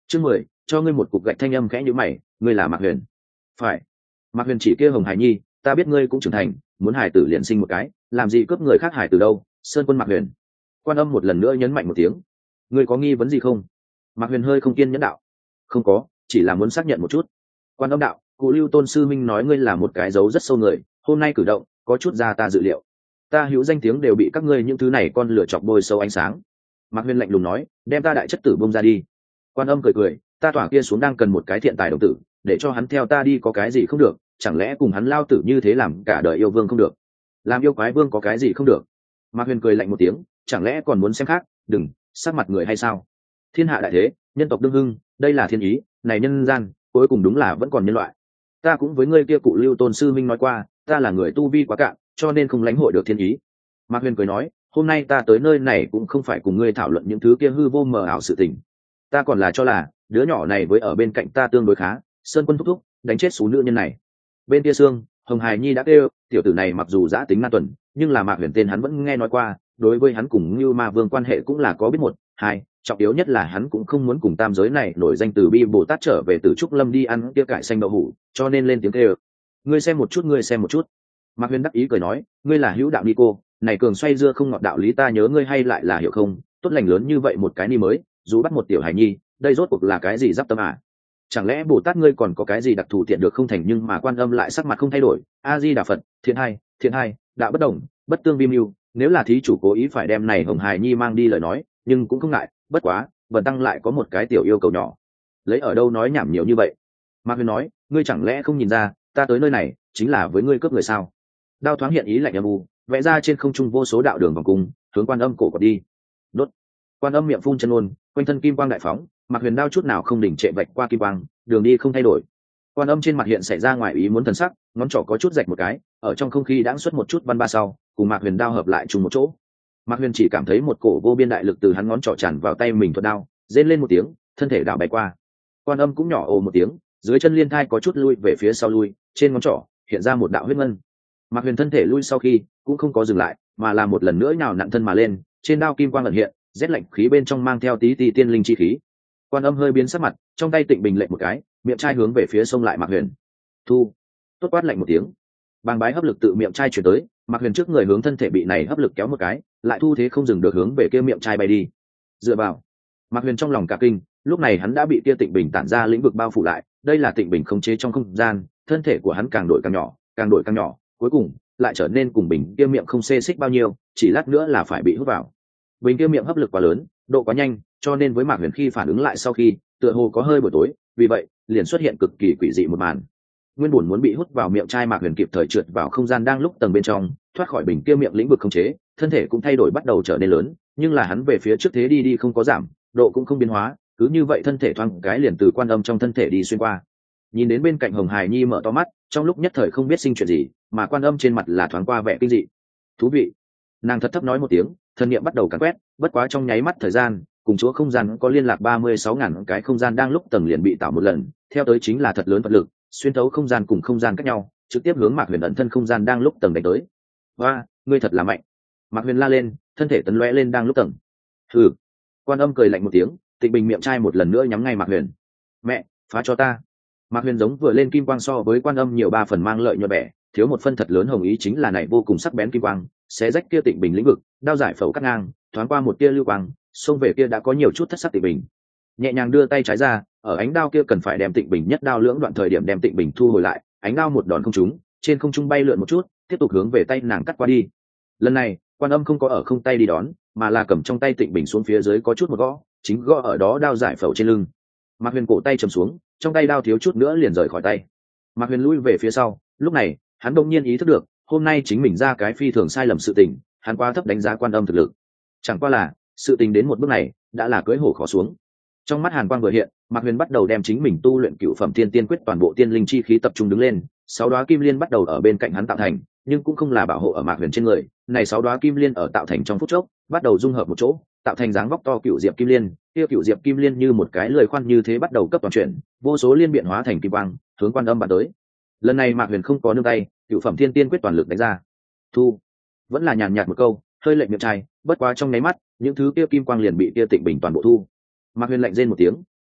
Chương 10, cho ngươi một cục gạch thanh âm khẽ như mày, ngươi là Mạc Huyền? Phải. Mạc Huyền chỉ kia Hồng Hải Nhi, ta biết ngươi cũng trưởng thành, muốn hải tử liền sinh một cái, làm gì cướp người khác hải tử đâu? Sơn Quân Mạc Huyền. Quan Âm một lần nữa nhấn mạnh một tiếng. Ngươi có nghi vấn gì không? Mạc Huyền hơi không kiên nhẫn đạo. Không có, chỉ là muốn xác nhận một chút. Quan Âm đạo, cụ Lưu Tôn sư minh nói ngươi là một cái dấu rất sâu người, hôm nay cử động có chút ra ta dự liệu. Ta hữu danh tiếng đều bị các ngươi những thứ này con lửa chọc bôi sâu ánh sáng. Mạc Huyền lạnh lùng nói, đem ta đại chất tử bông ra đi. Quan Âm cười cười, ta tỏa kia xuống đang cần một cái thiện tài đồng tử, để cho hắn theo ta đi có cái gì không được, chẳng lẽ cùng hắn lao tử như thế làm cả đời yêu vương không được? Làm yêu quái vương có cái gì không được? Mạc Huyền cười lạnh một tiếng, chẳng lẽ còn muốn xem khác? Đừng, sắc mặt người hay sao? Thiên hạ đại thế, nhân tộc đương hưng, đây là thiên ý, này nhân gian, cuối cùng đúng là vẫn còn nhân loại. Ta cũng với ngươi kia cụ Lưu Tôn sư minh nói qua, ta là người tu vi quá cạn, cho nên không lãnh hội được thiên ý. Mạc Huyền cười nói, hôm nay ta tới nơi này cũng không phải cùng ngươi thảo luận những thứ kia hư vô mờ ảo sự tình, ta còn là cho là đứa nhỏ này với ở bên cạnh ta tương đối khá. Sơn Quân thúc thúc, đánh chết số nữ nhân này. Bên kia xương, Hồng Hải Nhi đã kêu, tiểu tử này mặc dù giã tính na tuần, nhưng là Mạc Huyền tên hắn vẫn nghe nói qua, đối với hắn cùng Như Ma Vương quan hệ cũng là có biết một hai, trọng yếu nhất là hắn cũng không muốn cùng tam giới này nổi danh từ bi Bồ Tát trở về từ Trúc Lâm đi ăn kia cải xanh đậu hủ, cho nên lên tiếng kêu. Ngươi xem một chút, ngươi xem một chút. Mạc Huyền đắc ý cười nói, ngươi là hữu đạo ni cô, này cường xoay dưa không ngọt đạo lý ta nhớ ngươi hay lại là hiểu không? Tốt lành lớn như vậy một cái ni mới, dù bắt một tiểu hải nhi, đây rốt cuộc là cái gì giáp tâm à? Chẳng lẽ Bồ Tát ngươi còn có cái gì đặc thù thiện được không thành? Nhưng mà Quan Âm lại sắc mặt không thay đổi. A Di Đà Phật, thiện hai, đạo bất đồng, bất tương vi mưu. Nếu là thí chủ cố ý phải đem này Hồng Hải Nhi mang đi lời nói, nhưng cũng không ngại. Bất quá, Vân Tăng lại có một cái tiểu yêu cầu nhỏ. Lấy ở đâu nói nhảm nhiều như vậy? Mạc Huyền nói, ngươi chẳng lẽ không nhìn ra, ta tới nơi này chính là với ngươi cướp người sao? Đao thoáng hiện ý lạnh âm u, vẽ ra trên không trung vô số đạo đường vòng cung, hướng Quan Âm cổ cọt đi. Đốt. Quan Âm miệng phun chân ôn, quanh thân kim quang đại phóng, Mạc Huyền đao chút nào không đỉnh trệ vạch qua kim quang, đường đi không thay đổi. Quan Âm trên mặt hiện xảy ra ngoài ý muốn thần sắc, ngón trỏ có chút rạch một cái, ở trong không khí đãng xuất một chút văn ba sau, cùng Mạc Huyền đao hợp lại trùng một chỗ. Mạc Huyền chỉ cảm thấy một cổ vô biên đại lực từ hắn ngón trỏ tràn vào tay mình thuật đao, rên lên một tiếng, thân thể đảo bay qua. Quan Âm cũng nhỏ ồ một tiếng, dưới chân liên thai có chút lui về phía sau lui, trên ngón trỏ hiện ra một đạo huyết ngân. Mạc Huyền thân thể lui sau khi cũng không có dừng lại, mà là một lần nữa nhào nặn thân mà lên, trên đao kim quang ẩn hiện, rét lạnh khí bên trong mang theo tí tí tiên linh chi khí. Quan Âm hơi biến sắc mặt, trong tay tịnh bình lệnh một cái, miệng chai hướng về phía sông lại Mạc Huyền. Thu. Tốt quát lạnh một tiếng. Bàng bái hấp lực tự miệng chai chuyển tới, Mạc Huyền trước người hướng thân thể bị này hấp lực kéo một cái, lại thu thế không dừng được hướng về kia miệng chai bay đi. Dựa vào. Mạc Huyền trong lòng cả kinh, lúc này hắn đã bị kia tịnh bình tản ra lĩnh vực bao phủ lại, đây là tịnh bình khống chế trong không gian, thân thể của hắn càng đổi càng nhỏ, càng đổi càng nhỏ, cuối cùng lại trở nên cùng bình kia miệng không xê xích bao nhiêu, chỉ lát nữa là phải bị hút vào. Bình kia miệng hấp lực quá lớn, độ quá nhanh, cho nên với Mạc Huyền khi phản ứng lại sau khi, tựa hồ có hơi buổi tối, vì vậy liền xuất hiện cực kỳ quỷ dị một màn. Nguyên bổn muốn bị hút vào miệng chai Mạc Huyền kịp thời trượt vào không gian đang lúc tầng bên trong, thoát khỏi bình kia miệng lĩnh vực khống chế, thân thể cũng thay đổi bắt đầu trở nên lớn, nhưng là hắn về phía trước thế đi không có giảm, độ cũng không biến hóa, cứ như vậy thân thể thoáng cái liền từ Quan Âm trong thân thể đi xuyên qua. Nhìn đến bên cạnh Hồng Hải Nhi mở to mắt, trong lúc nhất thời không biết sinh chuyện gì, mà Quan Âm trên mặt là thoáng qua vẻ kinh dị. Thú vị. Nàng thật thấp nói một tiếng, thân niệm bắt đầu càn quét, bất quá trong nháy mắt thời gian, cùng chúa không gian có liên lạc 36.000 cái không gian đang lúc tầng liền bị tạo một lần, theo tới chính là thật lớn vật lực, xuyên thấu không gian cùng không gian cách nhau, trực tiếp hướng Mạc Huyền ẩn thân không gian đang lúc tầng đánh tới. Hoa, ngươi thật là mạnh. Mạc Huyền la lên, thân thể tấn lóe lên đang lúc tầng. Hừ. Quan Âm cười lạnh một tiếng, tịnh bình miệng chai một lần nữa nhắm ngay Mạc Huyền. Mẹ, phá cho ta. Mạc Huyền giống vừa lên kim quang so với Quan Âm nhiều 3 phần mang lợi nhuận bẻ, thiếu một phân thật lớn hồng ý chính là này vô cùng sắc bén kim quang, xé rách kia tịnh bình lĩnh vực, đao giải phẫu cắt ngang, thoáng qua một tia lưu quang, xông về kia đã có nhiều chút thất sắc tịnh bình. Nhẹ nhàng đưa tay trái ra, ở ánh đao kia cần phải đem tịnh bình nhất đao lưỡng đoạn thời điểm đem tịnh bình thu hồi lại, ánh đao một đòn không trúng, trên không trung bay lượn một chút, tiếp tục hướng về tay nàng cắt qua đi. Lần này, Quan Âm không có ở không tay đi đón, mà là cầm trong tay tịnh bình xuống phía dưới có chút một gõ, chính gõ ở đó đao giải phẫu trên lưng. Mạc Huyền cổ tay trầm xuống, trong tay đao thiếu chút nữa liền rời khỏi tay. Mạc Huyền lui về phía sau, lúc này, hắn đột nhiên ý thức được, hôm nay chính mình ra cái phi thường sai lầm sự tình, hắn quá thấp đánh giá Quan Âm thực lực. Chẳng qua là, sự tình đến một bước này, đã là cưỡi hổ khó xuống. Trong mắt hàn quang vừa hiện, Mạc Huyền bắt đầu đem chính mình tu luyện cửu phẩm tiên tiên quyết toàn bộ tiên linh chi khí tập trung đứng lên, 6 đóa kim liên bắt đầu ở bên cạnh hắn tạo thành, nhưng cũng không là bảo hộ ở Mạc Huyền trên người, này 6 đóa kim liên ở tạo thành trong phút chốc, bắt đầu dung hợp một chỗ, tạo thành dáng vóc to cửu diệp kim liên, kia cửu diệp kim liên như một cái lưỡi khoan như thế bắt đầu cấp toàn chuyển, vô số liên biện hóa thành kim quang, hướng Quan Âm bắn tới. Lần này Mạc Huyền không có nương tay, cửu phẩm tiên tiên quyết toàn lực đánh ra. Thu, vẫn là nhàn nhạt một câu, hơi lệnh miệng trai, bất quá trong nháy mắt, những thứ kia kim quang liền bị kia tịnh bình toàn bộ thu. Mạc Huyền lạnh rên một tiếng,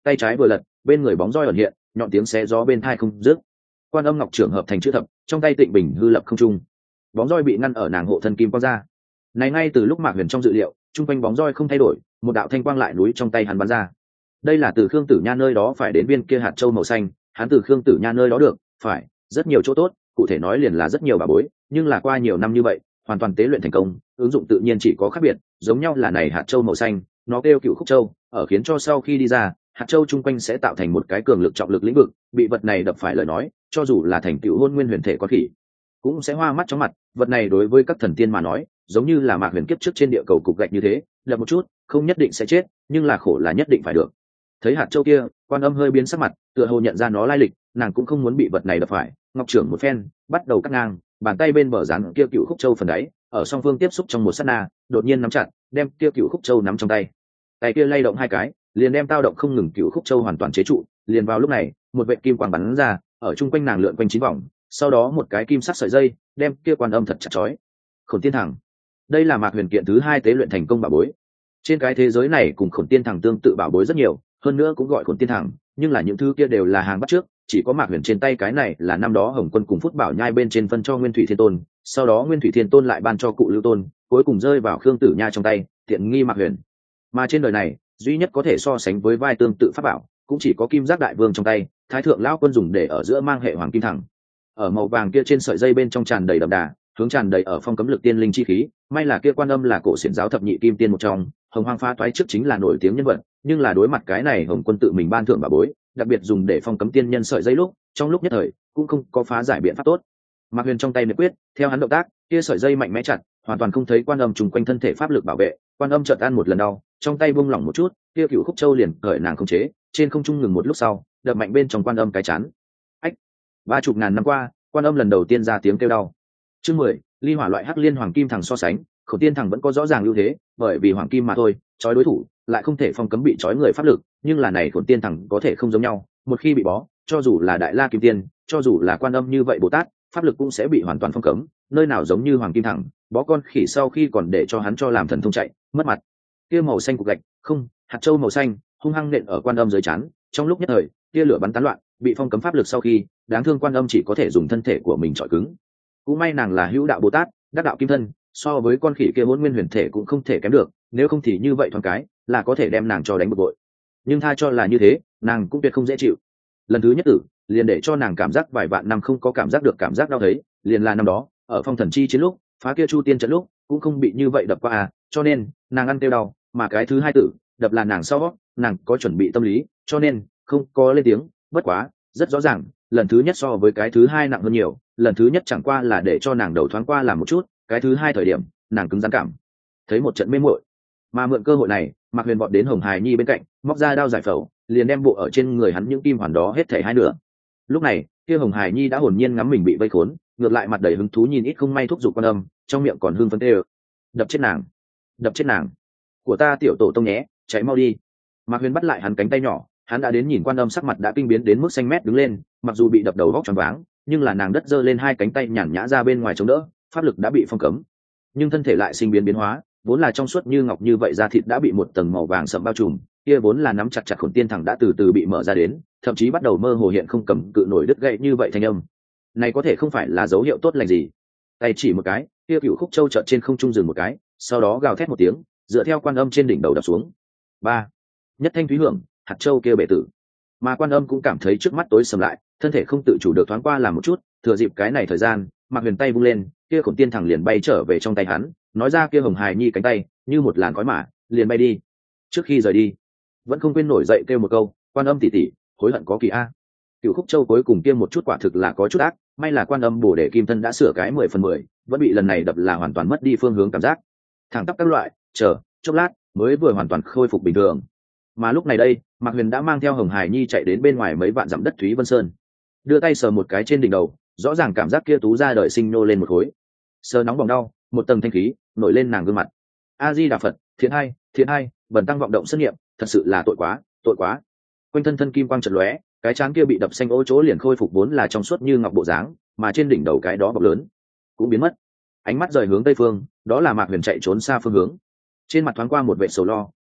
tay trái vừa lật, bên người bóng roi ẩn hiện, nhọn tiếng xé gió bên thai không dứt. Quan Âm ngọc trưởng hợp thành chữ thập, trong tay tịnh bình hư lập không trung. Bóng roi bị ngăn ở nàng hộ thân kim quang ra. Này ngay từ lúc Mạc Huyền trong dự liệu, trung quanh bóng roi không thay đổi, một đạo thanh quang lại núi trong tay hắn bắn ra. Đây là từ Khương Tử Nha nơi đó phải đến viên kia hạt châu màu xanh, hắn từ Khương Tử Nha nơi đó được, phải, rất nhiều chỗ tốt, cụ thể nói liền là rất nhiều bà bối, nhưng là qua nhiều năm như vậy, hoàn toàn tế luyện thành công, ứng dụng tự nhiên chỉ có khác biệt, giống nhau là này hạt châu màu xanh, nó kêu Cựu Khúc Châu, ở khiến cho sau khi đi ra, hạt châu chung quanh sẽ tạo thành một cái cường lực trọng lực lĩnh vực, bị vật này đập phải lời nói, cho dù là thành tựu hôn nguyên huyền thể con khỉ, cũng sẽ hoa mắt chóng mặt. Vật này đối với các thần tiên mà nói, giống như là Mạc Huyền kiếp trước trên địa cầu cục gạch như thế, lập một chút, không nhất định sẽ chết, nhưng là khổ là nhất định phải được. Thấy hạt châu kia, Quan Âm hơi biến sắc mặt, tựa hồ nhận ra nó lai lịch, nàng cũng không muốn bị vật này đập phải, ngọc trưởng một phen, bắt đầu cắt ngang, bàn tay bên bờ dán kia Cựu Khúc Châu phần đáy, ở song phương tiếp xúc trong một sát na, đột nhiên nắm chặt, đem kia Cựu Khúc Châu nắm trong tay. Tay kia lay động hai cái, liền đem tao động không ngừng Cựu Khúc Châu hoàn toàn chế trụ. Liền vào lúc này, một vệt kim quang bắn ra, ở chung quanh nàng lượn quanh chín vòng, sau đó một cái kim sắc sợi dây, đem kia Quan Âm thật chặt chói. Khổn Tiên Thẳng, đây là Mạc Huyền kiện thứ hai tế luyện thành công bảo bối. Trên cái thế giới này cùng Khổn Tiên Thẳng tương tự bảo bối rất nhiều, hơn nữa cũng gọi Khổn Tiên Thẳng, nhưng là những thứ kia đều là hàng bắt trước, chỉ có Mạc Huyền trên tay cái này là năm đó Hồng Quân cùng Phúc Bảo Nhai bên trên phân cho Nguyên Thủy Thiên Tôn, sau đó Nguyên Thủy Thiên Tôn lại ban cho Cụ Lưu Tôn, cuối cùng rơi vào Khương Tử Nha trong tay, tiện nghi Mạc Huyền. Mà trên đời này, duy nhất có thể so sánh với vai tương tự pháp bảo, cũng chỉ có Kim Giác Đại Vương trong tay, Thái Thượng lão quân dùng để ở giữa mang hệ Hoàng Kim Thẳng. Ở màu vàng kia trên sợi dây bên trong tràn đầy đậm đà, hướng tràn đầy ở phong cấm lực tiên linh chi khí, may là kia Quan Âm là cổ xiển giáo thập nhị kim tiên một trong, Hồng Hoang phá toái trước chính là nổi tiếng nhân vật, nhưng là đối mặt cái này Hồng Quân tự mình ban thưởng bảo bối, đặc biệt dùng để phong cấm tiên nhân sợi dây lúc, trong lúc nhất thời cũng không có phá giải biện pháp tốt. Mạc Huyền trong tay niệm quyết, theo hắn động tác, kia sợi dây mạnh mẽ chặt, hoàn toàn không thấy Quan Âm trùng quanh thân thể pháp lực bảo vệ. Quan Âm chợt ăn một lần đau, trong tay buông lỏng một chút, kia Cựu Khúc Châu liền cởi nàng khống chế, trên không trung ngừng một lúc sau, đập mạnh bên trong Quan Âm cái chán. Ách! 30 ngàn năm qua, Quan Âm lần đầu tiên ra tiếng kêu đau. Chương 10, ly hỏa loại hắc liên hoàng kim thẳng so sánh, Khổn Tiên Thẳng vẫn có rõ ràng ưu thế, bởi vì hoàng kim mà thôi, chói đối thủ, lại không thể phong cấm bị chói người pháp lực, nhưng là này Khổn Tiên Thẳng có thể không giống nhau, một khi bị bó, cho dù là Đại La Kim Tiên, cho dù là Quan Âm như vậy Bồ Tát, pháp lực cũng sẽ bị hoàn toàn phong cấm, nơi nào giống như hoàng kim thẳng, bó con khỉ sau khi còn để cho hắn cho làm thần thông chạy, mất mặt. Kia màu xanh cục gạch, không, hạt châu màu xanh, hung hăng nện ở Quan Âm dưới trán, trong lúc nhất thời, kia lửa bắn tán loạn, bị phong cấm pháp lực sau khi, đáng thương Quan Âm chỉ có thể dùng thân thể của mình chọi cứng. Cũng may nàng là hữu đạo Bồ Tát, đắc đạo kim thân, so với con khỉ kia Hỗn Nguyên Huyền Thể cũng không thể kém được, nếu không thì như vậy thoáng cái, là có thể đem nàng cho đánh bực bội. Nhưng tha cho là như thế, nàng cũng tuyệt không dễ chịu. Lần thứ nhất tử, liền để cho nàng cảm giác vài vạn năm không có cảm giác được cảm giác đau thấy, liền là năm đó, ở Phong Thần Chi chiến lúc, phá kia Chu Tiên trận lúc, cũng không bị như vậy đập qua à, cho nên, nàng ăn tiêu đau, mà cái thứ hai tử, đập là nàng sau, nàng có chuẩn bị tâm lý, cho nên, không có lên tiếng, bất quá, rất rõ ràng, lần thứ nhất so với cái thứ hai nặng hơn nhiều, lần thứ nhất chẳng qua là để cho nàng đầu thoáng qua làm một chút, cái thứ hai thời điểm, nàng cứng rắn cảm, thấy một trận mê muội. Mà mượn cơ hội này, Mạc Huyền vọt đến Hồng Hải Nhi bên cạnh, móc ra đao giải phẫu, liền đem bộ ở trên người hắn những kim hoàn đó hết thảy hai nửa. Lúc này, kia Hồng Hải Nhi đã hồn nhiên ngắm mình bị vây khốn, ngược lại mặt đầy hứng thú nhìn ít không may thúc giục Quan Âm, trong miệng còn hưng phấn tê. Đập chết nàng, đập chết nàng, của ta tiểu tổ tông nhé, chạy mau đi. Mạc Huyền bắt lại hắn cánh tay nhỏ, hắn đã đến nhìn Quan Âm sắc mặt đã kinh biến đến mức xanh mét đứng lên, mặc dù bị đập đầu vóc choáng váng, nhưng là nàng đất giơ lên hai cánh tay nhàn nhã ra bên ngoài chống đỡ, pháp lực đã bị phong cấm, nhưng thân thể lại sinh biến biến hóa, vốn là trong suốt như ngọc như vậy da thịt đã bị một tầng màu vàng sậm bao trùm, kia vốn là nắm chặt chặt Khổn Tiên Thẳng đã từ từ bị mở ra đến, thậm chí bắt đầu mơ hồ hiện không cầm cự nổi đứt gãy như vậy thanh âm. Này có thể không phải là dấu hiệu tốt lành gì. Tay chỉ một cái, kia Cựu Khúc Châu chợt trên không trung dừng một cái, sau đó gào thét một tiếng, dựa theo Quan Âm trên đỉnh đầu đập xuống. Ba, nhất thanh thúy hưởng, hạt châu kia bể tử. Mà Quan Âm cũng cảm thấy trước mắt tối sầm lại, thân thể không tự chủ được thoáng qua làm một chút, thừa dịp cái này thời gian, Mạc Huyền tay vung lên, kia Khổn Tiên Thẳng liền bay trở về trong tay hắn, nói ra kia Hồng Hải Nhi cánh tay như một làn khói mã liền bay đi. Trước khi rời đi, vẫn không quên nổi dậy kêu một câu, Quan Âm tỷ tỷ, hối hận có kỳ a. Cựu Khúc Châu cuối cùng kia một chút quả thực là có chút ác, may là Quan Âm Bồ Đề Kim Thân đã sửa cái 10/10, vẫn bị lần này đập là hoàn toàn mất đi phương hướng cảm giác, thẳng tắp các loại, chờ chốc lát mới vừa hoàn toàn khôi phục bình thường. Mà lúc này đây, Mạc Huyền đã mang theo Hồng Hải Nhi chạy đến bên ngoài mấy vạn dặm đất Thúy Vân Sơn, đưa tay sờ một cái trên đỉnh đầu, rõ ràng cảm giác kia tú ra đời sinh nô lên một khối, sờ nóng bỏng đau, một tầng thanh khí nổi lên nàng gương mặt. A Di Đà Phật, thiện hai, bần tăng vọng động xét nghiệm, thật sự là tội quá, tội quá. Quanh thân thân kim quang chợt lóe, cái trán kia bị đập xanh ô chỗ liền khôi phục vốn là trong suốt như ngọc bộ dáng, mà trên đỉnh đầu cái đó bọc lớn cũng biến mất. Ánh mắt rời hướng tây phương, đó là Mạc Huyền chạy trốn xa phương hướng. Trên mặt thoáng qua một vẻ sầu lo,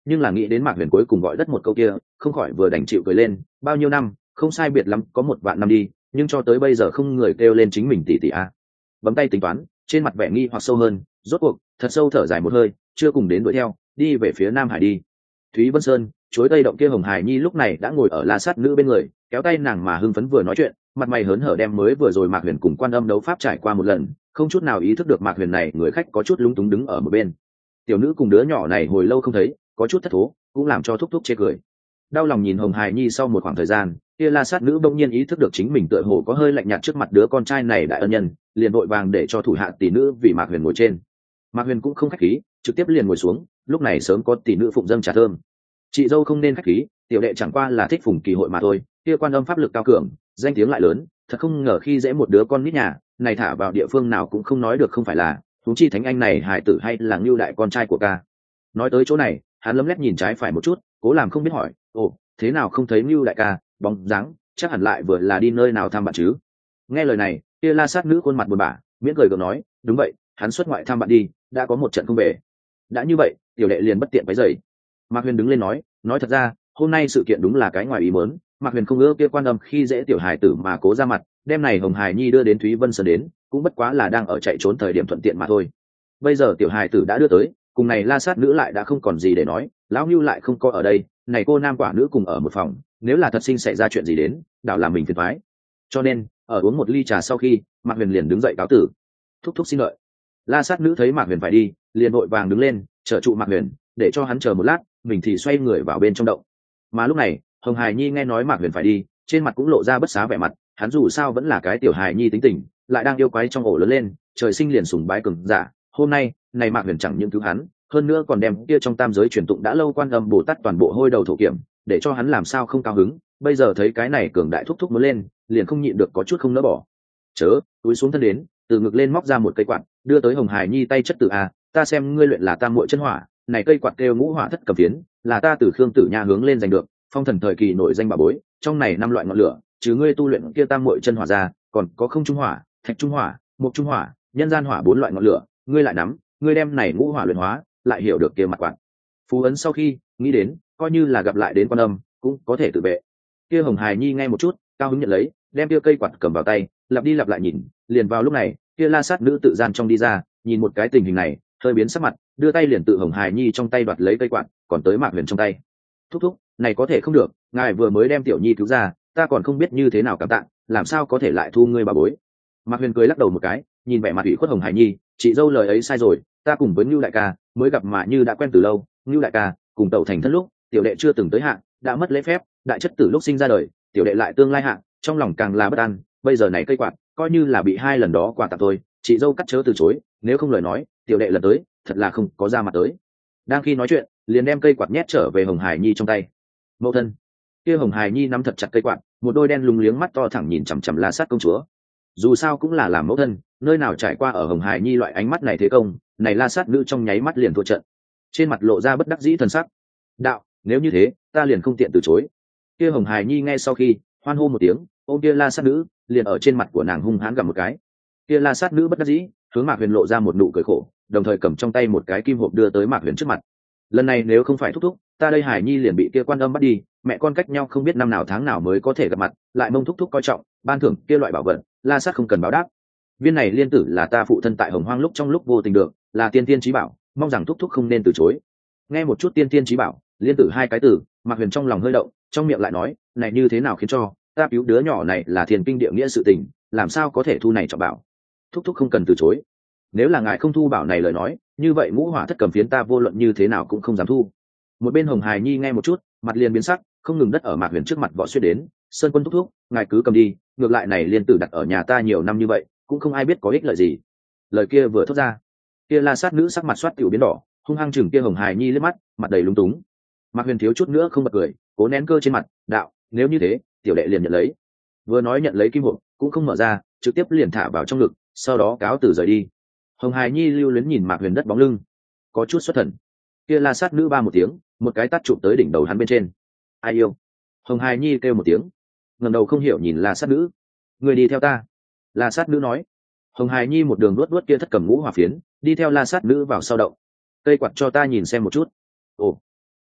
nhưng là nghĩ đến Mạc Huyền cuối cùng gọi đất một câu kia, không khỏi vừa đành chịu cười lên. Bao nhiêu năm, không sai biệt lắm có 1 vạn năm đi, nhưng cho tới bây giờ không người kêu lên chính mình tỷ tỷ a. Bấm tay tính toán, trên mặt vẻ nghi hoặc sâu hơn, rốt cuộc thật sâu thở dài một hơi, chưa cùng đến đuổi theo, đi về phía Nam Hải đi. Thúy Vân Sơn, chuối tây động kia Hồng Hải Nhi lúc này đã ngồi ở La Sát Nữ bên người, kéo tay nàng mà hưng phấn vừa nói chuyện, mặt mày hớn hở đem mới vừa rồi Mạc Huyền cùng Quan Âm đấu pháp trải qua một lần, không chút nào ý thức được Mạc Huyền này người khách có chút lúng túng đứng ở một bên. Tiểu nữ cùng đứa nhỏ này hồi lâu không thấy, có chút thất thố, cũng làm cho thúc thúc chê cười. Đau lòng nhìn Hồng Hải Nhi sau một khoảng thời gian, kia La Sát Nữ bỗng nhiên ý thức được chính mình tựa hồ có hơi lạnh nhạt trước mặt đứa con trai này đại ân nhân, liền vội vàng để cho thủ hạ tỷ nữ vì Mạc Huyền ngồi trên. Mạc Huyền cũng không khách khí, trực tiếp liền ngồi xuống, lúc này sớm có tỷ nữ phụng dâng trà thơm. Chị dâu không nên khách khí, tiểu đệ chẳng qua là thích phùng kỳ hội mà thôi, kia Quan Âm pháp lực cao cường, danh tiếng lại lớn, thật không ngờ khi dễ một đứa con nít nhà này thả vào địa phương nào cũng không nói được không phải là, huống chi thánh anh này hài tử hay là Ngưu đại con trai của ca. Nói tới chỗ này, hắn lấm lét nhìn trái phải một chút, cố làm không biết hỏi, ồ, thế nào không thấy Ngưu đại ca, bóng dáng, chắc hẳn lại vừa là đi nơi nào thăm bạn chứ. Nghe lời này, kia La Sát Nữ khuôn mặt buồn bã, miễn cười gượng nói, đúng vậy, hắn xuất ngoại thăm bạn đi, đã có một trận không về. Đã như vậy, tiểu đệ liền bất tiện váy giày. Mạc Huyền đứng lên nói thật ra, hôm nay sự kiện đúng là cái ngoài ý muốn, Mạc Huyền không ưa kia Quan Âm khi dễ tiểu hài tử mà cố ra mặt, đem này Hồng Hải Nhi đưa đến Thúy Vân Sơn đến, cũng bất quá là đang ở chạy trốn thời điểm thuận tiện mà thôi. Bây giờ tiểu hài tử đã đưa tới, cùng này La Sát Nữ lại đã không còn gì để nói, lão Nưu lại không có ở đây, này cô nam quả nữ cùng ở một phòng, nếu là thật sinh xảy ra chuyện gì đến, đảo làm mình phiền toái. Cho nên, ở uống một ly trà sau khi, Mạc Huyền liền đứng dậy cáo tử. Thúc thúc xin lợi. La Sát Nữ thấy Mạc Huyền phải đi, liền vội vàng đứng lên, trở trụ Mạc Huyền, để cho hắn chờ một lát, mình thì xoay người vào bên trong động. Mà lúc này, Hồng Hải Nhi nghe nói Mạc Huyền phải đi, trên mặt cũng lộ ra bất xá vẻ mặt, hắn dù sao vẫn là cái tiểu hài nhi tính tình, lại đang yêu quái trong ổ lớn lên, trời sinh liền sùng bái cường giả. Hôm nay, này Mạc Huyền chẳng những cứu hắn, hơn nữa còn đem kia trong tam giới truyền tụng đã lâu Quan Âm Bồ Tát toàn bộ hôi đầu thổ kiểm, để cho hắn làm sao không cao hứng. Bây giờ thấy cái này cường đại thúc thúc muốn lên, liền không nhịn được có chút không nỡ bỏ. Chớ, túi xuống thân đến, từ ngực lên móc ra một cây quạt, đưa tới Hồng Hải Nhi tay chất tử a, ta xem ngươi luyện là tam muội chân hỏa, này cây quạt kêu Ngũ Hỏa Thất Cầm Phiến, là ta từ Khương Tử Nha hướng lên giành được, phong thần thời kỳ nổi danh bà bối, trong này 5 loại ngọn lửa, trừ ngươi tu luyện kia tam muội chân hỏa ra, còn có không trung hỏa, thạch trung hỏa, mộc trung hỏa, nhân gian hỏa 4 loại ngọn lửa, ngươi lại nắm, ngươi đem này ngũ hỏa luyện hóa, lại hiểu được kia mặt quạt. Phú ấn sau khi nghĩ đến, coi như là gặp lại đến Quan Âm, cũng có thể tự vệ. Kia Hồng Hải Nhi nghe một chút, cao hứng nhận lấy, đem kia cây quạt cầm vào tay, lặp đi lặp lại nhìn, liền vào lúc này, kia La Sát Nữ tự gian trong đi ra, nhìn một cái tình hình này, hơi biến sắc mặt, đưa tay liền tự Hồng Hải Nhi trong tay đoạt lấy cây quạt, còn tới Mạc Huyền trong tay. Thúc thúc, này có thể không được, ngài vừa mới đem tiểu nhi cứu ra, ta còn không biết như thế nào cảm tạ, làm sao có thể lại thu ngươi bà bối. Mạc Huyền cười lắc đầu một cái, nhìn vẻ mặt ủy khuất Hồng Hải Nhi, chị dâu lời ấy sai rồi, ta cùng với Ngưu đại ca mới gặp mà như đã quen từ lâu, Ngưu đại ca cùng tẩu thành thân lúc, tiểu đệ chưa từng tới hạn, đã mất lễ phép, đại chất tử lúc sinh ra đời, tiểu đệ lại tương lai hạn, trong lòng càng là bất an, bây giờ này cây quạt, coi như là bị 2 lần đó quà tặng thôi, chị dâu cắt chớ từ chối, nếu không lời nói, tiểu đệ lần tới, thật là không có ra mặt tới. Đang khi nói chuyện, liền đem cây quạt nhét trở về Hồng Hải Nhi trong tay. Mẫu thân. Kia Hồng Hải Nhi nắm thật chặt cây quạt, một đôi đen lúng liếng mắt to thẳng nhìn chằm chằm La Sát công chúa. Dù sao cũng là làm mẫu thân, nơi nào trải qua ở Hồng Hải Nhi loại ánh mắt này thế công, này La Sát nữ trong nháy mắt liền thua trận. Trên mặt lộ ra bất đắc dĩ thần sắc. Đạo, nếu như thế, ta liền không tiện từ chối. Kia Hồng Hải Nhi nghe sau khi, hoan hô một tiếng, ôm kia La Sát nữ, liền ở trên mặt của nàng hung hãn gặm một cái. Kia La Sát nữ bất đắc dĩ, hướng Mạc Huyền lộ ra một nụ cười khổ, đồng thời cầm trong tay một cái kim hộp đưa tới Mạc Huyền trước mặt. Lần này nếu không phải thúc thúc, ta đây Hải Nhi liền bị kia Quan Âm bắt đi, mẹ con cách nhau không biết năm nào tháng nào mới có thể gặp mặt, lại mong thúc thúc coi trọng, ban thưởng kia loại bảo vật, La Sát không cần báo đáp. Viên này liên tử là ta phụ thân tại Hồng Hoang lúc trong lúc vô tình được, là tiên tiên chí bảo, mong rằng thúc thúc không nên từ chối. Nghe một chút tiên tiên chí bảo, liên tử 2 cái từ, Mạc Huyền trong lòng hơi động, trong miệng lại nói, này như thế nào khiến cho ta cứu đứa nhỏ này là thiên kinh địa nghĩa sự tình, làm sao có thể thu này trọng bảo. Thúc thúc không cần từ chối, nếu là ngài không thu bảo này lời nói, như vậy Ngũ Hỏa Thất Cầm Phiến ta vô luận như thế nào cũng không dám thu. Một bên Hồng Hải Nhi nghe một chút, mặt liền biến sắc, không ngừng đất ở Mạc Huyền trước mặt võ xuyên đến, Sơn Quân thúc thúc, ngài cứ cầm đi, ngược lại này liên tử đặt ở nhà ta nhiều năm như vậy, cũng không ai biết có ích lợi gì. Lời kia vừa thốt ra, kia La Sát nữ sắc mặt xoát tiểu biến đỏ, hung hăng chừng kia Hồng Hải Nhi liếc mắt, mặt đầy lúng túng. Mạc Huyền thiếu chút nữa không bật cười, cố nén cơ trên mặt, đạo, nếu như thế, tiểu đệ liền nhận lấy. Vừa nói nhận lấy kim hộp, cũng không mở ra, trực tiếp liền thả vào trong ngực, sau đó cáo từ rời đi. Hồng Hải Nhi lưu luyến nhìn Mạc Huyền đất bóng lưng, có chút xuất thần. Kia La Sát nữ ba một tiếng, một cái tát chụp tới đỉnh đầu hắn bên trên. Ai yêu? Hồng Hải Nhi kêu một tiếng, ngẩng đầu không hiểu nhìn La Sát nữ. Người đi theo ta. La Sát nữ nói. Hồng Hải Nhi một đường luốt kia thất cầm ngũ hỏa phiến, đi theo La Sát nữ vào sau động. Cây quạt cho ta nhìn xem một chút. Ồ,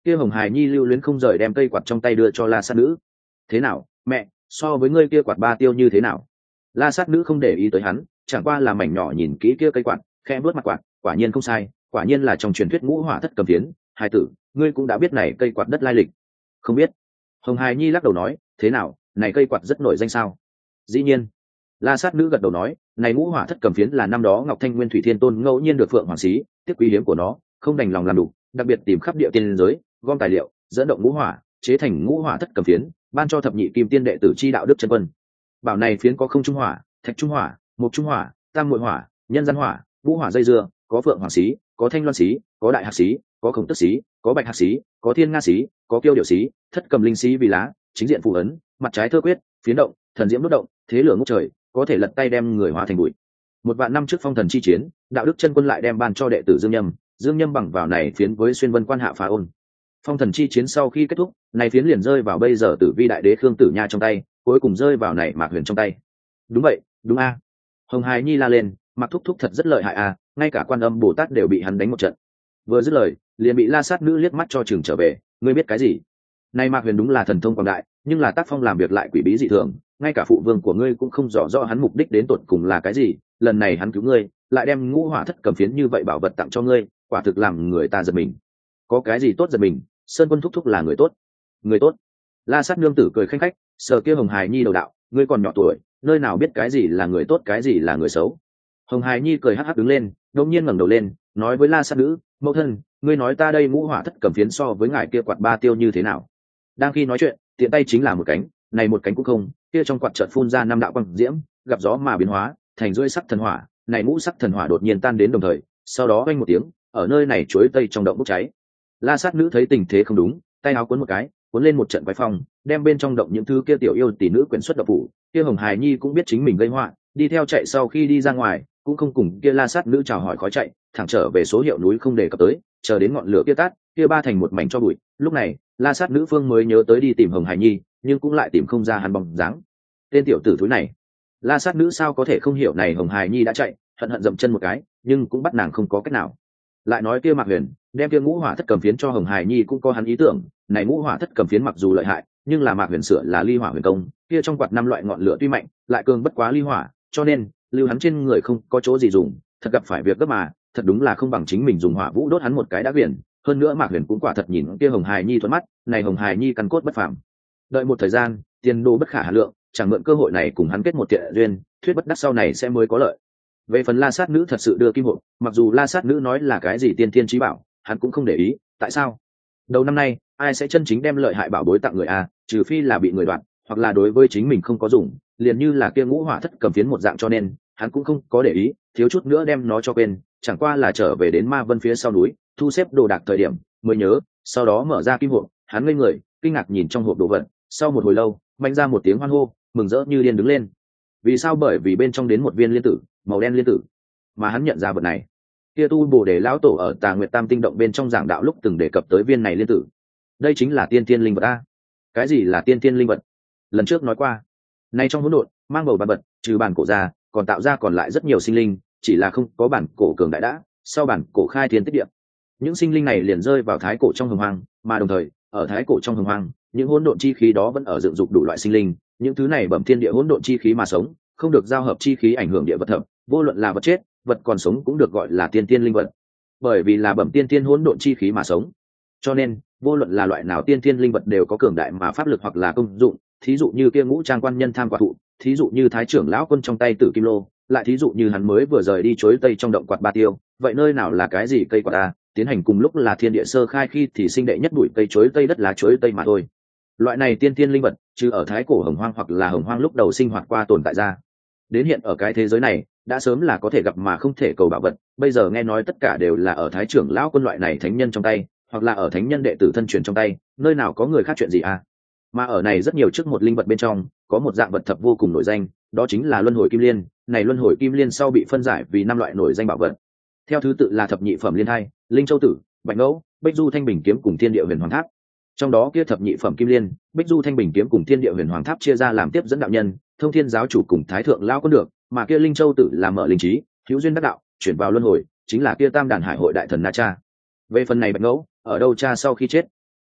kia hồng hài nhi lưu luyến không rời đem cây quạt trong tay đưa cho la sát nữ. Thế nào mẹ, so với ngươi kia quạt ba tiêu như thế nào? La sát nữ không để ý tới hắn, chẳng qua là mảnh nhỏ nhìn kỹ kia cây quạt, khẽ vuốt mặt quạt, quả nhiên không sai, quả nhiên là trong truyền thuyết ngũ hỏa thất cầm phiến. Hài tử, ngươi cũng đã biết này cây quạt đất lai lịch? Không biết. Hồng hài nhi lắc đầu nói, thế nào, này cây quạt rất nổi danh sao? Dĩ nhiên. La sát nữ gật đầu nói, này ngũ hỏa thất cầm phiến là năm đó Ngọc Thanh Nguyên Thủy Thiên Tôn ngẫu nhiên được Phượng Hoàng Xí, tiếc quý hiếm của nó, không đành lòng làm đủ, đặc biệt tìm khắp địa tiên giới, gom tài liệu, dẫn động ngũ hỏa, chế thành ngũ hỏa thất cầm phiến, ban cho thập nhị kim tiên đệ tử chi đạo đức chân quân. Bảo này phiến có không trung hỏa, thạch trung hỏa, mộc trung hỏa, tam muội hỏa, nhân gian hỏa, ngũ hỏa dây dưa, có Phượng Hoàng Xí, có Thanh Loan Xí, có Đại Hạc Xí, có Khổng Tức Xí, có Bạch Hạc Xí, có Thiên Nga Xí, có Kiêu Điểu Xí, thất cầm linh xí vì lá, chính diện phù ấn, mặt trái thơ quyết, phiến động, thần diễm đốt động, thế lửa ngút trời, có thể lật tay đem người hóa thành bụi. Một vạn năm trước phong thần chi chiến, đạo đức chân quân lại đem ban cho đệ tử Dương Nhâm bằng vào này phiến với xuyên vân quan hạ phá ôn. Phong thần chi chiến sau khi kết thúc, này phiến liền rơi vào bây giờ Tử Vi đại đế Khương Tử Nha trong tay, cuối cùng rơi vào này Mạc Huyền trong tay. Đúng vậy, đúng a. Hồng Hài Nhi la lên, Mạc thúc thúc thật rất lợi hại a, ngay cả Quan Âm Bồ Tát đều bị hắn đánh một trận. Vừa dứt lời, liền bị La sát nữ liếc mắt cho chừng trở về, ngươi biết cái gì? Này Mạc Huyền đúng là thần thông quảng đại, nhưng là tác phong làm việc lại quỷ bí dị thường, ngay cả phụ vương của ngươi cũng không rõ hắn mục đích đến tột cùng là cái gì. Lần này hắn cứu ngươi, lại đem ngũ hỏa thất cầm phiến như vậy bảo vật tặng cho ngươi, quả thực làm người ta giật mình. Có cái gì tốt giật mình? Sơn Quân thúc thúc là người tốt. Người tốt? La sát nương tử cười khanh khách, sờ kia Hồng Hài Nhi đầu đạo, ngươi còn nhỏ tuổi, nơi nào biết cái gì là người tốt cái gì là người xấu. Hồng Hài Nhi cười hắc hắc đứng lên, đột nhiên ngẩng đầu lên, nói với La sát nữ, mẫu thân, ngươi nói ta đây ngũ hỏa thất cầm phiến so với ngài kia quạt ba tiêu như thế nào? Đang khi nói chuyện, tiện tay chính là một cánh, này một cánh cũng không, kia trong quạt chợt phun ra năm đạo quang diễm, gặp gió mà biến hóa, thành rưỡi sắc thần hỏa, này ngũ sắc thần hỏa đột nhiên tan đến đồng thời, sau đó vang một tiếng, ở nơi này chuối tây trong động bốc cháy. La sát nữ thấy tình thế không đúng, tay áo cuốn một cái, cuốn lên một trận quái phong, đem bên trong động những thứ kia tiểu yêu tỷ nữ quyển xuất độc phủ. Kia Hồng Hài Nhi cũng biết chính mình gây họa, đi theo chạy, sau khi đi ra ngoài, cũng không cùng kia La sát nữ chào hỏi khói chạy, thẳng trở về số hiệu núi không đề cập tới, chờ đến ngọn lửa kia tắt, kia ba thành một mảnh cho bụi. Lúc này, La sát nữ phương mới nhớ tới đi tìm Hồng Hài Nhi, nhưng cũng lại tìm không ra hắn bóng dáng. Tên tiểu tử thúi này, La sát nữ sao có thể không hiểu này Hồng Hài Nhi đã chạy, hận hận dậm chân một cái, nhưng cũng bắt nàng không có cách nào. Lại nói kia Mạc Huyền đem kia ngũ hỏa thất cầm phiến cho Hồng Hài Nhi cũng có hắn ý tưởng, này ngũ hỏa thất cầm phiến mặc dù lợi hại, nhưng là Mạc Huyền sửa là ly hỏa huyền công, kia trong quạt năm loại ngọn lửa tuy mạnh, lại cường bất quá ly hỏa, cho nên lưu hắn trên người không có chỗ gì dùng, thật gặp phải việc gấp mà, thật đúng là không bằng chính mình dùng hỏa vũ đốt hắn một cái đã quyển. Hơn nữa Mạc Huyền cũng quả thật nhìn kia Hồng Hài Nhi thuận mắt, này Hồng Hài Nhi căn cốt bất phàm. Đợi một thời gian, tiền đồ bất khả hà lượng, chẳng mượn cơ hội này cùng hắn kết một thiện duyên, thuyết bất đắc sau này sẽ mới có lợi. Về phần La sát nữ thật sự đưa kim hộp, mặc dù La sát nữ nói là cái gì tiên thiên chí bảo, hắn cũng không để ý. Tại sao? Đầu năm nay, ai sẽ chân chính đem lợi hại bảo bối tặng người a, trừ phi là bị người đoạt, hoặc là đối với chính mình không có dùng, liền như là kia ngũ hỏa thất cầm phiến một dạng, cho nên hắn cũng không có để ý, thiếu chút nữa đem nó cho quên, chẳng qua là trở về đến Ma Vân phía sau núi, thu xếp đồ đạc thời điểm mới nhớ, sau đó mở ra kim hộp, hắn ngây người, kinh ngạc nhìn trong hộp đồ vật, sau một hồi lâu, mạnh ra một tiếng hoan hô, mừng rỡ như điên đứng lên. Vì sao? Bởi vì bên trong đến một viên liên tử, màu đen liên tử, mà hắn nhận ra vật này. Kia tu Bồ Đề lão tổ ở Tà Nguyệt Tam Tinh động bên trong giảng đạo lúc từng đề cập tới viên này liên tử. Đây chính là tiên tiên linh vật a. Cái gì là tiên tiên linh vật? Lần trước nói qua, nay trong hỗn độn mang bầu bản vật, trừ bản cổ ra, còn tạo ra còn lại rất nhiều sinh linh, chỉ là không có bản cổ cường đại đã, sau bản cổ khai thiên tích địa. Những sinh linh này liền rơi vào thái cổ trong hồng hoang, mà đồng thời, ở thái cổ trong hồng hoang, những hỗn độn chi khí đó vẫn ở dựng dục đủ loại sinh linh, những thứ này bẩm thiên địa hỗn độn chi khí mà sống, không được giao hợp chi khí ảnh hưởng địa vật thập, vô luận là vật chết, vật còn sống cũng được gọi là tiên tiên linh vật. Bởi vì là bẩm tiên tiên hỗn độn chi khí mà sống, cho nên vô luận là loại nào tiên tiên linh vật đều có cường đại mà pháp lực hoặc là công dụng. Thí dụ như kia ngũ trang quan nhân tham quả thụ, thí dụ như thái trưởng lão quân trong tay tử kim lô, lại thí dụ như hắn mới vừa rời đi chuối tây trong động quạt ba tiêu. Vậy nơi nào là cái gì cây quạt ta, tiến hành cùng lúc là thiên địa sơ khai khi thì sinh đệ nhất bụi cây chuối tây, đất lá chuối tây mà thôi. Loại này tiên tiên linh vật chứ ở thái cổ hồng hoang hoặc là hồng hoang lúc đầu sinh hoạt qua tồn tại ra, đến hiện ở cái thế giới này đã sớm là có thể gặp mà không thể cầu bảo vật. Bây giờ nghe nói tất cả đều là ở thái trưởng lão quân loại này thánh nhân trong tay, hoặc là ở thánh nhân đệ tử thân truyền trong tay, nơi nào có người khác chuyện gì à. Mà ở này rất nhiều trước một linh vật bên trong có một dạng vật thập vô cùng nổi danh, đó chính là luân hồi kim liên. Này luân hồi kim liên sau bị phân giải vì 5 loại nổi danh bảo vật, theo thứ tự là thập nhị phẩm liên hai, linh châu tử, bạch ngẫu, bích du thanh bình kiếm cùng thiên địa huyền hoàng tháp. Trong đó kia thập nhị phẩm kim liên, bích du thanh bình kiếm cùng thiên địa huyền hoàng tháp chia ra làm tiếp dẫn đạo nhân, thông thiên giáo chủ cùng thái thượng lão quân được, mà kia linh châu tử làm mở linh trí, hữu duyên đắc đạo, chuyển vào luân hồi, chính là kia tam đàn hải hội đại thần Na Cha. Về phần này bạch ngẫu, ở đâu cha sau khi chết,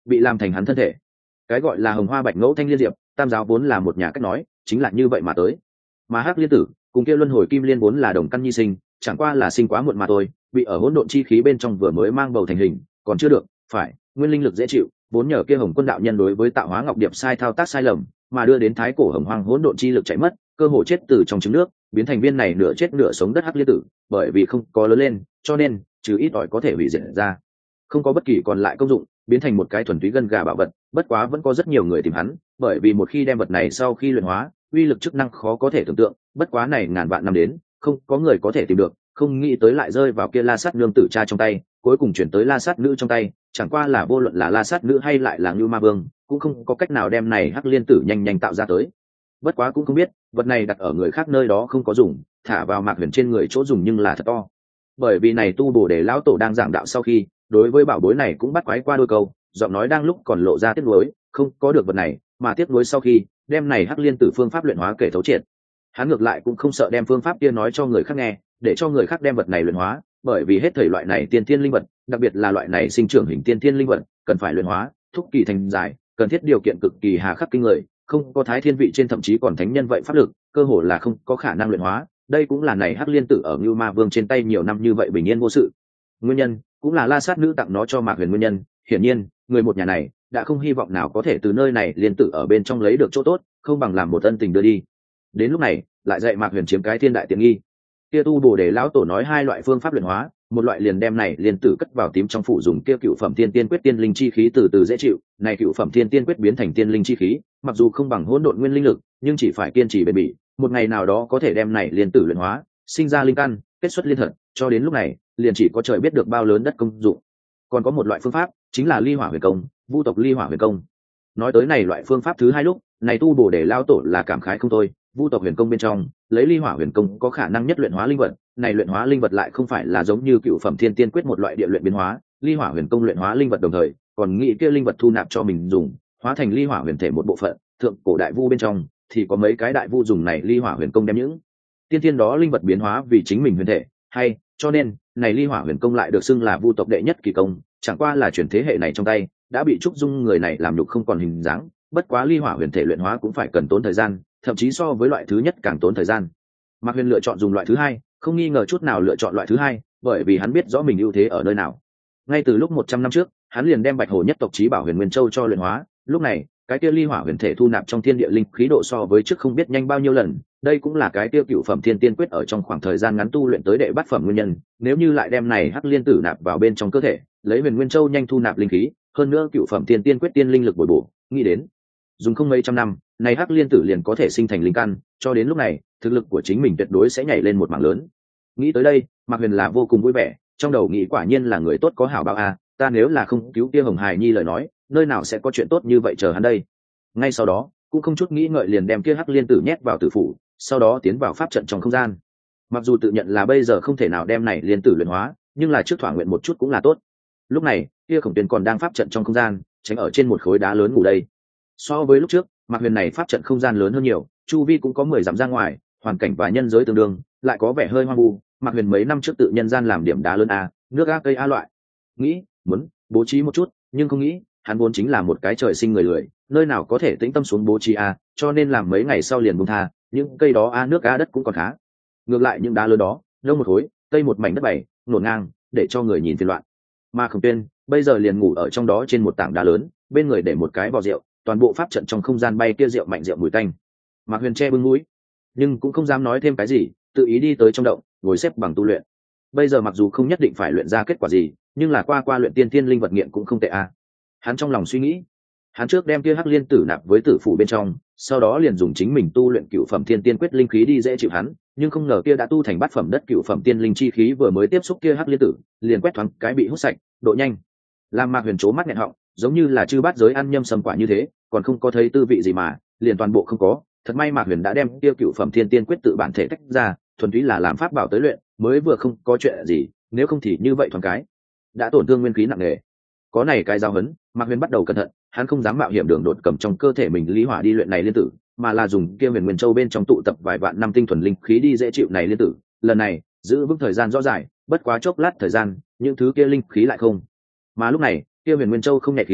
bị làm thành hắn thân thể. Cái gọi là hồng hoa bạch ngẫu thanh liên diệp, tam giáo vốn là một nhà cách nói, chính là như vậy mà tới. Mà hắc liên tử cùng kia luân hồi kim liên vốn là đồng căn nhi sinh, chẳng qua là sinh quá muộn mà thôi, bị ở hỗn độn chi khí bên trong vừa mới mang bầu thành hình, còn chưa được, phải, nguyên linh lực dễ chịu, vốn nhờ kia hồng quân đạo nhân đối với tạo hóa ngọc điệp sai thao tác sai lầm, mà đưa đến thái cổ hồng hoang hỗn độn chi lực chạy mất, cơ hồ chết từ trong trứng nước, biến thành viên này nửa chết nửa sống đất hắc liên tử, bởi vì không có lớn lên, cho nên trừ ít ỏi có thể hủy diệt ra, không có bất kỳ còn lại công dụng, biến thành một cái thuần túy gân gà bảo vật. Bất quá vẫn có rất nhiều người tìm hắn, bởi vì một khi đem vật này sau khi luyện hóa, uy lực chức năng khó có thể tưởng tượng. Bất quá này ngàn vạn năm đến, không có người có thể tìm được, không nghĩ tới lại rơi vào kia La Sát nương tử cha trong tay, cuối cùng chuyển tới La Sát nữ trong tay. Chẳng qua là vô luận là La Sát nữ hay lại là Ngưu Ma Vương, cũng không có cách nào đem này hắc liên tử nhanh nhanh tạo ra tới. Bất quá cũng không biết, vật này đặt ở người khác nơi đó không có dùng, thả vào Mạc Huyền trên người chỗ dùng nhưng là thật to. Bởi vì này tu bổ để lão tổ đang giảng đạo sau khi, đối với bảo bối này cũng bắt quái qua đôi câu, giọng nói đang lúc còn lộ ra tiếc nuối, không có được vật này, mà tiếc nuối sau khi đem này hắc liên tử phương pháp luyện hóa kể thấu triệt. Hắn ngược lại cũng không sợ đem phương pháp kia nói cho người khác nghe, để cho người khác đem vật này luyện hóa, bởi vì hết thảy loại này tiên thiên linh vật, đặc biệt là loại này sinh trưởng hình tiên thiên linh vật, cần phải luyện hóa, thúc kỳ thành dài, cần thiết điều kiện cực kỳ hà khắc kinh người, không có thái thiên vị trên thậm chí còn thánh nhân vậy pháp lực, cơ hồ là không có khả năng luyện hóa. Đây cũng là này hắc liên tử ở Ngưu Ma Vương trên tay nhiều năm như vậy bình yên vô sự. Nguyên nhân cũng là La Sát nữ tặng nó cho Mạc Huyền nguyên nhân. Hiển nhiên, người một nhà này đã không hy vọng nào có thể từ nơi này liên tử ở bên trong lấy được chỗ tốt, không bằng làm một ân tình đưa đi. Đến lúc này, lại dạy Mạc Huyền chiếm cái thiên đại tiện nghi. Kia tu bổ để lão tổ nói hai loại phương pháp luyện hóa, một loại liền đem này liên tử cất vào tím trong phủ dùng kia cựu phẩm thiên tiên quyết tiên linh chi khí từ từ dễ chịu, này cựu phẩm thiên tiên quyết biến thành tiên linh chi khí, mặc dù không bằng hỗn độn nguyên linh lực, nhưng chỉ phải kiên trì bền bỉ, một ngày nào đó có thể đem này liên tử luyện hóa, sinh ra linh căn, kết xuất liên thật, cho đến lúc này, liền chỉ có trời biết được bao lớn đất công dụng. Còn có một loại phương pháp, chính là Ly Hỏa Huyền Công, Vu tộc Ly Hỏa Huyền Công. Nói tới này loại phương pháp thứ hai lúc, này tu bổ để lao tổ là cảm khái không thôi, Vu tộc Huyền Công bên trong, lấy Ly Hỏa Huyền Công có khả năng nhất luyện hóa linh vật, này luyện hóa linh vật lại không phải là giống như cựu phẩm thiên tiên quyết một loại địa luyện biến hóa, Ly Hỏa Huyền Công luyện hóa linh vật đồng thời, còn nghĩ kia linh vật thu nạp cho mình dùng, hóa thành Ly Hỏa Huyền thể một bộ phận, thượng cổ đại vu bên trong thì có mấy cái đại vu dùng này Ly Hỏa Huyền Công đem những tiên thiên đó linh vật biến hóa vì chính mình huyền thể, hay cho nên này Ly Hỏa Huyền Công lại được xưng là vu tộc đệ nhất kỳ công, chẳng qua là chuyển thế hệ này trong tay đã bị trúc dung người này làm nhục không còn hình dáng. Bất quá Ly Hỏa Huyền thể luyện hóa cũng phải cần tốn thời gian, thậm chí so với loại thứ nhất càng tốn thời gian. Mạc Huyền lựa chọn dùng loại thứ hai, không nghi ngờ chút nào lựa chọn loại thứ hai, bởi vì hắn biết rõ mình ưu thế ở nơi nào. Ngay từ lúc 100 năm trước, hắn liền đem Bạch Hổ nhất tộc chí bảo Huyền Nguyên Châu cho luyện hóa, lúc này cái kia Ly Hỏa Huyền thể thu nạp trong thiên địa linh khí độ so với trước không biết nhanh bao nhiêu lần, đây cũng là cái tiêu cựu phẩm thiên tiên quyết ở trong khoảng thời gian ngắn tu luyện tới đệ bát phẩm nguyên nhân. Nếu như lại đem này hắc liên tử nạp vào bên trong cơ thể, lấy Huyền Nguyên Châu nhanh thu nạp linh khí, hơn nữa cựu phẩm thiên tiên quyết tiên linh lực bồi bổ, nghĩ đến dùng không mấy trăm năm, này hắc liên tử liền có thể sinh thành linh căn, cho đến lúc này, thực lực của chính mình tuyệt đối sẽ nhảy lên một mảng lớn. Nghĩ tới đây, Mạc Huyền là vô cùng vui vẻ, trong đầu nghĩ quả nhiên là người tốt có hảo báo a, ta nếu là không cứu kia Hồng Hải Nhi lời nói, nơi nào sẽ có chuyện tốt như vậy chờ hắn đây. Ngay sau đó, cũng không chút nghĩ ngợi liền đem kia hắc liên tử nhét vào tử phủ, sau đó tiến vào pháp trận trong không gian. Mặc dù tự nhận là bây giờ không thể nào đem này liên tử luyện hóa, nhưng là trước thỏa nguyện một chút cũng là tốt. Lúc này, kia Khổng Tuyên còn đang pháp trận trong không gian, tránh ở trên một khối đá lớn ngủ đây. So với lúc trước, Mạc Huyền này pháp trận không gian lớn hơn nhiều, chu vi cũng có 10 dặm ra ngoài, hoàn cảnh và nhân giới tương đương, lại có vẻ hơi hoang vu. Mạc Huyền mấy năm trước tự nhân gian làm điểm đá lớn a, nước a cây a loại, nghĩ muốn bố trí một chút, nhưng không nghĩ hắn vốn chính là một cái trời sinh người lười, nơi nào có thể tĩnh tâm xuống bố trí a, cho nên làm mấy ngày sau liền buông tha, những cây đó a nước a đất cũng còn khá. Ngược lại những đá lớn đó, đông một khối, tây một mảnh đất bày, nổ ngang, để cho người nhìn phiền loạn. Mà Khổng Tuyên bây giờ liền ngủ ở trong đó trên một tảng đá lớn, bên người để một cái vò rượu, toàn bộ pháp trận trong không gian bay kia rượu mạnh rượu mùi tanh. Mạc Huyền che bưng mũi, nhưng cũng không dám nói thêm cái gì, tự ý đi tới trong động, ngồi xếp bằng tu luyện. Bây giờ mặc dù không nhất định phải luyện ra kết quả gì, nhưng là qua luyện tiên thiên linh vật nghiện cũng không tệ a. Hắn trong lòng suy nghĩ, hắn trước đem kia hắc liên tử nạp với tử phủ bên trong, sau đó liền dùng chính mình tu luyện cựu phẩm thiên tiên quyết linh khí đi dễ chịu hắn, nhưng không ngờ kia đã tu thành bát phẩm đất cựu phẩm tiên linh chi khí vừa mới tiếp xúc kia hắc liên tử, liền quét thoáng cái bị hút sạch, độ nhanh. Làm Mạc Huyền trố mắt nghẹn họng, giống như là chư bát giới ăn nhâm sầm quả như thế, còn không có thấy tư vị gì mà, liền toàn bộ không có. Thật may Mạc Huyền đã đem kia cựu phẩm thiên tiên quyết tự bản thể tách ra, thuần túy là làm pháp bảo tới luyện, mới vừa không có chuyện gì, nếu không thì như vậy thoáng cái đã tổn thương nguyên khí nặng nề. Có này cái giao hấn, Mạc Huyền bắt đầu cẩn thận, hắn không dám mạo hiểm đường đột cầm trong cơ thể mình lý hỏa đi luyện này liên tử, mà là dùng kia Huyền Nguyên Châu bên trong tụ tập vài vạn năm tinh thuần linh khí đi dễ chịu này liên tử. Lần này giữ vững thời gian rõ dài, bất quá chốc lát thời gian, những thứ kia linh khí lại không. Mà lúc này, kia Huyền Nguyên Châu không nhẹ khí,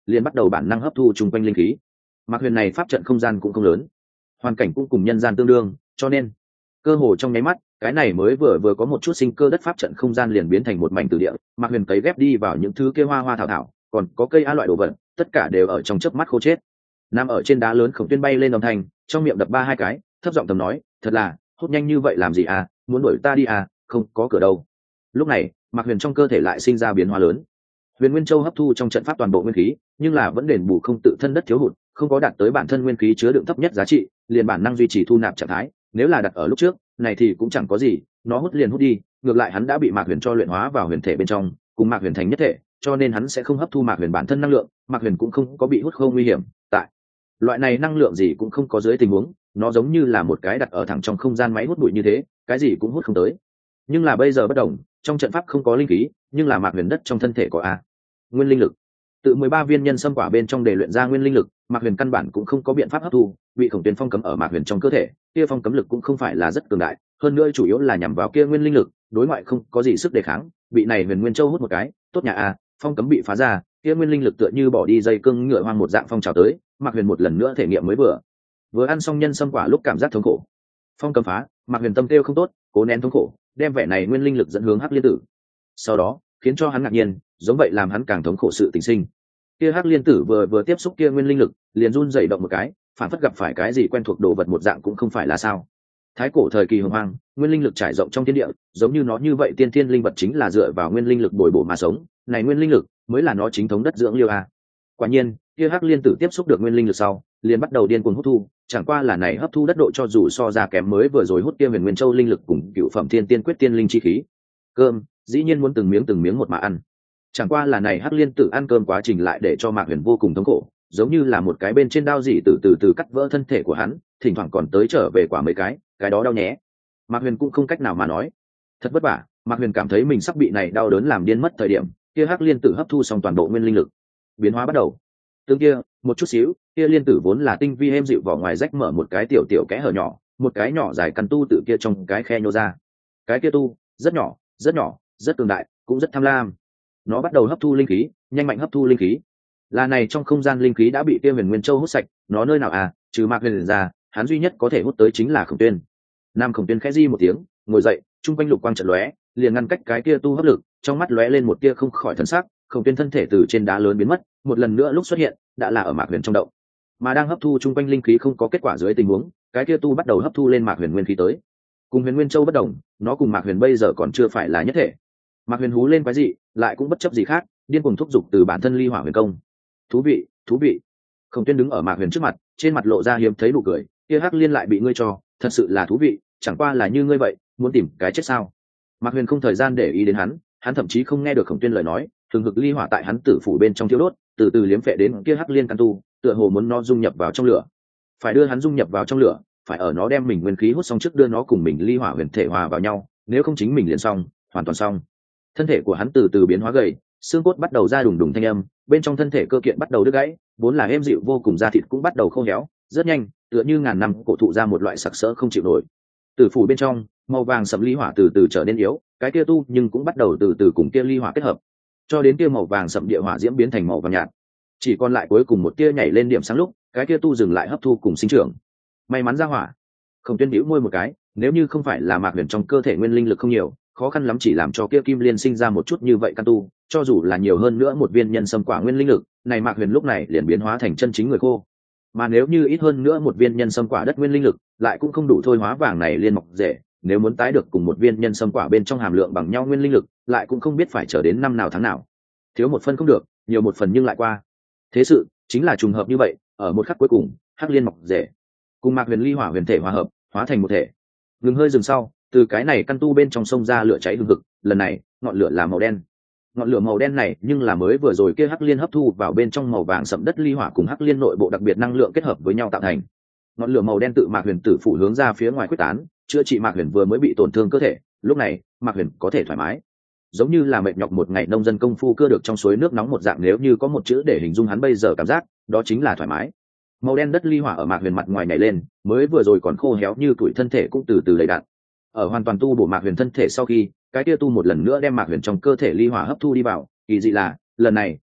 liền bắt đầu bản năng hấp thu chung quanh linh khí. Mạc Huyền này pháp trận không gian cũng không lớn, hoàn cảnh cũng cùng nhân gian tương đương, cho nên cơ hồ trong nháy mắt, cái này mới vừa có một chút sinh cơ đất pháp trận không gian liền biến thành một mảnh tử địa. Mạc Huyền cấy ghép đi vào những thứ kia hoa hoa thảo thảo, còn có cây a loại đồ vật, tất cả đều ở trong chớp mắt khô chết. Nằm ở trên đá lớn Khổng Tuyên bay lên âm thanh, trong miệng đập ba hai cái, thấp giọng thầm nói, thật là hút nhanh như vậy làm gì à, muốn đuổi ta đi à, không có cửa đâu. Lúc này Mạc Huyền trong cơ thể lại sinh ra biến hóa lớn. Huyền Nguyên Châu hấp thu trong trận pháp toàn bộ nguyên khí, nhưng là vẫn đền bù không tự thân đất thiếu hụt, không có đạt tới bản thân nguyên khí chứa đựng thấp nhất giá trị, liền bản năng duy trì thu nạp trạng thái. Nếu là đặt ở lúc trước, này thì cũng chẳng có gì, nó hút liền hút đi, ngược lại hắn đã bị Mạc Huyền cho luyện hóa vào huyền thể bên trong, cùng Mạc Huyền thành nhất thể, cho nên hắn sẽ không hấp thu Mạc Huyền bản thân năng lượng, Mạc Huyền cũng không có bị hút không nguy hiểm. Tại loại này năng lượng gì cũng không có dưới tình huống, nó giống như là một cái đặt ở thẳng trong không gian máy hút bụi như thế, cái gì cũng hút không tới. Nhưng là bây giờ bất đồng, trong trận pháp không có linh khí, nhưng là Mạc Huyền đất trong thân thể có nguyên linh lực. Tự 13 viên nhân sâm quả bên trong để luyện ra nguyên linh lực, Mạc Huyền căn bản cũng không có biện pháp hấp thu, bị Khổng Tuyên phong cấm ở Mạc Huyền trong cơ thể, kia phong cấm lực cũng không phải là rất cường đại, hơn nữa chủ yếu là nhằm vào kia nguyên linh lực, đối ngoại không có gì sức đề kháng, bị này Huyền Nguyên Châu hút một cái, tốt nhà phong cấm bị phá ra, kia nguyên linh lực tựa như bỏ đi dây cương ngựa hoang một dạng phong trào tới. Mạc Huyền một lần nữa thể nghiệm mới vừa ăn xong nhân sâm quả lúc cảm giác thống khổ. Phong cấm phá, Mạc Huyền tâm tiêu không tốt, cố nén thống khổ, đem vẻ này nguyên linh lực dẫn hướng Hắc Liên Tử. Sau đó, khiến cho hắn ngạc nhiên, giống vậy làm hắn càng thống khổ sự tình sinh. Kia Hắc Liên Tử vừa tiếp xúc kia nguyên linh lực, liền run rẩy động một cái, phản phất gặp phải cái gì quen thuộc đồ vật một dạng cũng không phải là sao. Thái cổ thời kỳ hồng hoang, nguyên linh lực trải rộng trong thiên địa, giống như nó như vậy tiên thiên linh vật chính là dựa vào nguyên linh lực bồi bổ mà sống, này nguyên linh lực mới là nó chính thống đất dưỡng liêu Quả nhiên, kia Hắc Liên Tử tiếp xúc được nguyên linh lực sau, liền bắt đầu điên cuồng hút thu, chẳng qua là này hấp thu đất độ cho dù so ra kém mới vừa rồi hút kia Huyền Nguyên Châu linh lực cùng cựu phẩm thiên tiên quyết tiên linh chi khí. Cơm, dĩ nhiên muốn từng miếng một mà ăn. Chẳng qua là này Hắc Liên Tử ăn cơm quá trình lại để cho Mạc Huyền vô cùng thống khổ, giống như là một cái bên trên đao dỉ từ cắt vỡ thân thể của hắn, thỉnh thoảng còn tới trở về quả mấy cái đó đau nhé. Mạc Huyền cũng không cách nào mà nói, thật vất vả. Mạc Huyền cảm thấy mình sắp bị này đau đớn làm điên mất thời điểm, kia Hắc Liên Tử hấp thu xong toàn bộ nguyên linh lực, biến hóa bắt đầu. Tương kia, một chút xíu, kia liên tử vốn là tinh vi êm dịu vỏ ngoài rách mở một cái tiểu kẽ hở nhỏ, một cái nhỏ dài căn tu tự kia trong cái khe nhô ra. Cái kia tu rất nhỏ, rất cường đại, cũng rất tham lam. Nó bắt đầu hấp thu linh khí, nhanh mạnh hấp thu linh khí. Là này trong không gian linh khí đã bị kia Huyền Nguyên Châu hút sạch, nó nơi nào trừ Mạc Huyền ra, hắn duy nhất có thể hút tới chính là Khổng Tuyên. Nam Khổng Tuyên khẽ di một tiếng, ngồi dậy, trung quanh lục quang chợt lóe, liền ngăn cách cái kia tu hấp lực, trong mắt lóe lên một tia không khỏi thần sắc. Khổng Tuyên thân thể từ trên đá lớn biến mất, một lần nữa lúc xuất hiện, đã là ở Mạc Huyền trong động. Mà đang hấp thu trung quanh linh khí không có kết quả dưới tình huống, cái kia tu bắt đầu hấp thu lên Mạc Huyền nguyên khí tới. Cùng Huyền Nguyên Châu bất đồng, nó cùng Mạc Huyền bây giờ còn chưa phải là nhất thể. Mạc Huyền hú lên cái gì, lại cũng bất chấp gì khác, điên cuồng thúc giục từ bản thân Ly Hỏa Huyền Công. Thú vị. Khổng Tuyên đứng ở Mạc Huyền trước mặt, trên mặt lộ ra hiếm thấy nụ cười, kia Hắc Liên lại bị ngươi cho, thật sự là thú vị, chẳng qua là như ngươi vậy, muốn tìm cái chết sao? Mạc Huyền không thời gian để ý đến hắn thậm chí không nghe được Khổng Tuyên lời nói, thường hực ly hỏa tại hắn tử phủ bên trong thiêu đốt, từ từ liếm phệ đến kia Hắc Liên căn tu, tựa hồ muốn nó dung nhập vào trong lửa. Phải đưa hắn dung nhập vào trong lửa, phải ở nó đem mình nguyên khí hút xong trước đưa nó cùng mình ly hỏa huyền thể hòa vào nhau, nếu không chính mình liền xong, hoàn toàn xong. Thân thể của hắn từ từ biến hóa gầy, xương cốt bắt đầu ra đùng đùng thanh âm, bên trong thân thể cơ kiện bắt đầu đứt gãy, vốn là êm dịu vô cùng da thịt cũng bắt đầu khô héo, rất nhanh, tựa như ngàn năm cổ thụ ra một loại sặc sỡ không chịu nổi. Tử phủ bên trong, màu vàng sẫm ly hỏa từ từ trở nên yếu, cái kia tu nhưng cũng bắt đầu từ từ cùng kia ly hỏa kết hợp, cho đến kia màu vàng sẫm địa hỏa diễm biến thành màu vàng nhạt, chỉ còn lại cuối cùng một tia nhảy lên điểm sáng lúc, cái kia tu dừng lại hấp thu cùng sinh trưởng. May mắn ra hỏa. Không Tuyên bĩu môi một cái, nếu như không phải là Mạc Huyền trong cơ thể nguyên linh lực không nhiều, khó khăn lắm chỉ làm cho kia Kim Liên sinh ra một chút như vậy căn tu, cho dù là nhiều hơn nữa một viên nhân sâm quả nguyên linh lực, này Mạc Huyền lúc này liền biến hóa thành chân chính người khô. Mà nếu như ít hơn nữa một viên nhân sâm quả đất nguyên linh lực, lại cũng không đủ thôi hóa vàng này liên mọc rễ, nếu muốn tái được cùng một viên nhân sâm quả bên trong hàm lượng bằng nhau nguyên linh lực, lại cũng không biết phải chờ đến năm nào tháng nào. Thiếu một phần không được, nhiều một phần nhưng lại qua. Thế sự chính là trùng hợp như vậy, ở một khắc cuối cùng, Hắc Liên mọc rễ, cùng Mạc Huyền ly hỏa huyền thể hòa hợp, hóa thành một thể. Ngừng hơi dừng sau, từ cái này căn tu bên trong sông ra lửa cháy hừng hực, lần này, ngọn lửa là màu đen. Ngọn lửa màu đen này nhưng là mới vừa rồi kia Hắc Liên hấp thu vào bên trong màu vàng sẫm đất ly hỏa cùng Hắc Liên nội bộ đặc biệt năng lượng kết hợp với nhau tạo thành. Ngọn lửa màu đen tự Mạc Huyền tử phủ hướng ra phía ngoài quyết tán, chữa trị Mạc Huyền vừa mới bị tổn thương cơ thể, lúc này, Mạc Huyền có thể thoải mái. Giống như là mệt nhọc một ngày nông dân công phu cưa được trong suối nước nóng một dạng, nếu như có một chữ để hình dung hắn bây giờ cảm giác, đó chính là thoải mái. Màu đen đất ly hỏa ở Mạc Huyền mặt ngoài nhảy lên, mới vừa rồi còn khô héo như tuổi thân thể cũng từ từ đầy đặn. Ở hoàn toàn tu bổ Mạc Huyền thân thể sau khi, cái kia tu một lần nữa đem Mạc Huyền trong cơ thể ly hỏa hấp thu đi vào, kỳ dị là, lần này,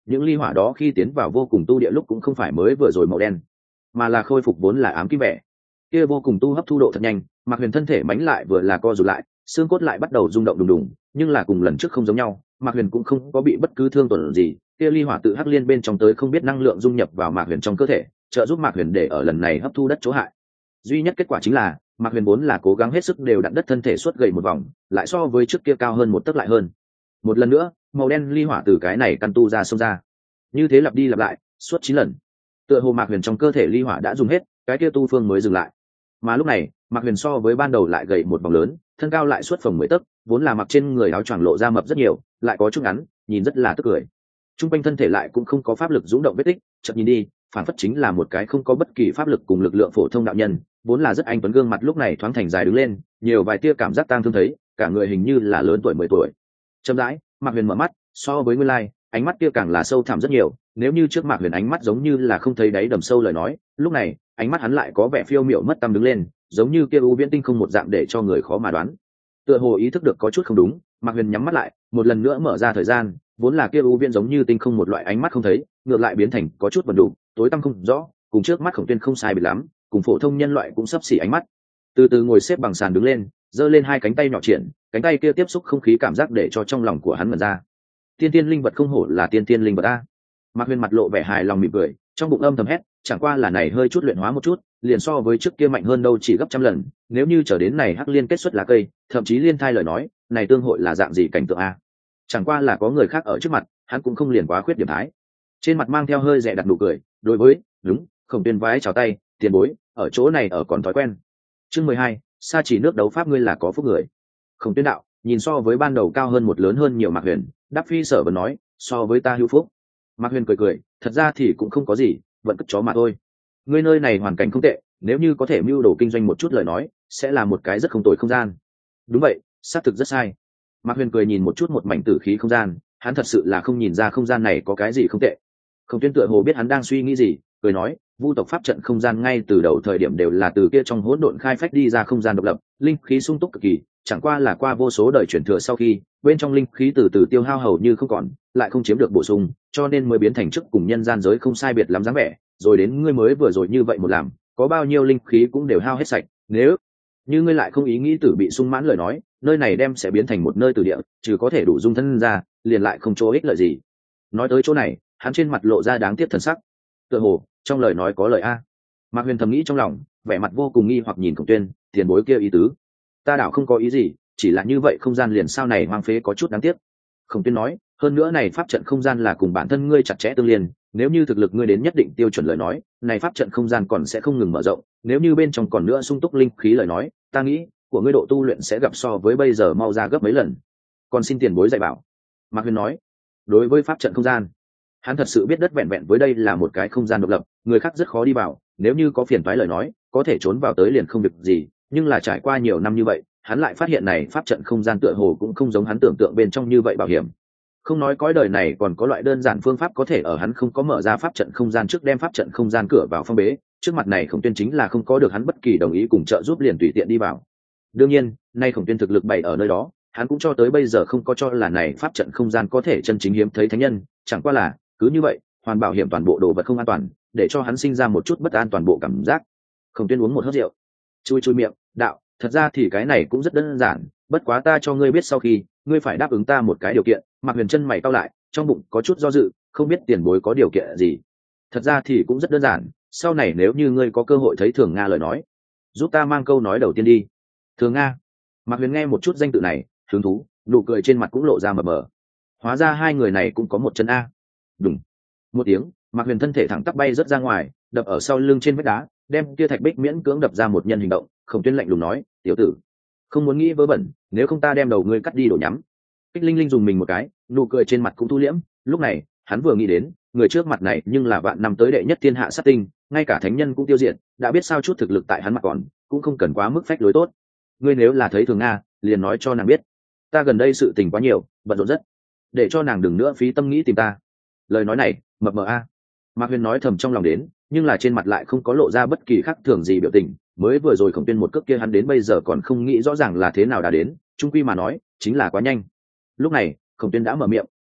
những ly hỏa đó khi tiến vào vô cùng tu địa lúc cũng không phải mới vừa rồi màu đen, mà là khôi phục vốn là ám kim vẻ. Kia vô cùng tu hấp thu độ thật nhanh, Mạc Huyền thân thể mánh lại vừa là co rụt lại, xương cốt lại bắt đầu rung động đùng đùng, nhưng là cùng lần trước không giống nhau, Mạc Huyền cũng không có bị bất cứ thương tổn gì. Kia ly hỏa tự hắc liên bên trong tới không biết năng lượng dung nhập vào Mạc Huyền trong cơ thể, trợ giúp Mạc Huyền để ở lần này hấp thu đất chỗ hại. Duy nhất kết quả chính là Mạc Huyền vốn là cố gắng hết sức đều đặn đất thân thể suốt gầy một vòng, lại so với trước kia cao hơn một tấc lại hơn. Một lần nữa, màu đen ly hỏa từ cái này căn tu ra xông ra. Như thế lặp đi lặp lại, suốt 9 lần. Tựa hồ Mạc Huyền trong cơ thể ly hỏa đã dùng hết, cái kia tu phương mới dừng lại. Mà lúc này, Mạc Huyền so với ban đầu lại gầy một vòng lớn, thân cao lại suốt phồng 10 tấc, vốn là mặc trên người áo choàng lộ ra mập rất nhiều, lại có chút ngắn, nhìn rất là tức cười. Trung quanh thân thể lại cũng không có pháp lực dũng động vết tích, chợt nhìn đi, phản phất chính là một cái không có bất kỳ pháp lực cùng lực lượng phổ thông đạo nhân, vốn là rất anh tuấn gương mặt lúc này thoáng thành dài đứng lên, nhiều vài tia cảm giác tang thương thấy, cả người hình như là lớn tuổi 10 tuổi. Chậm rãi, Mạc Huyền mở mắt, so với nguyên lai, ánh mắt kia càng là sâu thẳm rất nhiều, nếu như trước Mạc Huyền ánh mắt giống như là không thấy đáy đầm sâu lời nói, lúc này, ánh mắt hắn lại có vẻ phiêu miểu mất tâm đứng lên, giống như kia u viễn tinh không một dạng để cho người khó mà đoán. Tựa hồ ý thức được có chút không đúng, Mạc Huyền nhắm mắt lại, một lần nữa mở ra thời gian, vốn là kia u viễn giống như tinh không một loại ánh mắt không thấy, ngược lại biến thành có chút vần đủ, tối tăm không rõ, cùng trước mắt Khổng Tuyên không sai biệt lắm, cùng phổ thông nhân loại cũng sắp xỉ ánh mắt. Từ từ ngồi xếp bằng sàn đứng lên, giơ lên hai cánh tay nhỏ triển, cánh tay kia tiếp xúc không khí cảm giác để cho trong lòng của hắn mở ra. Tiên tiên linh vật không hổ là tiên tiên linh vật a. Mạc Huyền mặt lộ vẻ hài lòng mỉm cười, trong bụng âm thầm hét, chẳng qua là này hơi chút luyện hóa một chút, liền so với trước kia mạnh hơn đâu chỉ gấp trăm lần, nếu như trở đến này hắc liên kết xuất lá cây, thậm chí liên thai lời nói, này tương hội là dạng gì cảnh tượng a. Chẳng qua là có người khác ở trước mặt, hắn cũng không liền quá khuyết điểm thái. Trên mặt mang theo hơi dè đặt nụ cười, đối với, đúng, Khổng Tuyên vái chào tay, tiền bối, ở chỗ này ở còn thói quen. Chương 12, sa chỉ nước đấu pháp ngươi là có phúc người. Khổng Tuyên đạo, nhìn so với ban đầu cao hơn một lớn hơn nhiều Mạc Huyền, đáp phi sở vẫn nói, so với ta hữu phúc. Mạc Huyền cười cười, thật ra thì cũng không có gì, vẫn cất chó mà thôi. Ngươi nơi này hoàn cảnh không tệ, nếu như có thể mưu đồ kinh doanh một chút lời nói, sẽ là một cái rất không tồi không gian. Đúng vậy, xác thực rất sai. Mạc Huyền cười nhìn một chút một mảnh tử khí không gian, hắn thật sự là không nhìn ra không gian này có cái gì không tệ. Khổng Tuyên tựa hồ biết hắn đang suy nghĩ gì, cười nói, vu tộc pháp trận không gian ngay từ đầu thời điểm đều là từ kia trong hỗn độn khai phách đi ra không gian độc lập, linh khí sung túc cực kỳ, chẳng qua là qua vô số đời chuyển thừa sau khi, bên trong linh khí từ từ tiêu hao hầu như không còn, lại không chiếm được bổ sung, cho nên mới biến thành trước cùng nhân gian giới không sai biệt lắm dáng vẻ, rồi đến ngươi mới vừa rồi như vậy một làm, có bao nhiêu linh khí cũng đều hao hết sạch, nếu như ngươi lại không ý nghĩ tử bị sung mãn lời nói, nơi này đem sẽ biến thành một nơi từ địa, trừ có thể đủ dung thân ra, liền lại không chỗ ích lợi gì. Nói tới chỗ này, hắn trên mặt lộ ra đáng tiếc thần sắc. Tựa hồ, trong lời nói có lời a. Mạc Huyền thầm nghĩ trong lòng, vẻ mặt vô cùng nghi hoặc nhìn Khổng Tuyên, tiền bối kia ý tứ. Ta đảo không có ý gì, chỉ là như vậy không gian liền sao này hoang phế có chút đáng tiếc. Khổng Tuyên nói, hơn nữa này pháp trận không gian là cùng bản thân ngươi chặt chẽ tương liên, nếu như thực lực ngươi đến nhất định tiêu chuẩn lời nói, này pháp trận không gian còn sẽ không ngừng mở rộng, nếu như bên trong còn nữa sung túc linh khí lời nói, ta nghĩ của ngươi độ tu luyện sẽ gặp so với bây giờ mau ra gấp mấy lần. Còn xin tiền bối dạy bảo. Mạc Huyền nói, đối với pháp trận không gian, hắn thật sự biết đất vẹn vẹn với đây là một cái không gian độc lập, người khác rất khó đi vào, nếu như có phiền toái lời nói, có thể trốn vào tới liền không việc gì, nhưng là trải qua nhiều năm như vậy, hắn lại phát hiện này pháp trận không gian tựa hồ cũng không giống hắn tưởng tượng bên trong như vậy bảo hiểm. Không nói cõi đời này còn có loại đơn giản phương pháp có thể ở hắn không có mở ra pháp trận không gian trước đem pháp trận không gian cửa vào phong bế, trước mặt này Khổng Tuyên chính là không có được hắn bất kỳ đồng ý cùng trợ giúp liền tùy tiện đi vào. Đương nhiên, nay Khổng Tuyên thực lực bày ở nơi đó, hắn cũng cho tới bây giờ không có cho là này pháp trận không gian có thể chân chính hiếm thấy thánh nhân, chẳng qua là cứ như vậy, hoàn bảo hiểm toàn bộ đồ vật không an toàn, để cho hắn sinh ra một chút bất an toàn bộ cảm giác. Khổng Tuyên uống một hớp rượu, chui chui miệng, đạo, thật ra thì cái này cũng rất đơn giản, bất quá ta cho ngươi biết sau khi, ngươi phải đáp ứng ta một cái điều kiện. Mạc Huyền chân mày cau lại, trong bụng có chút do dự, không biết tiền bối có điều kiện gì. Thật ra thì cũng rất đơn giản, sau này nếu như ngươi có cơ hội thấy Thường Nga lời nói, giúp ta mang câu nói đầu tiên đi. Thường Nga. Mạc Huyền nghe một chút danh tự này, hứng thú, nụ cười trên mặt cũng lộ ra mờ mờ. Hóa ra hai người này cũng có một chân a. Đùng. Một tiếng, Mạc Huyền thân thể thẳng tắp bay rất ra ngoài, đập ở sau lưng trên vách đá, đem kia thạch bích miễn cưỡng đập ra một nhân hình động. Khổng Tuyên lạnh lùng nói, tiểu tử, không muốn nghĩ vớ vẩn, nếu không ta đem đầu ngươi cắt đi đổ nhắm. Kích Linh Linh dùng mình một cái, nụ cười trên mặt cũng thu liễm, lúc này, hắn vừa nghĩ đến, người trước mặt này nhưng là vạn năm tới đệ nhất thiên hạ sát tinh, ngay cả thánh nhân cũng tiêu diệt, đã biết sao chút thực lực tại hắn mặt còn, cũng không cần quá mức phách lối tốt. Ngươi nếu là thấy Thường Nga, liền nói cho nàng biết, ta gần đây sự tình quá nhiều, bận rộn rất, để cho nàng đừng nữa phí tâm nghĩ tìm ta. Lời nói này, mập mờ a. Mạc Huyền nói thầm trong lòng đến, nhưng là trên mặt lại không có lộ ra bất kỳ khác thường gì biểu tình, mới vừa rồi Khổng Tuyên một cước kia hắn đến bây giờ còn không nghĩ rõ ràng là thế nào đã đến, chung quy mà nói, chính là quá nhanh. Lúc này, Khổng Tuyên đã mở miệng,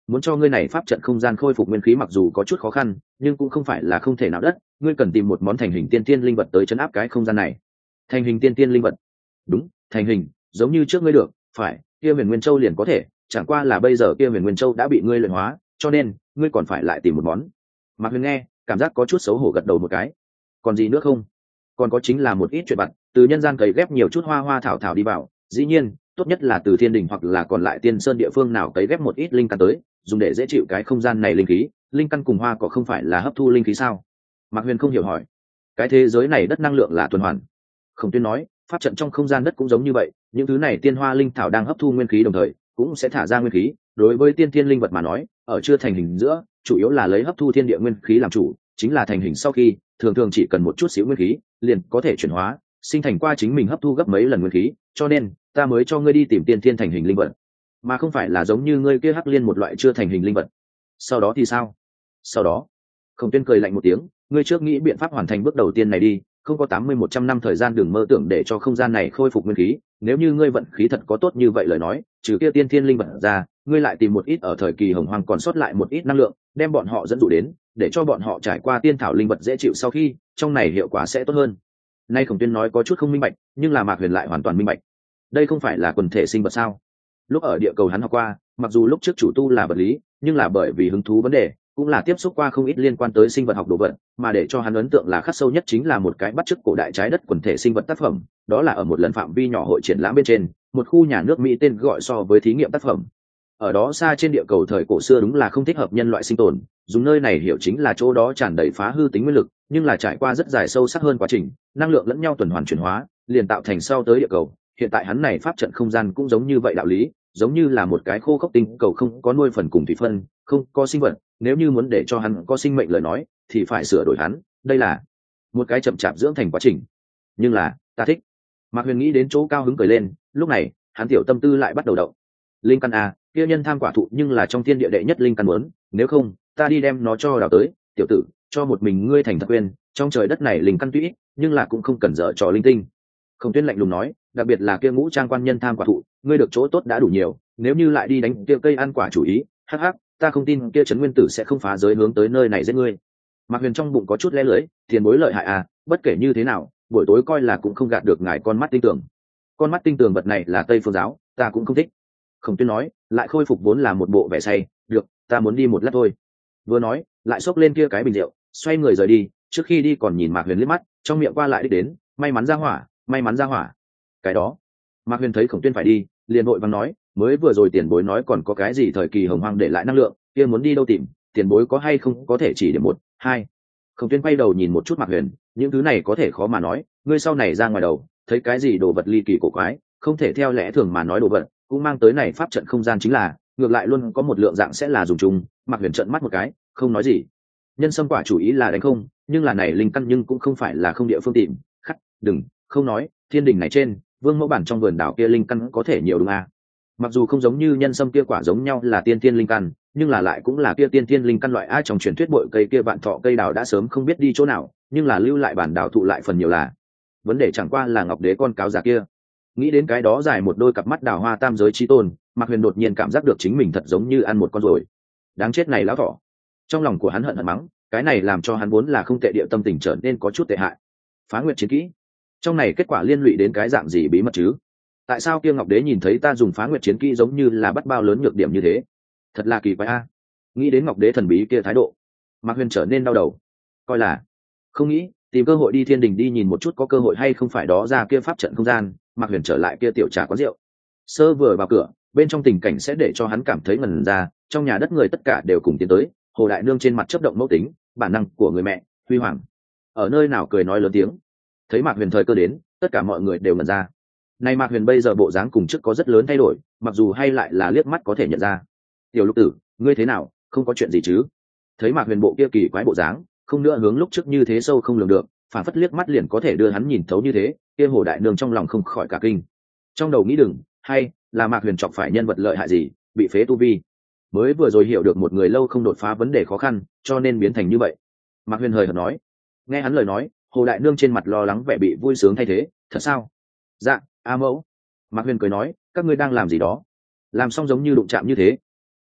muốn cho ngươi này pháp trận không gian khôi phục nguyên khí mặc dù có chút khó khăn nhưng cũng không phải là không thể nào đất, ngươi cần tìm một món thành hình tiên tiên linh vật tới chấn áp cái không gian này. Thành hình tiên tiên linh vật? Đúng, thành hình, giống như trước ngươi được, phải, kia Huyền Nguyên Châu liền có thể, chẳng qua là bây giờ kia Huyền Nguyên Châu đã bị ngươi luyện hóa, cho nên ngươi còn phải lại tìm một món. Mạc Huyền nghe, cảm giác có chút xấu hổ gật đầu một cái. Còn gì nữa không? Còn có chính là một ít chuyện vặt, từ nhân gian cấy ghép nhiều chút hoa hoa thảo thảo đi vào, dĩ nhiên, tốt nhất là từ thiên đình hoặc là còn lại tiên sơn địa phương nào cấy ghép một ít linh căn tới, dùng để dễ chịu cái không gian này linh khí. Linh căn cùng hoa có không phải là hấp thu linh khí sao? Mạc Huyền không hiểu hỏi. Cái thế giới này đất năng lượng là tuần hoàn. Khổng Tuyên nói, pháp trận trong không gian đất cũng giống như vậy, những thứ này tiên hoa linh thảo đang hấp thu nguyên khí đồng thời cũng sẽ thả ra nguyên khí. Đối với tiên thiên linh vật mà nói, ở chưa thành hình giữa, chủ yếu là lấy hấp thu thiên địa nguyên khí làm chủ, chính là thành hình sau khi, thường thường chỉ cần một chút xíu nguyên khí, liền có thể chuyển hóa, sinh thành qua chính mình hấp thu gấp mấy lần nguyên khí, cho nên ta mới cho ngươi đi tìm tiên thiên thành hình linh vật, mà không phải là giống như ngươi kia hắc liên một loại chưa thành hình linh vật. Sau đó thì sao? Sau đó, Khổng Tuyên cười lạnh một tiếng, ngươi trước nghĩ biện pháp hoàn thành bước đầu tiên này đi, không có 80-100 năm thời gian đừng mơ tưởng để cho không gian này khôi phục nguyên khí, nếu như ngươi vận khí thật có tốt như vậy lời nói, trừ kia tiên thiên linh vật ra, ngươi lại tìm một ít ở thời kỳ hồng hoang còn sót lại một ít năng lượng, đem bọn họ dẫn dụ đến, để cho bọn họ trải qua tiên thảo linh vật dễ chịu sau khi, trong này hiệu quả sẽ tốt hơn. Nay Khổng Tuyên nói có chút không minh bạch, nhưng là Mạc Huyền lại hoàn toàn minh bạch. Đây không phải là quần thể sinh vật sao? Lúc ở địa cầu hắn học qua, mặc dù lúc trước chủ tu là vật lý, nhưng là bởi vì hứng thú vấn đề, cũng là tiếp xúc qua không ít liên quan tới sinh vật học đồ vật, mà để cho hắn ấn tượng là khắc sâu nhất chính là một cái bắt chước cổ đại trái đất quần thể sinh vật tác phẩm, đó là ở một lần phạm vi nhỏ hội triển lãm bên trên, một khu nhà nước Mỹ tên gọi so với thí nghiệm tác phẩm. Ở đó xa trên địa cầu thời cổ xưa đúng là không thích hợp nhân loại sinh tồn, dùng nơi này hiểu chính là chỗ đó tràn đầy phá hư tính nguyên lực, nhưng là trải qua rất dài sâu sắc hơn quá trình, năng lượng lẫn nhau tuần hoàn chuyển hóa, liền tạo thành sau tới địa cầu. Hiện tại hắn này pháp trận không gian cũng giống như vậy đạo lý, giống như là một cái khô khốc tinh cầu không có nuôi phần cùng thủy phân, không có sinh vật, nếu như muốn để cho hắn có sinh mệnh lời nói thì phải sửa đổi hắn, đây là một cái chậm chạp dưỡng thành quá trình. Nhưng là ta thích. Mạc Huyền nghĩ đến chỗ cao hứng cười lên, lúc này hắn tiểu tâm tư lại bắt đầu động. Linh căn a, kia nhân tham quả thụ nhưng là trong thiên địa đệ nhất linh căn muốn, nếu không ta đi đem nó cho đào tới, tiểu tử, cho một mình ngươi thành thật quên, trong trời đất này linh căn tuy ít, nhưng là cũng không cần dở trò linh tinh. Khổng Tuyên lạnh lùng nói, đặc biệt là kia ngũ trang quan nhân tham quả thụ, ngươi được chỗ tốt đã đủ nhiều, nếu như lại đi đánh kia cây ăn quả chủ ý, hắc hắc, ta không tin kia trấn nguyên tử sẽ không phá giới hướng tới nơi này giết ngươi. Mạc Huyền trong bụng có chút lẽ lưỡi, tiền bối lợi hại à, bất kể như thế nào, buổi tối coi là cũng không gạt được ngài con mắt tinh tường. Con mắt tinh tường vật này là Tây phương giáo, ta cũng không thích. Khổng Tuyên nói, lại khôi phục vốn là một bộ vẻ say, được, ta muốn đi một lát thôi. Vừa nói, lại xốc lên kia cái bình rượu, xoay người rời đi, trước khi đi còn nhìn Mạc Huyền liếc mắt, trong miệng qua lại đi đến, may mắn ra hỏa, may mắn ra hỏa. Cái đó, Mạc Huyền thấy Khổng Tuyên phải đi, liền vội vàng nói, mới vừa rồi tiền bối nói còn có cái gì thời kỳ hồng hoang để lại năng lượng, kia muốn đi đâu tìm, tiền bối có hay không có thể chỉ điểm một hai. Khổng Tuyên quay đầu nhìn một chút Mạc Huyền, những thứ này có thể khó mà nói, ngươi sau này ra ngoài đầu thấy cái gì đồ vật ly kỳ cổ quái, không thể theo lẽ thường mà nói đồ vật, cũng mang tới này pháp trận không gian chính là, ngược lại luôn có một lượng dạng sẽ là dùng chung. Mạc Huyền trợn mắt một cái, không nói gì. Nhân sâm quả chủ ý là đánh không, nhưng là này linh căn nhưng cũng không phải là không địa phương tìm, khắc, đừng, không nói, thiên đình này trên, vương mẫu bản trong vườn đảo kia linh căn có thể nhiều đúng à. Mặc dù không giống như nhân sâm kia quả giống nhau là tiên tiên linh căn, nhưng là lại cũng là kia tiên tiên linh căn loại a, trong truyền thuyết bội cây kia vạn thọ cây đào đã sớm không biết đi chỗ nào, nhưng là lưu lại bản đào thụ lại phần nhiều là. Vấn đề chẳng qua là ngọc đế con cáo già kia. Nghĩ đến cái đó dài một đôi cặp mắt đào hoa tam giới chi tôn, Mạc Huyền đột nhiên cảm giác được chính mình thật giống như ăn một con rồi. Đáng chết này lão thỏ. Trong lòng của hắn hận hận mắng, cái này làm cho hắn vốn là không tệ địa tâm tình trở nên có chút tệ hại. Phá nguyệt chiến kỹ, trong này kết quả liên lụy đến cái dạng gì bí mật chứ? Tại sao kia ngọc đế nhìn thấy ta dùng phá nguyệt chiến kỹ giống như là bắt bao lớn nhược điểm như thế? Thật là kỳ quái a. Nghĩ đến ngọc đế thần bí kia thái độ, Mạc Huyền trở nên đau đầu. Coi là không nghĩ tìm cơ hội đi thiên đình đi nhìn một chút có cơ hội hay không phải đó ra kia pháp trận không gian. Mạc Huyền trở lại kia tiểu trà quán rượu, sơ vừa vào cửa, bên trong tình cảnh sẽ để cho hắn cảm thấy ngần ra. Trong nhà đất người tất cả đều cùng tiến tới, Hồ Đại Nương trên mặt chớp động mẫu tính, bản năng của người mẹ, huy hoàng. Ở nơi nào cười nói lớn tiếng. Thấy Mạc Huyền thời cơ đến, tất cả mọi người đều ngẩn ra. Này Mạc Huyền bây giờ bộ dáng cùng trước có rất lớn thay đổi, mặc dù hay lại là liếc mắt có thể nhận ra. Tiểu Lục Tử, ngươi thế nào, không có chuyện gì chứ? Thấy Mạc Huyền bộ kia kỳ quái bộ dáng, không nữa hướng lúc trước như thế sâu không lường được, phản phất liếc mắt liền có thể đưa hắn nhìn thấu như thế, kia Hồ Đại Nương trong lòng không khỏi cả kinh. Trong đầu nghĩ đừng, hay là Mạc Huyền chọc phải nhân vật lợi hại gì, bị phế tu vi. Mới vừa rồi hiểu được một người lâu không đột phá vấn đề khó khăn, cho nên biến thành như vậy. Mạc Huyền hời hợt nói. Nghe hắn lời nói, Hồ Đại Nương trên mặt lo lắng vẻ bị vui sướng thay thế. Thật sao? Dạ, A mẫu. Mạc Huyền cười nói, các ngươi đang làm gì đó? Làm xong giống như đụng chạm như thế.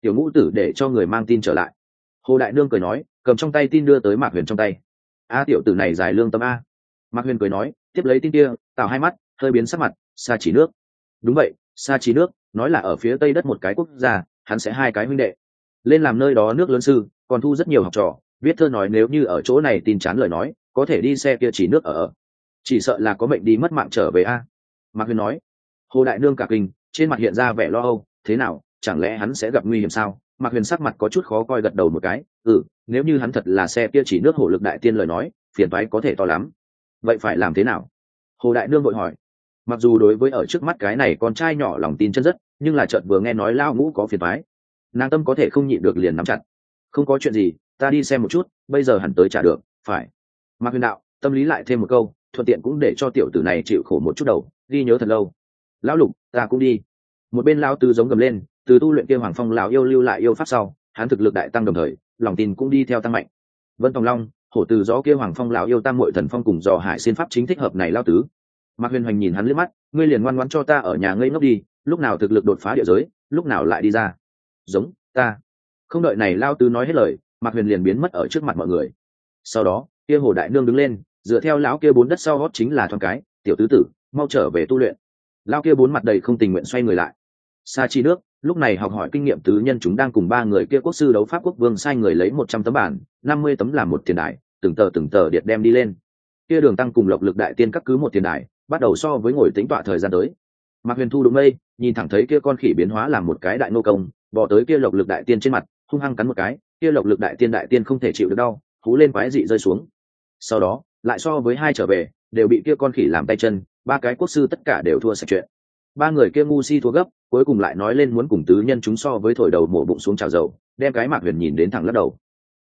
tiểu ngũ tử để cho người mang tin trở lại. Hồ đại nương cười nói, cầm trong tay tin đưa tới Mạc Huyền trong tay. A tiểu tử này dài lương tâm a. Mạc Huyền cười nói, tiếp lấy tin kia, Tào hai mắt hơi biến sắc mặt. Sa Chỉ Nước. Đúng vậy, Sa Chỉ Nước nói là ở phía tây đất một cái quốc gia, hắn sẽ hai cái huynh đệ lên làm nơi đó nước lớn sư, còn thu rất nhiều học trò. Viết thơ nói nếu như ở chỗ này tin chán lời nói, có thể đi xe kia Chỉ Nước ở, chỉ sợ là có mệnh đi mất mạng trở về a. Mạc Huyền nói. Hồ đại nương cả kinh, trên mặt hiện ra vẻ lo âu. Thế nào, chẳng lẽ hắn sẽ gặp nguy hiểm sao? Mạc Huyền sắc mặt có chút khó coi, gật đầu một cái. Nếu như hắn thật là xe kia Chỉ Nước hổ lực đại tiên lời nói, phiền toái có thể to lắm. Vậy phải làm thế nào? Hồ đại nương vội hỏi. Mặc dù đối với ở trước mắt cái này con trai nhỏ lòng tin chân rất, nhưng là chợt vừa nghe nói Lao Ngũ có phiền toái, nàng tâm có thể không nhịn được liền nắm chặt. Không có chuyện gì, ta đi xem một chút, bây giờ hẳn tới trả được. Phải. Mạc Huyền đạo, tâm lý lại thêm một câu, thuận tiện cũng để cho tiểu tử này chịu khổ một chút đầu, ghi nhớ thật lâu. Lão Lục, ta cũng đi. Một bên lão tứ giống gầm lên, từ tu luyện kia Hoàng Phong lão yêu lưu lại yêu pháp sau, hắn thực lực đại tăng đồng thời, lòng tin cũng đi theo tăng mạnh. Vân Tòng Long, hổ từ gió kia Hoàng Phong lão yêu tam muội thần phong cùng dò hải xin pháp chính thích hợp này lão tứ. Mạc Huyền Hoành nhìn hắn liếc mắt, ngươi liền ngoan ngoãn cho ta ở nhà ngây ngốc đi, lúc nào thực lực đột phá địa giới, lúc nào lại đi ra. Giống ta. Không đợi này lão tứ nói hết lời, Mạc Huyền liền biến mất ở trước mặt mọi người. Sau đó, kia hồ đại nương đứng lên, dựa theo lão kia bốn đất sau hót chính là thoáng cái, tiểu tứ tử, mau trở về tu luyện. Lão kia bốn mặt đầy không tình nguyện xoay người lại. Sa Chi Nước lúc này học hỏi kinh nghiệm tứ nhân chúng đang cùng ba người kia quốc sư đấu pháp quốc vương sai người lấy 100 tấm bản, 50 tấm làm một tiền đài, từng tờ điện đem đi lên. Kia Đường Tăng cùng Lộc Lực đại tiên các cứ một tiền đài, bắt đầu so với ngồi tính tọa thời gian tới. Mạc Huyền thu đúng mây, nhìn thẳng thấy kia con khỉ biến hóa làm một cái đại nô công, bò tới kia Lộc Lực đại tiên trên mặt, hung hăng cắn một cái, kia Lộc Lực đại tiên không thể chịu được đau, hú lên quái dị rơi xuống. Sau đó, lại so với hai trở về, đều bị kia con khỉ làm tay chân, ba cái quốc sư tất cả đều thua sạch chuyện. Ba người kia ngu si thua gấp, cuối cùng lại nói lên muốn cùng tứ nhân chúng so với thổi đầu mổ bụng xuống chảo dầu, đem cái Mạc Huyền nhìn đến thẳng lắc đầu.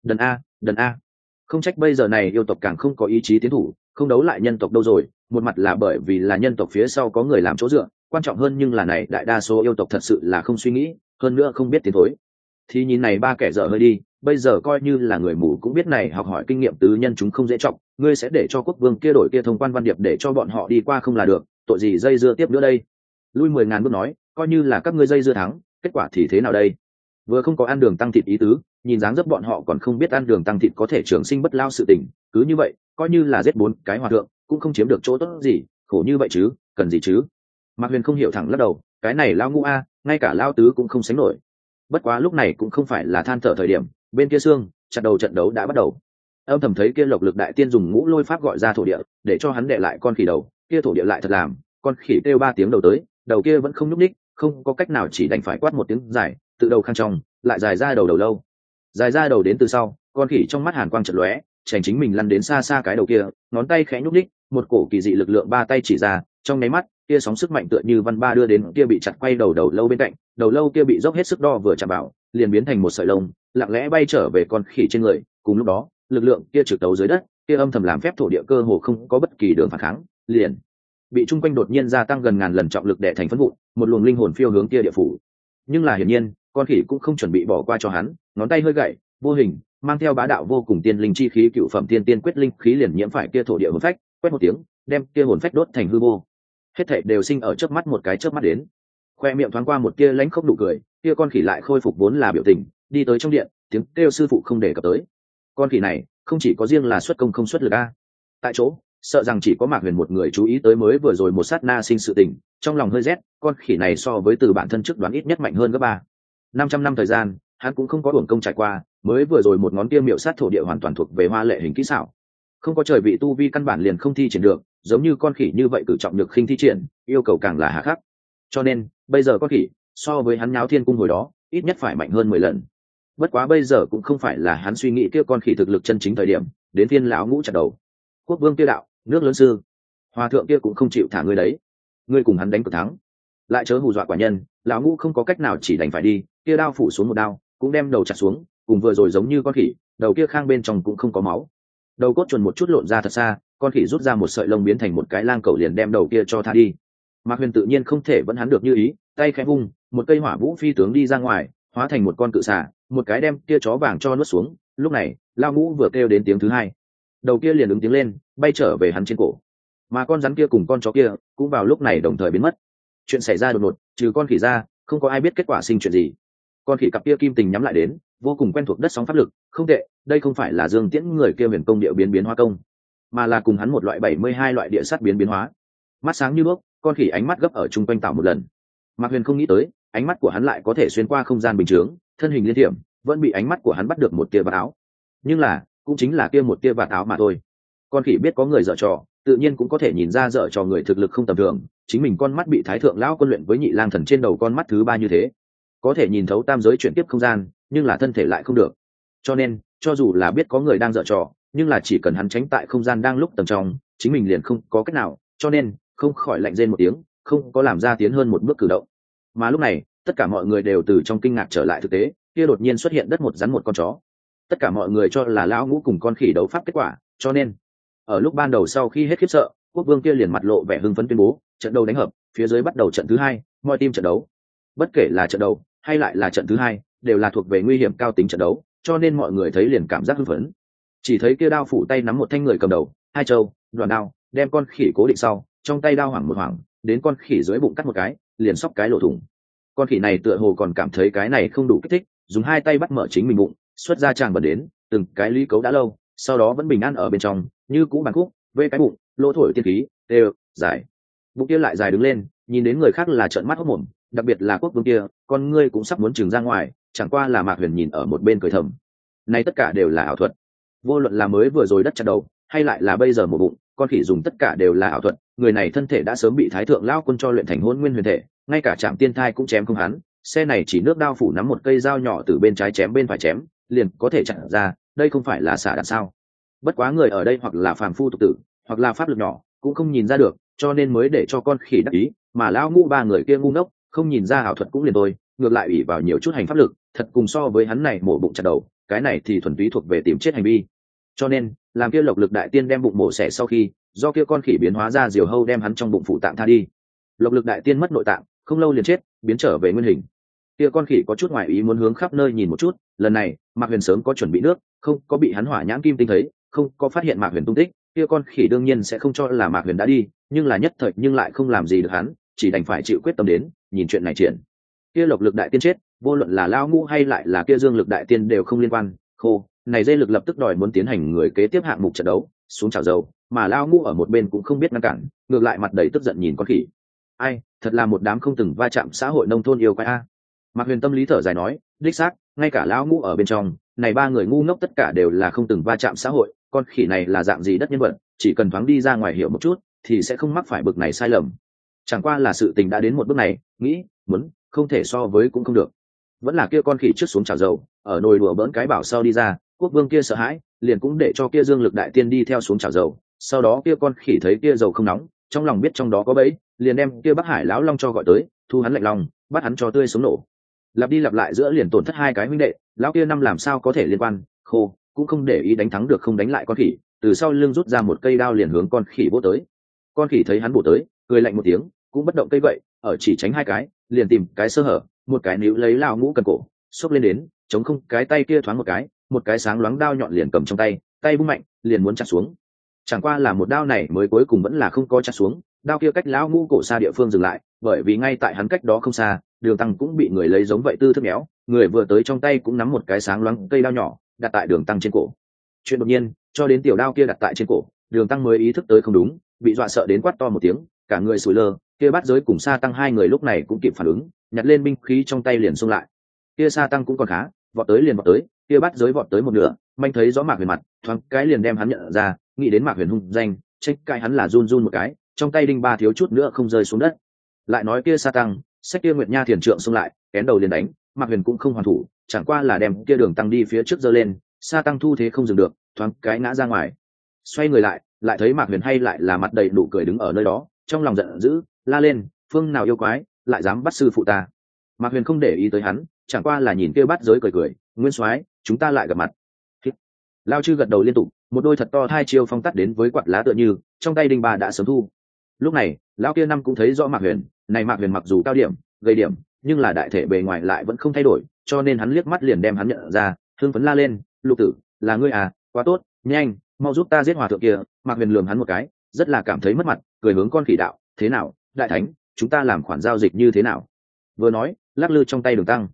Đần a, không trách bây giờ này yêu tộc càng không có ý chí tiến thủ, không đấu lại nhân tộc đâu rồi. Một mặt là bởi vì là nhân tộc phía sau có người làm chỗ dựa, quan trọng hơn nhưng là này đại đa số yêu tộc thật sự là không suy nghĩ, hơn nữa không biết tiến thối. Thì nhìn này ba kẻ dở hơi đi, bây giờ coi như là người mù cũng biết này học hỏi kinh nghiệm tứ nhân chúng không dễ trọng, ngươi sẽ để cho quốc vương kia đổi kia thông quan văn điệp để cho bọn họ đi qua không là được, tội gì dây dưa tiếp nữa đây. Lui 10.000 bước nói, coi như là các ngươi dây dưa thắng, kết quả thì thế nào đây? Vừa không có ăn Đường Tăng thịt ý tứ, nhìn dáng dấp bọn họ còn không biết ăn Đường Tăng thịt có thể trường sinh bất lao sự tình, cứ như vậy, coi như là giết 4 cái hòa thượng, cũng không chiếm được chỗ tốt gì, khổ như vậy chứ, cần gì chứ? Mạc Huyền không hiểu, thẳng lắc đầu, cái này lao Ngũ a, ngay cả lao tứ cũng không sánh nổi. Bất quá lúc này cũng không phải là than thở thời điểm, bên kia xương chặt đầu trận đấu đã bắt đầu. Âm thầm thấy kia Lộc Lực đại tiên dùng ngũ lôi pháp gọi ra thổ địa, để cho hắn đệ lại con khỉ đầu, kia thổ địa lại thật làm, con khỉ kêu 3 tiếng đầu tới, đầu kia vẫn không nhúc ních, không có cách nào chỉ đành phải quát một tiếng dài, tự đầu khang trong, lại dài ra đầu lâu. Dài ra đầu đến từ sau, con khỉ trong mắt hàn quang chợt lóe, chành chính mình lăn đến xa xa cái đầu kia, ngón tay khẽ nhúc ních, một cổ kỳ dị lực lượng ba tay chỉ ra, trong nháy mắt, kia sóng sức mạnh tựa như văn ba đưa đến kia bị chặt quay đầu lâu bên cạnh, đầu lâu kia bị dốc hết sức đo vừa chạm vào, liền biến thành một sợi lông, lặng lẽ bay trở về con khỉ trên người. Cùng lúc đó, lực lượng kia trực tấu dưới đất, kia âm thầm làm phép thổ địa cơ hồ không có bất kỳ đường phản kháng, liền bị trung quanh đột nhiên gia tăng gần ngàn lần trọng lực đè thành phân vụn, một luồng linh hồn phiêu hướng kia địa phủ. Nhưng là hiển nhiên, con khỉ cũng không chuẩn bị bỏ qua cho hắn, ngón tay hơi gậy, vô hình mang theo bá đạo vô cùng tiên linh chi khí cựu phẩm tiên quyết linh khí liền nhiễm phải kia thổ địa hồn phách, quét một tiếng, đem kia hồn phách đốt thành hư vô. Hết thảy đều sinh ở chớp mắt một cái chớp mắt đến. Khoe miệng thoáng qua một tia lãnh khốc nụ cười, kia con khỉ lại khôi phục vốn là biểu tình, đi tới trong điện, tiếng kêu sư phụ không để cập tới. Con khỉ này không chỉ có riêng là xuất công không xuất lực a. Tại chỗ, sợ rằng chỉ có Mạc Huyền một người chú ý tới mới vừa rồi một sát na sinh sự tình, trong lòng hơi rét, con khỉ này so với từ bản thân trước đoán ít nhất mạnh hơn gấp 3. 500 năm thời gian, hắn cũng không có uổng công trải qua, mới vừa rồi một ngón kia miệu sát thổ địa hoàn toàn thuộc về hoa lệ hình kỹ xảo. Không có trời vị tu vi căn bản liền không thi triển được, giống như con khỉ như vậy cử trọng được khinh thi triển, yêu cầu càng là hà khắc. Cho nên, bây giờ con khỉ so với hắn nháo thiên cung hồi đó, ít nhất phải mạnh hơn 10 lần. Bất quá bây giờ cũng không phải là hắn suy nghĩ kia con khỉ thực lực chân chính thời điểm, đến Thiên lão Ngũ chặt đầu. Quốc vương kia đạo, nước lớn sư, hòa thượng kia cũng không chịu thả ngươi đấy, ngươi cùng hắn đánh cược thắng, lại chớ hù dọa quả nhân. Lão Ngũ không có cách nào chỉ đành phải đi, kia đao phủ xuống một đao, cũng đem đầu chặt xuống, cùng vừa rồi giống như con khỉ, đầu kia khang bên trong cũng không có máu, đầu cốt chuẩn một chút lộn ra thật xa, con khỉ rút ra một sợi lông biến thành một cái lang cẩu liền đem đầu kia cho tha đi. Mạc Huyền tự nhiên không thể vẫn hắn được như ý, tay khẽ vung, một cây hỏa vũ phi tướng đi ra ngoài, hóa thành một con cự xà, một cái đem kia chó vàng cho nuốt xuống. Lúc này, Lao Ngũ vừa kêu đến tiếng thứ hai, đầu kia liền ứng tiếng lên, bay trở về hắn trên cổ. Mà con rắn kia cùng con chó kia cũng vào lúc này đồng thời biến mất. Chuyện xảy ra đột ngột, trừ con khỉ ra, không có ai biết kết quả sinh chuyện gì. Con khỉ cặp kia kim tình nhắm lại đến, vô cùng quen thuộc đất sóng pháp lực, không tệ, đây không phải là Dương Tiễn người kia huyền công địa biến biến hóa công, mà là cùng hắn một loại 72 loại địa sát biến biến hóa. Mắt sáng như đuốc, con khỉ ánh mắt gấp ở trung quanh tạo một lần. Mạc Huyền không nghĩ tới, ánh mắt của hắn lại có thể xuyên qua không gian bình thường, thân hình liên thiểm, vẫn bị ánh mắt của hắn bắt được một tia vạt áo. Nhưng là, cũng chính là kia một tia vạt áo mà thôi. Con khỉ biết có người dở trò, tự nhiên cũng có thể nhìn ra dở trò người thực lực không tầm thường, chính mình con mắt bị Thái thượng lão quân luyện với Nhị Lang thần trên đầu con mắt thứ ba như thế, có thể nhìn thấu tam giới chuyển tiếp không gian, nhưng là thân thể lại không được. Cho nên, cho dù là biết có người đang dở trò, nhưng là chỉ cần hắn tránh tại không gian đang lúc tầm trong, chính mình liền không có cách nào, cho nên không khỏi lạnh rên một tiếng, không có làm ra tiến hơn một bước cử động. Mà lúc này, tất cả mọi người đều từ trong kinh ngạc trở lại thực tế, kia đột nhiên xuất hiện đất một rắn một con chó. Tất cả mọi người cho là lão ngũ cùng con khỉ đấu pháp kết quả, cho nên ở lúc ban đầu sau khi hết khiếp sợ, quốc vương kia liền mặt lộ vẻ hưng phấn tuyên bố trận đấu đánh hợp, phía dưới bắt đầu trận thứ hai, mọi team trận đấu. Bất kể là trận đấu hay lại là trận thứ hai, đều là thuộc về nguy hiểm cao tính trận đấu, cho nên mọi người thấy liền cảm giác hưng phấn. Chỉ thấy kia đao phủ tay nắm một thanh người cầm đầu, hai châu đoạn đao, đem con khỉ cố định sau, trong tay đao hoảng một hoảng, đến con khỉ dưới bụng cắt một cái, liền xóc cái lỗ thủng. Con khỉ này tựa hồ còn cảm thấy cái này không đủ kích thích, dùng hai tay bắt mở chính mình bụng, xuất ra tràng bẩn đến, từng cái lý cấu đã lâu, sau đó vẫn bình an ở bên trong, như cũ bàn khúc, vê cái bụng, lỗ thổi tiên khí, đều dài. Bụng kia lại dài đứng lên, nhìn đến người khác là trợn mắt hốt mồm, đặc biệt là quốc vương kia, con ngươi cũng sắp muốn trừng ra ngoài, chẳng qua là Mạc Huyền nhìn ở một bên cười thầm. Này tất cả đều là ảo thuật. Vô luận là mới vừa rồi đất chặt đầu, hay lại là bây giờ một bụng, con khỉ dùng tất cả đều là ảo thuật, người này thân thể đã sớm bị Thái thượng lão quân cho luyện thành hỗn nguyên huyền thể, ngay cả Trảm Tiên Thai cũng chém không hắn, xe này chỉ nước đao phủ nắm một cây dao nhỏ từ bên trái chém bên phải chém, liền có thể chặn ra, đây không phải là xả đạn sao? Bất quá người ở đây hoặc là phàm phu tục tử, hoặc là pháp lực nhỏ, cũng không nhìn ra được, cho nên mới để cho con khỉ đắc ý, mà lão ngũ ba người kia ngu ngốc, không nhìn ra ảo thuật cũng liền thôi, ngược lại ủy vào nhiều chút hành pháp lực, thật cùng so với hắn này mổ bụng chặt đầu, cái này thì thuần túy thuộc về tìm chết hành vi. Cho nên, làm kia Lộc Lực đại tiên đem bụng mổ xẻ sau khi, do kia con khỉ biến hóa ra diều hâu đem hắn trong bụng phụ tạng tha đi. Lộc Lực đại tiên mất nội tạng, không lâu liền chết, biến trở về nguyên hình. Kia con khỉ có chút ngoài ý muốn hướng khắp nơi nhìn một chút, lần này, Mạc Huyền sớm có chuẩn bị nước, không có bị hắn hỏa nhãn kim tinh thấy, không có phát hiện Mạc Huyền tung tích, kia con khỉ đương nhiên sẽ không cho là Mạc Huyền đã đi, nhưng là nhất thời nhưng lại không làm gì được hắn, chỉ đành phải chịu quyết tâm đến, nhìn chuyện này triển. Kia Lộc Lực đại tiên chết, vô luận là Lao Ngũ hay lại là kia Dương Lực đại tiên đều không liên quan, khô, này dây lực lập tức đòi muốn tiến hành người kế tiếp hạng mục trận đấu, xuống chảo dầu, mà Lao Ngũ ở một bên cũng không biết ngăn cản, ngược lại mặt đầy tức giận nhìn con khỉ. Ai, thật là một đám không từng va chạm xã hội nông thôn yêu quái a. Mạc Huyền tâm lý thở dài nói, đích xác, ngay cả Lão Ngũ ở bên trong, này ba người ngu ngốc tất cả đều là không từng va chạm xã hội, con khỉ này là dạng gì đất nhân vật, chỉ cần thoáng đi ra ngoài hiểu một chút, thì sẽ không mắc phải bực này sai lầm. Chẳng qua là sự tình đã đến một bước này, nghĩ, muốn, không thể so với cũng không được. Vẫn là kia con khỉ trước xuống chảo dầu, ở nồi đùa bỡn cái bảo sau đi ra, quốc vương kia sợ hãi, liền cũng để cho kia Dương Lực đại tiên đi theo xuống chảo dầu, sau đó kia con khỉ thấy kia dầu không nóng, trong lòng biết trong đó có bẫy, liền đem kia Bắc Hải lão long cho gọi tới, thu hắn lạnh lòng, bắt hắn cho tươi sống nổ. Lặp đi lặp lại giữa liền tổn thất hai cái huynh đệ, lão kia năm làm sao có thể liên quan, khô, cũng không để ý đánh thắng được không đánh lại con khỉ, từ sau lưng rút ra một cây đao liền hướng con khỉ bổ tới. Con khỉ thấy hắn bổ tới, cười lạnh một tiếng, cũng bất động cây vậy, ở chỉ tránh hai cái, liền tìm cái sơ hở, một cái níu lấy Lão Ngũ cần cổ, xốc lên đến, chống không cái tay kia thoáng một cái sáng loáng đao nhọn liền cầm trong tay, tay bung mạnh, liền muốn chặt xuống. Chẳng qua là một đao này mới cuối cùng vẫn là không có chặt xuống, đao kia cách Lão Ngũ cổ xa địa phương dừng lại, bởi vì ngay tại hắn cách đó không xa, Đường Tăng cũng bị người lấy giống vậy tư thức méo, người vừa tới trong tay cũng nắm một cái sáng loáng cây đao nhỏ, đặt tại Đường Tăng trên cổ. Chuyện đột nhiên, cho đến tiểu đao kia đặt tại trên cổ, Đường Tăng mới ý thức tới không đúng, bị dọa sợ đến quát to một tiếng, cả người sủi lơ, kia Bát Giới cùng Sa Tăng hai người lúc này cũng kịp phản ứng, nhặt lên binh khí trong tay liền xung lại. Kia Sa Tăng cũng còn khá, vọt tới liền vọt tới, kia Bát Giới vọt tới một nửa, manh thấy rõ Mạc Huyền mặt, thoáng cái liền đem hắn nhận ra, nghĩ đến Mạc Huyền hung danh, trách cái hắn là run run một cái, trong tay đinh ba thiếu chút nữa không rơi xuống đất. Lại nói kia Sa Tăng, xách kia Nguyệt Nha Thiền trượng xung lại, kén đầu liền đánh, Mạc Huyền cũng không hoàn thủ, chẳng qua là đem kia Đường Tăng đi phía trước giơ lên, Sa Tăng thu thế không dừng được, thoáng cái ngã ra ngoài. Xoay người lại thấy Mạc Huyền hay lại là mặt đầy nụ cười đứng ở nơi đó, trong lòng giận dữ, la lên, phương nào yêu quái, lại dám bắt sư phụ ta. Mạc Huyền không để ý tới hắn, chẳng qua là nhìn kia Bát Giới cười cười, Nguyên soái, chúng ta lại gặp mặt. Lao Chư gật đầu liên tục, một đôi thật to hai chiêu phong tắt đến với quạt lá tựa như, trong tay đinh ba đã sớm thu. Lúc này, lão kia năm cũng thấy rõ Mạc Huyền, này Mạc Huyền mặc dù cao điểm, gây điểm, nhưng là đại thể bề ngoài lại vẫn không thay đổi, cho nên hắn liếc mắt liền đem hắn nhận ra, hưng phấn la lên, Lục tử, là ngươi à, quá tốt, nhanh, mau giúp ta giết hòa thượng kia. Mạc Huyền lườm hắn một cái, rất là cảm thấy mất mặt, cười hướng con khỉ đạo, thế nào, đại thánh, chúng ta làm khoản giao dịch như thế nào? Vừa nói, lắc lư trong tay Đường Tăng.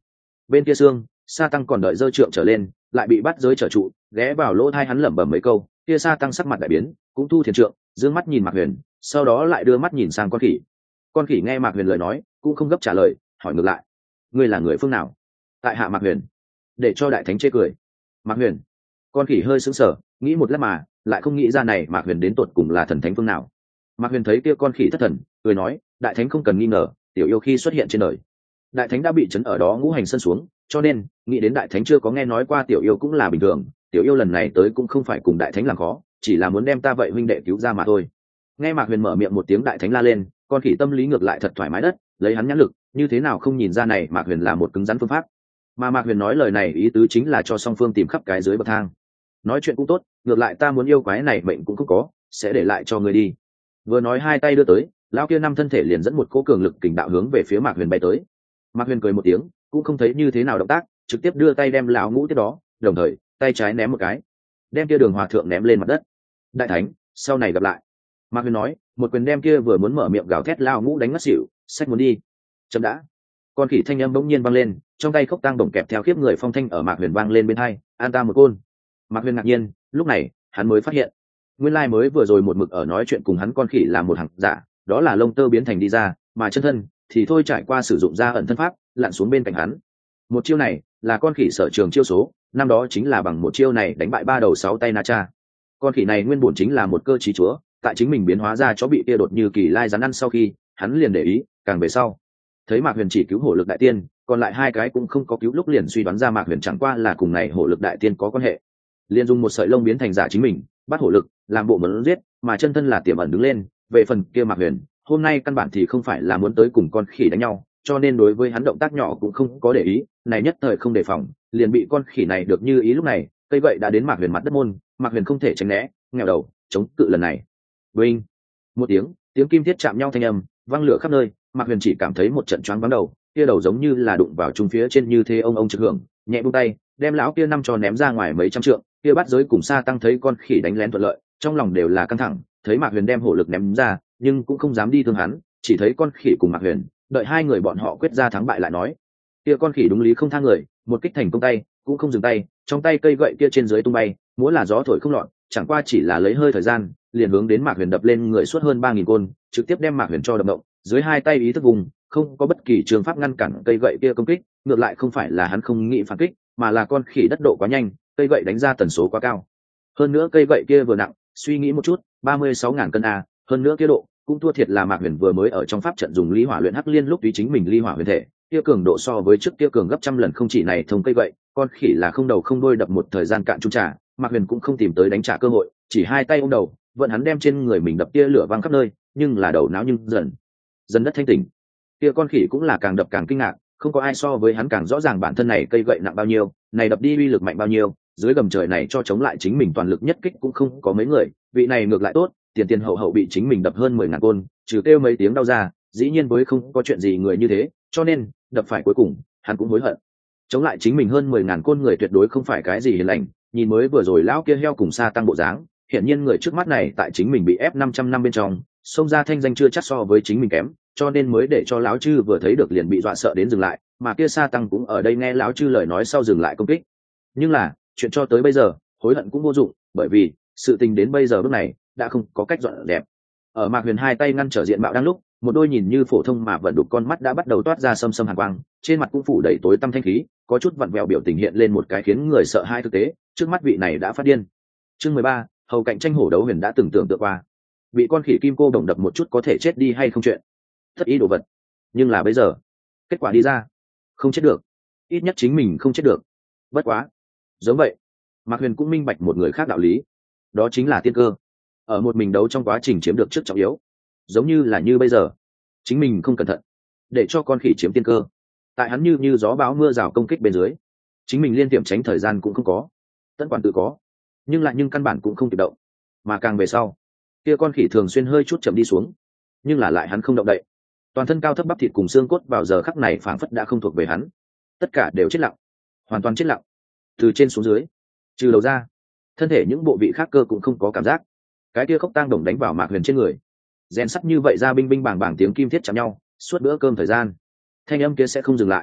Bên kia xương sa tăng còn đợi dơ trượng trở lên, lại bị bắt giới trở trụ, ghé vào lỗ thai hắn lẩm bẩm mấy câu. Kia sa tăng sắc mặt đại biến, cũng thu thiền trượng, dương mắt nhìn Mạc Huyền, sau đó lại đưa mắt nhìn sang con khỉ. Con khỉ nghe Mạc Huyền lời nói, cũng không gấp trả lời, hỏi ngược lại: ngươi là người phương nào? Tại hạ Mạc Huyền. Để cho đại thánh chê cười. Mạc Huyền. Con khỉ hơi sững sờ, nghĩ một lát mà lại không nghĩ ra này Mạc Huyền đến tột cùng là thần thánh phương nào. Mạc Huyền thấy kia con khỉ thất thần, cười nói: đại thánh không cần nghi ngờ, tiểu yêu khi xuất hiện trên đời, đại thánh đã bị trấn ở đó ngũ hành sân xuống, cho nên nghĩ đến đại thánh chưa có nghe nói qua tiểu yêu cũng là bình thường. Tiểu yêu lần này tới cũng không phải cùng đại thánh làm khó, chỉ là muốn đem ta vậy huynh đệ cứu ra mà thôi. Nghe Mạc Huyền mở miệng một tiếng đại thánh la lên, con khỉ tâm lý ngược lại thật thoải mái đất, lấy hắn nhãn lực như thế nào không nhìn ra này Mạc Huyền là một cứng rắn phương pháp. Mà Mạc Huyền nói lời này ý tứ chính là cho song phương tìm khắp cái dưới bậc thang. Nói chuyện cũng tốt, ngược lại ta muốn yêu quái này mệnh cũng không có, sẽ để lại cho người đi. Vừa nói hai tay đưa tới, lão kia năm thân thể liền dẫn một cỗ cường lực kình đạo hướng về phía Mạc Huyền bay tới. Mạc Huyền cười một tiếng, cũng không thấy như thế nào động tác, trực tiếp đưa tay đem lão ngũ tiếp đó, đồng thời tay trái ném một cái, đem kia Đường Hòa thượng ném lên mặt đất. Đại thánh, sau này gặp lại. Mạc Huyền nói, một quyền đem kia vừa muốn mở miệng gào thét lão ngũ đánh ngất xỉu, xách muốn đi. Chậm đã. Con khỉ thanh âm bỗng nhiên vang lên, trong tay khốc tang bổng kẹp theo khiếp người phong thanh ở Mạc Huyền vang lên bên hai, an ta một côn. Mạc Huyền ngạc nhiên, lúc này hắn mới phát hiện, nguyên lai mới vừa rồi một mực ở nói chuyện cùng hắn con khỉ là một hàng giả, đó là lông tơ biến thành đi ra, mà chân thân thì thôi trải qua sử dụng ra ẩn thân pháp, lặn xuống bên cạnh hắn. Một chiêu này là con khỉ sở trường chiêu số, năm đó chính là bằng một chiêu này đánh bại ba đầu sáu tay Na Cha. Con khỉ này nguyên bổn chính là một cơ trí chúa, tại chính mình biến hóa ra chó bị kia đột như kỳ lai rắn ăn sau khi, hắn liền để ý, càng về sau thấy Mạc Huyền chỉ cứu hổ lực đại tiên, còn lại hai cái cũng không có cứu, lúc liền suy đoán ra Mạc Huyền chẳng qua là cùng này hổ lực đại tiên có quan hệ, liền dùng một sợi lông biến thành giả chính mình, bắt hổ lực làm bộ muốn giết, mà chân thân là tiềm ẩn đứng lên. Về phần kia Mạc Huyền hôm nay căn bản thì không phải là muốn tới cùng con khỉ đánh nhau, cho nên đối với hắn động tác nhỏ cũng không có để ý, này nhất thời không đề phòng, liền bị con khỉ này được như ý. Lúc này cây gậy đã đến Mạc Huyền mặt đất môn, Mạc Huyền không thể tránh né, nghèo đầu chống cự lần này. Vinh, một tiếng kim thiết chạm nhau thanh âm vang lửa khắp nơi. Mạc Huyền chỉ cảm thấy một trận choáng váng đầu, kia đầu giống như là đụng vào trung phía trên như thế ông trực hưởng, nhẹ buông tay đem lão kia năm cho ném ra ngoài mấy trăm trượng. Kia bắt giới cùng sa tăng thấy con khỉ đánh lén thuận lợi, trong lòng đều là căng thẳng, thấy Mạc Huyền đem hổ lực ném ra nhưng cũng không dám đi thương hắn, chỉ thấy con khỉ cùng Mạc Huyền đợi hai người bọn họ quyết ra thắng bại lại nói. Kia con khỉ đúng lý không tha người, một kích thành công tay cũng không dừng tay, trong tay cây gậy kia trên dưới tung bay, múa là gió thổi không lọt, chẳng qua chỉ là lấy hơi thời gian liền hướng đến Mạc Huyền đập lên người suốt hơn 3.000 côn, trực tiếp đem Mạc Huyền cho đập động. Dưới hai tay ý thức vùng, không có bất kỳ trường pháp ngăn cản cây gậy kia công kích, ngược lại không phải là hắn không nghĩ phản kích, mà là con khỉ đất độ quá nhanh, cây gậy đánh ra tần số quá cao. Hơn nữa cây gậy kia vừa nặng, suy nghĩ một chút, 36.000 cân a, hơn nữa kia độ cũng thua thiệt là Mạc Huyền vừa mới ở trong pháp trận dùng ly hỏa luyện hắc liên lúc tùy chính mình ly hỏa huyền thể, kia cường độ so với trước kia cường gấp trăm lần. Không chỉ này thông cây gậy, con khỉ là không đầu không đuôi đập một thời gian cạn chung trà, Mạc Huyền cũng không tìm tới đánh trả cơ hội, chỉ hai tay ôm đầu, vận hắn đem trên người mình đập tia lửa văng khắp nơi, nhưng là đầu não nhưng dần đất thanh tỉnh. Kia con khỉ cũng là càng đập càng kinh ngạc, không có ai so với hắn càng rõ ràng bản thân này cây gậy nặng bao nhiêu, này đập đi uy lực mạnh bao nhiêu, dưới gầm trời này cho chống lại chính mình toàn lực nhất kích cũng không có mấy người, vị này ngược lại tốt, tiền hậu hậu bị chính mình đập hơn 10.000 côn, trừ kêu mấy tiếng đau ra, dĩ nhiên với không có chuyện gì người như thế, cho nên đập phải cuối cùng hắn cũng hối hận. Chống lại chính mình hơn 10.000 côn người tuyệt đối không phải cái gì hiền lành, nhìn mới vừa rồi lão kia heo cùng sa tăng bộ dáng, hiển nhiên người trước mắt này tại chính mình bị ép 500 năm bên trong, xông ra thanh danh chưa chắc so với chính mình kém, cho nên mới để cho lão chư vừa thấy được liền bị dọa sợ đến dừng lại, mà kia sa tăng cũng ở đây nghe lão chư lời nói sau dừng lại công kích. Nhưng là chuyện cho tới bây giờ hối hận cũng vô dụng, bởi vì sự tình đến bây giờ bước này đã không có cách dọn đẹp. Ở Mạc Huyền hai tay ngăn trở diện mạo đang lúc, một đôi nhìn như phổ thông mà vẫn đục con mắt đã bắt đầu toát ra sâm hàn quang, trên mặt cũng phủ đầy tối tăm thanh khí, có chút vặn vẹo biểu tình hiện lên một cái khiến người sợ hai thực tế, trước mắt vị này đã phát điên. Chương 13, hầu cạnh tranh hổ đấu Huyền đã từng tưởng tượng qua, bị con khỉ kim cô đồng đập một chút có thể chết đi hay không chuyện thất ý đồ vật, nhưng là bây giờ kết quả đi ra, không chết được, ít nhất chính mình không chết được. Bất quá giống vậy, Mạc Huyền cũng minh bạch một người khác đạo lý, đó chính là tiên cơ. Ở một mình đấu trong quá trình chiếm được trước trọng yếu, giống như là như bây giờ chính mình không cẩn thận để cho con khỉ chiếm tiên cơ, tại hắn như gió bão mưa rào công kích bên dưới, chính mình liên tiệm tránh thời gian cũng không có, tất quản tự có, nhưng căn bản cũng không kịp động. Mà càng về sau, kia con khỉ thường xuyên hơi chút chậm đi xuống, nhưng là lại hắn không động đậy, toàn thân cao thấp bắp thịt cùng xương cốt vào giờ khắc này phảng phất đã không thuộc về hắn, tất cả đều chết lặng, hoàn toàn chết lặng, từ trên xuống dưới, trừ đầu ra, thân thể những bộ vị khác cơ cũng không có cảm giác. Cái kia khốc tang đồng đánh vào Mạc Huyền trên người, rèn sắt như vậy ra binh binh bàng bàng tiếng kim thiết chạm nhau, suốt bữa cơm thời gian thanh âm kia sẽ không dừng lại.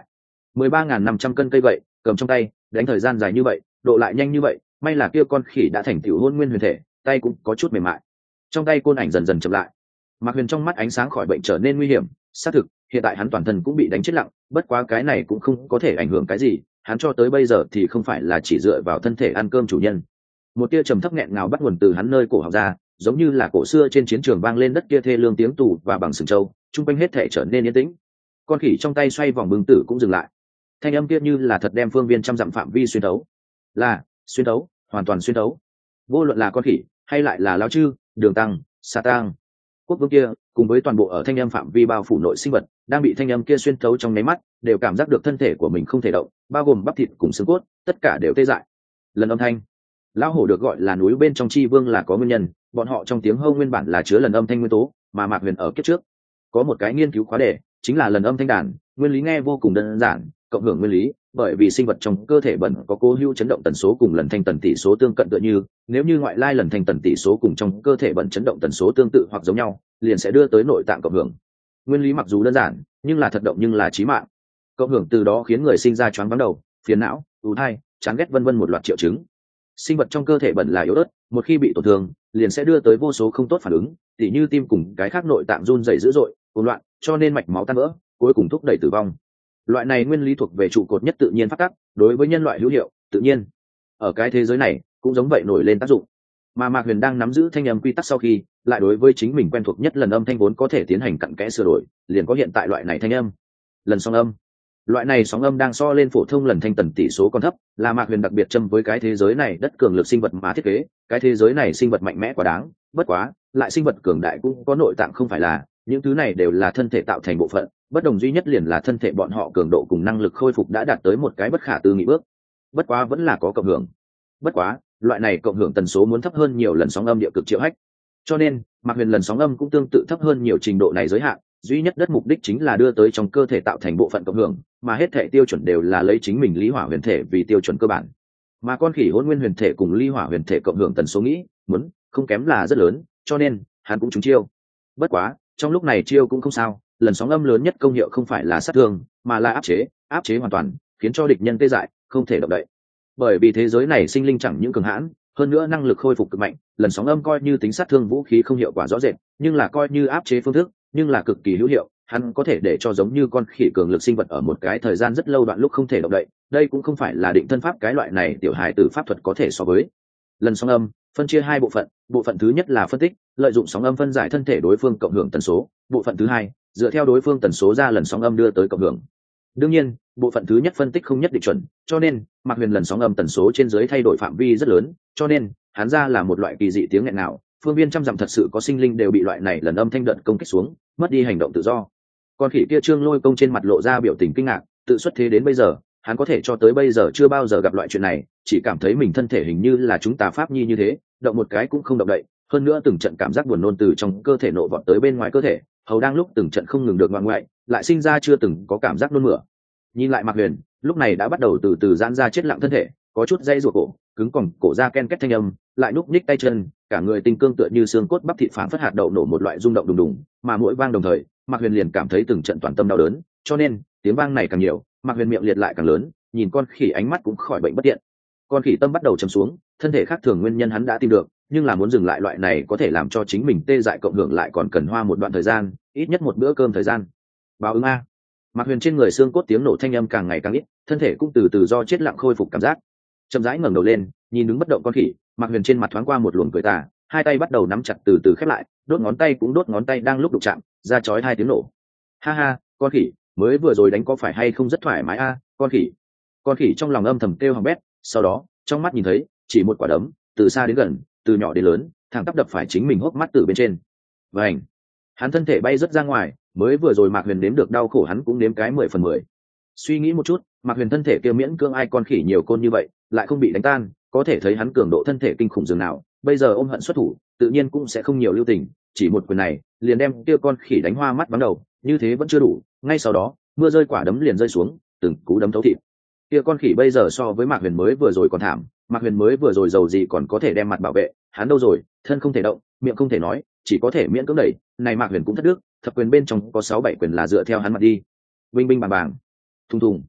13.500 cân cây vậy cầm trong tay, đánh thời gian dài như vậy, độ lại nhanh như vậy, may là kia con khỉ đã thành tiểu hôn nguyên huyền thể, tay cũng có chút mềm mại. Trong tay côn ảnh dần dần chậm lại. Mạc Huyền trong mắt ánh sáng khỏi bệnh trở nên nguy hiểm, xác thực, hiện tại hắn toàn thân cũng bị đánh chết lặng, bất quá cái này cũng không có thể ảnh hưởng cái gì, hắn cho tới bây giờ thì không phải là chỉ dựa vào thân thể ăn cơm chủ nhân. Một tia trầm thấp nghẹn ngào bắt nguồn từ hắn nơi cổ họng ra, giống như là cổ xưa trên chiến trường vang lên đất kia thê lương tiếng tù và bằng sừng trâu, trung quanh hết thể trở nên yên tĩnh. Con khỉ trong tay xoay vòng bừng tử cũng dừng lại. Thanh âm kia như là thật đem phương viên trăm dặm phạm vi xuyên thấu. Là xuyên thấu, hoàn toàn xuyên thấu. Vô luận là con khỉ hay lại là lão chư, đường tăng, sa tang, quốc vương kia, cùng với toàn bộ ở thanh âm phạm vi bao phủ nội sinh vật đang bị thanh âm kia xuyên thấu trong nháy mắt, đều cảm giác được thân thể của mình không thể động, bao gồm bắp thịt cùng xương cốt, tất cả đều tê dại. Lần âm thanh, lão hổ được gọi là núi bên trong chi vương là có nguyên nhân, bọn họ trong tiếng hâu nguyên bản là chứa lần âm thanh nguyên tố, mà Mạc Huyền ở kiếp trước có một cái nghiên cứu khóa đề, chính là lần âm thanh đàn. Nguyên lý nghe vô cùng đơn giản, cộng hưởng nguyên lý, bởi vì sinh vật trong cơ thể bẩn có cố hữu chấn động tần số cùng lần thanh tần tỷ số tương cận tựa như, nếu như ngoại lai lần thanh tần tỷ số cùng trong cơ thể bẩn chấn động tần số tương tự hoặc giống nhau, liền sẽ đưa tới nội tạng cộng hưởng. Nguyên lý mặc dù đơn giản, nhưng là thật động nhưng là chí mạng. Cộng hưởng từ đó khiến người sinh ra choáng váng đầu, phiền não, ù tai, chán ghét vân vân một loạt triệu chứng. Sinh vật trong cơ thể bẩn là yếu ớt, một khi bị tổn thương, liền sẽ đưa tới vô số không tốt phản ứng, tỉ như tim cùng cái khác nội tạng run rẩy dữ dội, hỗn loạn, cho nên mạch máu tan vỡ, cuối cùng thúc đẩy tử vong. Loại này nguyên lý thuộc về trụ cột nhất tự nhiên phát tác, đối với nhân loại hữu hiệu, tự nhiên. Ở cái thế giới này, cũng giống vậy nổi lên tác dụng. Mà Mạc Huyền đang nắm giữ thanh âm quy tắc sau khi, lại đối với chính mình quen thuộc nhất lần âm thanh vốn có thể tiến hành cặn kẽ sửa đổi, liền có hiện tại loại này thanh âm. Lần sóng âm. Loại này sóng âm đang so lên phổ thông lần thanh tần tỷ số còn thấp, là Mạc Huyền đặc biệt châm với cái thế giới này đất cường lực sinh vật mà thiết kế, cái thế giới này sinh vật mạnh mẽ quá đáng, bất quá, lại sinh vật cường đại cũng có nội tạng không phải là, những thứ này đều là thân thể tạo thành bộ phận, bất đồng duy nhất liền là thân thể bọn họ cường độ cùng năng lực khôi phục đã đạt tới một cái bất khả tư nghị bước. Bất quá vẫn là có cộng hưởng. Bất quá, loại này cộng hưởng tần số muốn thấp hơn nhiều lần sóng âm địa cực triệu hách. Cho nên, Mạc Huyền lần sóng âm cũng tương tự thấp hơn nhiều trình độ này giới hạn, duy nhất đất mục đích chính là đưa tới trong cơ thể tạo thành bộ phận cộng hưởng, mà hết thể tiêu chuẩn đều là lấy chính mình lý hỏa huyền thể vì tiêu chuẩn cơ bản. Mà con khỉ hỗn nguyên huyền thể cùng ly hỏa huyền thể cộng hưởng tần số nghĩ, muốn, không kém là rất lớn, cho nên, hắn cũng trúng chiêu. Bất quá, trong lúc này chiêu cũng không sao, lần sóng âm lớn nhất công hiệu không phải là sát thương, mà là áp chế hoàn toàn, khiến cho địch nhân tê dại, không thể động đậy. Bởi vì thế giới này sinh linh chẳng những cường hãn, hơn nữa năng lực khôi phục cực mạnh, lần sóng âm coi như tính sát thương vũ khí không hiệu quả rõ rệt, nhưng là coi như áp chế phương thức, nhưng là cực kỳ hữu hiệu, hắn có thể để cho giống như con khỉ cường lực sinh vật ở một cái thời gian rất lâu đoạn lúc không thể động đậy, đây cũng không phải là định thân pháp cái loại này tiểu hài tử pháp thuật có thể so với. Lần sóng âm phân chia hai bộ phận thứ nhất là phân tích, lợi dụng sóng âm phân giải thân thể đối phương cộng hưởng tần số, bộ phận thứ hai dựa theo đối phương tần số ra lần sóng âm đưa tới cộng hưởng. Đương nhiên, bộ phận thứ nhất phân tích không nhất định chuẩn, cho nên Mạc Huyền lần sóng âm tần số trên dưới thay đổi phạm vi rất lớn, cho nên hắn ra là một loại kỳ dị tiếng nghẹn nào, phương viên trăm dặm thật sự có sinh linh đều bị loại này lần âm thanh đợt công kích xuống, mất đi hành động tự do. Con khỉ kia Trương Lôi Công trên mặt lộ ra biểu tình kinh ngạc, tự xuất thế đến bây giờ, hắn có thể cho tới bây giờ chưa bao giờ gặp loại chuyện này, chỉ cảm thấy mình thân thể hình như là chúng ta pháp nhi như thế, động một cái cũng không động đậy, hơn nữa từng trận cảm giác buồn nôn từ trong cơ thể nộ vọt tới bên ngoài cơ thể, hầu đang lúc từng trận không ngừng được ngoạn ngoại, lại sinh ra chưa từng có cảm giác nôn mửa. Nhìn lại Mạc Huyền, lúc này đã bắt đầu từ từ giãn ra chết lặng thân thể, có chút dây ruột cổ, cứng còng cổ ra ken két thanh âm, lại núp nhích tay chân, cả người tinh cương tựa như xương cốt bắp thịt phảng phất hạt đậu nổ một loại rung động đùng đùng, mà mỗi vang đồng thời, Mạc Huyền liền cảm thấy từng trận toàn tâm đau đớn, cho nên tiếng vang này càng nhiều, Mạc Huyền miệng liệt lại càng lớn, nhìn con khỉ ánh mắt cũng khỏi bệnh bất tiện. Con khỉ tâm bắt đầu trầm xuống, thân thể khác thường nguyên nhân hắn đã tìm được, nhưng là muốn dừng lại loại này có thể làm cho chính mình tê dại cộng hưởng lại còn cần hoa một đoạn thời gian, ít nhất một bữa cơm thời gian. Báo ứng a. Mạc Huyền trên người xương cốt tiếng nổ thanh âm càng ngày càng ít, thân thể cũng từ từ do chết lặng khôi phục cảm giác. Chậm rãi ngẩng đầu lên, nhìn đứng bất động con khỉ, Mạc Huyền trên mặt thoáng qua một luồng cười tà, hai tay bắt đầu nắm chặt từ từ khép lại, đốt ngón tay đang lúc đụng chạm, ra chói hai tiếng nổ. Ha ha, con khỉ, mới vừa rồi đánh có phải hay không rất thoải mái a, con khỉ. Con khỉ trong lòng âm thầm kêu hằng bét, sau đó, trong mắt nhìn thấy, chỉ một quả đấm, từ xa đến gần, từ nhỏ đến lớn, thẳng tắp đập phải chính mình hốc mắt từ bên trên. Vành. Hắn thân thể bay rất ra ngoài, mới vừa rồi Mạc Huyền nếm được đau khổ hắn cũng nếm cái 10/10. Suy nghĩ một chút, Mạc Huyền thân thể kia miễn cưỡng ai con khỉ nhiều côn như vậy, lại không bị đánh tan, có thể thấy hắn cường độ thân thể kinh khủng dường nào, bây giờ ôm hận xuất thủ, tự nhiên cũng sẽ không nhiều lưu tình, chỉ một quyền này, liền đem kia con khỉ đánh hoa mắt vắng đầu, như thế vẫn chưa đủ, ngay sau đó, mưa rơi quả đấm liền rơi xuống, từng cú đấm thấu thịt. Kia con khỉ bây giờ so với Mạc Huyền mới vừa rồi còn thảm, Mạc Huyền mới vừa rồi giàu gì còn có thể đem mặt bảo vệ, hắn đâu rồi, thân không thể động, miệng không thể nói, chỉ có thể miễn cưỡng đẩy, này Mạc Huyền cũng thất đức, thập quyền bên trong có 6-7 quyền là dựa theo hắn mặt đi. Binh binh bàng bàng, thùng thùng.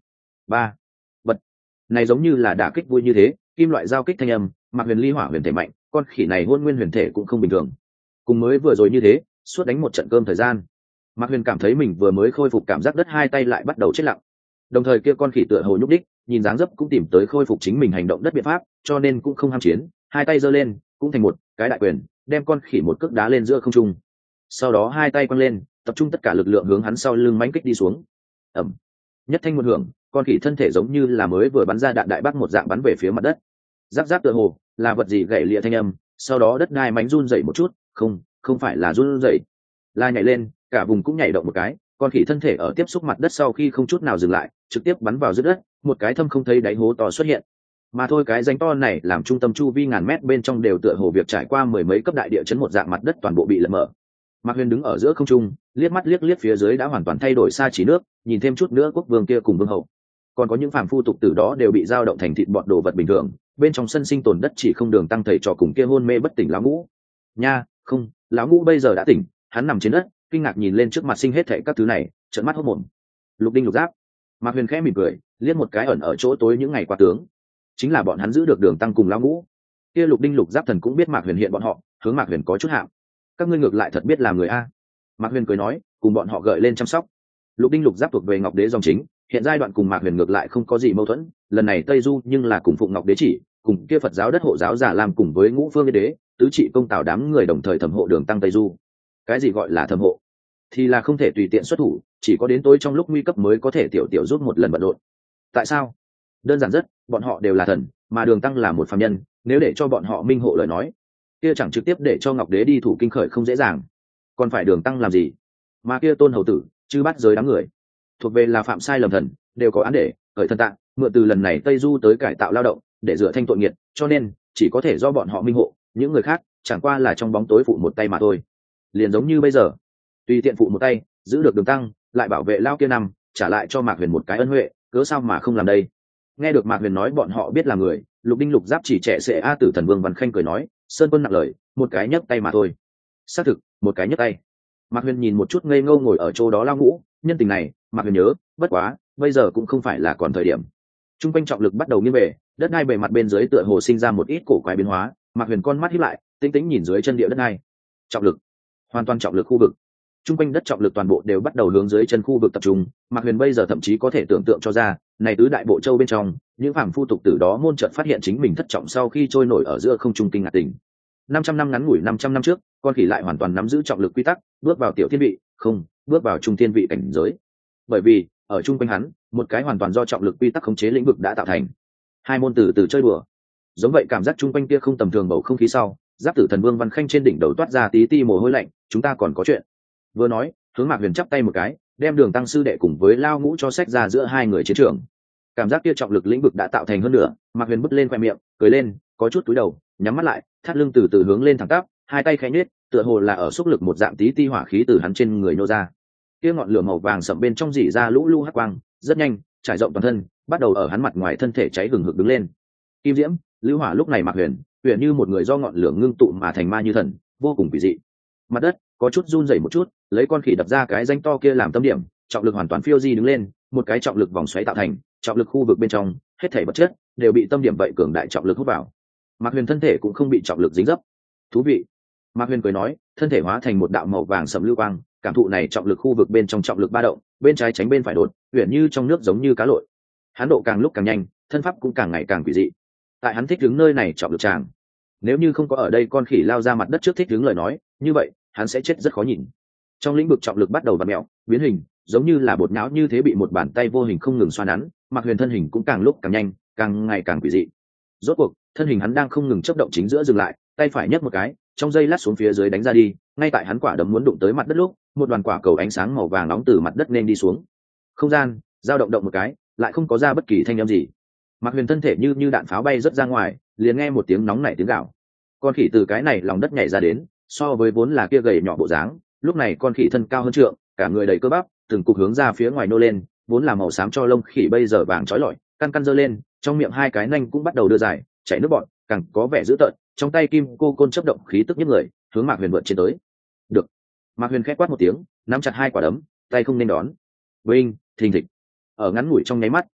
ba bật này giống như là đả kích vui như thế, kim loại giao kích thanh âm, Mạc Huyền ly hỏa huyền thể mạnh, con khỉ này hôn nguyên huyền thể cũng không bình thường. Cùng mới vừa rồi như thế, suốt đánh một trận cơm thời gian, Mạc Huyền cảm thấy mình vừa mới khôi phục cảm giác đất, hai tay lại bắt đầu chết lặng. Đồng thời kia con khỉ tựa hồ nhúc đích, nhìn dáng dấp cũng tìm tới khôi phục chính mình hành động đất biện pháp, cho nên cũng không ham chiến, hai tay giơ lên, cũng thành một cái đại quyền, đem con khỉ một cước đá lên giữa không trung. Sau đó hai tay quăng lên, tập trung tất cả lực lượng hướng hắn sau lưng mãnh kích đi xuống. Ầm. Nhất thanh một hưởng, con khỉ thân thể giống như là mới vừa bắn ra đạn đại bác một dạng bắn về phía mặt đất. Giáp giáp tựa hồ là vật gì gãy lịa thanh âm, sau đó đất đai mánh run dậy một chút, không phải là run dậy, là nhảy lên, cả vùng cũng nhảy động một cái. Con khỉ thân thể ở tiếp xúc mặt đất sau khi không chút nào dừng lại, trực tiếp bắn vào dưới đất, một cái thâm không thấy đáy hố to xuất hiện. Mà thôi, cái rãnh to này làm trung tâm chu vi ngàn mét bên trong đều tựa hồ việc trải qua mười mấy cấp đại địa chấn một dạng, mặt đất toàn bộ bị lật mở. Mạc Huyền đứng ở giữa không trung, liếc mắt liếc phía dưới đã hoàn toàn thay đổi xa chỉ nước, nhìn thêm chút nữa quốc vương kia cùng vương hậu, còn có những phàm phu tục tử đó đều bị dao động thành thịt bọn đồ vật bình thường. Bên trong sân sinh tồn đất chỉ không đường tăng thầy trò cùng kia hôn mê bất tỉnh lão ngũ. Nha, không, lão ngũ bây giờ đã tỉnh, hắn nằm trên đất, kinh ngạc nhìn lên trước mặt sinh hết thảy các thứ này, trợn mắt hốt mồm. Lục Đinh Lục Giáp. Mạc Huyền khẽ mỉm cười, liếc một cái ẩn ở chỗ tối những ngày qua tướng, chính là bọn hắn giữ được đường tăng cùng lão ngũ. Kia Lục Đinh Lục Giáp thần cũng biết Mạc Huyền hiện bọn họ, hướng Mạc Huyền có chút hạm. Các ngươi ngược lại thật biết làm người a. Mạc Huyền cười nói, cùng bọn họ gợi lên chăm sóc. Lục Đinh Lục Giáp thuộc về Ngọc Đế dòng chính, hiện giai đoạn cùng Mạc Huyền ngược lại không có gì mâu thuẫn, lần này Tây Du nhưng là cùng phụng Ngọc Đế chỉ, cùng kia Phật giáo đất hộ giáo giả làm cùng với Ngũ Phương Yên Đế, tứ trị công tào đám người đồng thời thẩm hộ đường tăng Tây Du. Cái gì gọi là thẩm hộ? Thì là không thể tùy tiện xuất thủ, chỉ có đến tối trong lúc nguy cấp mới có thể tiểu tiểu giúp một lần bận rộn. Tại sao? Đơn giản rất, bọn họ đều là thần, mà đường tăng là một phàm nhân, nếu để cho bọn họ minh hộ lời nói, kia chẳng trực tiếp để cho Ngọc Đế đi thủ kinh khởi không dễ dàng, còn phải đường tăng làm gì? Mà kia Tôn hầu tử chư bắt giới đám người thuộc về là phạm sai lầm thần, đều có án để khởi thân tạng, mượn từ lần này Tây Du tới cải tạo lao động để rửa thanh tội nghiệt, cho nên chỉ có thể do bọn họ minh hộ, những người khác chẳng qua là trong bóng tối phụ một tay mà thôi. Liền giống như bây giờ, tùy tiện phụ một tay giữ được đường tăng, lại bảo vệ lao kia nằm, trả lại cho Mạc Huyền một cái ân huệ, cớ sao mà không làm đây? Nghe được Mạc Huyền nói bọn họ biết là người, Lục Đinh Lục Giáp chỉ trẻ sệ a tử thần Vương Văn Khanh cười nói, sơn quân nặng lời, một cái nhấc tay mà thôi. Xác thực, một cái nhấc tay. Mạc Huyền nhìn một chút ngây ngô ngồi ở chỗ đó lao ngũ, nhân tình này Mạc Huyền nhớ, bất quá bây giờ cũng không phải là còn thời điểm. Trung quanh trọng lực bắt đầu nghiêng về, đất đai bề mặt bên dưới tựa hồ sinh ra một ít cổ quái biến hóa. Mạc Huyền con mắt híp lại, tinh tĩnh nhìn dưới chân địa đất đai. Trọng lực, hoàn toàn trọng lực khu vực. Trung quanh đất trọng lực toàn bộ đều bắt đầu hướng dưới chân khu vực tập trung. Mạc Huyền bây giờ thậm chí có thể tưởng tượng cho ra, này tứ đại bộ châu bên trong, những phàm phu tục tử đó môn chợt phát hiện chính mình thất trọng sau khi trôi nổi ở giữa không trung, kinh ngạc tỉnh. 500 năm ngắn ngủi 500 năm trước, con khỉ lại hoàn toàn nắm giữ trọng lực quy tắc, bước vào tiểu thiên vị, không, bước vào trung thiên vị cảnh giới. Bởi vì ở trung quanh hắn, một cái hoàn toàn do trọng lực quy tắc khống chế lĩnh vực đã tạo thành. Hai môn từ từ chơi đùa, giống vậy cảm giác trung quanh kia không tầm thường bầu không khí sau, Giáp tử thần Vương Văn Khanh trên đỉnh đầu toát ra tí ti mồ hôi lạnh, chúng ta còn có chuyện. Vừa nói, hướng Mạc Huyền chắp tay một cái, đem đường tăng sư đệ cùng với lao ngũ cho sách ra giữa hai người chiến trường. Cảm giác kia trọng lực lĩnh vực đã tạo thành hơn nữa, Mạc Huyền bứt lên khoe miệng, cười lên, có chút cúi đầu, nhắm mắt lại, thắt lưng từ từ hướng lên thẳng tắp, hai tay khẽ nhếch, tựa hồ là ở xúc lực một dạng tí ti hỏa khí từ hắn trên người nô ra. Kia ngọn lửa màu vàng sậm bên trong rỉ ra lũ lũ hắc quang, rất nhanh trải rộng toàn thân, bắt đầu ở hắn mặt ngoài thân thể cháy hừng hực đứng lên. Kim diễm, lưu hỏa lúc này Mạc Huyền như một người do ngọn lửa ngưng tụ mà thành ma như thần, vô cùng kỳ dị. Mặt đất có chút run rẩy một chút, lấy con khỉ đập ra cái danh to kia làm tâm điểm, trọng lực hoàn toàn phiêu di đứng lên, một cái trọng lực vòng xoáy tạo thành, trọng lực khu vực bên trong, hết thảy vật chất đều bị tâm điểm vậy cường đại trọng lực hút vào. Mạc Huyền thân thể cũng không bị trọng lực dính dấp. Thú vị. Mạc Huyền cười nói, thân thể hóa thành một đạo màu vàng sẫm lưu quang, cảm thụ này trọng lực khu vực bên trong trọng lực ba động, bên trái tránh bên phải đột, huyền như trong nước giống như cá lội. Hắn độ càng lúc càng nhanh, thân pháp cũng càng ngày càng quỷ dị. Tại hắn thích đứng nơi này trọng lực tràng. Nếu như không có ở đây con khỉ lao ra mặt đất trước thích đứng lời nói, như vậy hắn sẽ chết rất khó nhìn. Trong lĩnh vực trọng lực bắt đầu vặn mèo, biến hình, giống như là bột nhão như thế bị một bàn tay vô hình không ngừng xoa nắn. Mạc Huyền thân hình cũng càng lúc càng nhanh, càng ngày càng quỷ dị. Rốt cuộc, thân hình hắn đang không ngừng chớp động chính giữa dừng lại, tay phải nhấc một cái, trong giây lát xuống phía dưới đánh ra đi. Ngay tại hắn quả đấm muốn đụng tới mặt đất lúc, một đoàn quả cầu ánh sáng màu vàng nóng từ mặt đất nên đi xuống. Không gian dao động động một cái, lại không có ra bất kỳ thanh âm gì. Mạc Huyền thân thể như đạn pháo bay rất ra ngoài, liền nghe một tiếng nóng nảy tiếng gào. Con khỉ từ cái này lòng đất nhảy ra đến, so với vốn là kia gầy nhỏ bộ dáng, lúc này con khỉ thân cao hơn trượng, cả người đầy cơ bắp, từng cục hướng ra phía ngoài nô lên, vốn là màu xám cho lông khỉ bây giờ vàng chói lọi, căn căn giơ lên, trong miệng hai cái nanh cũng bắt đầu đưa dài, chảy nước bọt, càng có vẻ dữ tợn, trong tay kim cô côn chớp động khí tức nhức người, hướng Mạc Huyền vượt trên tới. Được. Mạc Huyền khẽ quát một tiếng, nắm chặt hai quả đấm, tay không nên đón. Vinh, thình thịch. Ở ngắn ngủi trong nháy mắt,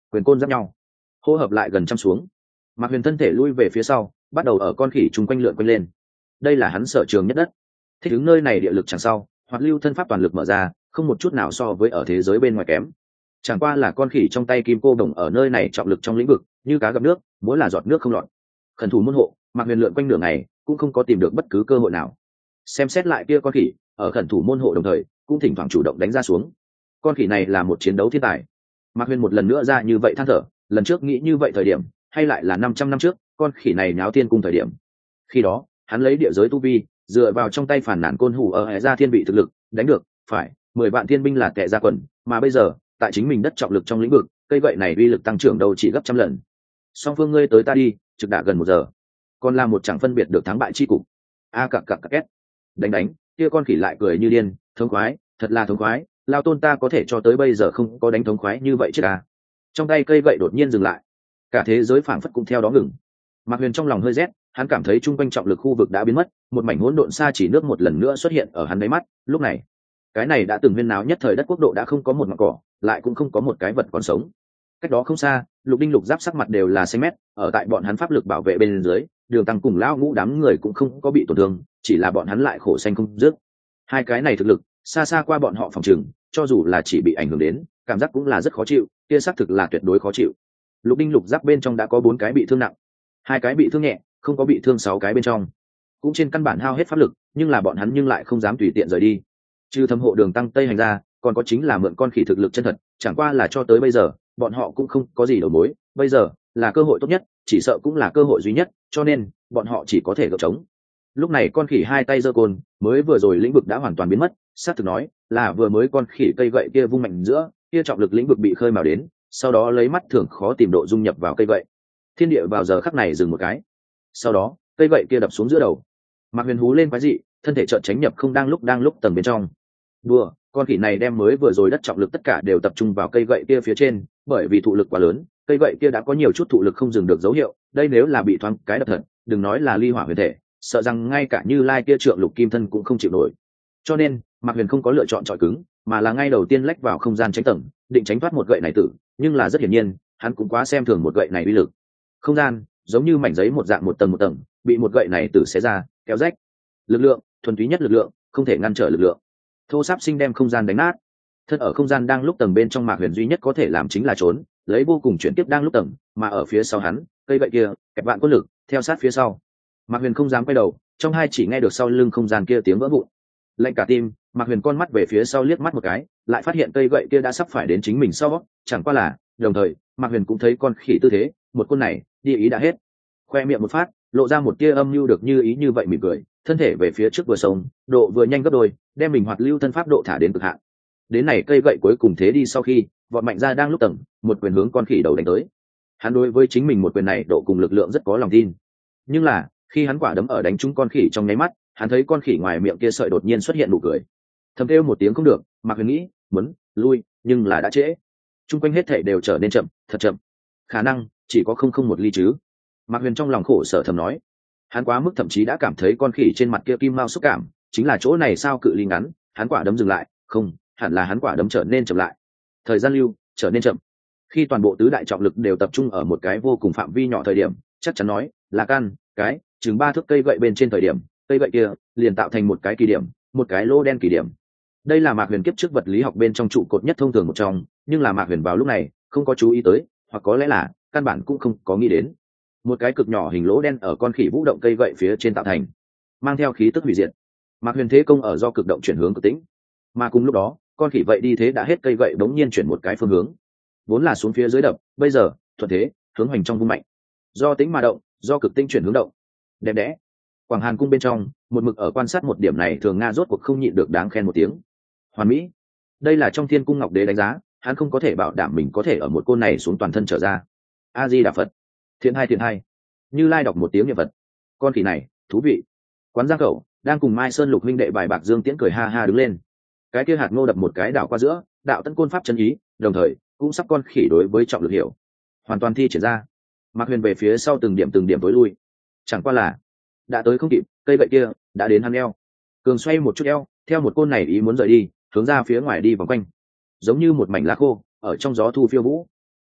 quyền côn giáp nhau, hô hợp lại gần chăm xuống. Mạc Huyền thân thể lui về phía sau, bắt đầu ở con khỉ chung quanh lượn quanh lên. Đây là hắn sở trường nhất đất, thích ứng nơi này địa lực chẳng sau, hoạt lưu thân pháp toàn lực mở ra, không một chút nào so với ở thế giới bên ngoài kém. Chẳng qua là con khỉ trong tay kim cô đồng ở nơi này trọng lực trong lĩnh vực như cá gặp nước, mỗi là giọt nước không lọt. Khẩn thủ môn hộ, Mạc Huyền lượn quanh nửa ngày cũng không có tìm được bất cứ cơ hội nào. Xem xét lại kia con khỉ ở khẩn thủ môn hộ đồng thời cũng thỉnh thoảng chủ động đánh ra xuống. Con khỉ này là một chiến đấu thiên tài. Mạc Huyền một lần nữa ra như vậy than thở, lần trước nghĩ như vậy thời điểm hay lại là 500 năm trước, con khỉ này nháo tiên cung thời điểm. Khi đó hắn lấy địa giới tu vi, dựa vào trong tay phản nản côn hủ ở hệ gia thiên vị thực lực đánh được phải 10 vạn thiên binh là tệ ra quần, mà bây giờ tại chính mình đất trọng lực trong lĩnh vực, cây gậy này uy lực tăng trưởng đâu chỉ gấp trăm lần. Song phương ngươi tới ta đi, trực đả gần 1 giờ, còn là một chẳng phân biệt được thắng bại chi cục. A cặc cặc cặc két, đánh, kia con khỉ lại cười như điên, thống khoái, thật là thống khoái, lao tôn ta có thể cho tới bây giờ không có đánh thống khoái như vậy chứ à. Trong tay cây gậy đột nhiên dừng lại, cả thế giới phảng phất cũng theo đó ngừng. Mạc Huyền trong lòng hơi rét, hắn cảm thấy trung quanh trọng lực khu vực đã biến mất, một mảnh hỗn độn sa chỉ nước một lần nữa xuất hiện ở hắn đáy mắt. Lúc này, cái này đã từng huyên náo nhất thời đất quốc độ đã không có một ngọn cỏ, lại cũng không có một cái vật còn sống. Cách đó không xa, Lục Đinh Lục Giáp sắc mặt đều là xanh mét, ở tại bọn hắn pháp lực bảo vệ bên dưới, Đường Tăng cùng lão ngũ đám người cũng không có bị tổn thương, chỉ là bọn hắn lại khổ xanh không dứt. Hai cái này thực lực xa xa qua bọn họ phòng trường, cho dù là chỉ bị ảnh hưởng đến, cảm giác cũng là rất khó chịu, kia xác thực là tuyệt đối khó chịu. Lục Đinh Lục Giáp bên trong đã có 4 cái bị thương nặng, 2 cái bị thương nhẹ, không có bị thương 6 cái bên trong, cũng trên căn bản hao hết pháp lực, nhưng là bọn hắn nhưng lại không dám tùy tiện rời đi. Trừ thâm hộ Đường Tăng Tây hành ra, còn có chính là mượn con khỉ thực lực chân thật, chẳng qua là cho tới bây giờ bọn họ cũng không có gì đầu mối, bây giờ là cơ hội tốt nhất, chỉ sợ cũng là cơ hội duy nhất, cho nên bọn họ chỉ có thể gượng chống. Lúc này con khỉ hai tay giơ côn, mới vừa rồi lĩnh vực đã hoàn toàn biến mất, sát thực nói là vừa mới con khỉ cây gậy kia vung mạnh giữa, kia trọng lực lĩnh vực bị khơi mào đến, sau đó lấy mắt thường khó tìm độ dung nhập vào cây gậy. Thiên địa vào giờ khắc này dừng một cái, sau đó cây gậy kia đập xuống giữa đầu. Mạc Huyền hú lên quái dị, thân thể chợt tránh nhập không đang lúc tầng bên trong. Đùa, con khỉ này đem mới vừa rồi đất trọng lực tất cả đều tập trung vào cây gậy kia phía trên, bởi vì thụ lực quá lớn, cây gậy kia đã có nhiều chút thụ lực không dừng được dấu hiệu, đây nếu là bị thoáng cái đập thật, đừng nói là ly hỏa huyền thể, sợ rằng ngay cả Như Lai kia trượng lục kim thân cũng không chịu nổi. Cho nên Mạc Huyền không có lựa chọn chọi cứng, mà là ngay đầu tiên lách vào không gian tránh tầng, định tránh thoát một gậy này tử, nhưng là rất hiển nhiên hắn cũng quá xem thường một gậy này uy lực. Không gian giống như mảnh giấy một dạng một tầng bị một gậy này tử xé ra kéo rách. Lực lượng thuần túy nhất lực lượng, không thể ngăn trở lực lượng, thô sáp sinh đem không gian đánh nát. Thân ở không gian đang lúc tầng bên trong Mạc Huyền duy nhất có thể làm chính là trốn, lấy vô cùng chuyển tiếp đang lúc tầng, mà ở phía sau hắn cây gậy kia kẹp vạn quân lực theo sát phía sau. Mạc Huyền không dám quay đầu, trong hai chỉ nghe được sau lưng không gian kia tiếng vỡ vụn. Lạnh cả tim, Mạc Huyền con mắt về phía sau liếc mắt một cái, lại phát hiện cây gậy kia đã sắp phải đến chính mình sau, chẳng qua là đồng thời Mạc Huyền cũng thấy con khỉ tư thế, một côn này đi ý đã hết. Khoe miệng một phát, lộ ra một tia âm mưu được như ý như vậy mỉm cười, thân thể về phía trước vừa sông, độ vừa nhanh gấp đôi, đem mình hoạt lưu thân pháp độ thả đến cực hạn. Đến này cây gậy cuối cùng thế đi sau khi, vọt mạnh ra đang lúc tầng, một quyền hướng con khỉ đầu đánh tới. Hắn đối với chính mình một quyền này độ cùng lực lượng rất có lòng tin. Nhưng là, khi hắn quả đấm ở đánh trúng con khỉ trong nháy mắt, hắn thấy con khỉ ngoài miệng kia sợi đột nhiên xuất hiện nụ cười. Thầm kêu một tiếng không được, Mạc Huyền nghĩ, muốn lui, nhưng là đã trễ. Trung quanh hết thảy đều trở nên chậm, thật chậm. Khả năng chỉ có không một ly chứ. Mạc Huyền trong lòng khổ sở thầm nói. Hắn quá mức thậm chí đã cảm thấy con khỉ trên mặt kia kim mao xúc cảm, chính là chỗ này sao cự ly ngắn, hắn quả đấm dừng lại, không, hẳn là hắn quả đấm trở nên chậm lại. Thời gian lưu trở nên chậm. Khi toàn bộ tứ đại trọng lực đều tập trung ở một cái vô cùng phạm vi nhỏ thời điểm, chắc chắn nói là căn cái chừng 3 thước cây gậy bên trên thời điểm, cây gậy kia liền tạo thành một cái kỳ điểm, một cái lỗ đen kỳ điểm. Đây là Mạc Huyền kiếp trước vật lý học bên trong trụ cột nhất thông thường một trong, nhưng là Mạc Huyền vào lúc này không có chú ý tới, hoặc có lẽ là căn bản cũng không có nghĩ đến. Một cái cực nhỏ hình lỗ đen ở con khỉ vũ động cây gậy phía trên tạo thành, mang theo khí tức hủy diệt. Mạc Huyền thế công ở do cực động chuyển hướng cực tĩnh, mà cùng lúc đó con khỉ vậy đi thế đã hết cây gậy đống nhiên chuyển một cái phương hướng, vốn là xuống phía dưới đập, bây giờ thuận thế hướng hoành trong vung mạnh, do tĩnh mà động, do cực tĩnh chuyển hướng động. Đẹp đẽ. Quảng Hàn cung bên trong một mực ở quan sát một điểm này Thường Nga rốt cuộc không nhịn được đáng khen một tiếng hoàn mỹ. Đây là trong Thiên Cung Ngọc Đế đánh giá, hắn không có thể bảo đảm mình có thể ở một côn này xuống toàn thân trở ra. A Di Đà Phật. Thiện hai. Như Lai đọc một tiếng niệm Phật. Con khỉ này thú vị. Quán Giang Cẩu đang cùng Mai Sơn Lục huynh đệ bài bạc Dương Tiễn cười ha ha đứng lên. Cái kia hạt ngô đập một cái đảo qua giữa, đạo tấn côn pháp chân ý, đồng thời cũng sắp con khỉ đối với trọng lực hiểu hoàn toàn thi triển ra. Mạc Huyền về phía sau từng điểm tối lui. Chẳng qua là đã tới không kịp, cây gậy kia đã đến hắn eo. Cường xoay một chút eo, theo một côn này ý muốn rời đi, hướng ra phía ngoài đi vòng quanh, giống như một mảnh lá khô ở trong gió thu phiêu vũ.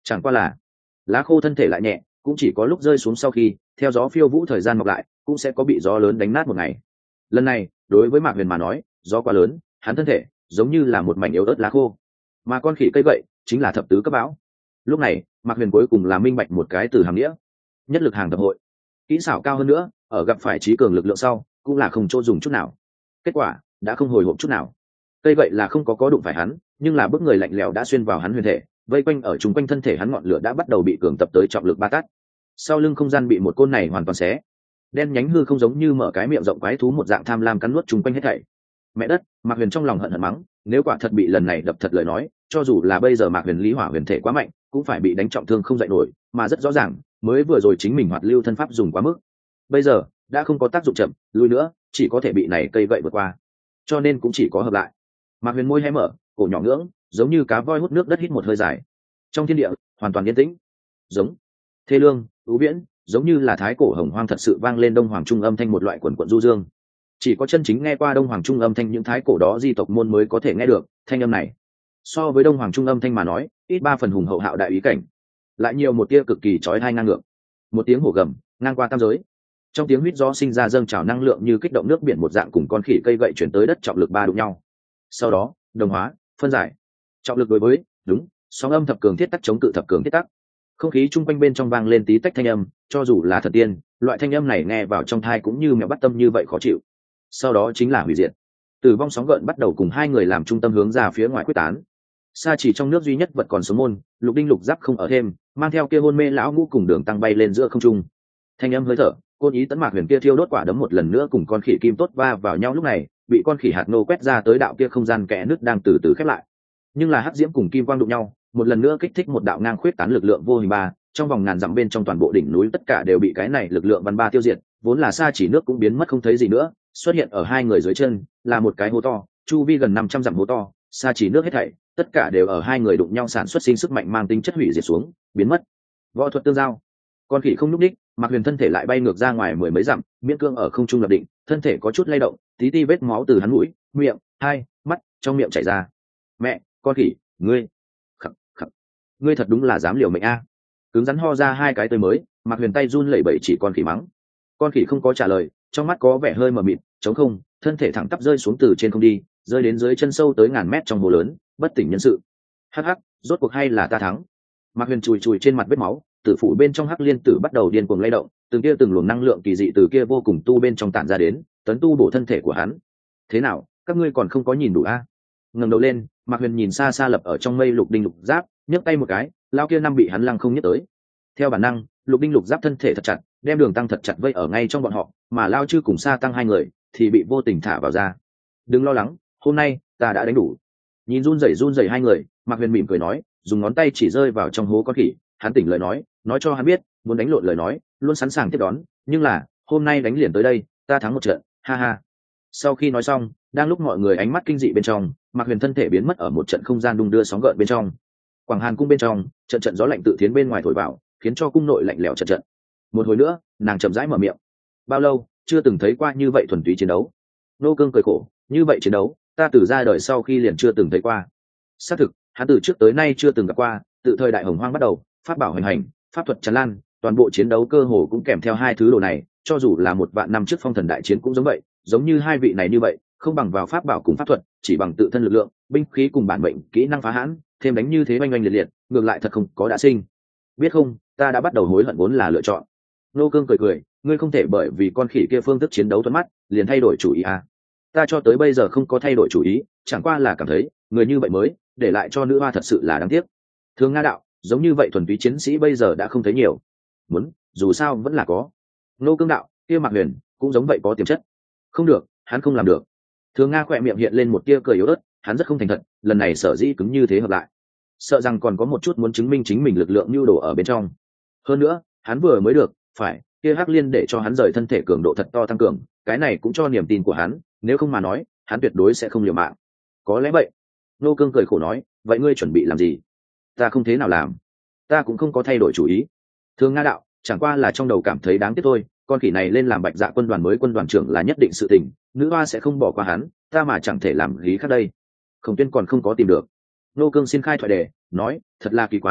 Chẳng qua là lá khô thân thể lại nhẹ, cũng chỉ có lúc rơi xuống sau khi theo gió phiêu vũ thời gian mọc lại cũng sẽ có bị gió lớn đánh nát một ngày. Lần này đối với Mạc Huyền mà nói gió quá lớn, hắn thân thể giống như là một mảnh yếu ớt lá khô, mà con khỉ cây gậy chính là thập tứ cấp bão. Lúc này Mạc Huyền cuối cùng là minh bạch một cái từ hàng nghĩa: nhất lực hàng thập hội. Kỹ xảo cao hơn nữa, ở gặp phải trí cường lực lượng sau cũng là không chỗ dùng chút nào. Kết quả đã không hồi hộp chút nào. Cây gậy là không có đụng phải hắn, nhưng là bước người lạnh lẽo đã xuyên vào hắn huyền thể, vây quanh ở chung quanh thân thể hắn, ngọn lửa đã bắt đầu bị cường tập tới trọng lực ba tát. Sau lưng không gian bị một côn này hoàn toàn xé, đen nhánh hư không giống như mở cái miệng rộng quái thú một dạng tham lam cắn nuốt chung quanh hết thảy. Mẹ đất! Mạc Huyền trong lòng hận hận mắng, nếu quả thật bị lần này đập thật lời nói, cho dù là bây giờ Mạc Huyền lý hỏa huyền thể quá mạnh cũng phải bị đánh trọng thương không dậy nổi, mà rất rõ ràng mới vừa rồi chính mình hoạt lưu thân pháp dùng quá mức, bây giờ đã không có tác dụng chậm lùi nữa, chỉ có thể bị này cây gậy vượt qua, cho nên cũng chỉ có hợp lại. Mạc Huyền môi hé mở, cổ nhỏ ngưỡng, giống như cá voi hút nước đất hít một hơi dài. Trong thiên địa hoàn toàn yên tĩnh, giống thê lương ưu viễn, giống như là thái cổ hồng hoang thật sự vang lên đông hoàng trung âm thanh, một loại quần quận du dương. Chỉ có chân chính nghe qua đông hoàng trung âm thanh những thái cổ đó di tộc môn mới có thể nghe được thanh âm này. So với đông hoàng trung âm thanh mà nói, ít ba phần hùng hậu hạo đại ý cảnh, lại nhiều một tia cực kỳ chói tai ngang ngược. Một tiếng hổ gầm ngang qua tam giới, trong tiếng huýt gió sinh ra dâng trào năng lượng như kích động nước biển một dạng, cùng con khỉ cây gậy chuyển tới đất trọng lực ba đụng nhau. Sau đó đồng hóa phân giải, trọng lực đối với đúng sóng âm thập cường thiết tắc chống cự thập cường thiết tắc. Không khí chung quanh bên trong vang lên tí tách thanh âm, cho dù là thần tiên, loại thanh âm này nghe vào trong thai cũng như mèo bắt tâm như vậy khó chịu. Sau đó chính là hủy diệt. Tử vong sóng gợn bắt đầu cùng hai người làm trung tâm hướng ra phía ngoài quyết tán. Xa chỉ trong nước duy nhất vật còn sống môn, Lục Đinh Lục Giáp không ở thêm, mang theo kia hôn mê lão ngũ cùng Đường Tăng bay lên giữa không trung. Thanh âm hơi thở, côn ý tấn Mạc Huyền kia thiêu đốt quả đấm một lần nữa cùng con khỉ kim tốt va vào nhau, lúc này bị con khỉ hạt nô quét ra tới đạo kia không gian kẽ nứt đang từ từ khép lại. Nhưng là hắc diễm cùng kim quang đụng nhau, một lần nữa kích thích một đạo ngang khuyết tán lực lượng vô hình ba, trong vòng ngàn dặm bên trong toàn bộ đỉnh núi tất cả đều bị cái này lực lượng văn ba tiêu diệt, vốn là xa chỉ nước cũng biến mất không thấy gì nữa, xuất hiện ở hai người dưới chân là một cái hố to, chu vi gần 500 dặm hố to, xa chỉ nước hết thảy tất cả đều ở hai người đụng nhau sản xuất sinh sức mạnh mang tính chất hủy diệt xuống biến mất. Võ thuật tương giao, con khỉ không nhúc đích, Mạc Huyền thân thể lại bay ngược ra ngoài mười mấy dặm, miễn cương ở không trung lập định, thân thể có chút lay động, tí ti vết máu từ hắn mũi, miệng, hai, mắt, trong miệng chảy ra. Mẹ, con khỉ, ngươi, khắc khắc, ngươi thật đúng là dám liều mệnh a! Cứng rắn ho ra hai cái tới mới, Mạc Huyền tay run lẩy bẩy chỉ con khỉ mắng. Con khỉ không có trả lời, trong mắt có vẻ hơi mờ mịt, trống không, thân thể thẳng tắp rơi xuống từ trên không đi, rơi đến dưới chân sâu tới ngàn mét trong hồ lớn, bất tỉnh nhân sự. Hắc hắc, rốt cuộc hay là ta thắng. Mạc Huyền chùi chùi trên mặt vết máu, tử phủ bên trong hắc liên tử bắt đầu điên cuồng lay động, từng kia từng luồng năng lượng kỳ dị từ kia vô cùng tu bên trong tản ra đến, tấn tu bổ thân thể của hắn. Thế nào, các ngươi còn không có nhìn đủ a? Ngẩng đầu lên, Mạc Huyền nhìn xa xa lập ở trong mây Lục Đinh Lục Giáp, nhấc tay một cái, lao kia năm bị hắn lăng không nhấc tới. Theo bản năng, Lục Đinh Lục Giáp thân thể thật chặt, đem Đường Tăng thật chặt vây ở ngay trong bọn họ, mà Lao Chư cùng Sa Tăng hai người thì bị vô tình thả vào ra. Đừng lo lắng, hôm nay ta đã đánh đủ. Nhìn run rẩy hai người, Mạc Huyền mỉm cười nói, dùng ngón tay chỉ rơi vào trong hố con khỉ, hắn tỉnh lời nói cho hắn biết, muốn đánh lộn lời nói, luôn sẵn sàng tiếp đón, nhưng là hôm nay đánh liền tới đây, ta thắng một trận, ha ha. Sau khi nói xong, đang lúc mọi người ánh mắt kinh dị bên trong, Mạc Huyền thân thể biến mất ở một trận không gian đung đưa sóng gợn bên trong. Quảng Hàn cung bên trong, trận gió lạnh tự tiến bên ngoài thổi vào, khiến cho cung nội lạnh lẽo trận. Một hồi nữa, nàng chậm rãi mở miệng. Bao lâu chưa từng thấy qua như vậy thuần túy chiến đấu. Nô Cương cười khổ, như vậy chiến đấu, ta từ ra đời sau khi liền chưa từng thấy qua. Xác thực, hắn từ trước tới nay chưa từng gặp qua, từ thời đại Hồng Hoang bắt đầu, pháp bảo hoành hành, pháp thuật tràn lan, toàn bộ chiến đấu cơ hồ cũng kèm theo hai thứ đồ này, cho dù là một vạn năm trước Phong Thần đại chiến cũng giống vậy, giống như hai vị này như vậy, không bằng vào pháp bảo cùng pháp thuật, chỉ bằng tự thân lực lượng, binh khí cùng bản mệnh kỹ năng phá hãn, thêm đánh như thế oanh oanh liệt liệt, ngược lại thật không có đã sinh. Biết không, ta đã bắt đầu hối hận vốn là lựa chọn. Nô Cương cười, ngươi không thể bởi vì con khỉ kia phương thức chiến đấu thuận mắt, liền thay đổi chủ ý à? Ta cho tới bây giờ không có thay đổi chủ ý, chẳng qua là cảm thấy, người như vậy mới, để lại cho nữ hoa thật sự là đáng tiếc. Thường Nga đạo, giống như vậy thuần túy chiến sĩ bây giờ đã không thấy nhiều. Muốn, dù sao vẫn là có. Nô Cương đạo, kia Mạc Huyền, cũng giống vậy có tiềm chất. Không được, hắn không làm được. Thường Nga khỏe miệng hiện lên một tia cười yếu ớt, hắn rất không thành thật, lần này sở dĩ cứng như thế hợp lại, sợ rằng còn có một chút muốn chứng minh chính mình lực lượng nhu đồ ở bên trong. Hơn nữa, hắn vừa mới được, phải, kia Hắc Liên để cho hắn rời thân thể cường độ thật to tăng cường, cái này cũng cho niềm tin của hắn, nếu không mà nói, hắn tuyệt đối sẽ không liều mạng. Có lẽ vậy. Nô Cương cười khổ nói, vậy ngươi chuẩn bị làm gì? Ta không thế nào làm, ta cũng không có thay đổi chủ ý. Thường Nga đạo, chẳng qua là trong đầu cảm thấy đáng tiếc thôi, con khỉ này lên làm Bạch Dạ quân đoàn mới quân đoàn trưởng là nhất định sự tình, nữ hoa sẽ không bỏ qua hắn, ta mà chẳng thể làm lý khác đây. Khổng Tuyên còn không có tìm được. Nô Cương xin khai thoại đề, nói, thật là kỳ quái,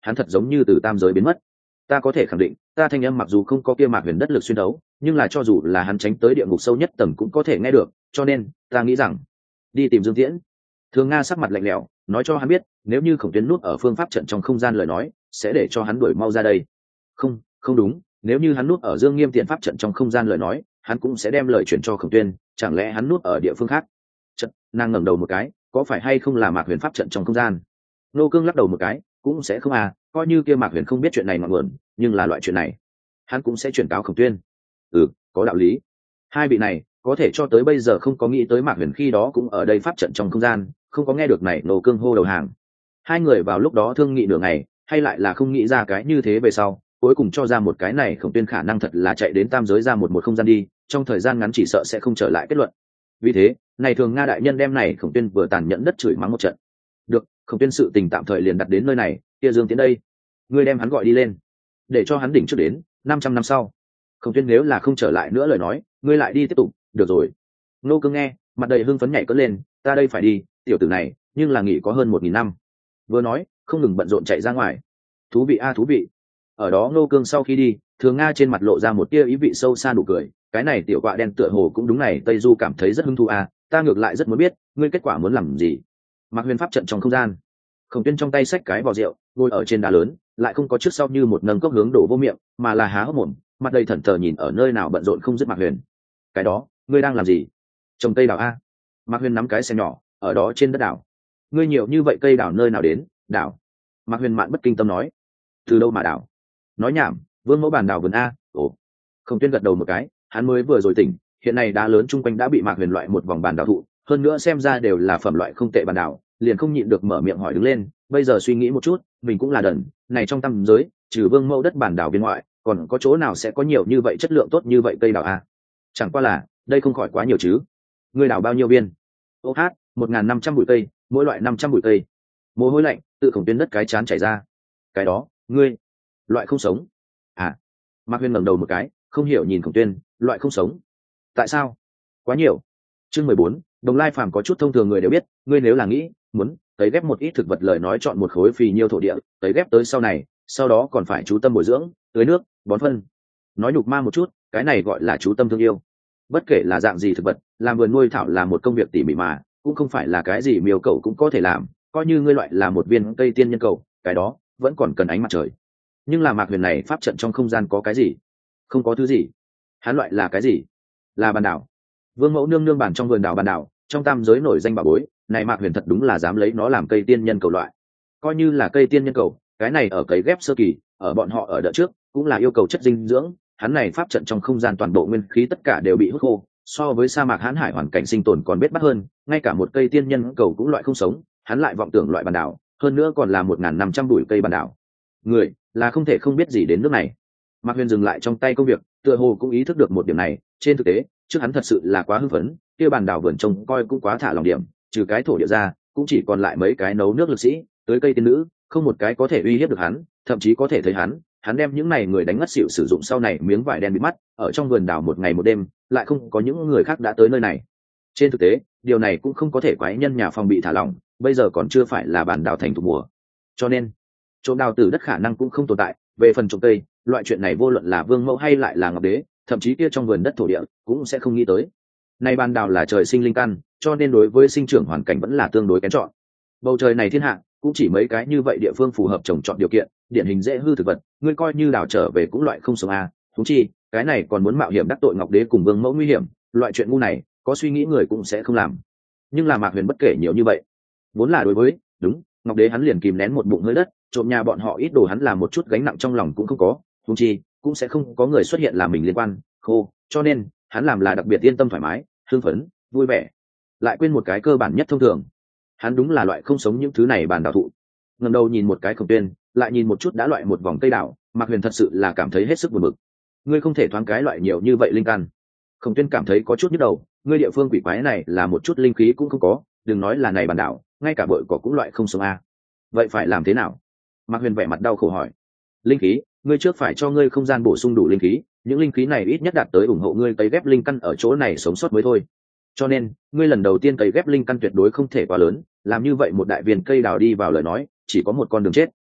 hắn thật giống như từ tam giới biến mất. Ta có thể khẳng định, ta thanh âm mặc dù không có kia Mạc Huyền đất lực xuyên đấu, nhưng là cho dù là hắn tránh tới địa ngục sâu nhất tầng cũng có thể nghe được, cho nên ta nghĩ rằng đi tìm Dương Tiễn. Thường Nga sắc mặt lạnh lẽo, nói cho hắn biết, nếu như Khổng Tuyên nút ở phương pháp trận trong không gian lời nói, sẽ để cho hắn đuổi mau ra đây. Không, không đúng, nếu như hắn nút ở Dương Nghiêm Tiện pháp trận trong không gian lời nói, hắn cũng sẽ đem lời chuyển cho Khổng Tuyên, chẳng lẽ hắn nút ở địa phương khác? Trận, nàng ngẩng đầu một cái, có phải hay không là Mạc Huyền pháp trận trong không gian? Nô Cương lắc đầu một cái, cũng sẽ không à, coi như kia Mạc Huyền không biết chuyện này ngọn nguồn, nhưng là loại chuyện này, hắn cũng sẽ chuyển cáo Khổng Tuyên. Ừ, có đạo lý. Hai vị này có thể cho tới bây giờ không có nghĩ tới Mạc Huyền khi đó cũng ở đây pháp trận trong không gian, không có nghe được này Nô Cương hô đầu hàng. Hai người vào lúc đó thương nghị nửa ngày, hay lại là không nghĩ ra cái như thế về sau, cuối cùng cho ra một cái này Khổng Tuyên khả năng thật là chạy đến tam giới ra một không gian đi, trong thời gian ngắn chỉ sợ sẽ không trở lại kết luận. Vì thế, này Thường Nga đại nhân đem này Khổng Tuyên vừa tàn nhẫn đất chửi mắng một trận. Được, Khổng Tuyên sự tình tạm thời liền đặt đến nơi này, kia Dương Tiễn đây, ngươi đem hắn gọi đi lên, để cho hắn đỉnh trước đến 500 năm sau. Khổng Tuyên nếu là không trở lại nữa lời nói, ngươi lại đi tiếp tục, được rồi. Nô Cương nghe, mặt đầy hưng phấn nhảy cất lên, ta đây phải đi, tiểu tử này, nhưng là nghỉ có hơn 1000 năm. Vừa nói, không ngừng bận rộn chạy ra ngoài. Thú vị a thú vị. Ở đó Nô Cương sau khi đi, Thường Nga trên mặt lộ ra một tia ý vị sâu xa nụ cười, cái này tiểu quạ đen tựa hồ cũng đúng này, Tây Du cảm thấy rất hứng thú a, ta ngược lại rất muốn biết, ngươi kết quả muốn làm gì. Mạc Huyền pháp trận trong không gian. Khổng Tuyên trong tay xách cái vò rượu, ngồi ở trên đá lớn, lại không có trước sau như một nâng cốc hướng đổ vô miệng, mà là há hốc mồm, mặt đầy thẫn thờ nhìn ở nơi nào bận rộn không dứt Mạc Huyền. Cái đó, ngươi đang làm gì? Trồng cây đào a. Mạc Huyền nắm cái xe nhỏ, ở đó trên đất đào. Ngươi nhiều như vậy cây đào nơi nào đến? Đào. Mạc Huyền mạn bất kinh tâm nói. Từ đâu mà đào? Nói nhảm, Vương Mẫu bàn đào vườn a. Ồ. Khổng Tuyên gật đầu một cái, hắn mới vừa rồi tỉnh, hiện nay đá lớn chung quanh đã bị Mạc Huyền loại một vòng bàn đào thụ, hơn nữa xem ra đều là phẩm loại không tệ bàn đào, liền không nhịn được mở miệng hỏi đứng lên, bây giờ suy nghĩ một chút, mình cũng là đần, này trong tam giới, trừ Vương Mẫu đất bản đảo bên ngoại, còn có chỗ nào sẽ có nhiều như vậy chất lượng tốt như vậy cây đào a? Chẳng qua là, đây không khỏi quá nhiều chứ. Ngươi đào bao nhiêu viên? Ô hát, 1500 bụi cây, mỗi loại 500 bụi cây. Mồ hôi lạnh tự Khổng Tuyên đất cái chán chảy ra. Cái đó, ngươi, loại không sống. À. Mạc Huyền ngẩng đầu một cái, không hiểu nhìn Khổng Tuyên, loại không sống. Tại sao? Quá nhiều. Chương 14, Đồng Lai Phàm có chút thông thường người đều biết, ngươi nếu là nghĩ muốn tấy ghép một ít thực vật lời nói chọn một khối phì nhiêu thổ địa, tấy ghép tới sau này, sau đó còn phải chú tâm bồi dưỡng, tưới nước, bón phân. Nói nhục ma một chút, cái này gọi là chú tâm thương yêu. Bất kể là dạng gì thực vật, làm vườn nuôi thảo là một công việc tỉ mỉ mà, cũng không phải là cái gì miêu cầu cũng có thể làm, coi như ngươi loại là một viên cây tiên nhân cầu, cái đó vẫn còn cần ánh mặt trời. Nhưng là Mạc Huyền này pháp trận trong không gian có cái gì? Không có thứ gì. Hắn loại là cái gì? Là bàn đảo. Vương Mẫu nương nương bản trong vườn đảo bàn đảo, trong tam giới nổi danh bảo bối, này Mạc Huyền thật đúng là dám lấy nó làm cây tiên nhân cầu loại. Coi như là cây tiên nhân cầu, cái này ở cấy ghép sơ kỳ, ở bọn họ ở đợt trước, cũng là yêu cầu chất dinh dưỡng, hắn này pháp trận trong không gian toàn bộ nguyên khí tất cả đều bị hút khô, so với sa mạc hãn hải hoàn cảnh sinh tồn còn bết bát hơn, ngay cả một cây tiên nhân cầu cũng loại không sống, hắn lại vọng tưởng loại bàn đảo, hơn nữa còn là 1500 bụi cây bàn đảo. Người là không thể không biết gì đến nước này. Mạc Huyền dừng lại trong tay công việc, tựa hồ cũng ý thức được một điểm này, trên thực tế, trước hắn thật sự là quá hưng phấn, kia bàn đảo vườn trông coi cũng quá thả lòng điểm, trừ cái thổ địa ra, cũng chỉ còn lại mấy cái nấu nước lực sĩ, tới cây tiên nữ, không một cái có thể uy hiếp được hắn, thậm chí có thể thấy hắn đem những này người đánh ngất xỉu sử dụng sau này miếng vải đen bịt mắt, ở trong vườn đảo một ngày một đêm, lại không có những người khác đã tới nơi này. Trên thực tế, điều này cũng không có thể quái nhân nhà phòng bị thả lỏng, bây giờ còn chưa phải là bản đảo thành thủ mùa. Cho nên, trộm đào tử đất khả năng cũng không tồn tại, về phần trồng cây, loại chuyện này vô luận là Vương Mẫu hay lại là Ngọc Đế, thậm chí kia trong vườn đất thổ địa cũng sẽ không nghĩ tới. Nay ban đào là trời sinh linh căn, cho nên đối với sinh trưởng hoàn cảnh vẫn là tương đối kén chọn. Bầu trời này thiên hạ, cũng chỉ mấy cái như vậy địa phương phù hợp trồng trọt điều kiện, điển hình dễ hư thực vật, ngươi coi như đào trở về cũng loại không sống a. Thú chi, cái này còn muốn mạo hiểm đắc tội Ngọc Đế cùng Vương Mẫu nguy hiểm, loại chuyện ngu này, có suy nghĩ người cũng sẽ không làm. Nhưng là Mạc Huyền bất kể nhiều như vậy, vốn là đối với, đúng, Ngọc Đế hắn liền kìm nén một bụng hơi đất, trộm nhà bọn họ ít đồ hắn làm một chút gánh nặng trong lòng cũng không có, thú chi, cũng sẽ không có người xuất hiện làm mình liên quan, khô, cho nên, hắn làm là đặc biệt yên tâm thoải mái, hưng phấn, vui vẻ, lại quên một cái cơ bản nhất thông thường. Hắn đúng là loại không sống những thứ này bàn đào thụ. Ngẩng đầu nhìn một cái Khổng Tuyên, lại nhìn một chút đã loại một vòng cây đào, Mạc Huyền thật sự là cảm thấy hết sức buồn bực. Ngươi không thể thoáng cái loại nhiều như vậy linh căn. Khổng Tuyên cảm thấy có chút nhức đầu, ngươi địa phương quỷ quái này là một chút linh khí cũng không có, đừng nói là này bàn đảo, ngay cả bội cỏ cũng loại không sống a. Vậy phải làm thế nào? Mạc Huyền vẻ mặt đau khổ hỏi. Linh khí, ngươi trước phải cho ngươi không gian bổ sung đủ linh khí, những linh khí này ít nhất đạt tới ủng hộ ngươi cấy ghép linh căn ở chỗ này sống sót mới thôi. Cho nên, ngươi lần đầu tiên cấy ghép linh căn tuyệt đối không thể quá lớn, làm như vậy một đại viên cây đào đi vào lời nói, chỉ có một con đường chết.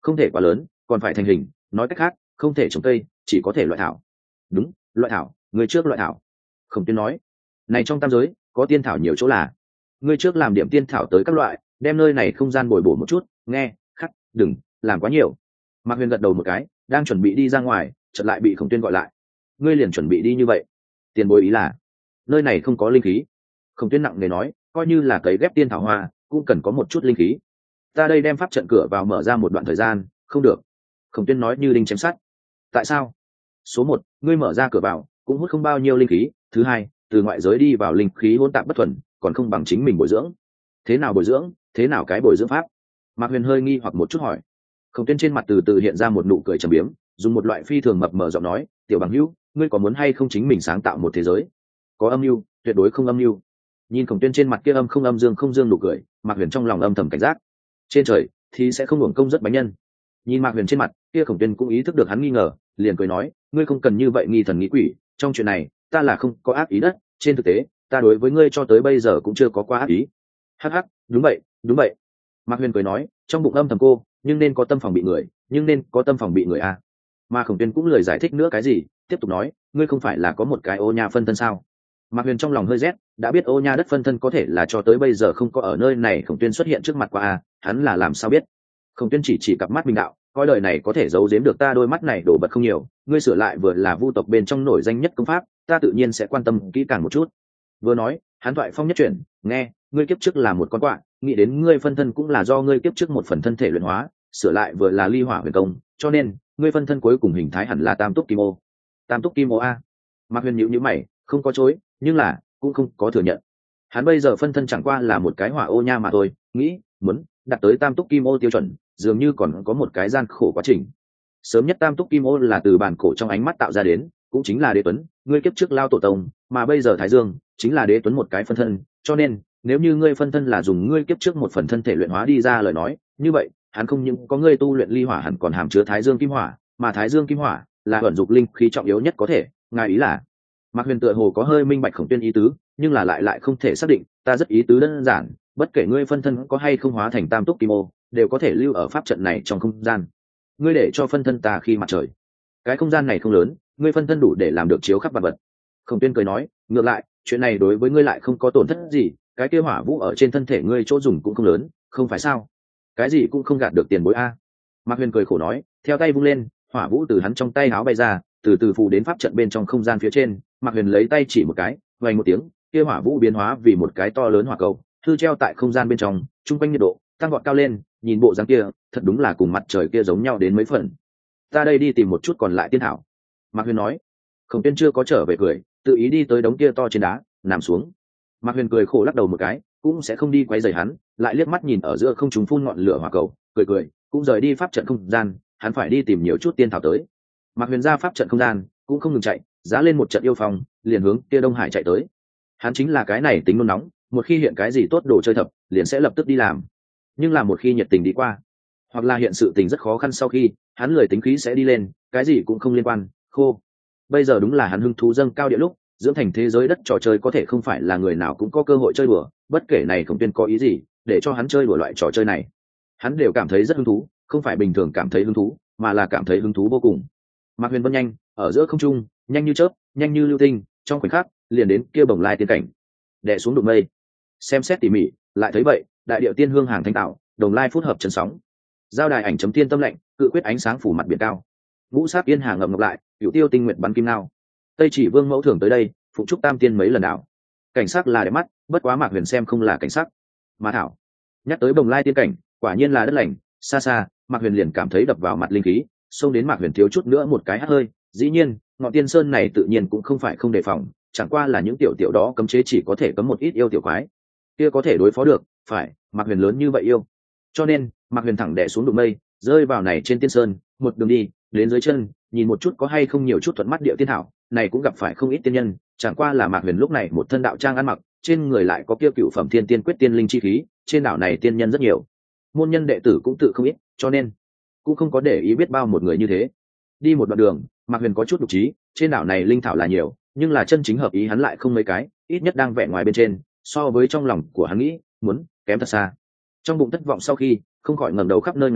không thể quá lớn, còn phải thành hình, nói cách khác không thể trồng cây, chỉ có thể loại thảo. Đúng, loại thảo, người trước loại thảo. Khổng Tuyên nói, này trong tam giới có tiên thảo nhiều chỗ là, ngươi trước làm điểm tiên thảo tới các loại, đem nơi này không gian bồi bổ một chút, nghe khắc, đừng làm quá nhiều. Mạc Huyền gật đầu một cái, đang chuẩn bị đi ra ngoài, chợt lại bị Khổng Tuyên gọi lại. Ngươi liền chuẩn bị đi như vậy? Tiền bối ý là nơi này không có linh khí. Khổng Tuyên nặng nề nói, coi như là cấy ghép tiên thảo hoa cũng cần có một chút linh khí. Ta đây đem pháp trận cửa vào mở ra một đoạn thời gian, không được. Khổng Tuyên nói như đinh chém sắt. Tại sao? Số một, ngươi mở ra cửa vào cũng hút không bao nhiêu linh khí. Thứ hai, từ ngoại giới đi vào linh khí hỗn tạp bất thuần, còn không bằng chính mình bồi dưỡng. Thế nào bồi dưỡng? Thế nào cái bồi dưỡng pháp? Mạc Huyền hơi nghi hoặc một chút hỏi. Khổng Tuyên trên mặt từ từ hiện ra một nụ cười trầm biếm, dùng một loại phi thường mập mờ giọng nói, tiểu bằng hữu, ngươi có muốn hay không chính mình sáng tạo một thế giới? Có âm mưu, tuyệt đối không âm mưu. Nhìn Khổng Tuyên trên mặt kia âm không âm dương không dương nụ cười, Mạc Huyền trong lòng âm thầm cảnh giác. Trên trời thì sẽ không hưởng công rất bánh nhân. Nhìn Mạc Huyền trên mặt kia, Khổng Tuyên cũng ý thức được hắn nghi ngờ, liền cười nói, ngươi không cần như vậy nghi thần nghi quỷ, trong chuyện này ta là không có ác ý đất, trên thực tế ta đối với ngươi cho tới bây giờ cũng chưa có qua ác ý. Hắc hắc, đúng vậy, đúng vậy. Mạc Huyền cười nói, trong bụng âm thầm cô, nhưng nên có tâm phòng bị người, nhưng nên có tâm phòng bị người a. Mà Khổng Tuyên cũng lười giải thích nữa cái gì, tiếp tục nói, ngươi không phải là có một cái ô nha phân thân sao? Mạc Huyền trong lòng hơi rét, đã biết ô nha đất phân thân có thể là cho tới bây giờ không có ở nơi này Khổng Tuyên xuất hiện trước mặt qua a, hắn là làm sao biết? Khổng Tuyên chỉ cặp mắt minh đạo, coi đời này có thể giấu giếm được ta đôi mắt này đổ bật không nhiều, ngươi sửa lại vừa là vu tộc bên trong nổi danh nhất công pháp, ta tự nhiên sẽ quan tâm kỹ càng một chút. Vừa nói, hắn thoại phong nhất chuyển, nghe, ngươi kiếp trước là một con quạ, nghĩ đến ngươi phân thân cũng là do ngươi kiếp trước một phần thân thể luyện hóa, sửa lại vừa là ly hỏa huyền công, cho nên ngươi phân thân cuối cùng hình thái hẳn là tam túc kim ô. Tam túc kim ô a. Mạc Huyền nhíu mày, không có chối, nhưng là cũng không có thừa nhận. Hắn bây giờ phân thân chẳng qua là một cái hỏa ô nha mà thôi, nghĩ muốn đạt tới tam túc kim ô tiêu chuẩn, dường như còn có một cái gian khổ quá trình. Sớm nhất tam túc kim ô là từ bản cổ trong ánh mắt tạo ra đến, cũng chính là Đế Tuấn, ngươi kiếp trước lao tổ tông, mà bây giờ Thái Dương chính là Đế Tuấn một cái phân thân, cho nên nếu như ngươi phân thân là dùng ngươi kiếp trước một phần thân thể luyện hóa đi ra lời nói, như vậy hắn không những có ngươi tu luyện ly hỏa hẳn còn hàm chứa Thái Dương kim hỏa, mà Thái Dương kim hỏa là vận dụng linh khí trọng yếu nhất có thể, ngài ý là? Mạc Huyền tựa hồ có hơi minh bạch Khổng Tuyên ý tứ, nhưng là lại không thể xác định, ta rất ý tứ đơn giản, bất kể ngươi phân thân có hay không hóa thành tam túc kim ô, đều có thể lưu ở pháp trận này trong không gian. Ngươi để cho phân thân ta khi mặt trời, cái không gian này không lớn, ngươi phân thân đủ để làm được chiếu khắp vạn vật. Khổng Tuyên cười nói, ngược lại chuyện này đối với ngươi lại không có tổn thất gì, cái kia hỏa vũ ở trên thân thể ngươi chỗ dùng cũng không lớn, không phải sao? Cái gì cũng không gạt được tiền bối a. Mạc Huyền cười khổ nói, theo tay vung lên, hỏa vũ từ hắn trong tay áo bay ra, từ từ phù đến pháp trận bên trong không gian phía trên. Mạc Huyền lấy tay chỉ một cái, vang một tiếng, kia hỏa vũ biến hóa vì một cái to lớn hỏa cầu, thư treo tại không gian bên trong, trung quanh nhiệt độ tăng vọt cao lên, nhìn bộ dáng kia, thật đúng là cùng mặt trời kia giống nhau đến mấy phần. Ta đây đi tìm một chút còn lại tiên thảo. Mạc Huyền nói. Khổng Tuyên chưa có trở về cười, tự ý đi tới đống kia to trên đá, nằm xuống. Mạc Huyền cười khổ lắc đầu một cái, cũng sẽ không đi quấy rầy hắn, lại liếc mắt nhìn ở giữa không trung phun ngọn lửa hỏa cầu, cười, cũng rời đi pháp trận không gian, hắn phải đi tìm nhiều chút tiên thảo tới. Mạc Huyền ra pháp trận không gian, cũng không ngừng chạy, giá lên một trận yêu phong, liền hướng kia Đông Hải chạy tới. Hắn chính là cái này tính nôn nóng, một khi hiện cái gì tốt đồ chơi thập, liền sẽ lập tức đi làm. Nhưng là một khi nhiệt tình đi qua, hoặc là hiện sự tình rất khó khăn sau khi, hắn lười tính khí sẽ đi lên, cái gì cũng không liên quan, khô. Bây giờ đúng là hắn hứng thú dâng cao địa lúc, dưỡng thành thế giới đất trò chơi có thể không phải là người nào cũng có cơ hội chơi đùa, bất kể này Khổng Tuyên có ý gì để cho hắn chơi đùa loại trò chơi này, hắn đều cảm thấy rất hứng thú, không phải bình thường cảm thấy hứng thú, mà là cảm thấy hứng thú vô cùng. Mạc Huyền vân nhanh ở giữa không trung, nhanh như chớp, nhanh như lưu tinh, trong khoảnh khắc liền đến kia bồng lai tiên cảnh. Đè xuống đụng mây, xem xét tỉ mỉ, lại thấy vậy, đại điệu tiên hương hàng thanh tạo, đồng lai phút hợp chân sóng, giao đài ảnh chấm thiên tâm lệnh, cự quyết ánh sáng phủ mặt biển cao, ngũ sát yên hàng ngậm ngọc lại, cửu tiêu tinh nguyện bắn kim nao. Tây chỉ vương mẫu thường tới đây, phụ trúc tam tiên mấy lần đảo. Cảnh sắc là đẹp mắt, bất quá Mạc Huyền xem không là cảnh sắc, mà thảo. Nhắc tới bồng lai tiên cảnh, quả nhiên là đất lành, xa xa Mạc Huyền liền cảm thấy đập vào mặt linh khí, xông đến Mạc Huyền thiếu chút nữa một cái hắt hơi. Dĩ nhiên ngọn tiên sơn này tự nhiên cũng không phải không đề phòng, chẳng qua là những tiểu đó cấm chế chỉ có thể cấm một ít yêu tiểu quái, kia có thể đối phó được, phải Mạc Huyền lớn như vậy yêu, cho nên Mạc Huyền thẳng đè xuống đụng mây, rơi vào này trên tiên sơn, một đường đi đến dưới chân, nhìn một chút có hay không nhiều chút thuận mắt địa tiên thảo, này cũng gặp phải không ít tiên nhân, chẳng qua là Mạc Huyền lúc này một thân đạo trang ăn mặc, trên người lại có kia cựu phẩm thiên tiên quyết tiên linh chi khí, trên đảo này tiên nhân rất nhiều, môn nhân đệ tử cũng tự không ít, cho nên cũng không có để ý biết bao một người như thế. Đi một đoạn đường, Mạc Huyền có chút đục trí, trên đảo này linh thảo là nhiều, nhưng là chân chính hợp ý hắn lại không mấy cái, ít nhất đang vẹn ngoài bên trên, so với trong lòng của hắn nghĩ muốn kém thật xa. Trong bụng thất vọng sau khi, không khỏi ngẩng đầu khắp nơi ngắm nhìn,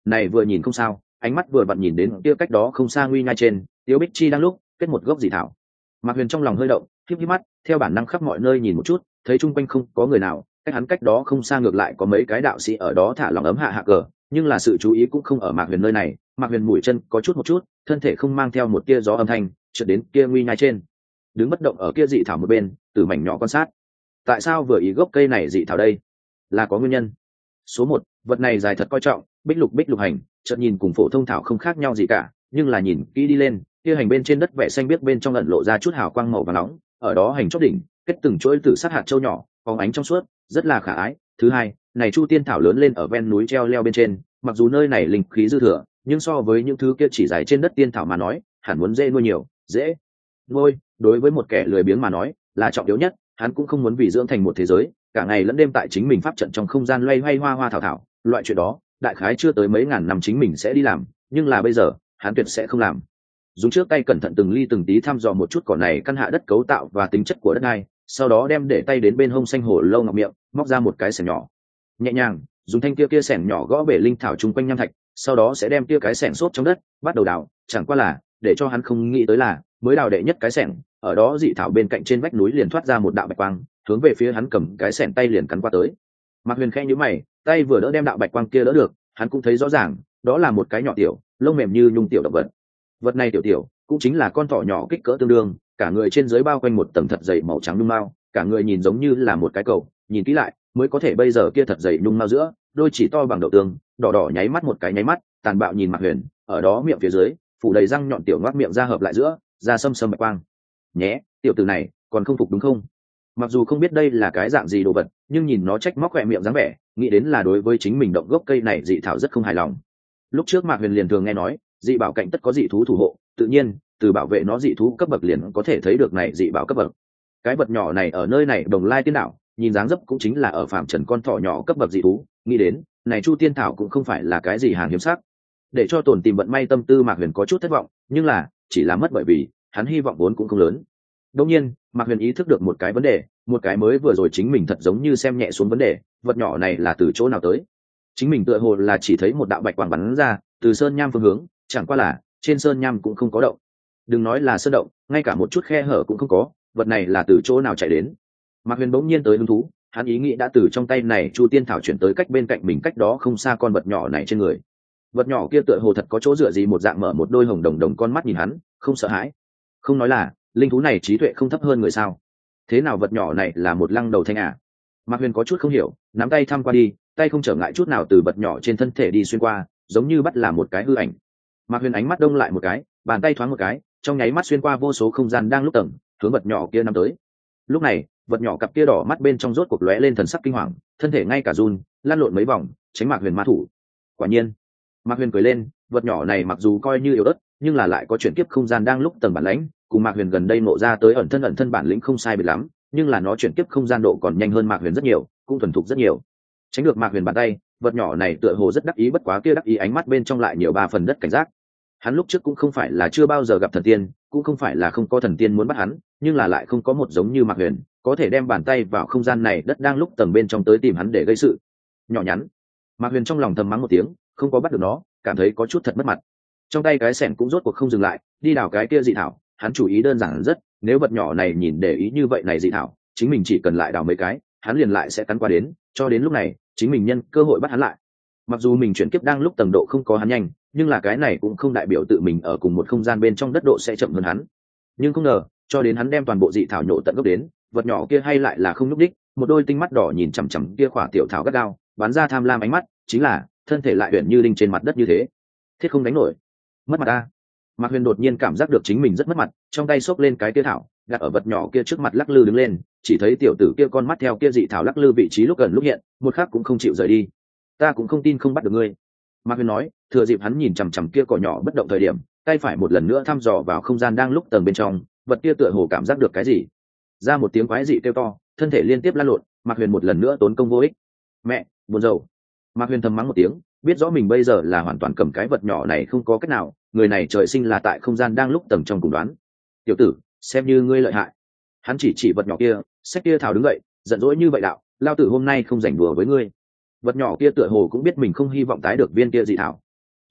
này vừa nhìn không sao, ánh mắt vừa vặn nhìn đến kia cách đó không xa nguy nhai trên Tiếu Bích Chi đang lúc kết một gốc dị thảo. Mạc Huyền trong lòng hơi động, híp híp mắt, theo bản năng khắp mọi nơi nhìn một chút, thấy chung quanh không có người nào, cách hắn cách đó không xa ngược lại có mấy cái đạo sĩ ở đó thả lòng ấm hạ cờ, nhưng là sự chú ý cũng không ở Mạc Huyền nơi này. Mạc Huyền mũi chân có chút một chút, thân thể không mang theo một tia gió âm thanh, trượt đến kia nguy nhai trên, đứng bất động ở kia dị thảo một bên, từ mảnh nhỏ quan sát. Tại sao vừa ý gốc cây này dị thảo đây? Là có nguyên nhân. Số một, vật này dài thật coi trọng, bích lục hành, chợt nhìn cùng phổ thông thảo không khác nhau gì cả, nhưng là nhìn kỹ đi lên, kia hành bên trên đất vẻ xanh biếc bên trong ẩn lộ ra chút hào quang màu vàng nóng, ở đó hành chóp đỉnh, kết từng chuỗi tử sát hạt châu nhỏ, phóng ánh trong suốt, rất là khả ái. Thứ hai, này chu tiên thảo lớn lên ở ven núi treo leo bên trên, mặc dù nơi này linh khí dư thừa, nhưng so với những thứ kia chỉ dài trên đất tiên thảo mà nói, hẳn muốn dễ nuôi nhiều, dễ nuôi. Đối với một kẻ lười biếng mà nói, là trọng yếu nhất. Hắn cũng không muốn vì dưỡng thành một thế giới, cả ngày lẫn đêm tại chính mình pháp trận trong không gian loay hoay hoa hoa thảo thảo, loại chuyện đó đại khái chưa tới mấy ngàn năm chính mình sẽ đi làm, nhưng là bây giờ hắn tuyệt sẽ không làm. Dùng trước tay cẩn thận từng ly từng tí thăm dò một chút cỏ này căn hạ đất cấu tạo và tính chất của đất này, sau đó đem để tay đến bên hông xanh hổ lâu ngọc miệng, móc ra một cái xẻng nhỏ, nhẹ nhàng dùng thanh kia xẻng nhỏ gõ bể linh thảo chung quanh nham thạch, sau đó sẽ đem kia cái xẻng xốp trong đất bắt đầu đào. Chẳng qua là để cho hắn không nghĩ tới là mới đào đệ nhất cái xẻng, ở đó dị thảo bên cạnh trên vách núi liền thoát ra một đạo bạch quang, hướng về phía hắn cầm cái xẻng tay liền cắn qua tới. Mạc Huyền khẽ nhíu mày, tay vừa đỡ đem đạo bạch quang kia đỡ được, hắn cũng thấy rõ ràng, đó là một cái nhỏ tiểu, lông mềm như nhung tiểu động vật. Vật này tiểu cũng chính là con thỏ nhỏ kích cỡ tương đương, cả người trên dưới bao quanh một tầng thật dày màu trắng nhung mao, cả người nhìn giống như là một cái cầu, nhìn kỹ lại mới có thể bây giờ kia thật dày nhung mao giữa, đôi chỉ to bằng đậu tương, đỏ đỏ nháy mắt một cái nháy mắt, tàn bạo nhìn Mạc Huyền, ở đó miệng phía dưới phủ đầy răng nhọn tiểu ngoác miệng ra hợp lại giữa, ra sâm sâm bạch quang. Nhé, tiểu tử này còn không phục đúng không? Mặc dù không biết đây là cái dạng gì đồ vật, nhưng nhìn nó trách móc khỏe miệng dáng vẻ, nghĩ đến là đối với chính mình động gốc cây này dị thảo rất không hài lòng. Lúc trước Mạc Huyền liền thường nghe nói dị bảo cạnh tất có dị thú thủ hộ, tự nhiên từ bảo vệ nó dị thú cấp bậc liền có thể thấy được này dị bảo cấp bậc. Cái vật nhỏ này ở nơi này Đồng Lai Tiên Đảo, nhìn dáng dấp cũng chính là ở phạm trần con thỏ nhỏ cấp bậc dị thú, nghĩ đến này chu tiên thảo cũng không phải là cái gì hàng hiếm sắc. Để cho tổn tìm vận may tâm tư Mạc Huyền có chút thất vọng, nhưng là chỉ là mất bởi vì hắn hy vọng vốn cũng không lớn. Đương nhiên Mạc Huyền ý thức được một cái vấn đề, một cái mới vừa rồi chính mình thật giống như xem nhẹ xuống vấn đề, vật nhỏ này là từ chỗ nào tới? Chính mình tựa hồ là chỉ thấy một đạo bạch quang bắn ra từ sơn nham phương hướng, chẳng qua là trên sơn nham cũng không có động, đừng nói là sơn động, ngay cả một chút khe hở cũng không có, vật này là từ chỗ nào chạy đến? Mạc Huyền bỗng nhiên tới hứng thú, hắn ý nghĩ đã từ trong tay này chu tiên thảo chuyển tới cách bên cạnh mình cách đó không xa con vật nhỏ này trên người. Vật nhỏ kia tựa hồ thật có chỗ dựa gì, một dạng mở một đôi hồng đồng đồng con mắt nhìn hắn, không sợ hãi. Không nói là linh thú này trí tuệ không thấp hơn người sao? Thế nào vật nhỏ này là một lăng đầu thanh à? Mạc Huyền có chút không hiểu, nắm tay thăm qua đi, tay không trở ngại chút nào từ vật nhỏ trên thân thể đi xuyên qua, giống như bắt là một cái hư ảnh. Mạc Huyền ánh mắt đông lại một cái, bàn tay thoáng một cái, trong nháy mắt xuyên qua vô số không gian đang lúc tầng, hướng vật nhỏ kia nắm tới. Lúc này vật nhỏ cặp kia đỏ mắt bên trong rốt cuộc lóe lên thần sắc kinh hoàng, thân thể ngay cả run, lăn lộn mấy vòng tránh Mạc Huyền ma thủ. Quả nhiên Mạc Huyền cười lên, vật nhỏ này mặc dù coi như yếu ớt, nhưng là lại có chuyển kiếp không gian đang lúc tầng bản lãnh, cùng Mạc Huyền gần đây nộ ra tới ẩn thân bản lĩnh không sai biệt lắm, nhưng là nó chuyển kiếp không gian độ còn nhanh hơn Mạc Huyền rất nhiều, cũng thuần thục rất nhiều. Tránh được Mạc Huyền bàn tay, vật nhỏ này tựa hồ rất đắc ý, bất quá kia đắc ý ánh mắt bên trong lại nhiều ba phần đất cảnh giác. Hắn lúc trước cũng không phải là chưa bao giờ gặp thần tiên, cũng không phải là không có thần tiên muốn bắt hắn, nhưng là lại không có một giống như Mạc Huyền có thể đem bàn tay vào không gian này đất đang lúc tầng bên trong tới tìm hắn để gây sự. Nhỏ nhắn. Mạc Huyền trong lòng thầm mắng một tiếng, không có bắt được nó, cảm thấy có chút thật mất mặt. Trong tay cái xẻng cũng rốt cuộc không dừng lại, đi đào cái kia dị thảo. Hắn chủ ý đơn giản rất, nếu vật nhỏ này nhìn để ý như vậy này dị thảo, chính mình chỉ cần lại đào mấy cái, hắn liền lại sẽ cắn qua đến, cho đến lúc này chính mình nhân cơ hội bắt hắn lại. Mặc dù mình chuyển kiếp đang lúc tầng độ không có hắn nhanh, nhưng là cái này cũng không đại biểu tự mình ở cùng một không gian bên trong đất độ sẽ chậm hơn hắn. Nhưng không ngờ cho đến hắn đem toàn bộ dị thảo nhổ tận gốc đến, vật nhỏ kia hay lại là không nhúc đích, một đôi tinh mắt đỏ nhìn chằm chằm kia khỏa tiểu thảo gắt gao, bắn ra tham lam ánh mắt, chính là thân thể lại huyền như đinh trên mặt đất như thế. Thiết không đánh nổi, mất mặt ta. Mạc Huyền đột nhiên cảm giác được chính mình rất mất mặt, trong tay xốc lên cái kia thảo, đặt ở vật nhỏ kia trước mặt lắc lư đứng lên, chỉ thấy tiểu tử kia con mắt theo kia dị thảo lắc lư vị trí lúc gần lúc hiện, một khắc cũng không chịu rời đi. Ta cũng không tin không bắt được ngươi. Mạc Huyền nói, thừa dịp hắn nhìn chằm chằm kia cỏ nhỏ bất động thời điểm, tay phải một lần nữa thăm dò vào không gian đang lúc tầng bên trong, vật kia tựa hồ cảm giác được cái gì, ra một tiếng quái dị kêu to, thân thể liên tiếp lăn lộn. Mạc Huyền một lần nữa tốn công vô ích. Mẹ, buồn rầu. Mạc Huyền thầm mắng một tiếng, biết rõ mình bây giờ là hoàn toàn cầm cái vật nhỏ này không có cách nào, người này trời sinh là tại không gian đang lúc tầng trong cùng đoán. Tiểu tử, xem như ngươi lợi hại. Hắn chỉ vật nhỏ kia, xách kia thảo đứng dậy, giận dỗi như vậy đạo, lao tử hôm nay không rảnh đùa với ngươi. Vật nhỏ kia tựa hồ cũng biết mình không hy vọng tái được viên kia dị thảo,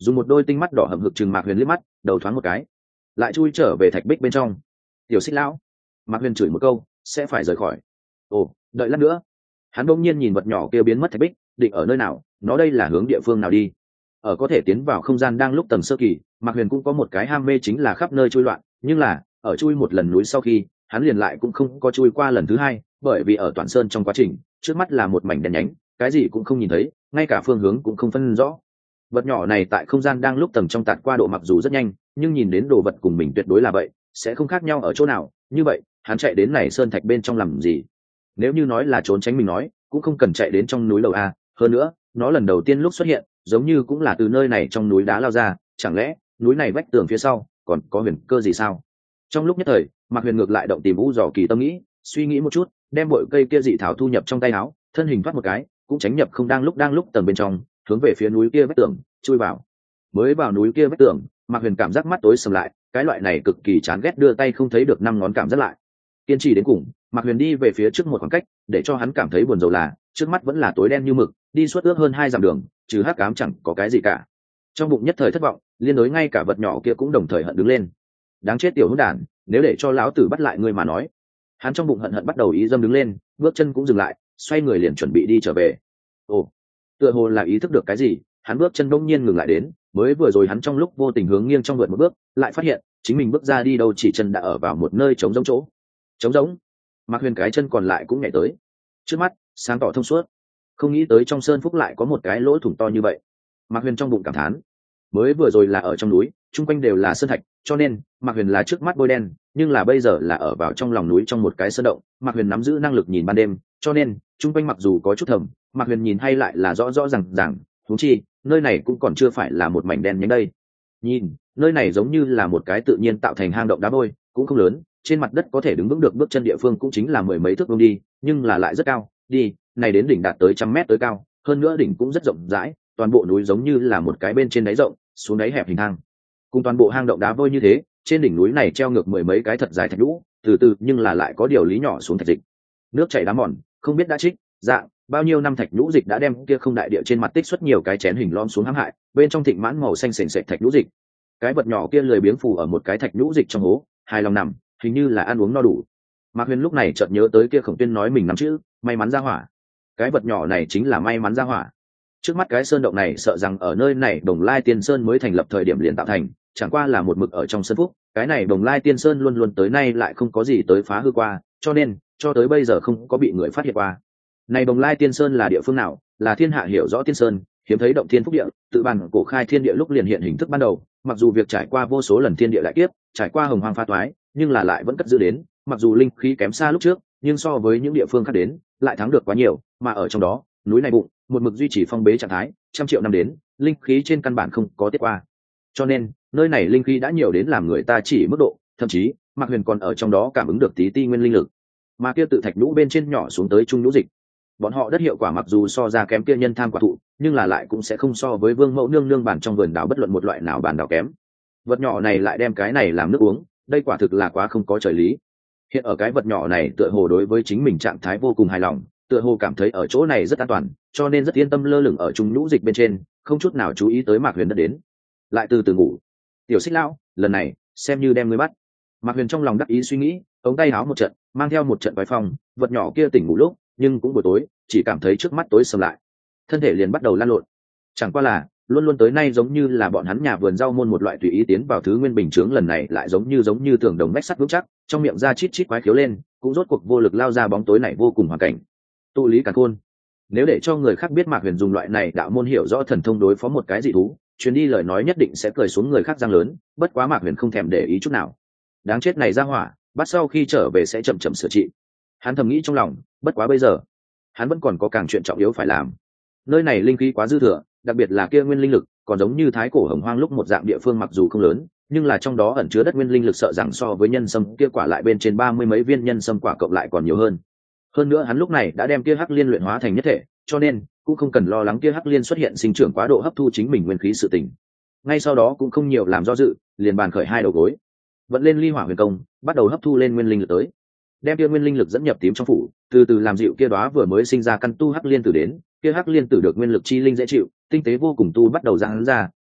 dùng một đôi tinh mắt đỏ hầm hực chừng Mạc Huyền liếc mắt, đầu thoáng một cái lại chui trở về thạch bích bên trong. Tiểu Xích lão. Mạc Huyền chửi một câu sẽ phải rời khỏi. Ồ, đợi lát nữa. Hắn bỗng nhiên nhìn vật nhỏ kia biến mất thạch bích, định ở nơi nào, nó đây là hướng địa phương nào đi. Ở có thể tiến vào không gian đang lúc tầng sơ kỳ, Mạc Huyền cũng có một cái ham mê chính là khắp nơi chui loạn, nhưng là ở chui một lần núi sau khi hắn liền lại cũng không có chui qua lần thứ hai, bởi vì ở Toàn Sơn trong quá trình trước mắt là một mảnh đen nhánh, cái gì cũng không nhìn thấy, ngay cả phương hướng cũng không phân rõ. Vật nhỏ này tại không gian đang lúc tầng trong tạt qua độ mặc dù rất nhanh, nhưng nhìn đến đồ vật cùng mình tuyệt đối là vậy, sẽ không khác nhau ở chỗ nào. Như vậy hắn chạy đến này sơn thạch bên trong làm gì? Nếu như nói là trốn tránh mình nói, cũng không cần chạy đến trong núi lầu a. Hơn nữa nó lần đầu tiên lúc xuất hiện giống như cũng là từ nơi này trong núi đá lao ra, chẳng lẽ núi này vách tường phía sau còn có huyền cơ gì sao? Trong lúc nhất thời Mạc Huyền ngược lại động tìm vũ dò kỳ tâm nghĩ, suy nghĩ một chút, đem bội cây kia dị thảo thu nhập trong tay áo, thân hình thoát một cái cũng tránh nhập không đang lúc tầng bên trong, hướng về phía núi kia vách tường chui vào. Mới vào núi kia vách tường, Mạc Huyền cảm giác mắt tối sầm lại, cái loại này cực kỳ chán ghét đưa tay không thấy được năm ngón cảm giác lại. Kiên trì đến cùng, Mạc Huyền đi về phía trước một khoảng cách, để cho hắn cảm thấy buồn rầu là trước mắt vẫn là tối đen như mực, đi suốt ước hơn 2 dặm đường, trừ hắc ám chẳng có cái gì cả. Trong bụng nhất thời thất vọng, liên đối ngay cả vật nhỏ kia cũng đồng thời hận đứng lên. Đáng chết tiểu hỗn đản, nếu để cho lão tử bắt lại ngươi mà nói. Hắn trong bụng hận bắt đầu ý dâm đứng lên, bước chân cũng dừng lại, xoay người liền chuẩn bị đi trở về. Ồ, tựa hồ là ý thức được cái gì, hắn bước chân đông nhiên ngừng lại đến, mới vừa rồi hắn trong lúc vô tình hướng nghiêng trong vượt một bước, lại phát hiện chính mình bước ra đi đâu chỉ chân đã ở vào một nơi trống rỗng chỗ. Trống rỗng. Mạc Huyền cái chân còn lại cũng nhảy tới. Trước mắt sáng tỏ thông suốt, không nghĩ tới trong sơn phúc lại có một cái lỗ thủng to như vậy. Mạc Huyền trong bụng cảm thán, mới vừa rồi là ở trong núi, chung quanh đều là sơn thạch, cho nên Mạc Huyền là trước mắt bôi đen, nhưng là bây giờ là ở vào trong lòng núi trong một cái sơn động. Mạc Huyền nắm giữ năng lực nhìn ban đêm, cho nên chung quanh mặc dù có chút thầm, Mạc Huyền nhìn hay lại là rõ rõ ràng. Huống chi nơi này cũng còn chưa phải là một mảnh đen nhánh đây. Nhìn nơi này giống như là một cái tự nhiên tạo thành hang động đá vôi, cũng không lớn, trên mặt đất có thể đứng vững được bước chân địa phương cũng chính là 10 mấy thước vuông đi, nhưng là lại rất cao, đi này đến đỉnh đạt tới 100 mét tới cao, hơn nữa đỉnh cũng rất rộng rãi, toàn bộ núi giống như là một cái bên trên đáy rộng xuống đáy hẹp hình hang. Cùng toàn bộ hang động đá vôi như thế, trên đỉnh núi này treo ngược 10 mấy cái thật dài thạch nhũ, từ từ nhưng là lại có điều lý nhỏ xuống thạch dịch, nước chảy đá mòn, không biết đã trích dạng bao nhiêu năm thạch nhũ dịch đã đem kia không đại địa trên mặt tích xuất nhiều cái chén hình lom xuống hãm hại, bên trong thịnh mãn màu xanh sền sệt thạch nhũ dịch. Cái vật nhỏ kia lười biếng phù ở một cái thạch nhũ dịch trong hố, hài lòng nằm, hình như là ăn uống no đủ. Mạc Huyền lúc này chợt nhớ tới kia Khổng Tuyên nói mình nắm chữ may mắn ra hỏa, cái vật nhỏ này chính là may mắn ra hỏa. Trước mắt cái sơn động này sợ rằng ở nơi này Đồng Lai Tiên Sơn mới thành lập thời điểm liền tạo thành, chẳng qua là một mực ở trong sơn phúc, cái này Đồng Lai Tiên Sơn luôn luôn tới nay lại không có gì tới phá hư qua, cho nên cho tới bây giờ không có bị người phát hiện qua. Này Đồng Lai Tiên Sơn là địa phương nào? Là thiên hạ hiểu rõ Tiên Sơn, hiếm thấy động thiên phúc địa, tự bản cổ khai thiên địa lúc liền hiện hình thức ban đầu, mặc dù việc trải qua vô số lần thiên địa đại kiếp, trải qua hồng hoang pha toái, nhưng là lại vẫn cất giữ đến, mặc dù linh khí kém xa lúc trước, nhưng so với những địa phương khác đến, lại thắng được quá nhiều, mà ở trong đó, núi này bụng, một mực duy trì phong bế trạng thái, trăm triệu năm đến, linh khí trên căn bản không có tiết qua. Cho nên, nơi này linh khí đã nhiều đến làm người ta chỉ mức độ, thậm chí, Mạc Huyền còn ở trong đó cảm ứng được tí ti nguyên linh lực. Mà kia tự thạch nhũ bên trên nhỏ xuống tới trung nhũ dịch. Bọn họ đất hiệu quả mặc dù so ra kém kia nhân tham quả thụ, nhưng là lại cũng sẽ không so với Vương Mẫu nương nương bản trong vườn đào bất luận một loại nào bản đào kém. Vật nhỏ này lại đem cái này làm nước uống, đây quả thực là quá không có trời lý. Hiện ở cái vật nhỏ này tựa hồ đối với chính mình trạng thái vô cùng hài lòng, tựa hồ cảm thấy ở chỗ này rất an toàn, cho nên rất yên tâm lơ lửng ở trung nhũ dịch bên trên, không chút nào chú ý tới Mạc Huyền đã đến. Lại từ từ ngủ. Tiểu Xích lão, lần này xem như đem ngươi bắt. Mạc Huyền trong lòng đắc ý suy nghĩ, ống tay áo một trận, mang theo một trận vài phong, vật nhỏ kia tỉnh ngủ lúc, nhưng cũng buổi tối, chỉ cảm thấy trước mắt tối sầm lại, thân thể liền bắt đầu lan lộn. Chẳng qua là luôn luôn tới nay giống như là bọn hắn nhà vườn rau môn một loại tùy ý tiến vào thứ nguyên bình chướng, lần này lại giống như tường đồng vách sắt vững chắc, trong miệng ra chít chít quái khiếu lên, cũng rốt cuộc vô lực lao ra bóng tối này vô cùng hoàn cảnh. Tụ lý càn khôn. Nếu để cho người khác biết Mạc Huyền dùng loại này đạo môn hiểu rõ thần thông đối phó một cái dị thú, truyền đi lời nói nhất định sẽ cười xuống người khác răng lớn, bất quá Mạc Huyền không thèm để ý chút nào. Đáng chết này ra hỏa, bắt sau khi trở về sẽ chậm chậm sửa trị. Hắn thầm nghĩ trong lòng, bất quá bây giờ, hắn vẫn còn có càng chuyện trọng yếu phải làm. Nơi này linh khí quá dư thừa, đặc biệt là kia nguyên linh lực, còn giống như thái cổ hồng hoang lúc một dạng địa phương mặc dù không lớn, nhưng là trong đó ẩn chứa đất nguyên linh lực sợ rằng so với nhân sâm kia quả lại bên trên 30 mấy viên nhân sâm quả cộng lại còn nhiều hơn. Hơn nữa hắn lúc này đã đem kia hắc liên luyện hóa thành nhất thể, cho nên cũng không cần lo lắng kia hắc liên xuất hiện sinh trưởng quá độ hấp thu chính mình nguyên khí sự tình. Ngay sau đó cũng không nhiều làm do dự, liền bàn khởi hai đầu gối, vận lên ly hỏa huyền công, bắt đầu hấp thu lên nguyên linh lực tới, đem kia nguyên linh lực dẫn nhập tím trong phủ, từ từ làm dịu kia đóa vừa mới sinh ra căn tu hắc liên tử đến, kia hắc liên tử được nguyên lực chi linh dễ chịu, tinh tế vô cùng tu bắt đầu giãn ra,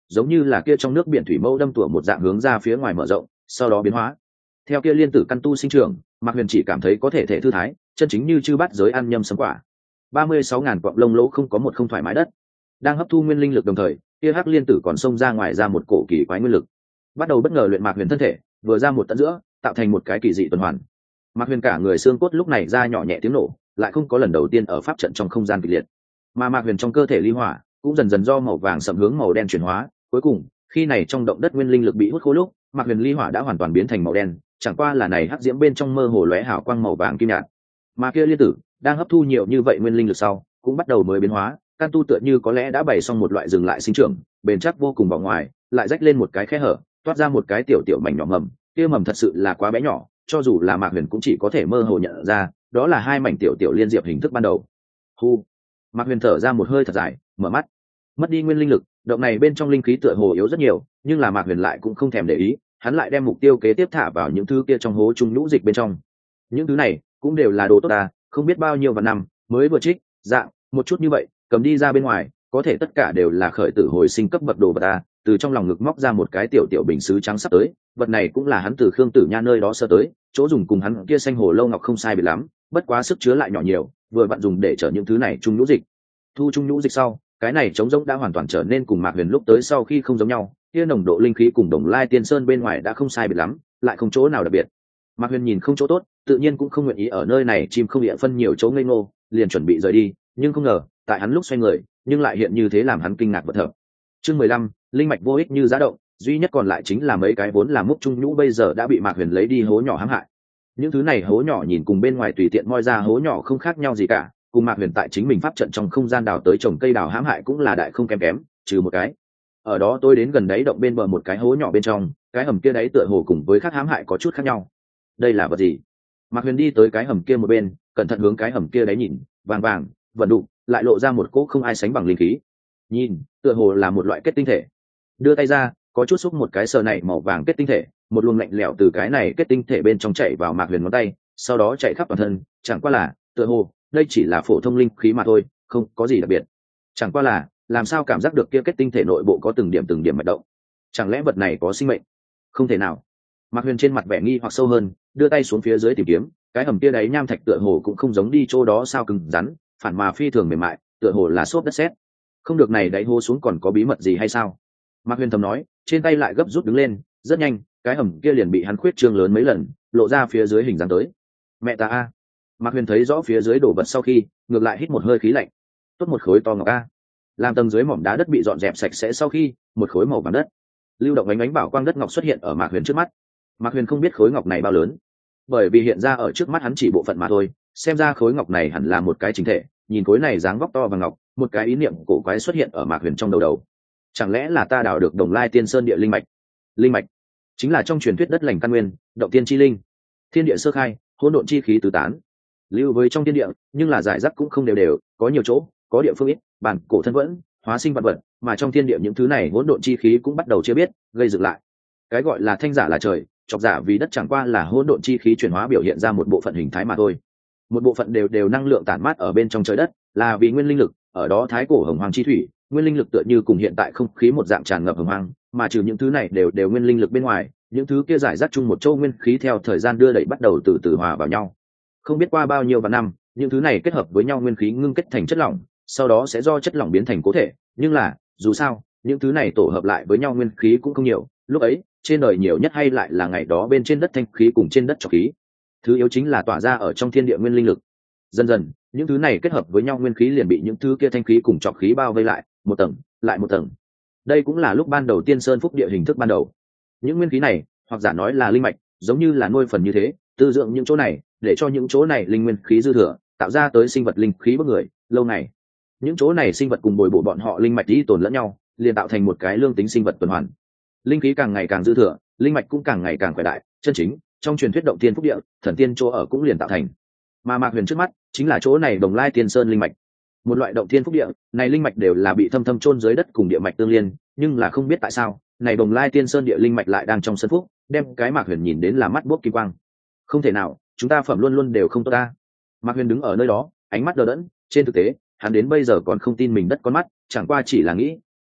giống như là kia trong nước biển thủy mâu đâm tủa một dạng hướng ra phía ngoài mở rộng, sau đó biến hóa. Theo kia liên tử căn tu sinh trưởng, Mạc Huyền chỉ cảm thấy có thể thư thái, chân chính như chư bát giới ăn nhâm sấm quả. 36.000 quặng lông lỗ không có một không thoải mái đất. Đang hấp thu nguyên linh lực đồng thời, kia hắc liên tử còn xông ra ngoài ra một cổ kỳ quái nguyên lực. Bắt đầu bất ngờ luyện Mạc Huyền thân thể, vừa ra một tận giữa, tạo thành một cái kỳ dị tuần hoàn. Mạc Huyền cả người xương cốt lúc này ra nhỏ nhẹ tiếng nổ, lại không có lần đầu tiên ở pháp trận trong không gian kịch liệt. Mà Mạc Huyền trong cơ thể ly hỏa cũng dần dần do màu vàng sẫm hướng màu đen chuyển hóa, cuối cùng, khi này trong động đất nguyên linh lực bị hút khô lúc, Mạc Huyền ly hỏa đã hoàn toàn biến thành màu đen, chẳng qua là này hắc diễm bên trong mơ hồ lóe hào quang màu vàng kim nhạt. Mà kia liên tử đang hấp thu nhiều như vậy nguyên linh lực sau, cũng bắt đầu mới biến hóa, can tu tựa như có lẽ đã bày xong một loại dừng lại sinh trưởng, bền chắc vô cùng bỏ ngoài, lại rách lên một cái khe hở, toát ra một cái tiểu tiểu mảnh nhỏ mầm, kia mầm thật sự là quá bé nhỏ, cho dù là Mạc Huyền cũng chỉ có thể mơ hồ nhận ra, đó là hai mảnh tiểu tiểu liên diệp hình thức ban đầu. Hu, Mạc Huyền thở ra một hơi thật dài, mở mắt. Mất đi nguyên linh lực, động này bên trong linh khí tựa hồ yếu rất nhiều, nhưng là Mạc Huyền lại cũng không thèm để ý, hắn lại đem mục tiêu kế tiếp thả vào những thứ kia trong hố trung nhũ dịch bên trong. Những thứ này cũng đều là đồ tốt ta, không biết bao nhiêu vạn năm mới vừa trích, dạng một chút như vậy, cầm đi ra bên ngoài, có thể tất cả đều là khởi tử hồi sinh cấp bậc đồ vật ta. Từ trong lòng ngực móc ra một cái tiểu tiểu bình sứ trắng sắp tới, vật này cũng là hắn từ Khương Tử Nha nơi đó sơ tới, chỗ dùng cùng hắn kia xanh hồ lâu ngọc không sai biệt lắm, bất quá sức chứa lại nhỏ nhiều, vừa vặn dùng để chở những thứ này trung nhũ dịch. Thu trung nhũ dịch sau, cái này trống rỗng đã hoàn toàn trở nên cùng Mạc Huyền lúc tới sau khi không giống nhau, kia nồng độ linh khí cùng Đồng Lai Tiên Sơn bên ngoài đã không sai biệt lắm, lại không chỗ nào đặc biệt. Mạc Huyền nhìn không chỗ tốt, tự nhiên cũng không nguyện ý ở nơi này chim không địa phân nhiều chỗ ngây ngô, liền chuẩn bị rời đi, nhưng không ngờ, tại hắn lúc xoay người, nhưng lại hiện như thế làm hắn kinh ngạc bất thở. Chương 15, linh mạch vô ích như giá động, duy nhất còn lại chính là mấy cái vốn là múc trung nhũ bây giờ đã bị Mạc Huyền lấy đi hố nhỏ hãm hại. Những thứ này hố nhỏ nhìn cùng bên ngoài tùy tiện moi ra hố nhỏ không khác nhau gì cả, cùng Mạc Huyền tại chính mình pháp trận trong không gian đào tới trồng cây đào hãm hại cũng là đại không kém kém, trừ một cái. Ở đó tôi đến gần đáy động bên bờ một cái hố nhỏ bên trong, cái hầm kia đáy tựa hồ cùng với khác hãm hại có chút khác nhau. Đây là vật gì? Mạc Huyền đi tới cái hầm kia một bên, cẩn thận hướng cái hầm kia đáy nhìn, vàng vàng, vận đục, lại lộ ra một cỗ không ai sánh bằng linh khí. Nhìn, tựa hồ là một loại kết tinh thể. Đưa tay ra, có chút xúc một cái sờ này màu vàng kết tinh thể, một luồng lạnh lẽo từ cái này kết tinh thể bên trong chạy vào Mạc Huyền ngón tay, sau đó chạy khắp toàn thân, chẳng qua là, tựa hồ, đây chỉ là phổ thông linh khí mà thôi, không có gì đặc biệt. Chẳng qua là, làm sao cảm giác được kia kết tinh thể nội bộ có từng điểm mạch động? Chẳng lẽ vật này có sinh mệnh? Không thể nào. Mạc Huyền trên mặt vẻ nghi hoặc sâu hơn, đưa tay xuống phía dưới tìm kiếm, cái hầm kia đáy nham thạch tựa hồ cũng không giống đi chỗ đó sao cứng rắn, phản mà phi thường mềm mại, tựa hồ là xốp đất sét. Không được này đáy hố xuống còn có bí mật gì hay sao? Mạc Huyền thầm nói, trên tay lại gấp rút đứng lên, rất nhanh, cái hầm kia liền bị hắn khuyết trương lớn mấy lần, lộ ra phía dưới hình dáng tới. Mẹ ta a! Mạc Huyền thấy rõ phía dưới đổ vật sau khi, ngược lại hít một hơi khí lạnh. Tốt một khối to ngọc a! Làm tầng dưới mỏm đá đất bị dọn dẹp sạch sẽ sau khi, một khối màu vàng đất, lưu động ánh bảo quang đất ngọc xuất hiện ở Mạc Huyền trước mắt. Mạc Huyền không biết khối ngọc này bao lớn, bởi vì hiện ra ở trước mắt hắn chỉ bộ phận mà thôi, xem ra khối ngọc này hẳn là một cái chính thể. Nhìn khối này dáng vóc to và ngọc, một cái ý niệm cổ quái xuất hiện ở Mạc Huyền trong đầu. Chẳng lẽ là ta đào được Đồng Lai Tiên Sơn địa linh mạch? Linh mạch chính là trong truyền thuyết đất lành căn nguyên, động tiên chi linh. Thiên địa sơ khai, hỗn độn chi khí tứ tán, lưu với trong thiên địa, nhưng là giải rác cũng không đều đều, có nhiều chỗ, có địa phương ít, bản cổ thân vẫn, hóa sinh vật vật, mà trong thiên địa những thứ này hỗn độn chi khí cũng bắt đầu chưa biết, gây dựng lại. Cái gọi là thanh giả là trời, chọc giả vì đất, chẳng qua là hỗn độn chi khí chuyển hóa biểu hiện ra một bộ phận hình thái mà thôi. Một bộ phận đều năng lượng tản mát ở bên trong trời đất, là vì nguyên linh lực, ở đó thái cổ hồng hoàng chi thủy, nguyên linh lực tựa như cùng hiện tại không khí một dạng tràn ngập hồng hoàng, mà trừ những thứ này đều nguyên linh lực bên ngoài, những thứ kia giải rác chung một châu nguyên khí theo thời gian đưa đẩy bắt đầu từ từ hòa vào nhau. Không biết qua bao nhiêu vạn năm, những thứ này kết hợp với nhau nguyên khí ngưng kết thành chất lỏng, sau đó sẽ do chất lỏng biến thành cố thể, nhưng là, dù sao, những thứ này tổ hợp lại với nhau nguyên khí cũng không nhiều, lúc ấy, trên đời nhiều nhất hay lại là ngày đó bên trên đất thanh khí cùng trên đất trọc khí. Thứ yếu chính là tỏa ra ở trong thiên địa nguyên linh lực. Dần dần, những thứ này kết hợp với nhau nguyên khí liền bị những thứ kia thanh khí cùng trọc khí bao vây lại, một tầng, lại một tầng. Đây cũng là lúc ban đầu Tiên Sơn Phúc địa hình thức ban đầu. Những nguyên khí này, hoặc giả nói là linh mạch, giống như là nuôi phần như thế, tư dưỡng những chỗ này, để cho những chỗ này linh nguyên khí dư thừa, tạo ra tới sinh vật linh khí bất người, lâu này. Những chỗ này sinh vật cùng bồi bổ bọn họ linh mạch đi tồn lẫn nhau, liền tạo thành một cái lương tính sinh vật tuần hoàn. Linh khí càng ngày càng dư thừa, linh mạch cũng càng ngày càng khỏe đại, chân chính, trong truyền thuyết động tiên phúc địa, thần tiên chỗ ở cũng liền tạo thành. Mà Mạc Huyền trước mắt, chính là chỗ này Đồng Lai Tiên Sơn linh mạch. Một loại động thiên phúc địa, này linh mạch đều là bị thâm thâm chôn dưới đất cùng địa mạch tương liên, nhưng là không biết tại sao, này Đồng Lai Tiên Sơn địa linh mạch lại đang trong sân phúc, đem cái Mạc Huyền nhìn đến là mắt buốc kim quang. Không thể nào, chúng ta phẩm luôn luôn đều không tốt ta. Mạc Huyền đứng ở nơi đó, ánh mắt đờ đẫn, trên thực tế, hắn đến bây giờ còn không tin mình đất con mắt, chẳng qua chỉ là nghĩ, muốn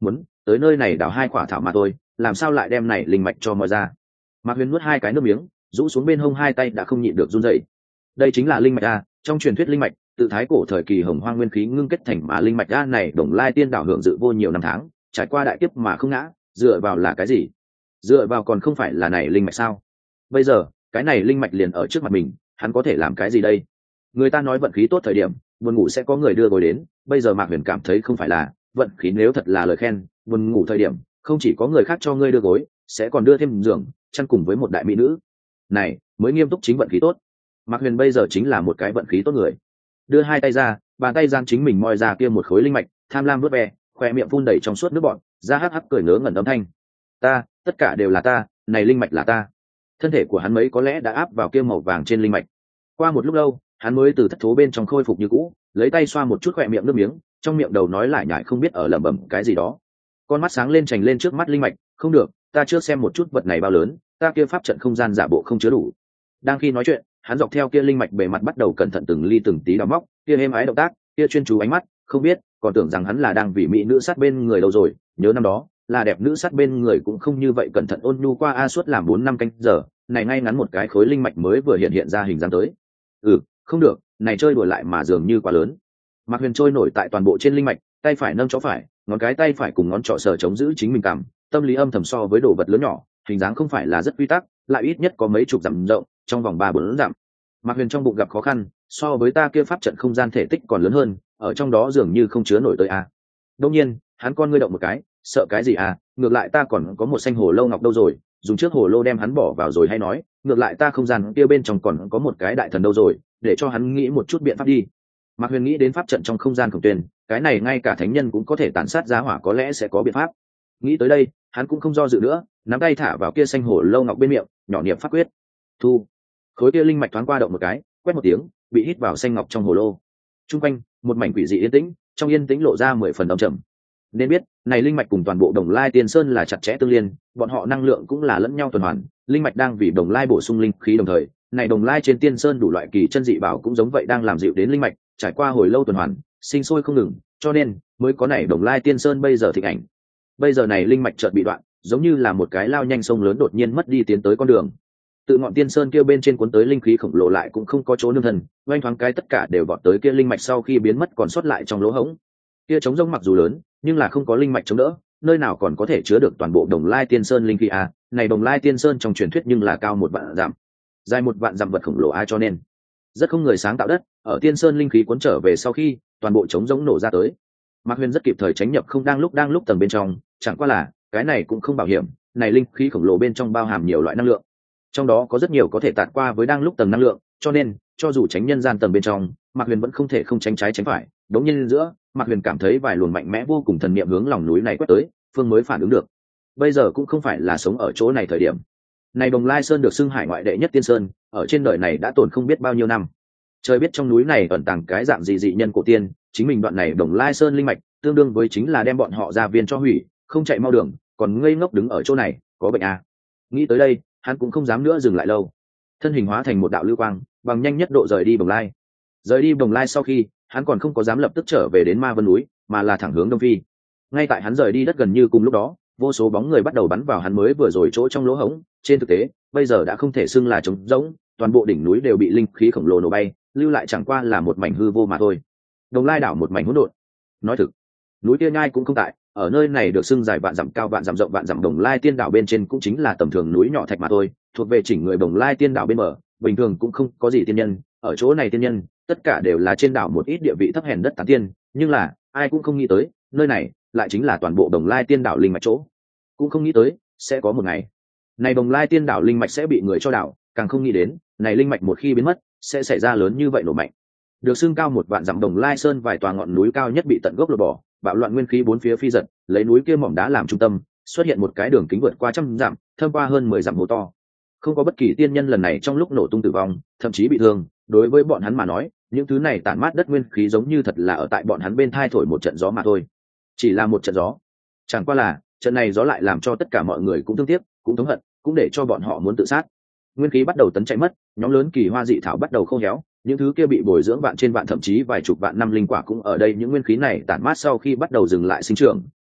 tới nơi này đào 2 quả thảo mà thôi, làm sao lại đem này linh mạch cho moi ra. Mạc Huyền nuốt 2 cái nước miếng, rũ xuống bên hông 2 tay đã không nhịn được run rẩy. Đây chính là linh mạch a, trong truyền thuyết linh mạch tự thái cổ thời kỳ hồng hoang nguyên khí ngưng kết thành, mà linh mạch a này Đồng Lai Tiên Đảo hưởng dự vô nhiều năm tháng, trải qua đại kiếp mà không ngã, dựa vào là cái gì? Dựa vào còn không phải là này linh mạch sao? Bây giờ cái này linh mạch liền ở trước mặt mình, hắn có thể làm cái gì đây? Người ta nói vận khí tốt thời điểm buồn ngủ sẽ có người đưa gối đến, bây giờ Mạc Huyền cảm thấy không phải là vận khí, nếu thật là lời khen, buồn ngủ thời điểm không chỉ có người khác cho ngươi đưa gối, sẽ còn đưa thêm giường chăn cùng với một đại mỹ nữ, này mới nghiêm túc chính vận khí tốt. Mạc Huyền bây giờ chính là một cái vận khí tốt người. Đưa 2 tay ra, bàn tay giang chính mình moi ra kia một khối linh mạch, tham lam vớt ve, khoe miệng phun đầy trong suốt nước bọt, ra hắc hắc cười ngớ ngẩn âm thanh. Ta, tất cả đều là ta, này linh mạch là ta. Thân thể của hắn mấy có lẽ đã áp vào kia màu vàng trên linh mạch. Qua một lúc lâu, hắn mới từ thất thố bên trong khôi phục như cũ, lấy tay xoa một chút khoe miệng nước miếng, trong miệng đầu nói lại nhải không biết ở lẩm bẩm cái gì đó. Con mắt sáng lên trành lên trước mắt linh mạch, không được, ta chưa xem một chút vật này bao lớn, ta kia pháp trận không gian giả bộ không chứa đủ. Đang khi nói chuyện, hắn dọc theo kia linh mạch bề mặt bắt đầu cẩn thận từng ly từng tí đào móc, kia êm ái động tác, kia chuyên chú ánh mắt, không biết còn tưởng rằng hắn là đang vì mỹ nữ sát bên người đâu rồi. Nhớ năm đó là đẹp nữ sát bên người cũng không như vậy cẩn thận ôn nhu qua a suốt làm 4-5 canh giờ, này ngay ngắn một cái khối linh mạch mới vừa hiện ra hình dáng tới. Không được, này chơi đùa lại mà dường như quá lớn. Mạc Huyền trôi nổi tại toàn bộ trên linh mạch, tay phải nâng chó phải, ngón cái tay phải cùng ngón trỏ sờ chống giữ chính mình cằm, tâm lý âm thầm so với đồ vật lớn nhỏ, hình dáng không phải là rất quy tắc, lại ít nhất có mấy chục dặm rộng, trong vòng 3-4 dặm. Mạc Huyền trong bụng gặp khó khăn, so với ta kia pháp trận không gian thể tích còn lớn hơn, ở trong đó dường như không chứa nổi tới a. Đương nhiên, hắn con ngươi động một cái, sợ cái gì à, ngược lại ta còn có một xanh hồ lâu ngọc đâu rồi, dùng trước hồ lô đem hắn bỏ vào rồi hay nói, ngược lại ta không gian kia bên trong còn có một cái đại thần đâu rồi, để cho hắn nghĩ một chút biện pháp đi. Mạc Huyền nghĩ đến pháp trận trong không gian khổng tuyển, cái này ngay cả thánh nhân cũng có thể tàn sát giá hỏa, có lẽ sẽ có biện pháp. Nghĩ tới đây, hắn cũng không do dự nữa, nắm tay thả vào kia xanh hồ lâu ngọc bên miệng, nhỏ niệm pháp quyết. Thu. Khối kia linh mạch thoáng qua động một cái, quét một tiếng, bị hít vào xanh ngọc trong hồ lô. Trung quanh, một mảnh quỷ dị yên tĩnh, trong yên tĩnh lộ ra 10 phần âm trầm. Nên biết, này linh mạch cùng toàn bộ Đồng Lai Tiên Sơn là chặt chẽ tương liên, bọn họ năng lượng cũng là lẫn nhau tuần hoàn, linh mạch đang vì Đồng Lai bổ sung linh khí đồng thời, này Đồng Lai trên Tiên Sơn đủ loại kỳ chân dị bảo cũng giống vậy đang làm dịu đến linh mạch, trải qua hồi lâu tuần hoàn, sinh sôi không ngừng, cho nên mới có này Đồng Lai Tiên Sơn bây giờ thịnh ảnh. Bây giờ này linh mạch chợt bị đoạn, giống như là một cái lao nhanh sông lớn đột nhiên mất đi tiến tới con đường. Tự ngọn Tiên Sơn kia bên trên cuốn tới linh khí khổng lồ lại cũng không có chỗ nương thân, oanh thoáng cái tất cả đều vọt tới kia linh mạch sau khi biến mất còn sót lại trong lỗ hổng. Kia trống rỗng mặc dù lớn, nhưng là không có linh mạch chống đỡ, nơi nào còn có thể chứa được toàn bộ Đồng Lai Tiên Sơn linh khí a, này Đồng Lai Tiên Sơn trong truyền thuyết nhưng là cao 1 vạn dặm, dài 1 vạn dặm vật khổng lồ a, cho nên rất không người sáng tạo đất, ở Tiên Sơn linh khí cuốn trở về sau khi, toàn bộ trống rỗng nổ ra tới. Mạc Huyền rất kịp thời tránh nhập không đang lúc tầng bên trong, chẳng qua là, cái này cũng không bảo hiểm, này linh khí khổng lồ bên trong bao hàm nhiều loại năng lượng. Trong đó có rất nhiều có thể tạt qua với đang lúc tầng năng lượng, cho nên cho dù tránh nhân gian tầng bên trong, Mạc Huyền vẫn không thể không tránh trái tránh phải. Đống nhiên giữa, Mạc Huyền cảm thấy vài luồng mạnh mẽ vô cùng thần niệm hướng lòng núi này quét tới, phương mới phản ứng được. Bây giờ cũng không phải là sống ở chỗ này thời điểm. Này Đồng Lai Sơn được xưng hải ngoại đệ nhất tiên sơn, ở trên đời này đã tồn không biết bao nhiêu năm. Trời biết trong núi này ẩn tàng cái dạng gì dị nhân cổ tiên, chính mình đoạn này Đồng Lai Sơn linh mạch, tương đương với chính là đem bọn họ ra viên cho hủy, không chạy mau đường, còn ngây ngốc đứng ở chỗ này, có bệnh à? Nghĩ tới đây, hắn cũng không dám nữa dừng lại lâu, thân hình hóa thành một đạo lưu quang, bằng nhanh nhất độ rời đi Đồng Lai. Rời đi Đồng Lai sau khi, hắn còn không có dám lập tức trở về đến Ma Vân núi, mà là thẳng hướng đông phi. Ngay tại hắn rời đi đất gần như cùng lúc đó, vô số bóng người bắt đầu bắn vào hắn mới vừa rồi chỗ trong lỗ hổng. Trên thực tế, bây giờ đã không thể xưng là trống rỗng, toàn bộ đỉnh núi đều bị linh khí khổng lồ nổ bay, lưu lại chẳng qua là một mảnh hư vô mà thôi. Đồng Lai đảo một mảnh hỗn độn. Nói thực, núi Kia Nhai cũng không tại, ở nơi này được xưng dài vạn dặm cao vạn dặm rộng vạn dặm Đồng Lai Tiên đảo bên trên cũng chính là tầm thường núi nhỏ thạch mà thôi, thuộc về chỉnh người Đồng Lai Tiên đảo bên bờ, bình thường cũng không có gì tiên nhân, ở chỗ này tiên nhân tất cả đều là trên đảo một ít địa vị thấp hèn đất tán tiên, nhưng là ai cũng không nghĩ tới, nơi này lại chính là toàn bộ Đồng Lai Tiên đảo linh mạch chỗ. Cũng không nghĩ tới sẽ có một ngày này Đồng Lai Tiên đảo linh mạch sẽ bị người cho đảo, càng không nghĩ đến này linh mạch một khi biến mất sẽ xảy ra lớn như vậy nổ mạnh. Được xưng cao 1 vạn dặm Đồng Lai Sơn vài tòa ngọn núi cao nhất bị tận gốc lột bỏ, bạo loạn nguyên khí bốn phía phi giật, lấy núi kia mỏm đá làm trung tâm, xuất hiện một cái đường kính vượt qua 100 dặm, thâm qua hơn 10 dặm hố to. Không có bất kỳ tiên nhân lần này trong lúc nổ tung tử vong, thậm chí bị thương, đối với bọn hắn mà nói, những thứ này tản mát đất nguyên khí giống như thật là ở tại bọn hắn bên thai thổi một trận gió mà thôi. Chỉ là một trận gió, chẳng qua là trận này gió lại làm cho tất cả mọi người cũng thương tiếc, cũng thống hận, cũng để cho bọn họ muốn tự sát. Nguyên khí bắt đầu tấn chạy mất, nhóm lớn kỳ hoa dị thảo bắt đầu khô héo, những thứ kia bị bồi dưỡng vạn trên vạn thậm chí vài chục vạn năm linh quả cũng ở đây, những nguyên khí này tản mát sau khi bắt đầu dừng lại sinh trưởng,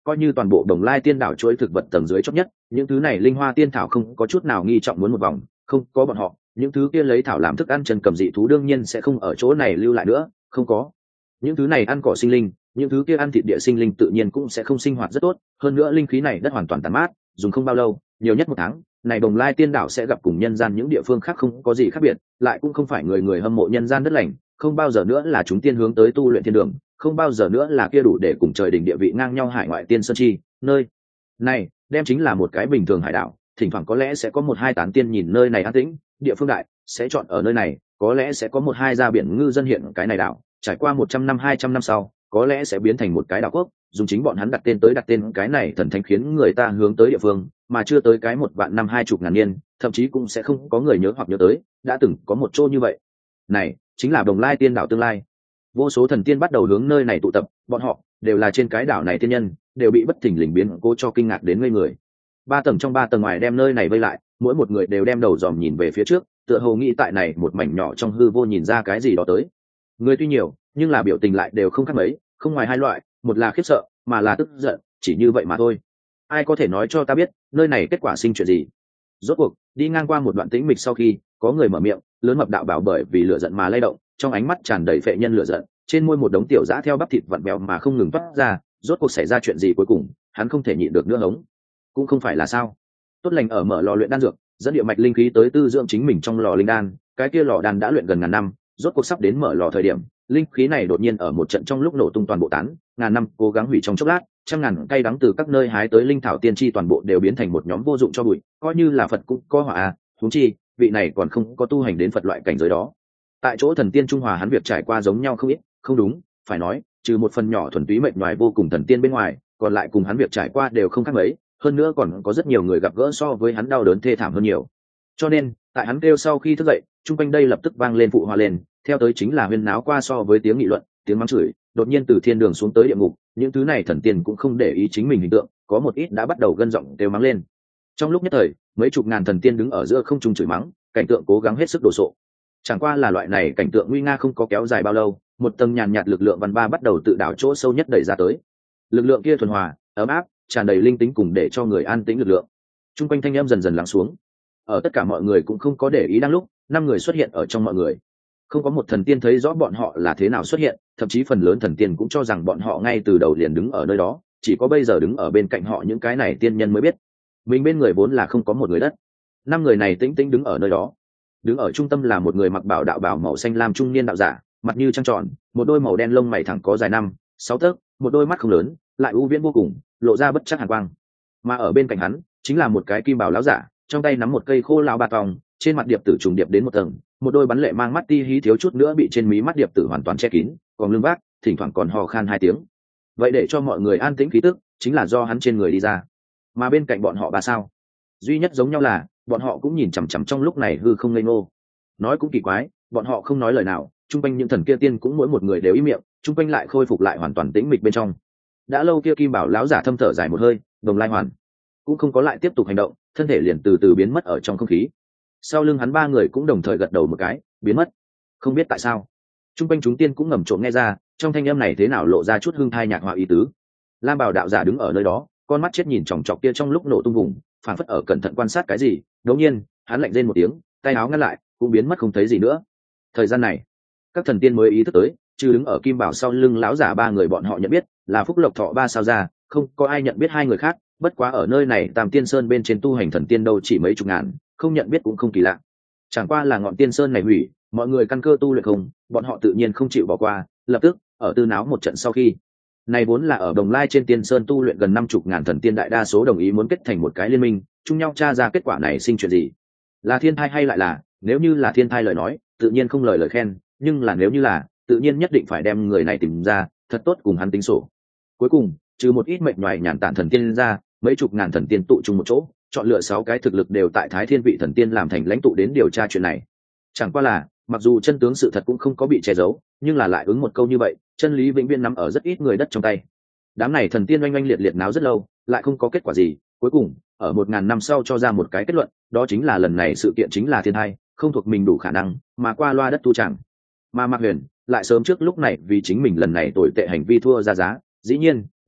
coi như toàn bộ Đồng Lai Tiên đảo chuỗi thực vật tầng dưới chót nhất, những thứ này linh hoa tiên thảo không có chút nào nghi trọng muốn một vòng, không có bọn họ, những thứ kia lấy thảo làm thức ăn chân cầm dị thú đương nhiên sẽ không ở chỗ này lưu lại nữa, không có. Những thứ này ăn cỏ sinh linh, những thứ kia ăn thịt địa sinh linh tự nhiên cũng sẽ không sinh hoạt rất tốt, hơn nữa linh khí này đất hoàn toàn tàn mát, dùng không bao lâu, nhiều nhất 1 tháng, này Đồng Lai Tiên đảo sẽ gặp cùng nhân gian những địa phương khác không có gì khác biệt, lại cũng không phải người người hâm mộ nhân gian đất lành, không bao giờ nữa là chúng tiên hướng tới tu luyện thiên đường, không bao giờ nữa là kia đủ để cùng trời đỉnh địa vị ngang nhau hải ngoại tiên sơn chi, nơi này đem chính là một cái bình thường hải đảo, thỉnh thoảng có lẽ sẽ có 1-2 tán tiên nhìn nơi này an tĩnh, địa phương đại sẽ chọn ở nơi này, có lẽ sẽ có 1-2 ra biển ngư dân hiện cái này đảo, trải qua 100 năm 200 năm sau, có lẽ sẽ biến thành một cái đảo quốc, dùng chính bọn hắn đặt tên cái này thần thánh khiến người ta hướng tới địa phương, mà chưa tới cái 1.000 năm 20 ngàn niên, thậm chí cũng sẽ không có người nhớ hoặc nhớ tới, đã từng có một chỗ như vậy. Này chính là Đồng Lai Tiên đảo tương lai. Vô số thần tiên bắt đầu hướng nơi này tụ tập, bọn họ đều là trên cái đảo này tiên nhân, đều bị bất thình lình biến cố cho kinh ngạc đến ngây người. 3 tầng trong 3 tầng ngoài đem nơi này vây lại, mỗi một người đều đem đầu dòm nhìn về phía trước, tựa hồ nghĩ tại này một mảnh nhỏ trong hư vô nhìn ra cái gì đó tới. Người tuy nhiều, nhưng là biểu tình lại đều không khác mấy, không ngoài 2 loại, một là khiếp sợ, mà là tức giận, chỉ như vậy mà thôi. Ai có thể nói cho ta biết, nơi này kết quả sinh chuyện gì? Rốt cuộc, đi ngang qua một đoạn tĩnh mịch sau khi, có người mở miệng, lớn mập đạo bảo bởi vì lửa giận mà lay động, trong ánh mắt tràn đầy phệ nhân lửa giận, trên môi một đống tiểu dã theo bắp thịt vặn vẹo mà không ngừng toát ra, rốt cuộc xảy ra chuyện gì cuối cùng, hắn không thể nhịn được nữa hống. Cũng không phải là sao? Tốt lành ở mở lò luyện đan dược, dẫn địa mạch linh khí tới tư dưỡng chính mình trong lò linh đan, cái kia lò đan đã luyện gần ngàn năm, rốt cuộc sắp đến mở lò thời điểm, linh khí này đột nhiên ở một trận trong lúc nổ tung toàn bộ tán, ngàn năm cố gắng hủy trong chốc lát, trăm ngàn cây đắng từ các nơi hái tới linh thảo tiên tri toàn bộ đều biến thành một nhóm vô dụng cho bụi, coi như là Phật cũng có hỏa à, huống chi, vị này còn không có tu hành đến Phật loại cảnh giới đó. Tại chỗ thần tiên trung hòa hắn việc trải qua giống nhau không ít, không đúng, phải nói, trừ một phần nhỏ thuần túy mệt nhoài vô cùng thần tiên bên ngoài, còn lại cùng hắn việc trải qua đều không khác mấy, hơn nữa còn có rất nhiều người gặp gỡ so với hắn đau đớn thê thảm hơn nhiều. Cho nên, tại hắn kêu sau khi thức dậy, chung quanh đây lập tức vang lên phụ hòa lên, theo tới chính là huyên náo qua so với tiếng nghị luận, tiếng mắng chửi, đột nhiên từ thiên đường xuống tới địa ngục, những thứ này thần tiên cũng không để ý chính mình hình tượng, có một ít đã bắt đầu gân giọng kêu mắng lên. Trong lúc nhất thời, mấy chục ngàn thần tiên đứng ở giữa không trung chửi mắng, cảnh tượng cố gắng hết sức đồ sộ. Chẳng qua là loại này cảnh tượng nguy nga không có kéo dài bao lâu, một tầng nhàn nhạt lực lượng văn ba bắt đầu tự đảo chỗ sâu nhất đẩy ra tới. Lực lượng kia thuần hòa, ấm áp, tràn đầy linh tính cùng để cho người an tĩnh lực lượng. Trung quanh thanh âm dần dần lắng xuống. Ở tất cả mọi người cũng không có để ý đang lúc, 5 người xuất hiện ở trong mọi người. Không có một thần tiên thấy rõ bọn họ là thế nào xuất hiện, thậm chí phần lớn thần tiên cũng cho rằng bọn họ ngay từ đầu liền đứng ở nơi đó, chỉ có bây giờ đứng ở bên cạnh họ những cái này tiên nhân mới biết. Mình bên người vốn là không có một người đất. 5 người này tĩnh tĩnh đứng ở nơi đó. Đứng ở trung tâm là một người mặc đạo bào màu xanh lam trung niên đạo giả, mặt như trăng tròn, một đôi màu đen lông mày thẳng có dài 5-6 tấc, một đôi mắt không lớn, lại u viễn vô cùng, lộ ra bất trắc hàn quang. Mà ở bên cạnh hắn, chính là một cái kim bào lão giả, trong tay nắm một cây khô lão bà tòng, trên mặt điệp tử trùng điệp đến một tầng, một đôi bắn lệ mang mắt ti hí thiếu chút nữa bị trên mí mắt điệp tử hoàn toàn che kín, còn lưng vác, thỉnh thoảng còn hò khan 2 tiếng. Vậy để cho mọi người an tĩnh khí tức, chính là do hắn trên người đi ra. Mà bên cạnh bọn họ ba sao, duy nhất giống nhau là bọn họ cũng nhìn chằm chằm trong lúc này hư không ngây ngô. Nói cũng kỳ quái, bọn họ không nói lời nào, chung quanh những thần kia tiên cũng mỗi một người đều im miệng, chung quanh lại khôi phục lại hoàn toàn tĩnh mịch bên trong. Đã lâu kia kim bảo lão giả thâm thở dài một hơi, Đồng Lai hoàn cũng không có lại tiếp tục hành động, thân thể liền từ từ biến mất ở trong không khí. Sau lưng hắn 3 người cũng đồng thời gật đầu một cái, biến mất. Không biết tại sao, chung quanh chúng tiên cũng ngầm trộm nghe ra, trong thanh âm này thế nào lộ ra chút hương thai nhạc họa ý tứ. Lam bảo đạo giả đứng ở nơi đó, con mắt chết nhìn chòng chọc kia trong lúc nổ tung vùng, phản phất ở cẩn thận quan sát cái gì. Đột nhiên, hắn lạnh rên một tiếng, tay áo ngăn lại, cũng biến mất không thấy gì nữa. Thời gian này, các thần tiên mới ý thức tới, chứ đứng ở kim bảo sau lưng lão giả 3 người bọn họ nhận biết là Phúc Lộc Thọ 3 sao ra, không có ai nhận biết 2 người khác. Bất quá ở nơi này Tam Tiên Sơn bên trên tu hành thần tiên đâu chỉ mấy chục ngàn, không nhận biết cũng không kỳ lạ. Chẳng qua là ngọn tiên sơn này hủy, mọi người căn cơ tu luyện không, bọn họ tự nhiên không chịu bỏ qua, lập tức ở tư náo một trận sau khi, này vốn là ở Đồng Lai trên tiên sơn tu luyện gần 50 ngàn thần tiên đại đa số đồng ý muốn kết thành một cái liên minh, chung nhau tra ra kết quả này sinh chuyện gì, là thiên thai hay lại là, nếu như là thiên thai lời nói, tự nhiên không lời khen, nhưng là nếu như là, tự nhiên nhất định phải đem người này tìm ra, thật tốt cùng hắn tính sổ. Cuối cùng, trừ một ít mệt nhoài nhàn tản thần tiên ra, mấy chục ngàn thần tiên tụ chung một chỗ, chọn lựa 6 cái thực lực đều tại Thái Thiên vị thần tiên làm thành lãnh tụ đến điều tra chuyện này. Chẳng qua là, mặc dù chân tướng sự thật cũng không có bị che giấu, nhưng là lại ứng một câu như vậy, chân lý vĩnh viễn nắm ở rất ít người đất trong tay. Đám này thần tiên oanh oanh liệt liệt náo rất lâu, lại không có kết quả gì, cuối cùng, ở 1000 năm sau cho ra một cái kết luận, đó chính là lần này sự kiện chính là thiên hai, không thuộc mình đủ khả năng, mà qua loa đất tu chẳng. Mà Mạc Huyền lại sớm trước lúc này vì chính mình lần này tồi tệ hành vi thua ra giá, dĩ nhiên,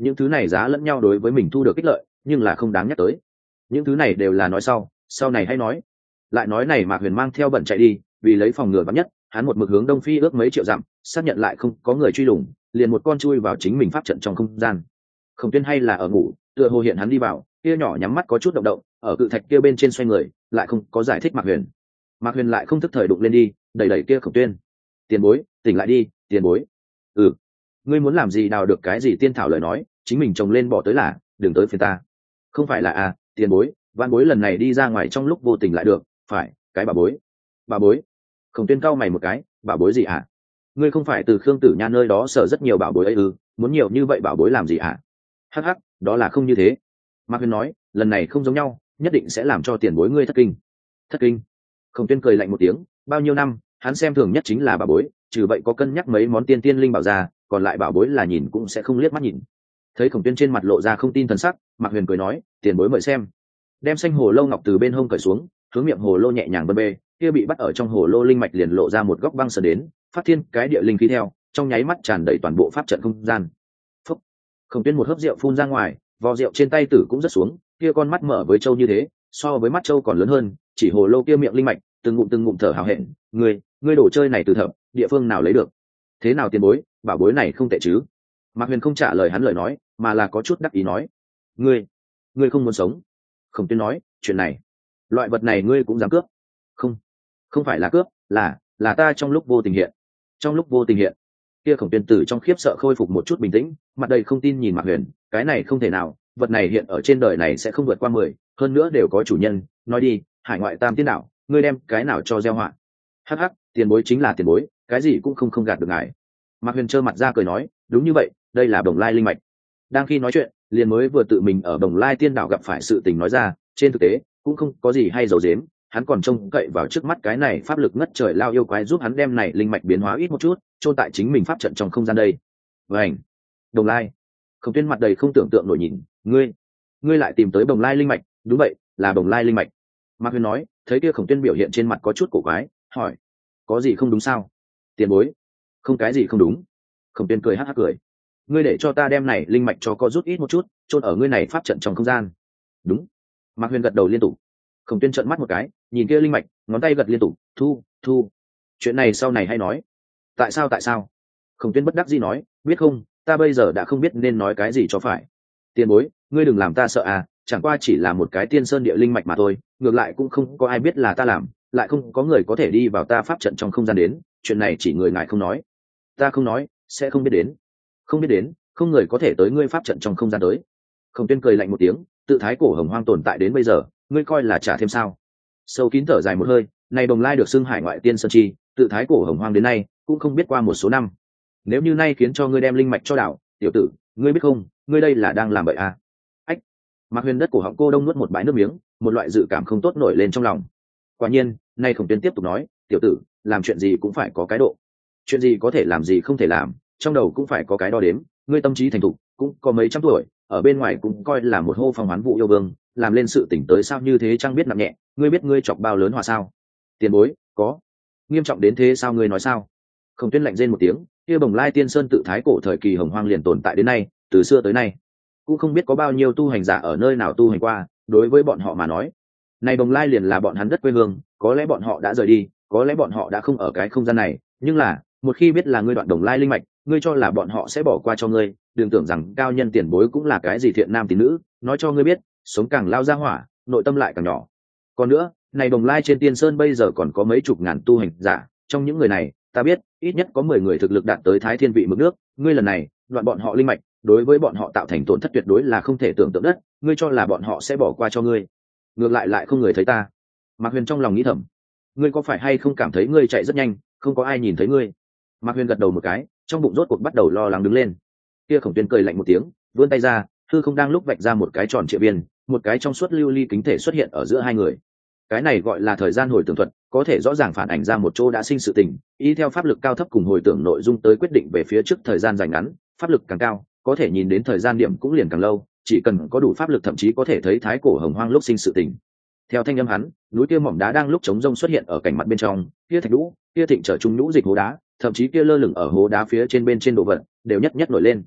những thứ này giá lẫn nhau đối với mình thu được ích lợi nhưng là không đáng nhắc tới. Những thứ này đều là nói sau này hay nói. Lại nói này Mạc Huyền mang theo bận chạy đi, vì lấy phòng ngừa vắn nhất, hắn một mực hướng đông phi ước mấy triệu dặm, xác nhận lại không có người truy lùng, liền một con chui vào chính mình pháp trận trong không gian. Khổng Tuyên hay là ở ngủ, tựa hồ hiện hắn đi vào, kia nhỏ nhắm mắt có chút động động, ở cự thạch kia bên trên xoay người, lại không có giải thích Mạc Huyền. Mạc Huyền lại không thức thời đụng lên đi, đẩy đẩy kia Khổng Tuyên. Tiền bối, tỉnh lại đi, tiền bối. Ừ, ngươi muốn làm gì đào được cái gì tiên thảo lời nói, chính mình trồng lên bỏ tới là, đừng tới phiền ta. Không phải là tiền bối, văn bối lần này đi ra ngoài trong lúc vô tình lại được, phải, cái bà bối. Bà bối. Khổng Tuyên cau mày một cái, bảo bối gì hả? Ngươi không phải từ Khương Tử Nha nơi đó sở rất nhiều bảo bối ấy muốn nhiều như vậy bảo bối làm gì hả? Hắc hắc, đó là không như thế. Mạc Huyền nói, lần này không giống nhau, nhất định sẽ làm cho tiền bối ngươi thất kinh. Thất kinh? Khổng Tuyên cười lạnh một tiếng, bao nhiêu năm, hắn xem thường nhất chính là bảo bối, trừ vậy có cân nhắc mấy món tiên tiên linh bảo ra, còn lại bảo bối là nhìn cũng sẽ không liếc mắt nhìn. Thấy Khổng Tuyên trên mặt lộ ra không tin thần sắc, Mạc Huyền cười nói, tiền bối mời xem. Đem xanh hồ lô ngọc từ bên hông cởi xuống, hướng miệng hồ lô nhẹ nhàng bâng bê, kia bị bắt ở trong hồ lô linh mạch liền lộ ra một góc băng sơn đến, phát thiên cái địa linh khí theo, trong nháy mắt tràn đầy toàn bộ pháp trận không gian. Phúc. Khổng Tuyên một hớp rượu phun ra ngoài, vò rượu trên tay tử cũng rất xuống, kia con mắt mở với châu như thế, so với mắt châu còn lớn hơn, chỉ hồ lô kia miệng linh mạch, từng ngụm thở hào hẹn, ngươi đồ chơi này từ thợ, địa phương nào lấy được? Thế nào tiền bối, bảo bối này không tệ chứ? Mạc Huyền không trả lời hắn lời nói, mà là có chút đắc ý nói, ngươi không muốn sống. Khổng Tuyên nói, chuyện này, loại vật này ngươi cũng dám cướp? Không phải là cướp, là ta trong lúc vô tình hiện. Trong lúc vô tình hiện. Kia Khổng Tuyên tử trong khiếp sợ khôi phục một chút bình tĩnh, mặt đầy không tin nhìn Mạc Huyền, cái này không thể nào, vật này hiện ở trên đời này sẽ không vượt qua 10, hơn nữa đều có chủ nhân, nói đi, hải ngoại tam tiên đạo, ngươi đem cái nào cho gieo họa? Hắc hắc, tiền bối chính là tiền bối, cái gì cũng không gạt được ngài. Mạc Huyền trơ mặt ra cười nói, đúng như vậy, đây là Bồng Lai linh mạch. Đang khi nói chuyện, liền mới vừa tự mình ở Bồng Lai tiên đạo gặp phải sự tình nói ra, trên thực tế cũng không có gì hay giấu giếm, hắn còn trông cậy vào trước mắt cái này pháp lực ngất trời lao yêu quái giúp hắn đem này linh mạch biến hóa ít một chút, chôn tại chính mình pháp trận trong không gian đây. Vảnh, Bồng Lai. Khổng Tuyên mặt đầy không tưởng tượng nổi nhìn, ngươi lại tìm tới Bồng Lai linh mạch? Đúng vậy, là Bồng Lai linh mạch. Mạc Huyền nói, thấy kia Khổng Tuyên biểu hiện trên mặt có chút cổ quái, hỏi, có gì không đúng sao? Tiền bối, không cái gì không đúng. Khổng Tuyên cười hắc hắc cười, ngươi để cho ta đem này linh mạch cho có rút ít một chút, chôn ở ngươi này pháp trận trong không gian. Đúng. Mạc Huyền gật đầu liên tục. Khổng Tuyên trợn mắt một cái, nhìn kia linh mạch, ngón tay gật liên tục, thu. Chuyện này sau này hay nói. Tại sao? Khổng Tuyên bất đắc dĩ nói, biết không, ta bây giờ đã không biết nên nói cái gì cho phải. Tiền bối, ngươi đừng làm ta sợ chẳng qua chỉ là một cái tiên sơn địa linh mạch mà thôi, ngược lại cũng không có ai biết là ta làm, lại không có người có thể đi vào ta pháp trận trong không gian đến, chuyện này chỉ người ngài không nói. Ta không nói, sẽ không biết đến. Không biết đến, không người có thể tới ngươi pháp trận trong không gian tới. Khổng Tuyên cười lạnh một tiếng, tự thái cổ hồng hoang tồn tại đến bây giờ, ngươi coi là trả thêm sao? Sâu kín thở dài một hơi, này Bồng Lai được xưng hải ngoại tiên sơn chi, tự thái cổ hồng hoang đến nay cũng không biết qua một số năm. Nếu như nay khiến cho ngươi đem linh mạch cho đảo, tiểu tử, ngươi biết không, ngươi đây là đang làm bậy Ách. Mạc Huyền đất cổ họng cô đông nuốt một bãi nước miếng, một loại dự cảm không tốt nổi lên trong lòng. Quả nhiên, nay Khổng Tuyên tiếp tục nói, tiểu tử, làm chuyện gì cũng phải có cái độ. Chuyện gì có thể làm gì không thể làm, trong đầu cũng phải có cái đo đếm, ngươi tâm trí thành thục, cũng có mấy trăm tuổi, ở bên ngoài cũng coi là một hô phong hoán vụ yêu vương, làm lên sự tỉnh tới sao như thế chẳng biết nặng nhẹ, ngươi biết ngươi chọc bao lớn hòa sao? Tiền bối, có nghiêm trọng đến thế sao ngươi nói sao? Khổng Tuyên lạnh rên một tiếng, kia Bồng Lai tiên sơn tự thái cổ thời kỳ hồng hoang liền tồn tại đến nay, từ xưa tới nay cũng không biết có bao nhiêu tu hành giả ở nơi nào tu hành qua, đối với bọn họ mà nói, này Bồng Lai liền là bọn hắn đất quê hương, có lẽ bọn họ đã rời đi, có lẽ bọn họ đã không ở cái không gian này, nhưng là một khi biết là ngươi đoạn Bồng Lai linh mạch, ngươi cho là bọn họ sẽ bỏ qua cho ngươi, đừng tưởng rằng cao nhân tiền bối cũng là cái gì thiện nam tín nữ, nói cho ngươi biết, sống càng lao ra hỏa, nội tâm lại càng nhỏ. Còn nữa, này Bồng Lai trên tiên sơn bây giờ còn có mấy chục ngàn tu hành giả, trong những người này, ta biết, ít nhất có 10 người thực lực đạt tới thái thiên vị mực nước, ngươi lần này, đoạn bọn họ linh mạch, đối với bọn họ tạo thành tổn thất tuyệt đối là không thể tưởng tượng đất, ngươi cho là bọn họ sẽ bỏ qua cho ngươi. Ngược lại không người thấy ta. Mạc Huyền trong lòng nghĩ thầm, ngươi có phải hay không cảm thấy ngươi chạy rất nhanh, không có ai nhìn thấy ngươi? Mạc Huyền gật đầu một cái, trong bụng rốt cuộc bắt đầu lo lắng đứng lên. Kia Khổng Tuyên cười lạnh một tiếng, vươn tay ra, hư không đang lúc vạch ra một cái tròn trịa viên, một cái trong suốt lưu ly kính thể xuất hiện ở giữa hai người. Cái này gọi là thời gian hồi tưởng thuật, có thể rõ ràng phản ảnh ra một chỗ đã sinh sự tình, y theo pháp lực cao thấp cùng hồi tưởng nội dung tới quyết định về phía trước thời gian dài ngắn, pháp lực càng cao, có thể nhìn đến thời gian điểm cũng liền càng lâu, chỉ cần có đủ pháp lực thậm chí có thể thấy thái cổ hồng hoang lúc sinh sự tình. Theo thanh âm hắn, núi kia mỏm đá đang lúc chống rông xuất hiện ở cảnh mặt bên trong, kia thạch lũ, kia thịnh trở trung nhũ dịch hố đá, thậm chí kia lơ lửng ở hố đá phía trên bên trên đồ vật, đều nhất nhất nổi lên.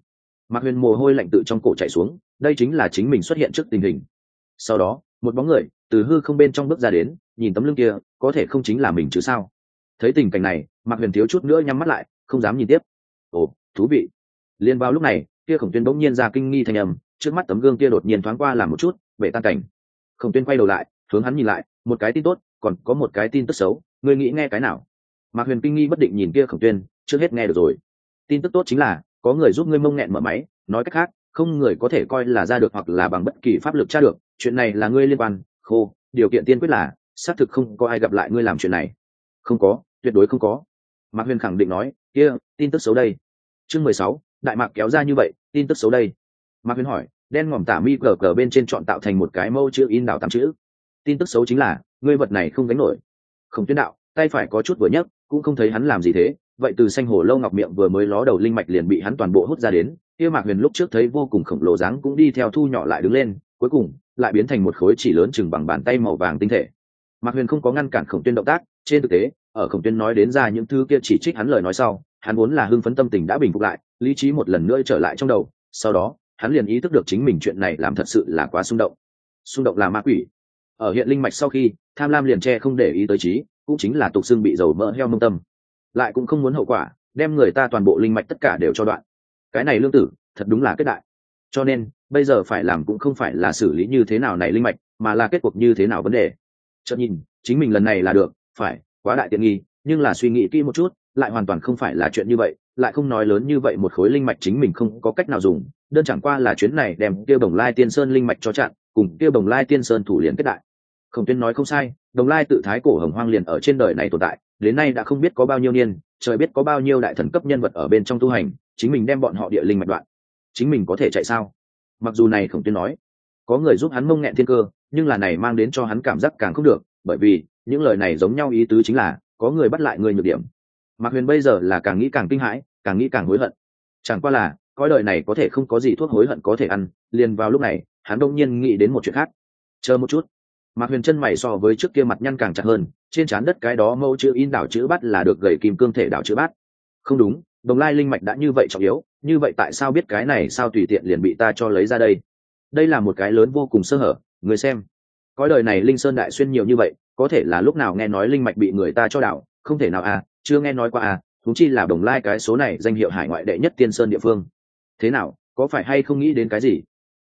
Mạc Huyền mồ hôi lạnh tự trong cổ chảy xuống, đây chính là chính mình xuất hiện trước tình hình. Sau đó một bóng người từ hư không bên trong bước ra đến, nhìn tấm lưng kia có thể không chính là mình chứ sao. Thấy tình cảnh này, Mạc Huyền thiếu chút nữa nhắm mắt lại, không dám nhìn tiếp. Ồ, thú vị. Liên vào lúc này, kia Khổng Tuyên bỗng nhiên ra kinh nghi thành âm, trước mắt tấm gương kia đột nhiên thoáng qua làm một chút vệ tan cảnh. Khổng Tuyên quay đầu lại, hướng hắn nhìn lại, một cái tin tốt, còn có một cái tin tức xấu, ngươi nghĩ nghe cái nào? Mạc Huyền kinh nghi bất định nhìn kia Khổng Tuyên, trước hết nghe được rồi. Tin tức tốt chính là có người giúp ngươi mông nghẹn mở máy, nói cách khác, không người có thể coi là ra được hoặc là bằng bất kỳ pháp lực tra được, chuyện này là ngươi liên quan. Khô, điều kiện tiên quyết là xác thực không có ai gặp lại ngươi làm chuyện này. Không có, tuyệt đối không có. Mạc Huyền khẳng định nói. Kia, tin tức xấu đây. Chương 16, đại mạc kéo ra như vậy, tin tức xấu đây. Mạc Huyền hỏi, đen ngòm tả mi cờ bên trên chọn tạo thành một cái mâu chữ in đảo 8 chữ. Tin tức xấu chính là ngươi vật này không gánh nổi. Khổng Tuyên đạo, tay phải có chút vừa nhấc, cũng không thấy hắn làm gì thế, vậy từ xanh hồ lâu ngọc miệng vừa mới ló đầu linh mạch liền bị hắn toàn bộ hút ra đến. Kia Mạc Huyền lúc trước thấy vô cùng khổng lồ dáng cũng đi theo thu nhỏ lại đứng lên, cuối cùng lại biến thành một khối chỉ lớn chừng bằng bàn tay màu vàng tinh thể. Mạc Huyền không có ngăn cản Khổng Tuyên động tác, trên thực tế, ở Khổng Tuyên nói đến ra những thứ kia chỉ trích hắn lời nói sau, hắn vốn là hưng phấn tâm tình đã bình phục lại, lý trí một lần nữa trở lại trong đầu, sau đó, hắn liền ý thức được chính mình chuyện này làm thật sự là quá xung động. Xung động là ma quỷ. Ở hiện linh mạch sau khi, tham lam liền che không để ý tới trí, cũng chính là tục xương bị dầu mỡ heo mông tâm. Lại cũng không muốn hậu quả, đem người ta toàn bộ linh mạch tất cả đều cho đoạn. Cái này lương tử, thật đúng là kết đại. Cho nên, bây giờ phải làm cũng không phải là xử lý như thế nào này linh mạch, mà là kết cuộc như thế nào vấn đề. Chợt nhìn, chính mình lần này là được, phải, quá đại tiện nghi, nhưng là suy nghĩ kỹ một chút, lại hoàn toàn không phải là chuyện như vậy, lại không nói lớn như vậy một khối linh mạch chính mình không có cách nào dùng, đơn chẳng qua là chuyến này đem kia Đồng Lai Tiên Sơn linh mạch cho chặn, cùng kia Đồng Lai Tiên Sơn thủ liền kết đại. Khổng Tuyên nói không sai, Đồng Lai tự thái cổ hồng hoang liền ở trên đời này tồn tại, đến nay đã không biết có bao nhiêu niên, trời biết có bao nhiêu đại thần cấp nhân vật ở bên trong tu hành, chính mình đem bọn họ địa linh mạch đoạn, chính mình có thể chạy sao? Mặc dù này Khổng Tuyên nói, có người giúp hắn mông nghẹn thiên cơ, nhưng là này mang đến cho hắn cảm giác càng không được, bởi vì những lời này giống nhau ý tứ chính là có người bắt lại người nhược điểm. Mạc Huyền bây giờ là càng nghĩ càng kinh hãi, càng nghĩ càng hối hận. Chẳng qua là, cõi đời này có thể không có gì thuốc hối hận có thể ăn, liền vào lúc này, hắn đông nhiên nghĩ đến một chuyện khác. Chờ một chút. Mạc Huyền chân mày so với trước kia mặt nhăn càng chặt hơn, trên trán đất cái đó mâu chữ in đảo chữ bát là được gầy kim cương thể đảo chữ bát. Không đúng, Đồng Lai linh mạch đã như vậy trọng yếu, như vậy tại sao biết cái này sao tùy tiện liền bị ta cho lấy ra đây? Đây là một cái lớn vô cùng sơ hở, người xem. Cõi đời này linh sơn đại xuyên nhiều như vậy, có thể là lúc nào nghe nói linh mạch bị người ta cho đảo, không thể nào à, chưa nghe nói qua à, huống chi là Đồng Lai cái số này danh hiệu hải ngoại đệ nhất tiên sơn địa phương. Thế nào, có phải hay không nghĩ đến cái gì?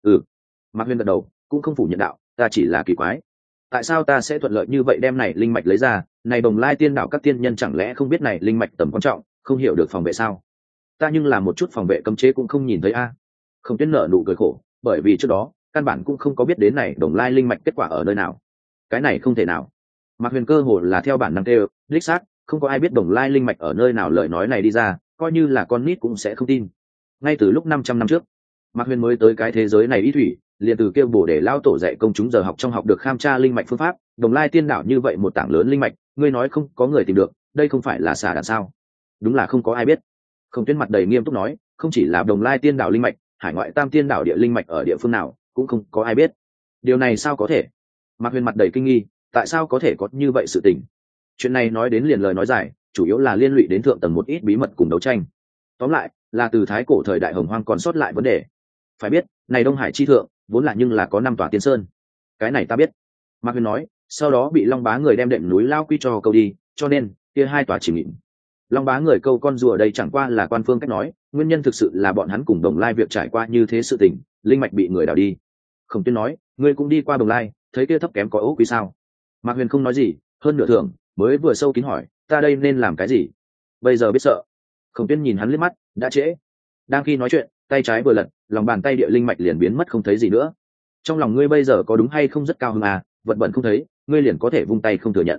Mạc Huyền gật đầu, cũng không phủ nhận đạo, ta chỉ là kỳ quái. Tại sao ta sẽ thuận lợi như vậy đem này linh mạch lấy ra, này Đồng Lai tiên đảo các tiên nhân chẳng lẽ không biết này linh mạch tầm quan trọng, không hiểu được phòng vệ sao? Ta nhưng là một chút phòng vệ cấm chế cũng không nhìn thấy a. Không Tuyên nở nụ cười khổ, bởi vì trước đó, căn bản cũng không có biết đến này Đồng Lai linh mạch kết quả ở nơi nào. Cái này không thể nào. Mạc Huyền cơ hồ là theo bản năng kêu, đích xác, không có ai biết Đồng Lai linh mạch ở nơi nào, lời nói này đi ra, coi như là con nít cũng sẽ không tin. Ngay từ lúc 500 năm trước, Mạc Huyền mới tới cái thế giới này ý thủy, liền từ kêu bổ để lao tổ dạy công chúng giờ học trong học được kham tra linh mạch phương pháp, Đồng Lai tiên đảo như vậy một tảng lớn linh mạch, ngươi nói không có người tìm được, đây không phải là xả đạn sao? Đúng là không có ai biết. Không Tuyên mặt đầy nghiêm túc nói, không chỉ là Đồng Lai tiên đảo linh mạch, hải ngoại tam tiên đảo địa linh mạch ở địa phương nào, cũng không có ai biết. Điều này sao có thể? Mạc Huyền mặt đầy kinh nghi, tại sao có thể có như vậy sự tình? Chuyện này nói đến liền lời nói dài, chủ yếu là liên lụy đến thượng tầng một ít bí mật cùng đấu tranh. Tóm lại, là từ thái cổ thời đại hồng hoang còn sót lại vấn đề. Phải biết, này Đông Hải chi thượng, vốn là nhưng là có 5 tòa tiên sơn. Cái này ta biết. Mạc Huyền nói, sau đó bị Long Bá người đem đệm núi lao quy cho câu đi, cho nên kia 2 tòa chỉ nghịm. Long Bá người câu con rùa đây chẳng qua là quan phương cách nói, nguyên nhân thực sự là bọn hắn cùng Đồng Lai việc trải qua như thế sự tình, linh mạch bị người đào đi. Khổng Tuyên nói, ngươi cũng đi qua Đồng Lai, thấy kia thấp kém có ố quý sao? Mạc Huyền không nói gì, hơn nửa thưởng, mới vừa sâu kín hỏi, ta đây nên làm cái gì? Bây giờ biết sợ. Khổng Tuyên nhìn hắn liếc mắt, đã trễ. Đang khi nói chuyện, tay trái vừa lật, lòng bàn tay địa linh mạch liền biến mất không thấy gì nữa. Trong lòng ngươi bây giờ có đúng hay không rất cao hứng à, vật bẩn không thấy, ngươi liền có thể vung tay không thừa nhận.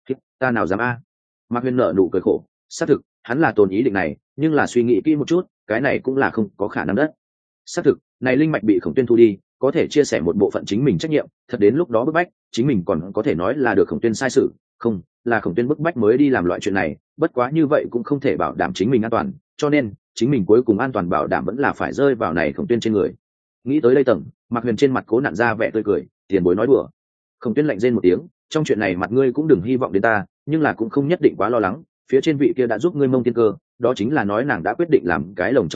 Ta nào dám a? Mạc Huyền nở nụ cười khổ, xác thực, hắn là tồn ý định này, nhưng là suy nghĩ kỹ một chút, cái này cũng là không có khả năng đất. Xác thực, này linh mạch bị Khổng Tuyên thu đi, có thể chia sẻ một bộ phận chính mình trách nhiệm, thật đến lúc đó bức bách, chính mình còn có thể nói là được Khổng Tuyên sai sự, không, là Khổng Tuyên bức bách mới đi làm loại chuyện này, bất quá như vậy cũng không thể bảo đảm chính mình an toàn, cho nên chính mình cuối cùng an toàn bảo đảm vẫn là phải rơi vào này Khổng Tuyên trên người. Nghĩ tới đây tầng, Mạc Huyền trên mặt cố nặn ra vẻ tươi cười, tiền bối nói đùa. Khổng Tuyên lạnh rên một tiếng, trong chuyện này mặt ngươi cũng đừng hy vọng đến ta, nhưng là cũng không nhất định quá lo lắng, phía trên vị kia đã giúp ngươi mông tiên cơ, đó chính là nói nàng đã quyết định làm cái lồng cho ngươi,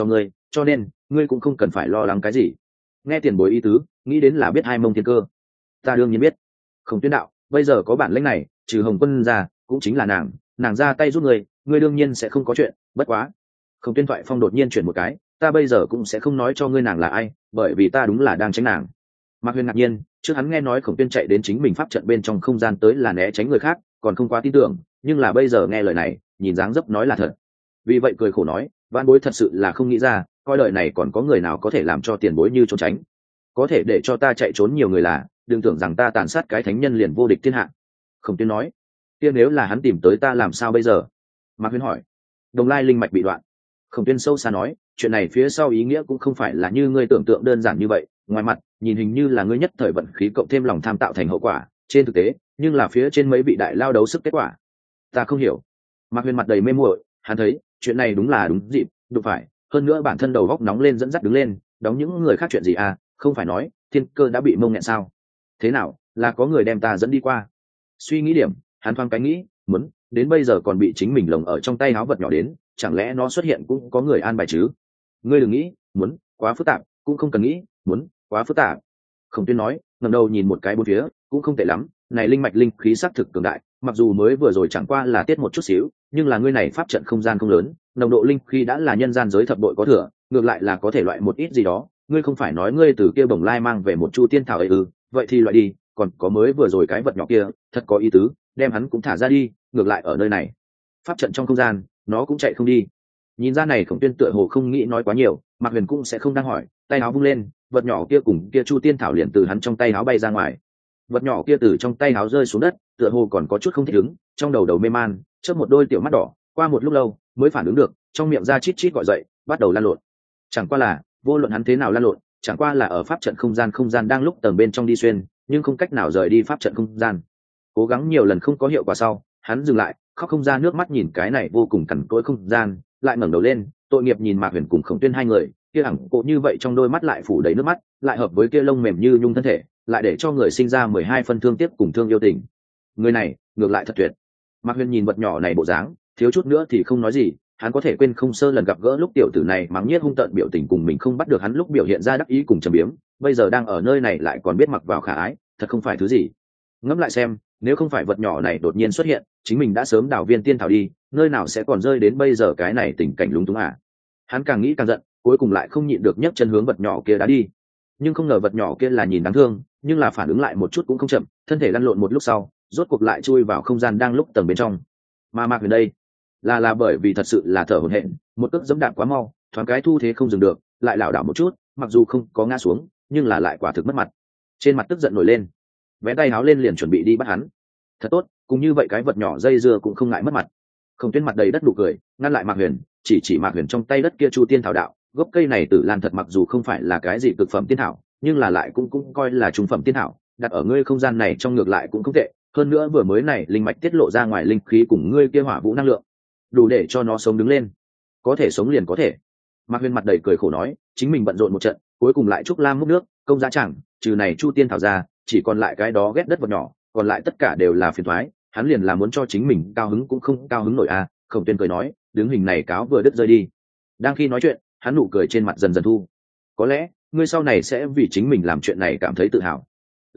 cho nên ngươi cũng không cần phải lo lắng cái gì. Nghe tiền bối ý tứ, nghĩ đến là biết hai mông thiên cơ. Ta đương nhiên biết. Khổng Tuyên đạo, bây giờ có bản lĩnh này, trừ Hồng Quân ra cũng chính là nàng ra tay giúp ngươi đương nhiên sẽ không có chuyện. Bất quá, Khổng Tuyên thoại phong đột nhiên chuyển một cái, ta bây giờ cũng sẽ không nói cho ngươi nàng là ai, bởi vì ta đúng là đang tránh nàng. Mạc Huyền ngạc nhiên, trước hắn nghe nói Khổng Tuyên chạy đến chính mình pháp trận bên trong không gian tới là né tránh người khác, còn không quá tin tưởng, nhưng là bây giờ nghe lời này, nhìn dáng dấp nói là thật. Vì vậy cười khổ nói, vãn bối thật sự là không nghĩ ra, coi lời này còn có người nào có thể làm cho tiền bối như trốn tránh. Có thể để cho ta chạy trốn nhiều người là, đừng tưởng rằng ta tàn sát cái thánh nhân liền vô địch thiên hạ. Khổng Tuyên nói, kia nếu là hắn tìm tới ta làm sao bây giờ? Mạc Huyền hỏi. Đồng lai linh mạch bị đoạn. Khổng Tuyên sâu xa nói, chuyện này phía sau ý nghĩa cũng không phải là như ngươi tưởng tượng đơn giản như vậy, ngoài mặt nhìn hình như là ngươi nhất thời vận khí cộng thêm lòng tham tạo thành hậu quả, trên thực tế nhưng là phía trên mấy vị đại lao đấu sức kết quả. Ta không hiểu. Mạc Huyền mặt đầy mê muội, hắn thấy chuyện này đúng là đúng dịp đúng phải, hơn nữa bản thân đầu góc nóng lên dẫn dắt đứng lên, đóng những người khác chuyện gì à, không phải nói thiên cơ đã bị mông nghẹn sao? Thế nào, là có người đem ta dẫn đi qua? Suy nghĩ điểm, hắn thoáng cái nghĩ, muốn đến bây giờ còn bị chính mình lồng ở trong tay áo vật nhỏ đến, chẳng lẽ nó xuất hiện cũng có người an bài chứ? Ngươi đừng nghĩ muốn quá phức tạp, cũng không cần nghĩ muốn quá phức tạp. Khổng Tuyên nói, ngẩng đầu nhìn một cái bốn phía, cũng không tệ lắm, này linh mạch linh khí sắc thực cường đại, mặc dù mới vừa rồi chẳng qua là tiết một chút xíu, nhưng là ngươi này pháp trận không gian không lớn, nồng độ linh khí đã là nhân gian giới thập đội có thừa, ngược lại là có thể loại một ít gì đó. Ngươi không phải nói ngươi từ kia bồng lai mang về một chu tiên thảo ấy ư? Vậy thì loại đi, còn có mới vừa rồi cái vật nhỏ kia, thật có ý tứ, đem hắn cũng thả ra đi, ngược lại ở nơi này, pháp trận trong không gian, nó cũng chạy không đi. Nhìn ra này Khổng Tuyên tựa hồ không nghĩ nói quá nhiều, Mạc Huyền cũng sẽ không đang hỏi, tay áo vung lên, vật nhỏ kia cùng kia chu tiên thảo liền từ hắn trong tay áo bay ra ngoài. Vật nhỏ kia từ trong tay áo rơi xuống đất, tựa hồ còn có chút không thích ứng, trong đầu mê man, chớp một đôi tiểu mắt đỏ, qua một lúc lâu mới phản ứng được, trong miệng ra chít chít gọi dậy, bắt đầu lăn lộn. Chẳng qua là, vô luận hắn thế nào lăn lộn, chẳng qua là ở pháp trận không gian đang lúc tầng bên trong đi xuyên, nhưng không cách nào rời đi pháp trận không gian. Cố gắng nhiều lần không có hiệu quả sau, hắn dừng lại, khóc không ra nước mắt nhìn cái này vô cùng cằn cỗi không gian, lại ngẩng đầu lên, tội nghiệp nhìn Mạc Huyền cùng Khổng Tuyên hai người, kia hằng cộ như vậy trong đôi mắt lại phủ đầy nước mắt, lại hợp với kia lông mềm như nhung thân thể, lại để cho người sinh ra 12 phân thương tiếc cùng thương yêu tình. Người này, ngược lại thật tuyệt. Mạc Huyền nhìn vật nhỏ này bộ dáng, thiếu chút nữa thì không nói gì, hắn có thể quên không sơ lần gặp gỡ lúc tiểu tử này mắng nhiếc hung tợn biểu tình cùng mình không bắt được hắn lúc biểu hiện ra đắc ý cùng trầm biếm, bây giờ đang ở nơi này lại còn biết mặc vào khả ái, thật không phải thứ gì. Ngẫm lại xem, nếu không phải vật nhỏ này đột nhiên xuất hiện, chính mình đã sớm đào viên tiên thảo đi, nơi nào sẽ còn rơi đến bây giờ cái này tình cảnh lúng túng à? Hắn càng nghĩ càng giận, cuối cùng lại không nhịn được nhấc chân hướng vật nhỏ kia đá đi. Nhưng không ngờ vật nhỏ kia là nhìn đáng thương, nhưng là phản ứng lại một chút cũng không chậm, thân thể lăn lộn một lúc sau, rốt cuộc lại chui vào không gian đang lúc tầng bên trong. Mà Mạc Huyền đây, là bởi vì thật sự là thở hổn hển, một cước giẫm đạp quá mau, thoáng cái thu thế không dừng được, lại lảo đảo một chút, mặc dù không có ngã xuống, nhưng là lại quả thực mất mặt. Trên mặt tức giận nổi lên, vẽ tay háo lên liền chuẩn bị đi bắt hắn. Thật tốt, cùng như vậy cái vật nhỏ dây dưa cũng không ngại mất mặt. Không Tuyên mặt đầy đất nụ cười, ngăn lại Mạc Huyền, chỉ Mạc Huyền trong tay đất kia chu tiên thảo đạo, gốc cây này tử lan thật mặc dù không phải là cái gì cực phẩm tiên thảo, nhưng là lại cũng coi là trung phẩm tiên thảo, đặt ở ngươi không gian này trong ngược lại cũng không tệ, hơn nữa vừa mới này linh mạch tiết lộ ra ngoài linh khí cùng ngươi kia hỏa vũ năng lượng, đủ để cho nó sống đứng lên. Có thể sống liền có thể. Mạc Huyền mặt đầy cười khổ nói, chính mình bận rộn một trận, cuối cùng lại trúc lam múc nước, công giá chẳng, trừ này chu tiên thảo ra, chỉ còn lại cái đó ghét đất vật nhỏ, còn lại tất cả đều là phiền toái, hắn liền là muốn cho chính mình cao hứng cũng không cao hứng nổi à. Khổng Tuyên cười nói, đứng hình này cáo vừa đứt rơi đi. Đang khi nói chuyện, hắn nụ cười trên mặt dần dần thu. Có lẽ ngươi sau này sẽ vì chính mình làm chuyện này cảm thấy tự hào.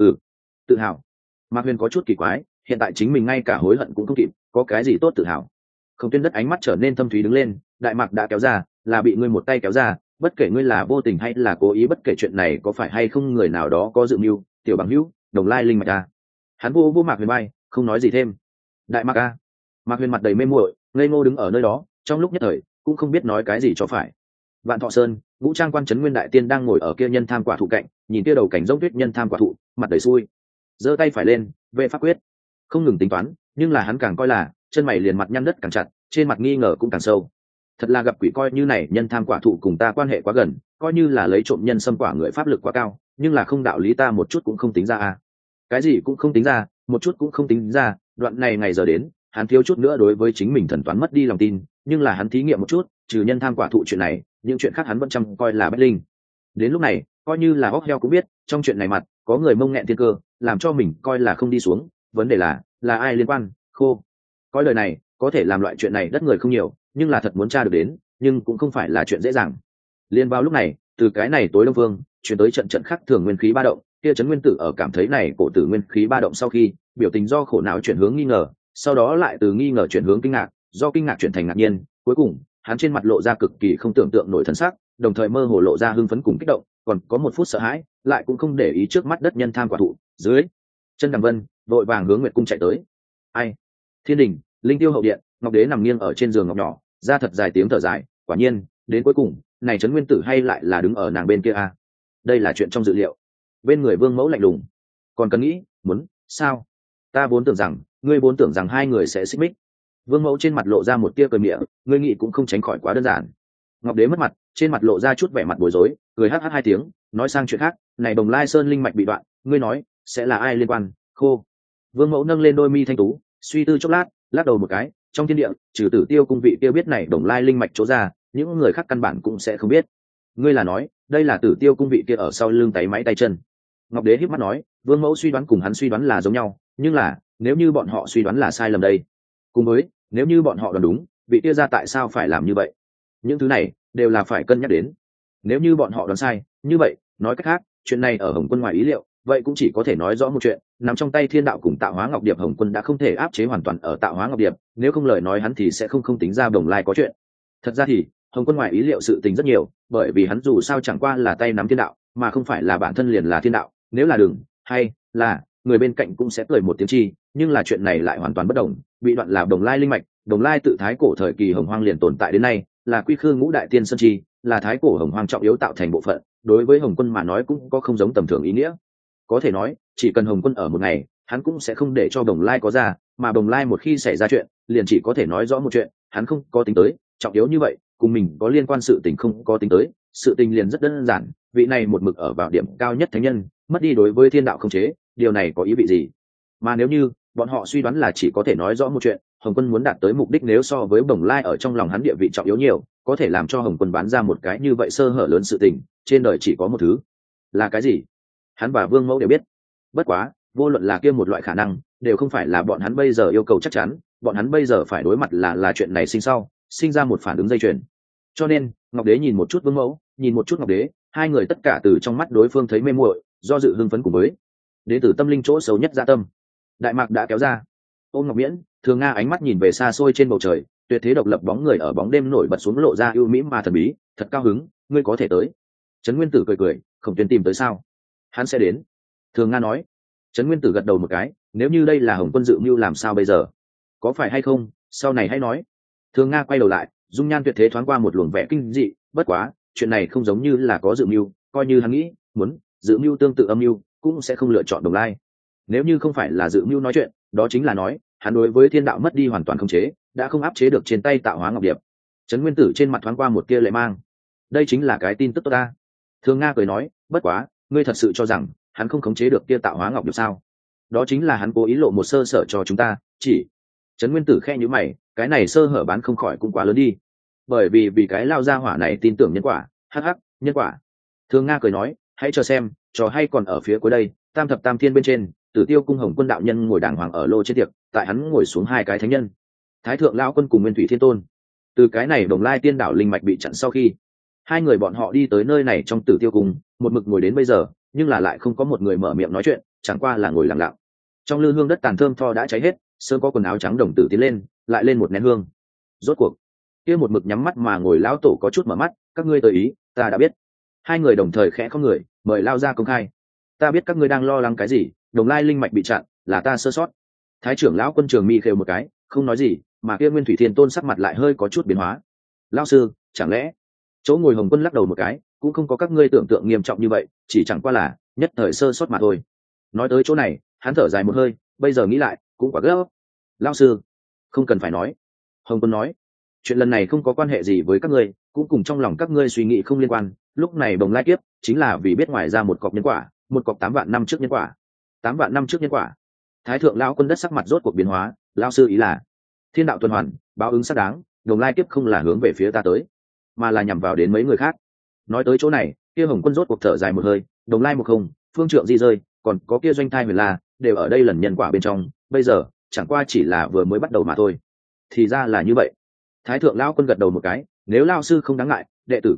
Tự hào. Mạc Huyền có chút kỳ quái, hiện tại chính mình ngay cả hối hận cũng không kịp, có cái gì tốt tự hào? Khổng Tuyên đất ánh mắt trở nên thâm thúy đứng lên, đại mạc đã kéo ra, là bị ngươi một tay kéo ra, bất kể ngươi là vô tình hay là cố ý, bất kể chuyện này có phải hay không người nào đó có dự mưu, tiểu bằng hữu, đồng lai linh mạch a. Hắn vô Mạc Huyền bay, không nói gì thêm. Đại mạc a. Mạc Huyền mặt đầy mê muội, ngây ngô đứng ở nơi đó, trong lúc nhất thời cũng không biết nói cái gì cho phải. Vạn Thọ Sơn, Vũ Trang quan trấn Nguyên đại tiên đang ngồi ở kia nhân tham quả thụ cạnh, nhìn kia đầu cảnh giống tuyết nhân tham quả thụ, mặt đầy xui, giơ tay phải lên, vệ pháp quyết, không ngừng tính toán, nhưng là hắn càng coi là chân mày liền mặt nhăn đất càng chặt, trên mặt nghi ngờ cũng càng sâu. Thật là gặp quỷ coi như này nhân tham quả thụ cùng ta quan hệ quá gần, coi như là lấy trộm nhân xâm quả người pháp lực quá cao, nhưng là không đạo lý ta một chút cũng không tính ra à? Cái gì cũng không tính ra, một chút cũng không tính ra. Đoạn này ngày giờ đến, hắn thiếu chút nữa đối với chính mình thần toán mất đi lòng tin, nhưng là hắn thí nghiệm một chút, trừ nhân tham quả thụ chuyện này, những chuyện khác hắn vẫn chăm coi là bất linh. Đến lúc này, coi như là óc heo cũng biết, trong chuyện này mặt có người mông nghẹn thiên cơ, làm cho mình coi là không đi xuống. Vấn đề là ai liên quan? Khô. Coi lời này có thể làm loại chuyện này đất người không nhiều, nhưng là thật muốn tra được đến, nhưng cũng không phải là chuyện dễ dàng. Liên vào lúc này, từ cái này tối đông phương chuyển tới trận trận khác thường nguyên khí ba động, kia Trấn Nguyên Tử ở cảm thấy này cổ tử nguyên khí ba động sau khi, biểu tình do khổ não chuyển hướng nghi ngờ, sau đó lại từ nghi ngờ chuyển hướng kinh ngạc, do kinh ngạc chuyển thành ngạc nhiên, cuối cùng hắn trên mặt lộ ra cực kỳ không tưởng tượng nổi thần sắc, đồng thời mơ hồ lộ ra hưng phấn cùng kích động, còn có một phút sợ hãi, lại cũng không để ý trước mắt đất nhân tham quả thụ. Dưới chân Đằng Vân vội vàng hướng Nguyệt cung chạy tới. Ai? Thiên đình, Linh Tiêu hậu điện, Ngọc Đế nằm nghiêng ở trên giường ngọc nhỏ, ra thật dài tiếng thở dài, quả nhiên, đến cuối cùng, này Trấn Nguyên Tử hay lại là đứng ở nàng bên kia a. Đây là chuyện trong dự liệu. Bên người Vương Mẫu lạnh lùng, còn cần nghĩ, muốn, sao? Ta vốn tưởng rằng, ngươi vốn tưởng rằng hai người sẽ xích mích. Vương Mẫu trên mặt lộ ra một tia cười mỉa, ngươi nghĩ cũng không tránh khỏi quá đơn giản. Ngọc Đế mất mặt, trên mặt lộ ra chút vẻ mặt bối rối, cười hắc hắc hai tiếng, nói sang chuyện khác, này Đồng Lai Sơn linh mạch bị đoạn, ngươi nói, sẽ là ai liên quan? Khô. Vương Mẫu nâng lên đôi mi thanh tú, suy tư chốc lát, lắc đầu một cái, trong thiên địa, trừ Tử Tiêu cung vị tiêu biết này Đồng Lai linh mạch chỗ ra, những người khác căn bản cũng sẽ không biết. Ngươi là nói, đây là Tử Tiêu cung vị kia ở sau lưng tay máy tay chân. Ngọc Đế híp mắt nói, Vương Mẫu suy đoán cùng hắn suy đoán là giống nhau, nhưng là, nếu như bọn họ suy đoán là sai lầm đây, cùng với, nếu như bọn họ đoán đúng, vị kia ra tại sao phải làm như vậy? Những thứ này đều là phải cân nhắc đến. Nếu như bọn họ đoán sai, như vậy, nói cách khác, chuyện này ở Hồng Quân ngoài ý liệu, vậy cũng chỉ có thể nói rõ một chuyện, nằm trong tay Thiên Đạo cùng Tạo Hóa Ngọc Điệp, Hồng Quân đã không thể áp chế hoàn toàn ở Tạo Hóa Ngọc Điệp, nếu không lời nói hắn thì sẽ không tính ra Đồng Lai có chuyện. Thật ra thì, Hồng Quân ngoài ý liệu sự tình rất nhiều, bởi vì hắn dù sao chẳng qua là tay nắm Thiên Đạo, mà không phải là bản thân liền là Thiên Đạo, nếu là đừng, hay là người bên cạnh cũng sẽ cười một tiếng chi, nhưng là chuyện này lại hoàn toàn bất đồng, bị đoạn là Đồng Lai linh mạch, Đồng Lai tự thái cổ thời kỳ Hồng Hoang liền tồn tại đến nay, là quy khư ngũ đại tiên sơn chi, là thái cổ Hồng Hoang trọng yếu tạo thành bộ phận, đối với Hồng Quân mà nói cũng có không giống tầm thường ý nghĩa. Có thể nói, chỉ cần Hồng Quân ở một ngày, hắn cũng sẽ không để cho Đồng Lai có ra, mà Đồng Lai một khi xảy ra chuyện, liền chỉ có thể nói rõ một chuyện, hắn không có tính tới, trọng yếu như vậy, cùng mình có liên quan sự tình không có tính tới, sự tình liền rất đơn giản, vị này một mực ở vào điểm cao nhất thánh nhân, mất đi đối với Thiên Đạo không chế, điều này có ý vị gì? Mà nếu như bọn họ suy đoán là chỉ có thể nói rõ một chuyện, Hồng Quân muốn đạt tới mục đích nếu so với Đồng Lai ở trong lòng hắn địa vị trọng yếu nhiều, có thể làm cho Hồng Quân bán ra một cái như vậy sơ hở lớn sự tình, trên đời chỉ có một thứ. Là cái gì? Hắn và Vương Mẫu đều biết. Bất quá, vô luận là kia một loại khả năng, đều không phải là bọn hắn bây giờ yêu cầu chắc chắn, bọn hắn bây giờ phải đối mặt là chuyện này sinh ra một phản ứng dây chuyền. Cho nên, Ngọc Đế nhìn một chút Vương Mẫu, nhìn một chút Ngọc Đế, hai người tất cả từ trong mắt đối phương thấy mê muội, do dự hưng phấn cùng với đến từ tâm linh chỗ xấu nhất dạ tâm. Đại mạc đã kéo ra. Ôm Ngọc Miễn, Thường Nga ánh mắt nhìn về xa xôi trên bầu trời, tuyệt thế độc lập bóng người ở bóng đêm nổi bật xuống lộ ra ưu mỹ mà thần bí, thật cao hứng, ngươi có thể tới. Trấn Nguyên Tử cười cười, Khổng Tuyên tìm tới sao? Hắn sẽ đến. Thường Nga nói. Trấn Nguyên Tử gật đầu một cái, nếu như đây là Hồng Quân dự mưu làm sao bây giờ? Có phải hay không, sau này hãy nói. Thường Nga quay đầu lại, dung nhan tuyệt thế thoáng qua một luồng vẻ kinh dị, bất quá, chuyện này không giống như là có dự mưu, coi như hắn nghĩ, muốn dự mưu tương tự âm mưu, cũng sẽ không lựa chọn Đồng Lai. Nếu như không phải là dự mưu nói chuyện, đó chính là nói, hắn đối với Thiên Đạo mất đi hoàn toàn khống chế, đã không áp chế được trên tay Tạo Hóa Ngọc Điệp. Trấn Nguyên Tử trên mặt thoáng qua một tia lệ mang. Đây chính là cái tin tức tốt ta. Thường Nga cười nói, bất quá, ngươi thật sự cho rằng hắn không khống chế được kia Tạo Hóa Ngọc Điệp sao? Đó chính là hắn cố ý lộ một sơ sở cho chúng ta, chỉ. Trấn Nguyên Tử khẽ nhíu mày, cái này sơ hở bán không khỏi cũng quá lớn đi. Bởi vì cái lao gia hỏa này tin tưởng nhân quả, hắc hắc, nhân quả. Thường Nga cười nói, hãy chờ xem, trò hay còn ở phía cuối đây, Tam thập tam thiên bên trên, Tử Tiêu cung Hồng Quân đạo nhân ngồi đàng hoàng ở lô trên tiệc, tại hắn ngồi xuống hai cái thánh nhân, Thái thượng lão quân cùng Nguyên Thủy Thiên Tôn. Từ cái này Đồng Lai tiên đảo linh mạch bị chặn sau khi, hai người bọn họ đi tới nơi này trong Tử Tiêu cung, một mực ngồi đến bây giờ, nhưng là lại không có một người mở miệng nói chuyện, chẳng qua là ngồi lặng lặng. Trong lư hương đất tàn thơm tho đã cháy hết, sớm có quần áo trắng đồng tử tiến lên, lại lên một nén hương. Rốt cuộc, kia một mực nhắm mắt mà ngồi lão tổ có chút mở mắt, các ngươi tới ý, ta đã biết. Hai người đồng thời khẽ không người, mời lao ra công khai. Ta biết các ngươi đang lo lắng cái gì, Đồng Lai linh mạch bị chặn, là ta sơ sót. Thái trưởng lão quân Trường Mi khều một cái, không nói gì, mà kia Nguyên Thủy Thiên Tôn sắc mặt lại hơi có chút biến hóa. Lão sư, chẳng lẽ? Chỗ ngồi Hồng Quân lắc đầu một cái, cũng không có các ngươi tưởng tượng nghiêm trọng như vậy, chỉ chẳng qua là nhất thời sơ sót mà thôi. Nói tới chỗ này, hắn thở dài một hơi, bây giờ nghĩ lại, cũng quá gấp. Lão sư, không cần phải nói. Hồng Quân nói, chuyện lần này không có quan hệ gì với các ngươi, cũng cùng trong lòng các ngươi suy nghĩ không liên quan. Lúc này Đồng Lai kiếp chính là vì biết ngoài ra một cọc nhân quả, một cọc 8 vạn năm trước nhân quả. 8 vạn năm trước nhân quả. Thái thượng lão quân đất sắc mặt rốt cuộc biến hóa, lão sư ý là Thiên đạo tuần hoàn, báo ứng xác đáng, Đồng Lai kiếp không là hướng về phía ta tới, mà là nhằm vào đến mấy người khác. Nói tới chỗ này, kia Hồng Quân rốt cuộc thở dài một hơi, Đồng Lai một không, Phương Trượng di rơi, còn có kia Doanh Thai Huyền La, đều ở đây lần nhân quả bên trong, bây giờ chẳng qua chỉ là vừa mới bắt đầu mà thôi. Thì ra là như vậy. Thái thượng lão quân gật đầu một cái, nếu lão sư không đáng ngại, đệ tử các loại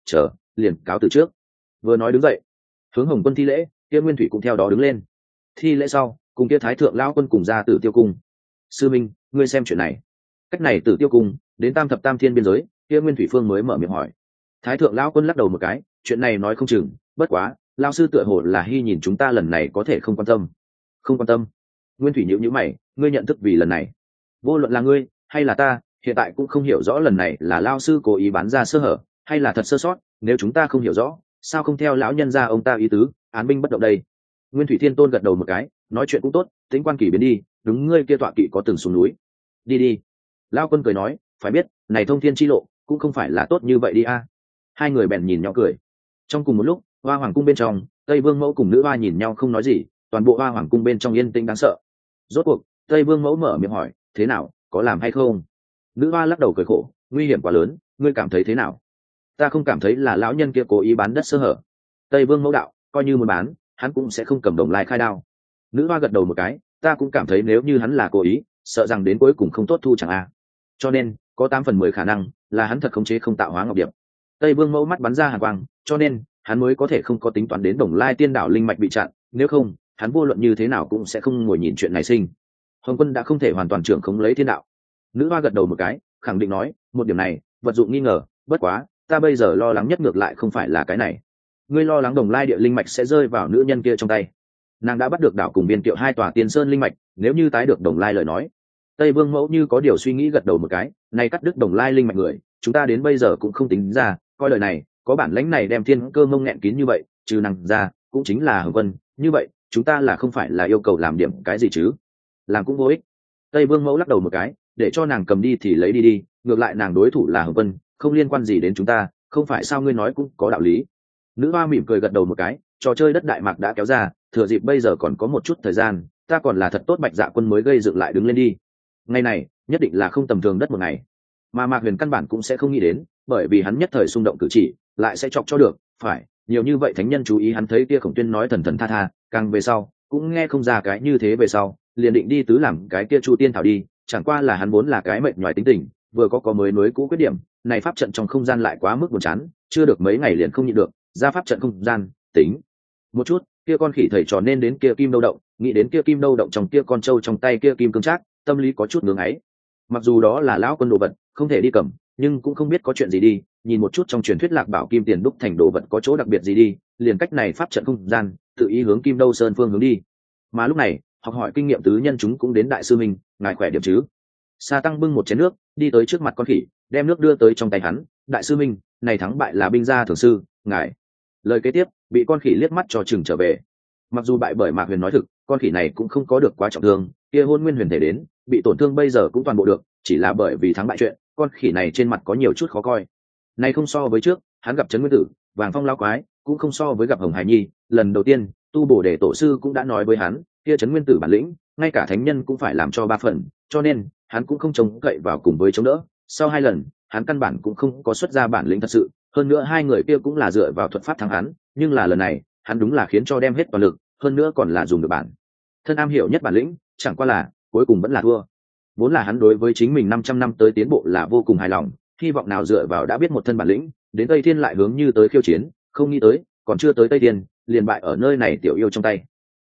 chờ liền cáo từ trước. Vừa nói đứng dậy hướng Hồng Quân thi lễ, kia Nguyên Thủy cũng theo đó đứng lên thi lễ sau cùng kia Thái thượng lão quân cùng ra Tử Tiêu cung. Sư minh, ngươi xem chuyện này. Cách này Tử Tiêu cung đến Tam thập tam thiên biên giới, kia Nguyên Thủy Phương mới mở miệng hỏi. Thái thượng lão quân lắc đầu một cái, chuyện này nói không chừng, bất quá lão sư tựa hồ là hy nhìn chúng ta lần này có thể không quan tâm. Không quan tâm? Nguyên Thủy nhíu mày, ngươi nhận thức vì lần này, vô luận là ngươi hay là ta, hiện tại cũng không hiểu rõ lần này là lão sư cố ý bán ra sơ hở hay là thật sơ sót, nếu chúng ta không hiểu rõ, sao không theo lão nhân gia ông ta ý tứ, án binh bất động đây. Nguyên Thủy Thiên Tôn gật đầu một cái, nói chuyện cũng tốt, tính quan kỳ biến đi, đúng ngươi kia tọa kỵ có từng xuống núi. Đi đi. Lão quân cười nói, phải biết, này thông thiên chi lộ, cũng không phải là tốt như vậy đi a. Hai người bèn nhìn nhau cười. Trong cùng một lúc, Hoa Hoàng cung bên trong, Tây Vương Mẫu cùng nữ hoa nhìn nhau không nói gì, toàn bộ Hoa Hoàng cung bên trong yên tĩnh đáng sợ. Rốt cuộc, Tây Vương Mẫu mở miệng hỏi, thế nào, có làm hay không? Nữ hoa lắc đầu cười khổ, nguy hiểm quá lớn, ngươi cảm thấy thế nào? Ta không cảm thấy là lão nhân kia cố ý bán đất sơ hở. Tây Vương Mẫu đạo, coi như muốn bán, hắn cũng sẽ không cầm đồng lai khai đao. Nữ hoa gật đầu một cái, ta cũng cảm thấy nếu như hắn là cố ý, sợ rằng đến cuối cùng không tốt thu chẳng a. Cho nên có 8/10 khả năng là hắn thật khống chế không tạo hóa ngọc điệp. Tây Vương Mẫu mắt bắn ra hàn quang, cho nên hắn mới có thể không có tính toán đến đồng lai tiên đảo linh mạch bị chặn, nếu không hắn vô luận như thế nào cũng sẽ không ngồi nhìn chuyện này sinh. Hồng Quân đã không thể hoàn toàn trưởng khống lấy thiên đạo. Nữ hoa gật đầu một cái, khẳng định nói, một điểm này vật dụng nghi ngờ, bất quá ta bây giờ lo lắng nhất ngược lại không phải là cái này. Ngươi lo lắng đồng lai địa linh mạch sẽ rơi vào nữ nhân kia trong tay. Nàng đã bắt được đảo cùng Biên Kiệu hai tòa tiên sơn linh mạch, nếu như tái được đồng lai lời nói. Tây Vương Mẫu như có điều suy nghĩ gật đầu một cái, này cắt đứt đồng lai linh mạch người, chúng ta đến bây giờ cũng không tính ra, coi lời này, có bản lãnh này đem thiên cơ mông nghẹn kín như vậy, trừ nàng ra, cũng chính là Hồng Quân, như vậy, chúng ta là không phải là yêu cầu làm điểm cái gì chứ? Làm cũng vô ích. Tây Vương Mẫu lắc đầu một cái, để cho nàng cầm đi thì lấy đi đi, ngược lại nàng đối thủ là Hồng Quân, không liên quan gì đến chúng ta, không phải sao ngươi nói cũng có đạo lý. Nữ hoa mỉm cười gật đầu một cái, trò chơi đất đại mạc đã kéo ra, thừa dịp bây giờ còn có một chút thời gian, ta còn là thật tốt Bạch Dạ Quân mới gây dựng lại đứng lên đi. Ngày này nhất định là không tầm thường đất một ngày, mà Mạc Huyền căn bản cũng sẽ không nghĩ đến, bởi vì hắn nhất thời xung động cử chỉ lại sẽ chọc cho được, phải nhiều như vậy thánh nhân chú ý hắn thấy kia Khổng Tuyên nói thần thần tha tha, càng về sau cũng nghe không ra cái như thế, về sau liền định đi tứ làm cái kia Chu Tiên Thảo đi, chẳng qua là hắn vốn là cái mệt nhòi tính tình, vừa có mới cũ quyết điểm, này pháp trận trong không gian lại quá mức buồn chán, chưa được mấy ngày liền không nhịn được, ra pháp trận không gian, tính một chút, kia con khỉ thầy trò nên đến kia kim đâu động, nghĩ đến kia kim đâu động trong kia con trâu trong tay kia kim cương trác, tâm lý có chút ngưỡng ấy. Mặc dù đó là lão quân đồ vật, không thể đi cầm, nhưng cũng không biết có chuyện gì đi, nhìn một chút trong truyền thuyết Lạc Bảo kim tiền đúc thành đồ vật có chỗ đặc biệt gì đi, liền cách này pháp trận không gian, tự ý hướng Kim Đâu Sơn phương hướng đi. Mà lúc này, học hỏi kinh nghiệm tứ nhân chúng cũng đến đại sư mình, ngài khỏe điểm chứ? Sa Tăng bưng một chén nước, đi tới trước mặt con khỉ, đem nước đưa tới trong tay hắn, đại sư minh, này thắng bại là binh gia thường sư, ngài. Lời kế tiếp bị con khỉ liếc mắt cho chừng trở về. Mặc dù bại bởi Mạc Huyền nói thực, con khỉ này cũng không có được quá trọng thương, kia Hôn Nguyên huyền thể đến, bị tổn thương bây giờ cũng toàn bộ được, chỉ là bởi vì thắng bại chuyện, con khỉ này trên mặt có nhiều chút khó coi. Này không so với trước, hắn gặp Trấn Nguyên Tử, Vàng Phong lão quái, cũng không so với gặp Hồng Hải Nhi, lần đầu tiên, Tu Bổ Đề tổ sư cũng đã nói với hắn, kia Trấn Nguyên Tử bản lĩnh, ngay cả thánh nhân cũng phải làm cho 3 phần, cho nên, hắn cũng không trông cậy vào cùng với chống đỡ. Sau 2 lần, hắn căn bản cũng không có xuất ra bản lĩnh thật sự, hơn nữa hai người kia cũng là dựa vào thuật pháp thắng hắn, nhưng là lần này, hắn đúng là khiến cho đem hết toàn lực, hơn nữa còn là dùng được bản thân am hiểu nhất bản lĩnh, chẳng qua là cuối cùng vẫn là thua. Vốn là hắn đối với chính mình 500 năm tới tiến bộ là vô cùng hài lòng, hy vọng nào dựa vào đã biết một thân bản lĩnh, đến Tây Thiên lại hướng như tới khiêu chiến, không nghĩ tới, còn chưa tới Tây Thiên, liền bại ở nơi này tiểu yêu trong tay.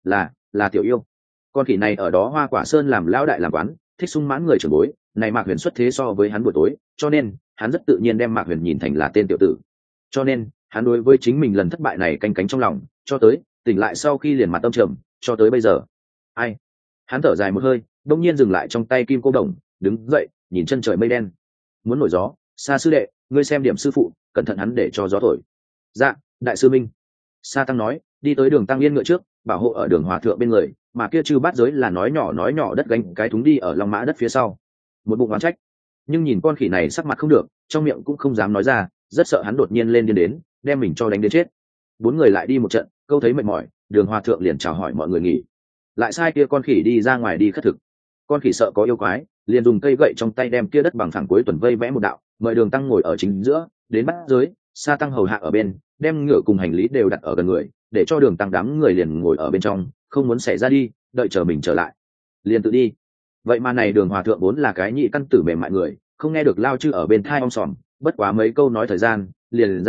Là tiểu yêu. Con khỉ này ở đó Hoa Quả Sơn làm lão đại làm quán, thích sung mãn người trưởng bối, này Mạc Huyền xuất thế so với hắn buổi tối, cho nên hắn rất tự nhiên đem Mạc Huyền nhìn thành là tên tiểu tử. Cho nên, hắn đối với chính mình lần thất bại này canh cánh trong lòng, cho tới tỉnh lại sau khi liền mặt tâm trầm, cho tới bây giờ. Ai? Hắn thở dài một hơi, đông nhiên dừng lại trong tay kim cô đồng, đứng dậy, nhìn chân trời mây đen. Muốn nổi gió, Sa sư đệ, ngươi xem điểm sư phụ, cẩn thận hắn để cho gió thổi. Dạ, đại sư minh. Sa tăng nói, đi tới đường tăng yên ngựa trước, bảo hộ ở đường hòa thượng bên người, mà kia chư bát giới là nói nhỏ đất gánh cái thúng đi ở long mã đất phía sau. Một bụng oán trách, nhưng nhìn con khỉ này sắc mặt không được, trong miệng cũng không dám nói ra, rất sợ hắn đột nhiên lên điên đến, đem mình cho đánh đến chết. 4 người lại đi một trận, câu thấy mệt mỏi, đường hòa thượng liền chào hỏi mọi người nghỉ, lại sai kia con khỉ đi ra ngoài đi khất thực. Con khỉ sợ có yêu quái, liền dùng cây gậy trong tay đem kia đất bằng phẳng cuối tuần vây vẽ một đạo, mời đường tăng ngồi ở chính giữa, đến bát giới, Sa tăng hầu hạ ở bên, đem ngựa cùng hành lý đều đặt ở gần người, để cho đường tăng đám người liền ngồi ở bên trong, không muốn xảy ra đi, đợi chờ mình trở lại liền tự đi. Vậy mà này đường hòa thượng vốn là cái nhị căn tử mềm mại người, không nghe được lao chư ở bên thai om sòm, bất quá mấy câu nói thời gian liền ra,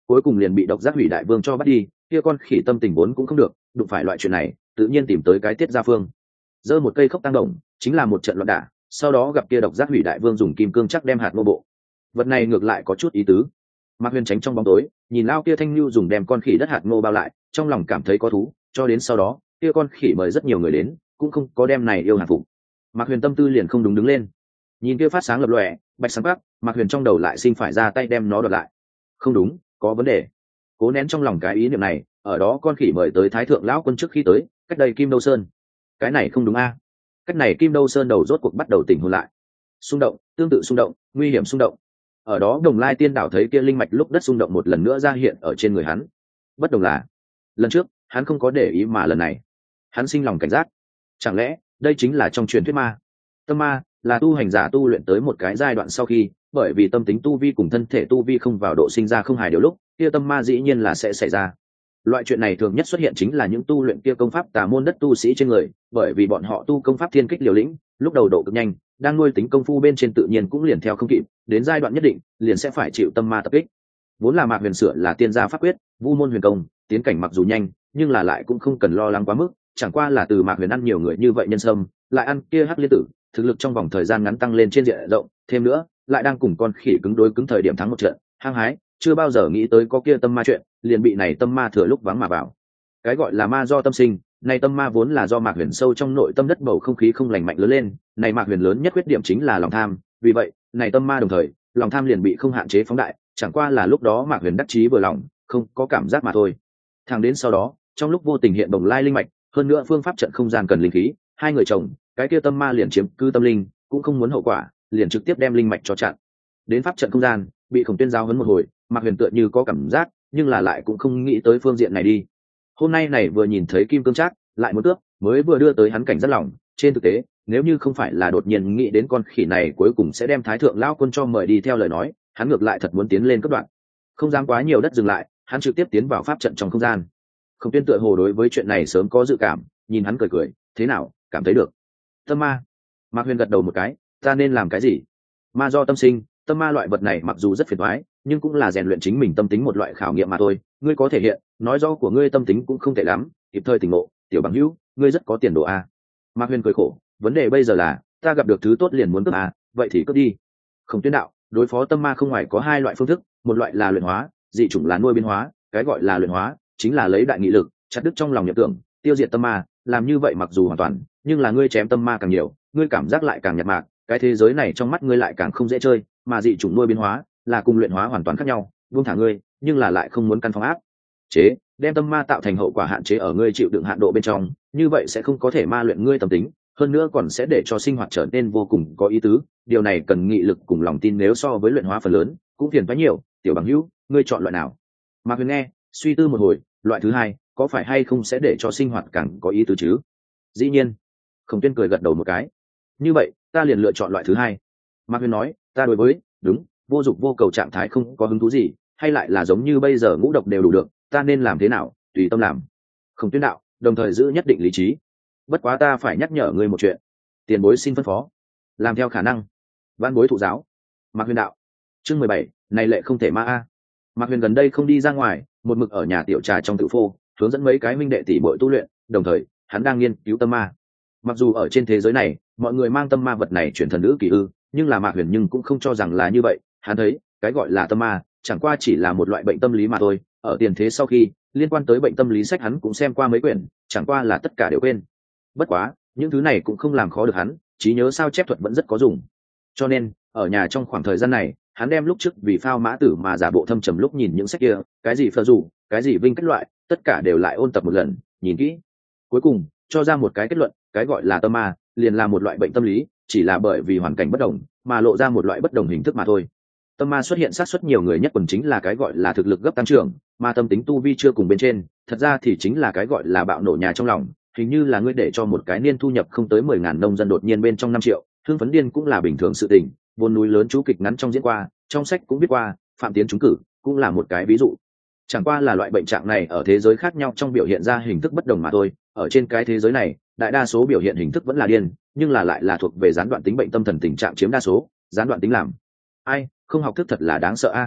cuối cùng liền bị độc giác hủy đại vương cho bắt đi. Kia con khỉ tâm tình vốn cũng không được, đụng phải loại chuyện này tự nhiên tìm tới cái tiết gia phương, giơ một cây khốc tăng đồng, chính là một trận loạn đả. Sau đó gặp kia độc giác hủy đại vương dùng kim cương chắc đem hạt ngô bộ, vật này ngược lại có chút ý tứ. Mạc Huyền tránh trong bóng tối, nhìn lao kia thanh lưu dùng đem con khỉ đất hạt ngô bao lại, trong lòng cảm thấy có thú. Cho đến sau đó, kia con khỉ mời rất nhiều người đến, cũng không có đem này yêu hạt phục. Mạc Huyền tâm tư liền không đúng đứng lên, nhìn kia phát sáng lập lòe bạch sáng bắc, Mạc Huyền trong đầu lại sinh phải ra tay đem nó đoạt lại. Không đúng, có vấn đề. Cố nén trong lòng cái ý niệm này, ở đó con khỉ mời tới thái thượng lão quân trước khi tới, cách đây Kim Đâu Sơn. Cái này không đúng a. Cách này Kim Đâu Sơn đầu rốt cuộc bắt đầu tỉnh hồn lại. Xung động, tương tự xung động, nguy hiểm xung động. Ở đó Đồng Lai Tiên Đảo thấy kia linh mạch lúc đất xung động một lần nữa ra hiện ở trên người hắn. Bất đồng là, lần trước hắn không có để ý, mà lần này hắn sinh lòng cảnh giác. Chẳng lẽ đây chính là trong truyền thuyết ma? Tâm ma là tu hành giả tu luyện tới một cái giai đoạn sau khi, bởi vì tâm tính tu vi cùng thân thể tu vi không vào độ sinh ra không hài điều lúc, kia tâm ma dĩ nhiên là sẽ xảy ra. Loại chuyện này thường nhất xuất hiện chính là những tu luyện kia công pháp tà môn đất tu sĩ trên người, bởi vì bọn họ tu công pháp thiên kích liều lĩnh, lúc đầu độ cực nhanh, đang nuôi tính công phu bên trên tự nhiên cũng liền theo không kịp, đến giai đoạn nhất định liền sẽ phải chịu tâm ma tập kích. Vốn là Mạc Huyền sửa là tiên gia pháp quyết, vu môn huyền công, tiến cảnh mặc dù nhanh, nhưng là lại cũng không cần lo lắng quá mức, chẳng qua là từ Mạc Huyền ăn nhiều người như vậy nhân sâm, lại ăn kia hắc liên tử, thực lực trong vòng thời gian ngắn tăng lên trên diện rộng, thêm nữa, lại đang cùng con khỉ cứng đối cứng thời điểm thắng một trận, hăng hái, chưa bao giờ nghĩ tới có kia tâm ma chuyện, liền bị này tâm ma thừa lúc vắng mà vào. Cái gọi là ma do tâm sinh, này tâm ma vốn là do Mạc Huyền sâu trong nội tâm đất bầu không khí không lành mạnh lớn lên, này Mạc Huyền lớn nhất khuyết điểm chính là lòng tham, vì vậy, này tâm ma đồng thời, lòng tham liền bị không hạn chế phóng đại, chẳng qua là lúc đó Mạc Huyền đắc chí vừa lòng, không có cảm giác mà thôi. Thẳng đến sau đó, trong lúc vô tình hiện Đồng Lai linh mạch, hơn nữa phương pháp trận không gian cần linh khí, hai người chồng, cái kia tâm ma liền chiếm cứ tâm linh, cũng không muốn hậu quả, liền trực tiếp đem linh mạch cho chặn. Đến pháp trận không gian, bị Khổng Tuyên giao huấn một hồi, Mạc Huyền tựa như có cảm giác, nhưng là lại cũng không nghĩ tới phương diện này đi. Hôm nay này vừa nhìn thấy kim cương trác, lại muốn cướp, mới vừa đưa tới hắn cảnh rất lòng. Trên thực tế, nếu như không phải là đột nhiên nghĩ đến con khỉ này cuối cùng sẽ đem thái thượng lão quân cho mời đi theo lời nói, hắn ngược lại thật muốn tiến lên cấp đoạn. Không dám quá nhiều đất dừng lại, hắn trực tiếp tiến vào pháp trận trong không gian. Khổng Tuyên tựa hồ đối với chuyện này sớm có dự cảm, nhìn hắn cười cười, thế nào, cảm thấy được? Tâm ma. Mạc Huyền gật đầu một cái, ta nên làm cái gì? Ma do tâm sinh, tâm ma loại vật này mặc dù rất phiền toái, nhưng cũng là rèn luyện chính mình tâm tính một loại khảo nghiệm mà thôi. Ngươi có thể hiện, nói do của ngươi tâm tính cũng không tệ lắm, kịp thời tỉnh ngộ, tiểu bằng hữu, ngươi rất có tiền đồ a. Mạc Huyền cười khổ, vấn đề bây giờ là, ta gặp được thứ tốt liền muốn cướp à, vậy thì cướp đi. Khổng Tuyên đạo, đối phó tâm ma không ngoài có hai loại phương thức, một loại là luyện hóa, dị chủng là nuôi biến hóa. Cái gọi là luyện hóa, chính là lấy đại nghị lực, chặt đứt trong lòng nhập tưởng, tiêu diệt tâm ma. Làm như vậy mặc dù hoàn toàn, nhưng là ngươi chém tâm ma càng nhiều, ngươi cảm giác lại càng nhạt mạc, cái thế giới này trong mắt ngươi lại càng không dễ chơi. Mà dị chủng nuôi biến hóa là cùng luyện hóa hoàn toàn khác nhau, buông thả ngươi, nhưng là lại không muốn căn phòng áp chế, đem tâm ma tạo thành hậu quả hạn chế ở ngươi chịu đựng hạn độ bên trong, như vậy sẽ không có thể ma luyện ngươi tâm tính, hơn nữa còn sẽ để cho sinh hoạt trở nên vô cùng có ý tứ. Điều này cần nghị lực cùng lòng tin, nếu so với luyện hóa phần lớn cũng phiền quá nhiều. Tiểu bằng hữu, ngươi chọn loại nào? Mạc Huyền nghe, suy tư một hồi, loại thứ hai có phải hay không sẽ để cho sinh hoạt càng có ý tứ chứ? Dĩ nhiên. Khổng Tuyên cười gật đầu một cái, như vậy ta liền lựa chọn loại thứ hai. Mạc Huyền nói, ta đối với đúng vô dụng vô cầu trạng thái không có hứng thú gì, hay lại là giống như bây giờ ngũ độc đều đủ được, ta nên làm thế nào tùy tâm làm. Khổng Tuyên đạo, đồng thời giữ nhất định lý trí. Bất quá ta phải nhắc nhở ngươi một chuyện. Tiền bối xin phân phó, làm theo khả năng. Văn bối thụ giáo. Mạc Huyền đạo. Chương 17, này lệ không thể ma a. Mạc Huyền gần đây không đi ra ngoài, một mực ở nhà tiểu trà trong tự phô, hướng dẫn mấy cái minh đệ tỷ muội tu luyện, đồng thời hắn đang nghiên cứu tâm ma. Mặc dù ở trên thế giới này mọi người mang tâm ma vật này chuyển thần nữ kỳ ư, nhưng là Mạc Huyền nhưng cũng không cho rằng là như vậy. Hắn thấy cái gọi là tâm ma chẳng qua chỉ là một loại bệnh tâm lý mà thôi. Ở tiền thế sau khi, liên quan tới bệnh tâm lý sách hắn cũng xem qua mấy quyển, chẳng qua là tất cả đều quên. Bất quá những thứ này cũng không làm khó được hắn, trí nhớ sao chép thuật vẫn rất có dùng. Cho nên ở nhà trong khoảng thời gian này, hắn đem lúc trước vì phao mã tử mà giả bộ thâm trầm lúc nhìn những sách kia, cái gì phờ rủ, cái gì vinh cách loại, tất cả đều lại ôn tập một lần, nhìn kỹ, cuối cùng cho ra một cái kết luận, cái gọi là tâm ma liền là một loại bệnh tâm lý, chỉ là bởi vì hoàn cảnh bất đồng mà lộ ra một loại bất đồng hình thức mà thôi. Tâm ma xuất hiện sát suất nhiều người nhất quần chính là cái gọi là thực lực gấp tăng trưởng, mà tâm tính tu vi chưa cùng bên trên, thật ra thì chính là cái gọi là bạo nổ nhà trong lòng. Hình như là ngươi để cho một cái niên thu nhập không tới 10.000 nông dân đột nhiên bên trong 5 triệu, thương phấn điên cũng là bình thường sự tình. Vốn núi lớn chú kịch ngắn trong diễn qua, trong sách cũng viết qua, Phạm Tiến trúng cử cũng là một cái ví dụ. Chẳng qua là loại bệnh trạng này ở thế giới khác nhau trong biểu hiện ra hình thức bất đồng mà thôi. Ở trên cái thế giới này, đại đa số biểu hiện hình thức vẫn là điên, nhưng là lại là thuộc về gián đoạn tính bệnh tâm thần tình trạng chiếm đa số. Gián đoạn tính làm ai không học thức thật là đáng sợ a.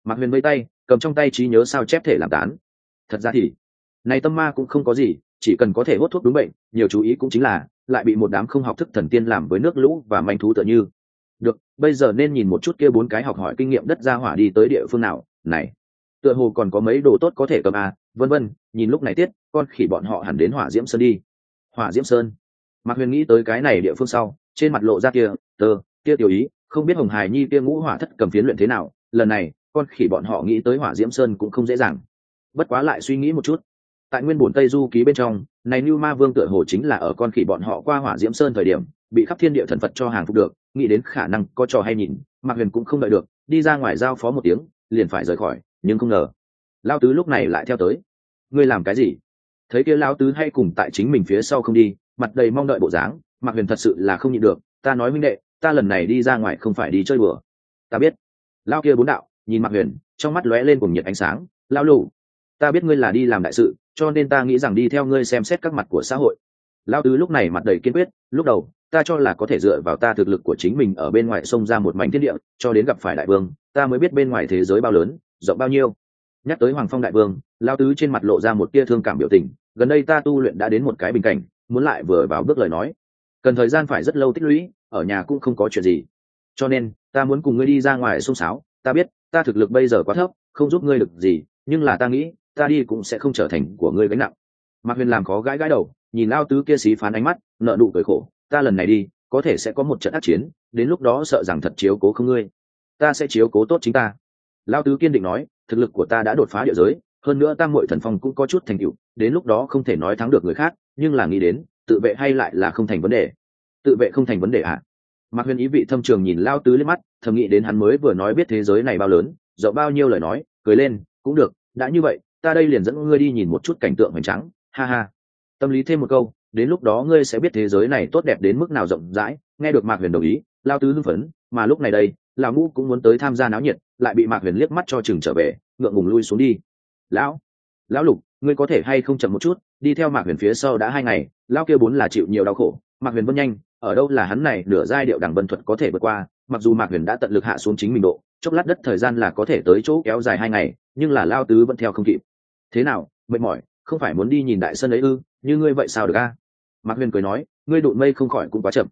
Mạc Huyền vây tay cầm trong tay trí nhớ sao chép thể làm tán. Thật ra thì này tâm ma cũng không có gì, chỉ cần có thể hốt thuốc đúng bệnh, nhiều chú ý cũng chính là lại bị một đám không học thức thần tiên làm với nước lũ và manh thú tựa như. Được, bây giờ nên nhìn một chút kia 4 cái học hỏi kinh nghiệm đất ra hỏa đi tới địa phương nào. Này, tựa hồ còn có mấy đồ tốt có thể cầm à, vân vân. Nhìn lúc này tiết con khỉ bọn họ hẳn đến Hỏa Diễm Sơn đi. Hỏa Diễm Sơn. Mạc Huyền nghĩ tới cái này địa phương sau, trên mặt lộ ra kia tiểu ý, không biết Hồng Hải Nhi kia ngũ hỏa thất cầm phiến luyện thế nào, lần này con khỉ bọn họ nghĩ tới Hỏa Diễm Sơn cũng không dễ dàng. Bất quá lại suy nghĩ một chút, tại nguyên bổn Tây Du ký bên trong, này Nưu Ma Vương tựa hồ chính là ở con khỉ bọn họ qua Hỏa Diễm Sơn thời điểm, bị khắp thiên địa thần Phật cho hàng phục được, nghĩ đến khả năng có trò hay nhìn, Mạc Huyền cũng không đợi được, đi ra ngoài giao phó một tiếng, liền phải rời khỏi, nhưng không ngờ, lão tứ lúc này lại theo tới. Ngươi làm cái gì? Thấy kia lão tứ hay cùng tại chính mình phía sau không đi, mặt đầy mong đợi bộ dáng, Mạc Huyền thật sự là không nhịn được, ta nói huynh đệ, ta lần này đi ra ngoài không phải đi chơi bừa. Ta biết. Lão kia bốn đạo, nhìn Mạc Huyền, trong mắt lóe lên cùng nhiệt ánh sáng, lão lù, ta biết ngươi là đi làm đại sự, cho nên ta nghĩ rằng đi theo ngươi xem xét các mặt của xã hội. Lão tứ lúc này mặt đầy kiên quyết, lúc đầu ta cho là có thể dựa vào ta thực lực của chính mình ở bên ngoài xông ra một mảnh thiên địa, cho đến gặp phải đại vương, ta mới biết bên ngoài thế giới bao lớn, rộng bao nhiêu. Nhắc tới Hoàng Phong đại vương, Lão tứ trên mặt lộ ra một tia thương cảm biểu tình, gần đây ta tu luyện đã đến một cái bình cảnh, muốn lại vừa vào bước lời nói, cần thời gian phải rất lâu tích lũy, ở nhà cũng không có chuyện gì, cho nên ta muốn cùng ngươi đi ra ngoài xông xáo. Ta biết ta thực lực bây giờ quá thấp, không giúp ngươi được gì, nhưng là ta nghĩ ta đi cũng sẽ không trở thành của ngươi gánh nặng. Mạc Huyền làm khó gãi gãi đầu, nhìn Lão tứ kia xí phán ánh mắt, nợ nụ cười khổ, ta lần này đi có thể sẽ có một trận ác chiến, đến lúc đó sợ rằng thật chiếu cố không ngươi, ta sẽ chiếu cố tốt chính ta. Lão tứ kiên định nói, thực lực của ta đã đột phá địa giới, hơn nữa tam muội thần phong cũng có chút thành tựu, đến lúc đó không thể nói thắng được người khác, nhưng là nghĩ đến tự vệ hay lại là không thành vấn đề. Tự vệ không thành vấn đề à? Mạc Huyền ý vị thâm trường nhìn Lão tứ lên mắt, thầm nghĩ đến hắn mới vừa nói biết thế giới này bao lớn, rộng bao nhiêu lời nói, cười lên, cũng được, đã như vậy, ta đây liền dẫn ngươi đi nhìn một chút cảnh tượng hoành tráng, ha ha. Tâm lý thêm một câu, đến lúc đó ngươi sẽ biết thế giới này tốt đẹp đến mức nào rộng rãi. Nghe được Mạc Huyền đồng ý, Lão tứ hưng phấn, mà lúc này đây, lão ngũ cũng muốn tới tham gia náo nhiệt, lại bị Mạc Huyền liếc mắt cho chừng trở về, ngượng ngùng lui xuống đi. Lão Lục, ngươi có thể hay không chậm một chút, đi theo Mạc Huyền phía sau đã 2 ngày, lão kia bốn là chịu nhiều đau khổ, Mạc Huyền vân nhanh, ở đâu là hắn này nửa giai điệu đẳng vân thuật có thể vượt qua, mặc dù Mạc Huyền đã tận lực hạ xuống chính mình độ, chốc lát đất thời gian là có thể tới chỗ kéo dài 2 ngày, nhưng là Lão tứ vẫn theo không kịp. Thế nào, mệt mỏi, không phải muốn đi nhìn đại sơn ấy ư? Như ngươi vậy sao được a? Mạc Huyền cười nói, ngươi đụng mây không khỏi cũng quá chậm.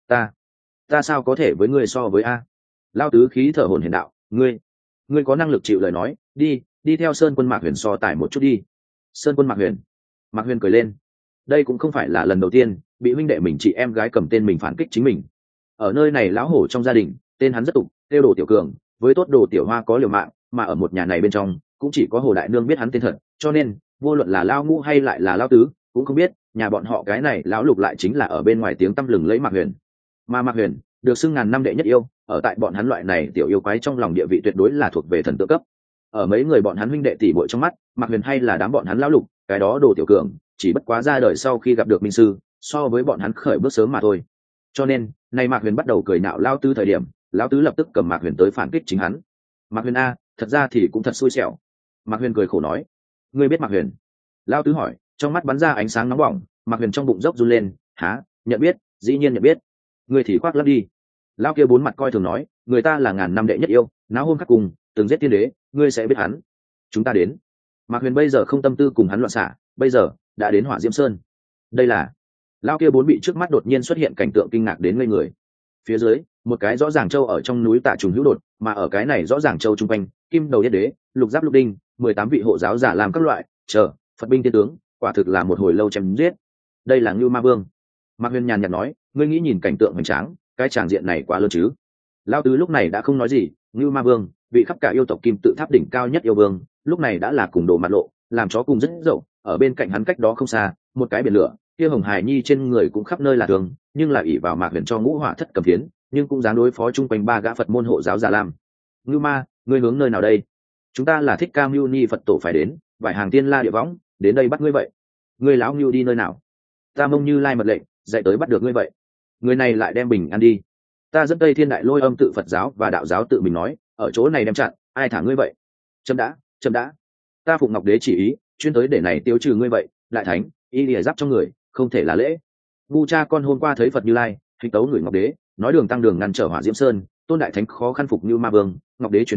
Ta sao có thể với ngươi so với a? Lão tứ khí thở hổn hển đạo, ngươi có năng lực chịu lời nói, đi theo Sơn Quân Mạc Huyền so tài một chút đi. Sơn Quân Mạc Huyền. Mạc Huyền cười lên, đây cũng không phải là lần đầu tiên bị huynh đệ mình chị em gái cầm tên mình phản kích chính mình. Ở nơi này lão hổ trong gia đình, tên hắn rất tục, tiêu Đồ Tiểu Cường, với tốt Đồ Tiểu Hoa có liều mạng, mà ở một nhà này bên trong cũng chỉ có Hồ Đại Nương biết hắn tên thật, cho nên vô luận là Lão Ngũ hay lại là Lão Tứ cũng không biết nhà bọn họ cái này lão Lục lại chính là ở bên ngoài tiếng tăm lừng lấy Mạc Huyền. Mà Mạc Huyền được xưng ngàn năm đệ nhất yêu, ở tại bọn hắn loại này tiểu yêu quái trong lòng địa vị tuyệt đối là thuộc về thần tượng cấp. Ở mấy người bọn hắn huynh đệ tỷ muội trong mắt, Mạc Huyền hay là đám bọn hắn lão Lục, cái đó Đồ Tiểu Cường chỉ bất quá ra đời sau khi gặp được minh sư, so với bọn hắn khởi bước sớm mà thôi. Cho nên nay Mạc Huyền bắt đầu cười nạo Lão Tứ thời điểm, Lão Tứ lập tức cầm Mạc Huyền tới phản kích chính hắn. Mạc Huyền a, thật ra thì cũng thật xui xẻo. Mạc Huyền cười khổ nói, ngươi biết Mạc Huyền? Lão Tứ hỏi, trong mắt bắn ra ánh sáng nóng bỏng. Mạc Huyền trong bụng dốc run lên, há, nhận biết, dĩ nhiên nhận biết. Ngươi thì khoác lác đi. Lão kia bốn mặt coi thường nói, người ta là ngàn năm đệ nhất yêu, náo hôn khắc cùng, từng giết tiên đế, ngươi sẽ biết hắn. Chúng ta đến. Mạc Huyền bây giờ không tâm tư cùng hắn loạn xạ, bây giờ đã đến Hỏa Diễm Sơn. Đây là Lão kia bốn bị trước mắt đột nhiên xuất hiện cảnh tượng kinh ngạc đến ngây người. Phía dưới, một cái rõ ràng châu ở trong núi Tạ Trùng hữu đột, mà ở cái này rõ ràng châu trung quanh, kim đầu yết đế, lục giáp lục đinh, 18 vị hộ giáo giả làm các loại, chờ, Phật binh tiên tướng, quả thực là một hồi lâu chém giết. Đây là Ngưu Ma Vương. Mạc Huyền nhàn nhạt nói, ngươi nghĩ nhìn cảnh tượng hoành tráng, cái tràng diện này quá lớn chứ? Lão Tứ lúc này đã không nói gì, Ngưu Ma Vương, vị khắp cả yêu tộc kim tự tháp đỉnh cao nhất yêu vương, lúc này đã là cùng đồ mặt lộ, làm chó cùng rất dậu, ở bên cạnh hắn cách đó không xa, một cái biển lửa, kia Hồng Hải Nhi trên người cũng khắp nơi là thương, nhưng là ỷ vào Mạc Huyền cho ngũ hỏa thất cầm phiến, nhưng cũng dám đối phó chung quanh 3 gã Phật môn hộ giáo giả làm. Ngưu Ma, ngươi hướng nơi nào đây? Chúng ta là Thích Ca Mưu Ni Phật tổ phải đến, vài hàng tiên la địa võng, đến đây bắt ngươi vậy. Ngươi lão Ngưu đi nơi nào? Ta Mông Như Lai mật lệnh, dạy tới bắt được ngươi vậy. Người này lại đem bình an đi. Ta dẫn Tây Thiên Đại Lôi Âm tự Phật giáo và đạo giáo tự mình nói, ở chỗ này đem chặn, ai thả ngươi vậy? Chấm đã. Ta phụng Ngọc Đế chỉ ý, chuyên tới để này tiêu trừ ngươi vậy. Đại thánh, y lìa giáp trong người, không thể là lễ. Ngu cha con hôm qua thấy Phật Như Lai, hình tấu người Ngọc Đế, nói đường tăng đường ngăn trở Hỏa Diễm Sơn, tôn đại thánh khó khăn phục như Ma Vương, Ngọc Đế truyền chỉ,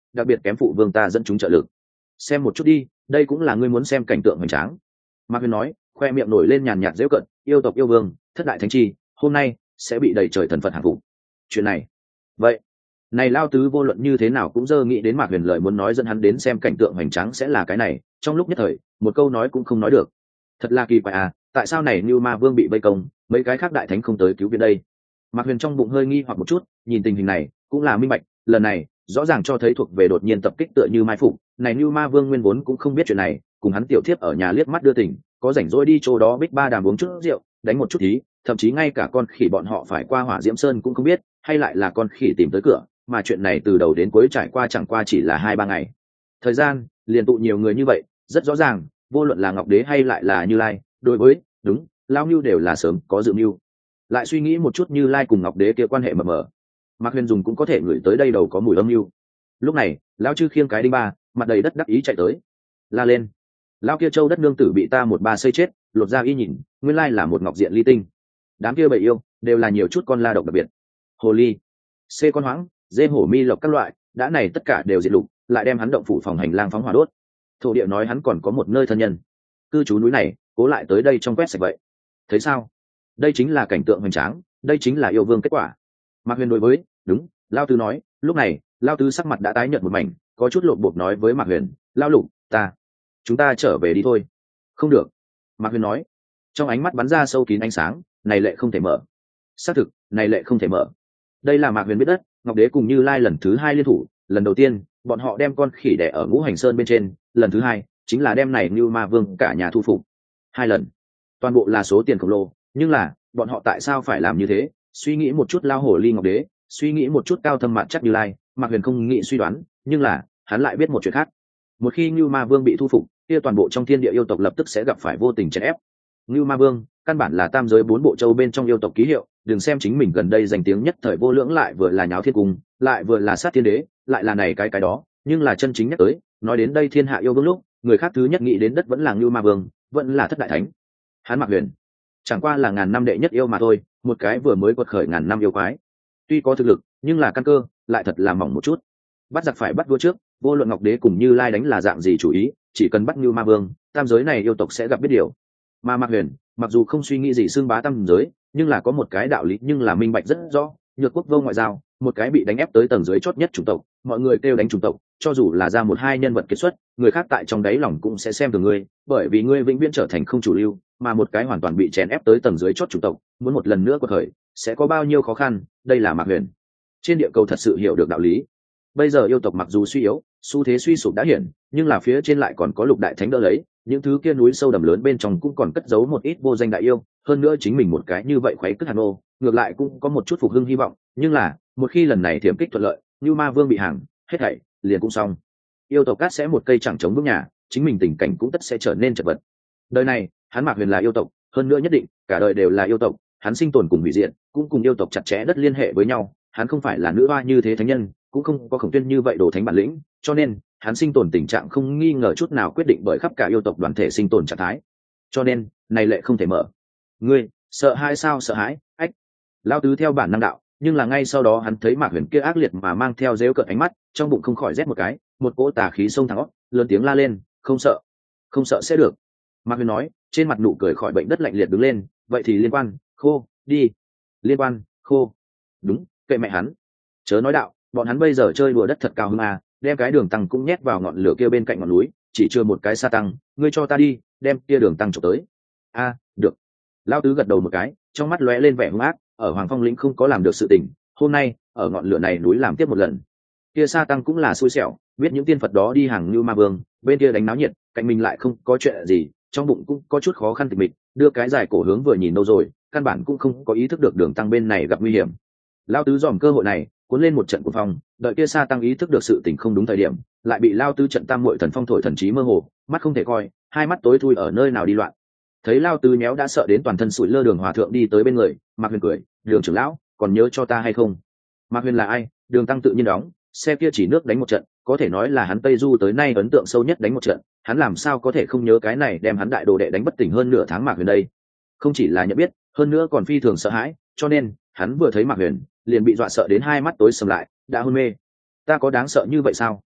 đặc biệt kém phụ vương ta dẫn chúng trợ lực. Xem một chút đi, đây cũng là ngươi muốn xem cảnh tượng hoành tráng. Mạc Huyền nói, khoe miệng nổi lên nhàn nhạt giễu cận, yêu tộc yêu vương, thất đại thánh chi, hôm nay sẽ bị đầy trời thần phật hàng phục. Chuyện này, vậy này Lao Tứ vô luận như thế nào cũng dơ nghĩ đến Mạc Huyền lời muốn nói dẫn hắn đến xem cảnh tượng hoành tráng sẽ là cái này, trong lúc nhất thời một câu nói cũng không nói được. Thật là kỳ quái à, tại sao này Như Ma Vương bị vây công, mấy cái khác đại thánh không tới cứu viện đây? Mạc Huyền trong bụng hơi nghi hoặc một chút, nhìn tình hình này cũng là minh bạch, lần này rõ ràng cho thấy thuộc về đột nhiên tập kích tựa như mai phục. Này Như Ma Vương nguyên vốn cũng không biết chuyện này, cùng hắn tiểu thiếp ở nhà liếc mắt đưa tình, có rảnh rỗi đi chỗ đó bích ba đàm uống chút rượu, đánh một chút thí, thậm chí ngay cả con khỉ bọn họ phải qua Hỏa Diễm Sơn cũng không biết, hay lại là con khỉ tìm tới cửa, mà chuyện này từ đầu đến cuối trải qua chẳng qua chỉ là 2-3 ngày. Thời gian liền tụ nhiều người như vậy, rất rõ ràng, vô luận là Ngọc Đế hay lại là Như Lai, đối với đúng Lao Nưu đều là sớm có dự mưu. Lại suy nghĩ một chút Như Lai cùng Ngọc Đế kia quan hệ mờ mờ, Mạc Huyền dùng cũng có thể ngửi tới đây đầu có mùi âm mưu. Lúc này Lão Chư khiêng cái đinh ba, mặt đầy đất đắc ý chạy tới, la lên: Lão kia châu đất nương tử bị ta một ba xây chết, lột ra y nhìn, nguyên lai là một ngọc diện ly tinh. Đám kia bầy yêu đều là nhiều chút con la độc đặc biệt, hồ ly, xê con hoáng, dê hổ mi lộc các loại, đã này tất cả đều diệt lục, lại đem hắn động phủ phòng hành lang phóng hỏa đốt. Thổ địa nói hắn còn có một nơi thân nhân cư trú núi này, cố lại tới đây trong quét sạch vậy. Thấy sao, đây chính là cảnh tượng hoành tráng, đây chính là yêu vương kết quả. Mạc Huyền đối với đúng Lao Tứ nói, lúc này Lao Tứ sắc mặt đã tái nhợt một mảnh, có chút lộn bột nói với Mạc Huyền: Lao Lục, chúng ta trở về đi thôi. Không được, Mạc Huyền nói, trong ánh mắt bắn ra sâu kín ánh sáng, này lệ không thể mở. Xác thực, này lệ không thể mở. Đây là Mạc Huyền biết đất, Ngọc Đế cùng Như Lai lần thứ 2 liên thủ, lần đầu tiên bọn họ đem con khỉ đẻ ở Ngũ Hành Sơn bên trên, lần thứ 2 chính là đem này Như Ma Vương cả nhà thu phục. 2 lần, toàn bộ là số tiền khổng lồ, nhưng là bọn họ tại sao phải làm như thế? Suy nghĩ một chút Lao Hổ Ly Ngọc Đế, suy nghĩ một chút cao thâm mạn chắc Như Lai, Mạc Huyền không nghĩ suy đoán, nhưng là hắn lại biết một chuyện khác. Một khi Như Ma Vương bị thu phục, kia toàn bộ trong thiên địa yêu tộc lập tức sẽ gặp phải vô tình chèn ép. Như Ma Vương căn bản là tam giới 4 bộ châu bên trong yêu tộc ký hiệu, đừng xem chính mình gần đây danh tiếng nhất thời vô lưỡng, lại vừa là nháo thiên cung, lại vừa là sát thiên đế, lại là này cái đó, nhưng là chân chính nhắc tới, nói đến đây thiên hạ yêu vương lúc, người khác thứ nhất nghĩ đến đất vẫn là Như Ma Vương, vẫn là thất đại thánh. Hắn Mạc Huyền chẳng qua là ngàn năm đệ nhất yêu mà thôi, một cái vừa mới quật khởi ngàn năm yêu quái, tuy có thực lực nhưng là căn cơ lại thật là mỏng một chút. Bắt giặc phải bắt vua trước, vô luận Ngọc Đế cùng Như Lai đánh là dạng gì chủ ý, chỉ cần bắt Như Ma Vương, tam giới này yêu tộc sẽ gặp biết điều. Mà Mạc Huyền mặc dù không suy nghĩ gì xưng bá tam giới, nhưng là có một cái đạo lý nhưng là minh bạch rất rõ, nhược quốc vô ngoại giao, một cái bị đánh ép tới tầng dưới chót nhất chủng tộc, mọi người kêu đánh chủng tộc, cho dù là ra 1-2 nhân vật kiệt xuất, người khác tại trong đáy lòng cũng sẽ xem thường ngươi, bởi vì ngươi vĩnh viễn trở thành không chủ lưu, mà một cái hoàn toàn bị chèn ép tới tầng dưới chót chủng tộc, muốn một lần nữa quật khởi, sẽ có bao nhiêu khó khăn, đây là Mạc Huyền trên địa cầu thật sự hiểu được đạo lý. Bây giờ yêu tộc mặc dù suy yếu, xu thế suy sụp đã hiển, nhưng là phía trên lại còn có lục đại thánh đỡ lấy, những thứ kia núi sâu đầm lớn bên trong cũng còn cất giấu một ít vô danh đại yêu, hơn nữa chính mình một cái như vậy khuấy cất hàn ô, ngược lại cũng có một chút phục hưng hy vọng, nhưng là một khi lần này thiểm kích thuận lợi, Như Ma Vương bị hàng hết thảy liền cũng xong, yêu tộc cát sẽ một cây chẳng chống vững nhà, chính mình tình cảnh cũng tất sẽ trở nên chật vật. Đời này hắn Mạc Huyền là yêu tộc, hơn nữa nhất định cả đời đều là yêu tộc, hắn sinh tồn cùng hủy diệt cũng cùng yêu tộc chặt chẽ đất liên hệ với nhau, hắn không phải là nữ hoa như thế thánh nhân, cũng không có Khổng Tuyên như vậy đồ thánh bản lĩnh, cho nên hắn sinh tồn tình trạng không nghi ngờ chút nào quyết định bởi khắp cả yêu tộc đoàn thể sinh tồn trạng thái, cho nên này lệ không thể mở. Ngươi sợ hãi sao? Sợ hãi? Ách! Lao Tứ theo bản năng đạo, nhưng là ngay sau đó hắn thấy Mạc Huyền kia ác liệt mà mang theo giễu cợt ánh mắt, trong bụng không khỏi rét một cái, một cỗ tà khí xông thẳng óc, lớn tiếng la lên: không sợ, không sợ sẽ được. Mạc Huyền nói, trên mặt nụ cười khỏi bệnh đất lạnh liệt đứng lên, vậy thì liên quan khô đi. Liên quan khô? Đúng, kệ mẹ hắn, chớ nói đạo, bọn hắn bây giờ chơi đùa đất thật cao hứng à, đem cái đường tăng cũng nhét vào ngọn lửa kia bên cạnh ngọn núi, chỉ chưa một cái sa tăng, ngươi cho ta đi, đem kia đường tăng chụp tới. A, được. Lao Tứ gật đầu một cái, trong mắt lóe lên vẻ hung ác, ở Hoàng Phong lĩnh không có làm được sự tình, hôm nay ở ngọn lửa này núi làm tiếp một lần. Kia sa tăng cũng là xui xẻo, biết những tiên Phật đó đi hàng Như Ma Vương, bên kia đánh náo nhiệt, cạnh mình lại không có chuyện gì, trong bụng cũng có chút khó khăn tịch mịch, đưa cái dài cổ hướng vừa nhìn đâu rồi, căn bản cũng không có ý thức được đường tăng bên này gặp nguy hiểm. Lao Tứ dòm cơ hội này, cuốn lên một trận cuồng phong, đợi kia sa tăng ý thức được sự tình không đúng thời điểm, lại bị Lao Tứ trận tam muội thần phong thổi thần trí mơ hồ, mắt không thể coi, hai mắt tối thui ở nơi nào đi loạn. Thấy Lao Tứ méo đã sợ đến toàn thân sủi lơ Đường Hòa Thượng đi tới bên người, Mạc Huyền cười: Đường trưởng lão, còn nhớ cho ta hay không? Mạc Huyền là ai? Đường tăng tự nhiên đóng, xe kia chỉ nước đánh một trận, có thể nói là hắn Tây Du tới nay ấn tượng sâu nhất đánh một trận, hắn làm sao có thể không nhớ cái này đem hắn đại đồ đệ đánh bất tỉnh hơn nửa tháng Mạc Huyền đây. Không chỉ là nhận biết, hơn nữa còn phi thường sợ hãi, cho nên hắn vừa thấy Mạc Huyền liền bị dọa sợ đến hai mắt tối sầm lại, đã hôn mê. Ta có đáng sợ như vậy sao?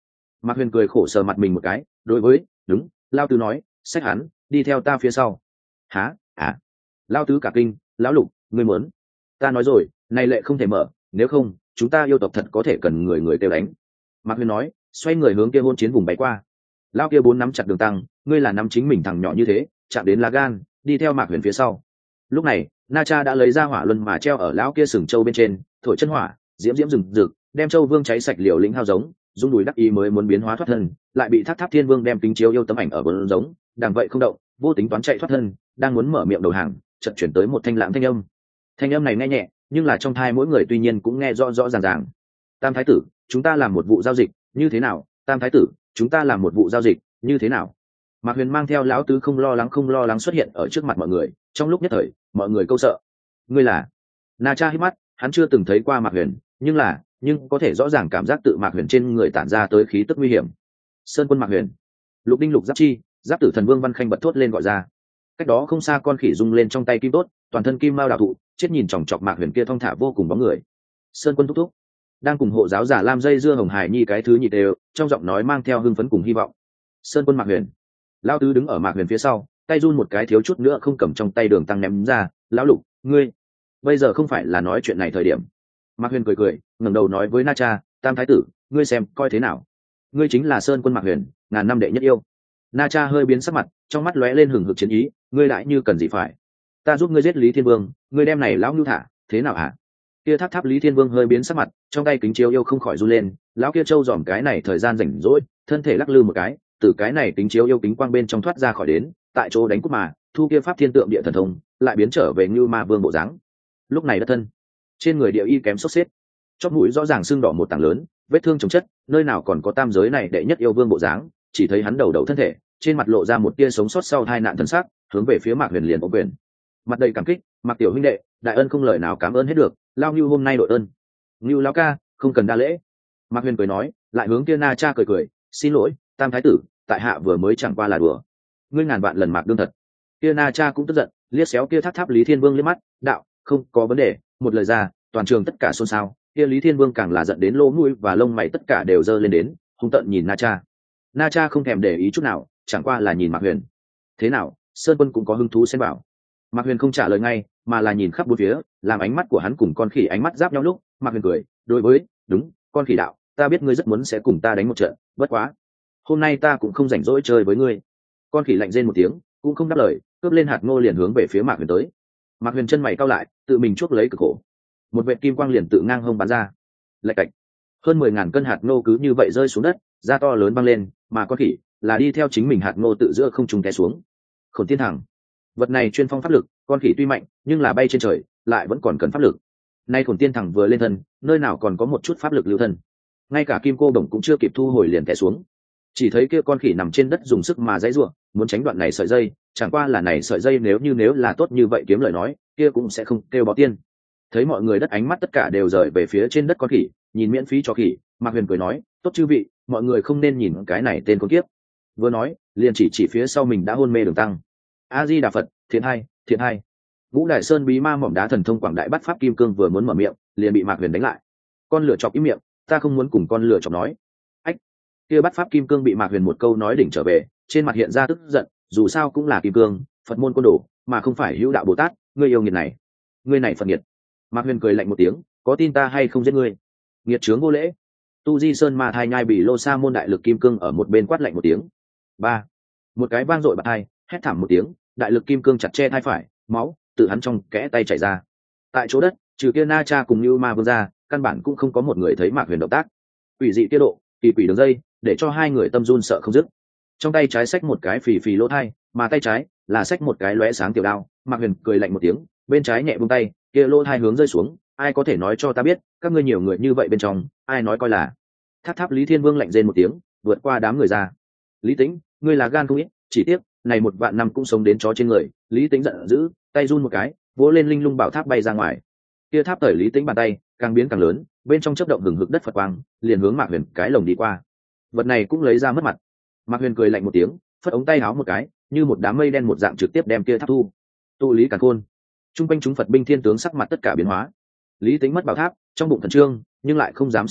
Mạc Huyền cười khổ sờ mặt mình một cái, đối với đúng Lao Tứ nói, xách hắn đi theo ta phía sau. Há à? Lao Tứ cả kinh, lão Lục, ngươi muốn? Ta nói rồi, này lệ không thể mở, nếu không chúng ta yêu tộc thật có thể cần người người kêu đánh. Mạc Huyền nói, xoay người hướng kia hôn chiến vùng bay qua. Lao kia bốn nắm chặt đường tăng, ngươi là nắm chính mình thằng nhỏ như thế, chạm đến lá gan, đi theo Mạc Huyền phía sau. Lúc này Na Cha đã lấy ra hỏa luân mà treo ở lão kia sừng châu bên trên, thổi chân hỏa, diễm diễm rừng rực, đem châu vương cháy sạch liều lĩnh hao giống, dung đùi đắc ý mới muốn biến hóa thoát thân, lại bị Tháp Tháp Thiên Vương đem kính chiếu yêu tấm ảnh ở bờ giống, đằng vậy không động, vô tính toán chạy thoát thân, đang muốn mở miệng đầu hàng, chợt chuyển tới một thanh lãng thanh âm. Thanh âm này nghe nhẹ, nhưng là trong thai mỗi người tuy nhiên cũng nghe rõ rõ ràng ràng. Tam thái tử, chúng ta làm một vụ giao dịch, như thế nào? Tam thái tử, chúng ta làm một vụ giao dịch, như thế nào? Mạc Huyền mang theo lão tứ không lo lắng xuất hiện ở trước mặt mọi người, trong lúc nhất thời mọi người câu sợ. Ngươi là? Na Cha hít mắt, hắn chưa từng thấy qua Mạc Huyền, nhưng có thể rõ ràng cảm giác tự Mạc Huyền trên người tản ra tới khí tức nguy hiểm. Sơn quân Mạc Huyền, Lục Đinh Lục Giáp Chi, Giáp Tử Thần Vương Văn Khanh bật thốt lên gọi ra. Cách đó không xa con khỉ rung lên trong tay kim tốt, toàn thân kim mao đào thụ, chết nhìn chòng chọc Mạc Huyền kia thong thả vô cùng bóng người. Sơn quân thúc thúc đang cùng hộ giáo giả Lam dây dưa Hồng Hải Nhi cái thứ nhị đều, trong giọng nói mang theo hưng phấn cùng hy vọng. Sơn quân Mạc Huyền. Lão tứ đứng ở Mạc Huyền phía sau, tay run một cái thiếu chút nữa không cầm trong tay đường tăng ném ra. Lão Lục, ngươi bây giờ không phải là nói chuyện này thời điểm. Mạc Huyền cười ngẩng đầu nói với Na Cha, Tam thái tử, ngươi xem coi thế nào? Ngươi chính là Sơn quân Mạc Huyền, ngàn năm đệ nhất yêu. Na Cha hơi biến sắc mặt, trong mắt lóe lên hừng hực chiến ý, ngươi lại như cần gì phải? Ta giúp ngươi giết Lý Thiên Vương, ngươi đem này lão nhu thả, thế nào hả? Kia Tháp Tháp Lý Thiên Vương hơi biến sắc mặt, trong tay kính chiếu yêu không khỏi run lên, lão kia trâu dòm cái này thời gian rảnh rỗi, thân thể lắc lư một cái, từ cái này kính chiếu yêu kính quang bên trong thoát ra khỏi đến, tại chỗ đánh cúp mà, thu kia pháp thiên tượng địa thần thông, lại biến trở về như ma vương bộ dáng. Lúc này đất thân, trên người địa y kém sốt xếp, chóp mũi rõ ràng sưng đỏ một tảng lớn, vết thương chồng chất, nơi nào còn có tam giới này đệ nhất yêu vương bộ dáng, chỉ thấy hắn đầu thân thể, trên mặt lộ ra một tia sống sót sau tai nạn thần sắc, hướng về phía Mạc Huyền liền ôm quyền, mặt đầy cảm kích, Mạc tiểu huynh đệ, đại ân không lời nào cảm ơn hết được, lao Nưu hôm nay đội ơn. Nưu lão ca, không cần đa lễ. Mạc Huyền cười nói, lại hướng kia Na Cha cười, xin lỗi, Tam thái tử, tại hạ vừa mới chẳng qua là đùa, ngươi ngàn vạn lần Mạc đương thật. Kia Na Cha cũng tức giận, liếc xéo kia Tháp Tháp Lý Thiên Vương liếc mắt, đạo, không có vấn đề, một lời ra, toàn trường tất cả xôn xao, kia Lý Thiên Vương càng là giận đến lỗ mũi và lông mày tất cả đều giơ lên đến, hung tợn nhìn Na Cha. Na Cha không thèm để ý chút nào, chẳng qua là nhìn Mạc Huyền. Thế nào, Sơn quân cũng có hứng thú xen vào. Mạc Huyền không trả lời ngay, mà là nhìn khắp bốn phía, làm ánh mắt của hắn cùng con khỉ ánh mắt giáp nhau lúc, Mạc Huyền cười, đối với, đúng, con khỉ đạo, ta biết ngươi rất muốn sẽ cùng ta đánh một trận, bất quá, hôm nay ta cũng không rảnh rỗi chơi với ngươi. Con khỉ lạnh rên một tiếng, cũng không đáp lời, cướp lên hạt ngô liền hướng về phía Mạc Huyền tới. Mạc Huyền chân mày cau lại, tự mình chuốc lấy cực khổ. Một vệt kim quang liền tự ngang hông bắn ra. Lạch cạch. Hơn 10.000 cân hạt ngô cứ như vậy rơi xuống đất, da to lớn băng lên, mà con khỉ là đi theo chính mình hạt ngô tự giữa không trung té xuống. Khổn Thiên Thẳng. Vật này chuyên phong pháp lực, con khỉ tuy mạnh, nhưng là bay trên trời, lại vẫn còn cần pháp lực. Nay Khổn Thiên Thẳng vừa lên thân, nơi nào còn có một chút pháp lực lưu thân. Ngay cả kim cô đồng cũng chưa kịp thu hồi liền té xuống. Chỉ thấy kia con khỉ nằm trên đất dùng sức mà giãy giụa, muốn tránh đoạn này sợi dây, chẳng qua là này sợi dây nếu là tốt như vậy kiếm lời nói, kia cũng sẽ không kêu báo tiên. Thấy mọi người đất ánh mắt tất cả đều rời về phía trên đất con khỉ, nhìn miễn phí cho khỉ, Mạc Huyền cười nói, tốt chư vị, mọi người không nên nhìn cái này tên con kiếp. Vừa nói, liền chỉ phía sau mình đã hôn mê Đường Tăng. A Di Đà Phật, thiện hai. Ngũ Đại Sơn bí ma mỏm đá thần thông quảng đại bắt pháp kim cương vừa muốn mở miệng, liền bị Mạc Huyền đánh lại. Con lửa chọc im miệng, ta không muốn cùng con lửa chọc nói. Ách. Kia bắt pháp kim cương bị Mạc Huyền một câu nói đỉnh trở về, trên mặt hiện ra tức giận, dù sao cũng là kim cương, Phật môn côn đồ, mà không phải hữu đạo Bồ Tát, ngươi yêu nghiệt này. Ngươi này Phật nghiệt. Mạc Huyền cười lạnh một tiếng, có tin ta hay không giết ngươi? Nghiệt chướng vô lễ. Tu Di Sơn Ma Thai nhai bị lô sa môn đại lực kim cương ở một bên quát lạnh một tiếng. Ba. Một cái vang dội bạt hai, hét thảm một tiếng, đại lực kim cương chặt che thai phải, máu tự hắn trong kẽ tay chảy ra. Tại chỗ đất, trừ kia Na Cha cùng Như Ma Vương ra, căn bản cũng không có một người thấy Mạc Huyền động tác. Quỷ dị tiết độ, kỳ quỷ đường dây, để cho hai người tâm run sợ không dứt. Trong tay trái xách một cái phì lỗ thai, mà tay trái là xách một cái lóe sáng tiểu đao. Mạc Huyền cười lạnh một tiếng, bên trái nhẹ buông tay, kia lỗ thai hướng rơi xuống, ai có thể nói cho ta biết, các ngươi nhiều người như vậy bên trong, ai nói coi là. Tháp Tháp Lý Thiên Vương lạnh rên một tiếng, vượt qua đám người ra. Lý Tĩnh, ngươi là gan không ít, chỉ tiếc này 1.000 năm cũng sống đến chó trên người. Lý Tĩnh giận dữ, tay run một cái, vỗ lên linh lung bảo tháp bay ra ngoài. Kia tháp tởi Lý Tĩnh bàn tay càng biến càng lớn, bên trong chớp động hừng hực đất Phật quang, liền hướng Mạc Huyền cái lồng đi qua. Vật này cũng lấy ra mất mặt. Mạc Huyền cười lạnh một tiếng, phất ống tay áo một cái, như một đám mây đen một dạng trực tiếp đem kia tháp thu. Tụ Lý Càn Khôn. Trung quanh chúng Phật binh thiên tướng sắc mặt tất cả biến hóa. Lý Tĩnh mất bảo tháp, trong bụng thần trương, nhưng lại không dám xông lên,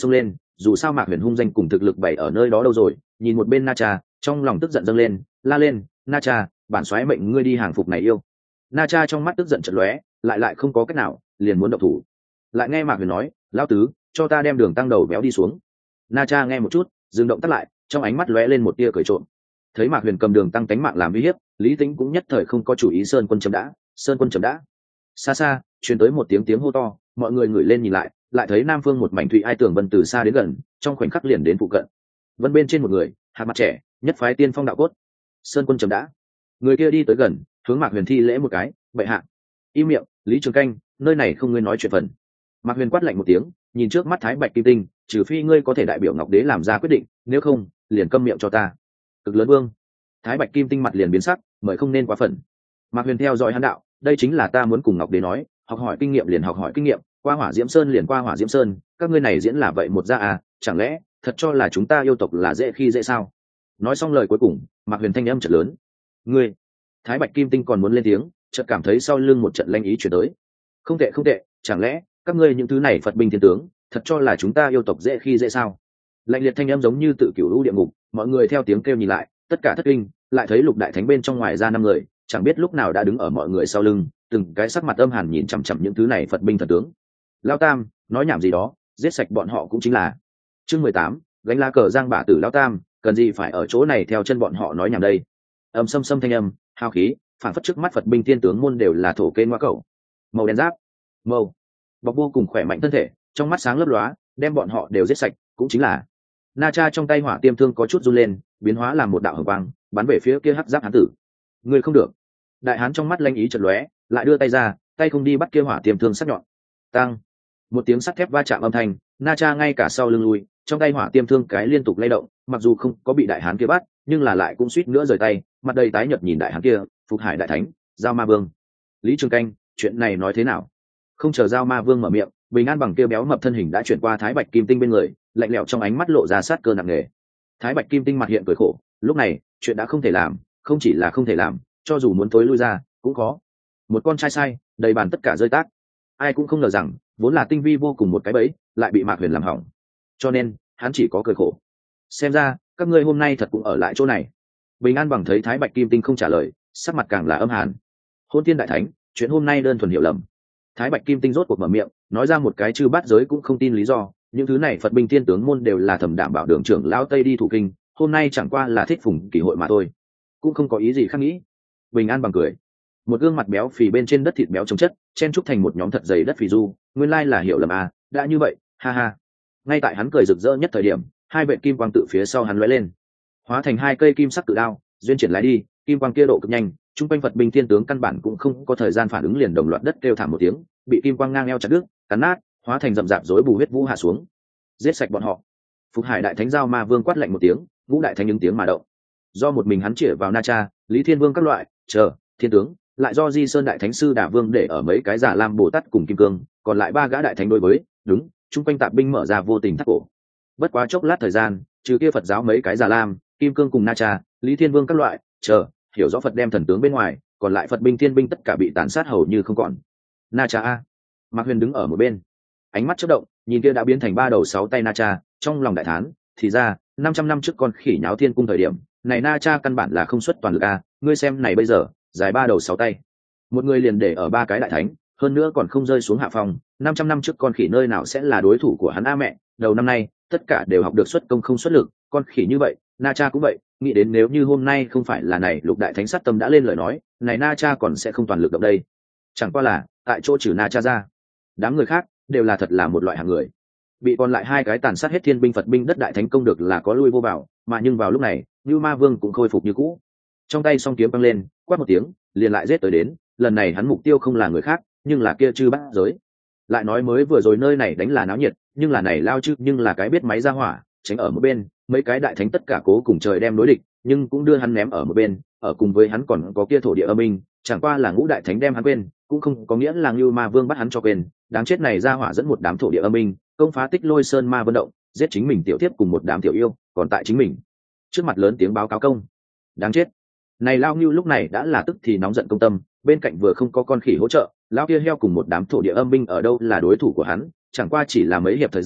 dù sao Mạc Huyền hung danh cùng thực lực bày ở nơi đó đâu rồi. Nhìn một bên Na Cha, trong lòng tức giận dâng lên, la lên, Na Cha, bản soái mệnh ngươi đi hàng phục này yêu. Na Cha trong mắt tức giận chợt lóe, lại không có cách nào, liền muốn động thủ. Lại nghe Mạc Huyền nói, lão tứ, cho ta đem Đường Tăng đầu béo đi xuống. Na Cha nghe một chút, dừng động tác lại, trong ánh mắt lóe lên một tia cười trộm. Thấy Mạc Huyền cầm Đường Tăng cánh mạng làm uy hiếp, Lý Tĩnh cũng nhất thời không có chủ ý. Sơn quân chấm đã, Sơn quân chấm đã. Xa xa truyền tới một tiếng hô to, mọi người ngẩng lên nhìn lại thấy nam phương một mảnh thủy ai tường vân từ xa đến gần, trong khoảnh khắc liền đến phụ cận. Vân bên trên một người, hạt mặt trẻ, nhất phái tiên phong đạo cốt. Sơn quân chấm đã. Người kia đi tới gần, hướng Mạc Huyền thi lễ một cái, bệ hạ. Im miệng, Lý Trường Canh, nơi này không ngươi nói chuyện phần. Mạc Huyền quát lạnh một tiếng, nhìn trước mắt Thái Bạch Kim Tinh, trừ phi ngươi có thể đại biểu Ngọc Đế làm ra quyết định, nếu không, liền câm miệng cho ta. Cực lớn vương. Thái Bạch Kim Tinh mặt liền biến sắc, mời không nên quá phận. Mạc Huyền theo dõi hắn đạo, đây chính là ta muốn cùng Ngọc Đế nói, học hỏi kinh nghiệm liền học hỏi kinh nghiệm, qua Hỏa Diễm Sơn liền qua Hỏa Diễm Sơn, các ngươi này diễn là vậy một ra à, chẳng lẽ thật cho là chúng ta yêu tộc là dễ khi dễ sao? Nói xong lời cuối cùng, Mạc Huyền thanh âm chợt lớn. Ngươi. Thái Bạch Kim Tinh còn muốn lên tiếng, chợt cảm thấy sau lưng một trận lanh ý truyền tới. Không tệ, chẳng lẽ các ngươi những thứ này Phật binh thiên tướng, thật cho là chúng ta yêu tộc dễ khi dễ sao? Lạnh liệt thanh âm giống như tự cửu lũ địa ngục, mọi người theo tiếng kêu nhìn lại, tất cả thất kinh, lại thấy Lục Đại Thánh bên trong ngoài ra 5 người, chẳng biết lúc nào đã đứng ở mọi người sau lưng, từng cái sắc mặt âm hàn nhìn chằm chằm những thứ này Phật binh thần tướng. Lão Tam, nói nhảm gì đó, giết sạch bọn họ cũng chính là. Chương 18, gánh lá cờ giang bả tử Lão Tam, cần gì phải ở chỗ này theo chân bọn họ nói nhảm đây? Âm xâm thanh âm, hào khí, phản phất trước mắt Phật binh tiên tướng môn đều là thổ kê ngoa cẩu. Màu đen giáp, màu bọc vô cùng khỏe mạnh thân thể, trong mắt sáng lấp lóa, đem bọn họ đều giết sạch, cũng chính là. Na Cha trong tay hỏa tiêm thương có chút run lên, biến hóa làm một đạo hồng quang, bắn về phía kia hắc giáp hán tử. Ngươi không được. Đại hán trong mắt lanh ý chợt lóe, lại đưa tay ra, tay không đi bắt kia hỏa tiêm thương sắc nhọn. Tăng. Một tiếng sắt thép va chạm âm thanh, Na Cha ngay cả sau lưng lui, trong tay hỏa tiêm thương cái liên tục lay động, mặc dù không có bị đại hán kia bắt, nhưng là lại cũng suýt nữa rời tay, mặt đầy tái nhợt nhìn đại hán kia, Phục Hải đại thánh, Giao Ma Vương. Lý Trường Canh, chuyện này nói thế nào? Không chờ Giao Ma Vương mở miệng, Bình An bằng kia béo mập thân hình đã chuyển qua Thái Bạch Kim Tinh bên người, lạnh lẽo trong ánh mắt lộ ra sát cơ nặng nề. Thái Bạch Kim Tinh mặt hiện cười khổ, lúc này, chuyện đã không thể làm, không chỉ là không thể làm, cho dù muốn tối lui ra, cũng khó. Một con trai sai, đầy bàn tất cả rơi tác. Ai cũng không ngờ rằng, vốn là tinh vi vô cùng một cái bẫy, lại bị Mạc Huyền làm hỏng. Cho nên, hắn chỉ có cười khổ. Xem ra, các ngươi hôm nay thật cũng ở lại chỗ này. Bình An bằng thấy Thái Bạch Kim Tinh không trả lời, sắc mặt càng là âm hàn. Hôn Tiên đại thánh, chuyện hôm nay đơn thuần hiểu lầm. Thái Bạch Kim Tinh rốt cuộc mở miệng, nói ra một cái chư bát giới cũng không tin lý do, những thứ này Phật binh tiên tướng môn đều là thẩm đảm bảo đường trưởng lão Tây đi thủ kinh, hôm nay chẳng qua là thích phùng kỳ hội mà thôi, cũng không có ý gì khác nghĩ. Bình An bằng cười, một gương mặt béo phì bên trên đất thịt béo chống chất, chen trúc thành một nhóm thật dày đất phì du, nguyên lai là hiểu lầm à, đã như vậy, ha ha. Ngay tại hắn cười rực rỡ nhất thời điểm, hai vệ kim quang tự phía sau hắn lóe lên, hóa thành hai cây kim sắc cự đao, duyên chuyển lái đi, kim quang kia độ cực nhanh, trung quanh Phật binh thiên tướng căn bản cũng không có thời gian phản ứng, liền đồng loạt đất kêu thảm một tiếng, bị kim quang ngang eo chặt đứt, cắn nát, hóa thành rậm rạp rối bù huyết vũ hạ xuống, giết sạch bọn họ. Phục Hải đại thánh Giao Ma Vương quát lạnh một tiếng, Ngũ đại thánh những tiếng mà động. Do một mình hắn chĩa vào Na Cha, Lý Thiên Vương các loại, chờ, thiên tướng, lại do Di Sơn đại thánh sư Đả Vương để ở mấy cái giả lam Bồ Tát cùng kim cương, còn lại 3 gã đại thánh đối với, đúng, trung quanh tạp binh mở ra vô tình thắt cổ. Bất quá chốc lát thời gian, trừ kia Phật giáo mấy cái giả lam, kim cương cùng Na Cha, Lý Thiên Vương các loại, chờ, hiểu rõ Phật đem thần tướng bên ngoài, còn lại Phật binh thiên binh tất cả bị tàn sát hầu như không còn. Na Cha a. Mạc Huyền đứng ở một bên, ánh mắt chớp động, nhìn kia đã biến thành 3 đầu 6 tay Na Cha, trong lòng đại thán, thì ra 500 năm trước con khỉ nháo thiên cung thời điểm này Na Cha căn bản là không xuất toàn lực a, ngươi xem này bây giờ dài 3 đầu 6 tay, một người liền để ở 3 cái đại thánh, hơn nữa còn không rơi xuống hạ phòng. 500 năm trước con khỉ nơi nào sẽ là đối thủ của hắn a mẹ, đầu năm nay tất cả đều học được xuất công không xuất lực, con khỉ như vậy Na Cha cũng vậy, nghĩ đến nếu như hôm nay không phải là này Lục đại thánh sát tâm đã lên lời nói, này Na Cha còn sẽ không toàn lực động đây. Chẳng qua là tại chỗ trừ Na Cha ra, đám người khác đều là thật là một loại hạng người, bị còn lại 2 cái tàn sát hết thiên binh Phật binh đất đại thánh công được là có lui vô vào, mà nhưng vào lúc này Như Ma Vương cũng khôi phục như cũ, trong tay song kiếm văng lên, quát một tiếng, liền lại giết tới đến. Lần này hắn mục tiêu không là người khác, nhưng là kia chư bát giới. Lại nói mới vừa rồi nơi này đánh là náo nhiệt, nhưng là này lao chư nhưng là cái biết máy ra hỏa, tránh ở một bên, mấy cái đại thánh tất cả cố cùng trời đem đối địch, nhưng cũng đưa hắn ném ở một bên, ở cùng với hắn còn có kia thổ địa âm minh, chẳng qua là Ngũ đại thánh đem hắn quên, cũng không có nghĩa là Như Ma Vương bắt hắn cho quên. Đáng chết này ra hỏa dẫn một đám thổ địa âm minh, công phá Tích Lôi Sơn Ma Vân động, giết chính mình tiểu tiếp cùng một đám tiểu yêu, còn tại chính mình trước mặt lớn tiếng báo cáo công. Đáng chết. Này lao Ngưu lúc này đã là tức thì nóng giận công tâm, bên cạnh vừa không có con khỉ hỗ trợ, lao kia heo cùng một đám thổ địa âm binh ở đâu là đối thủ của hắn, chẳng qua chỉ là mấy hiệp thời gian,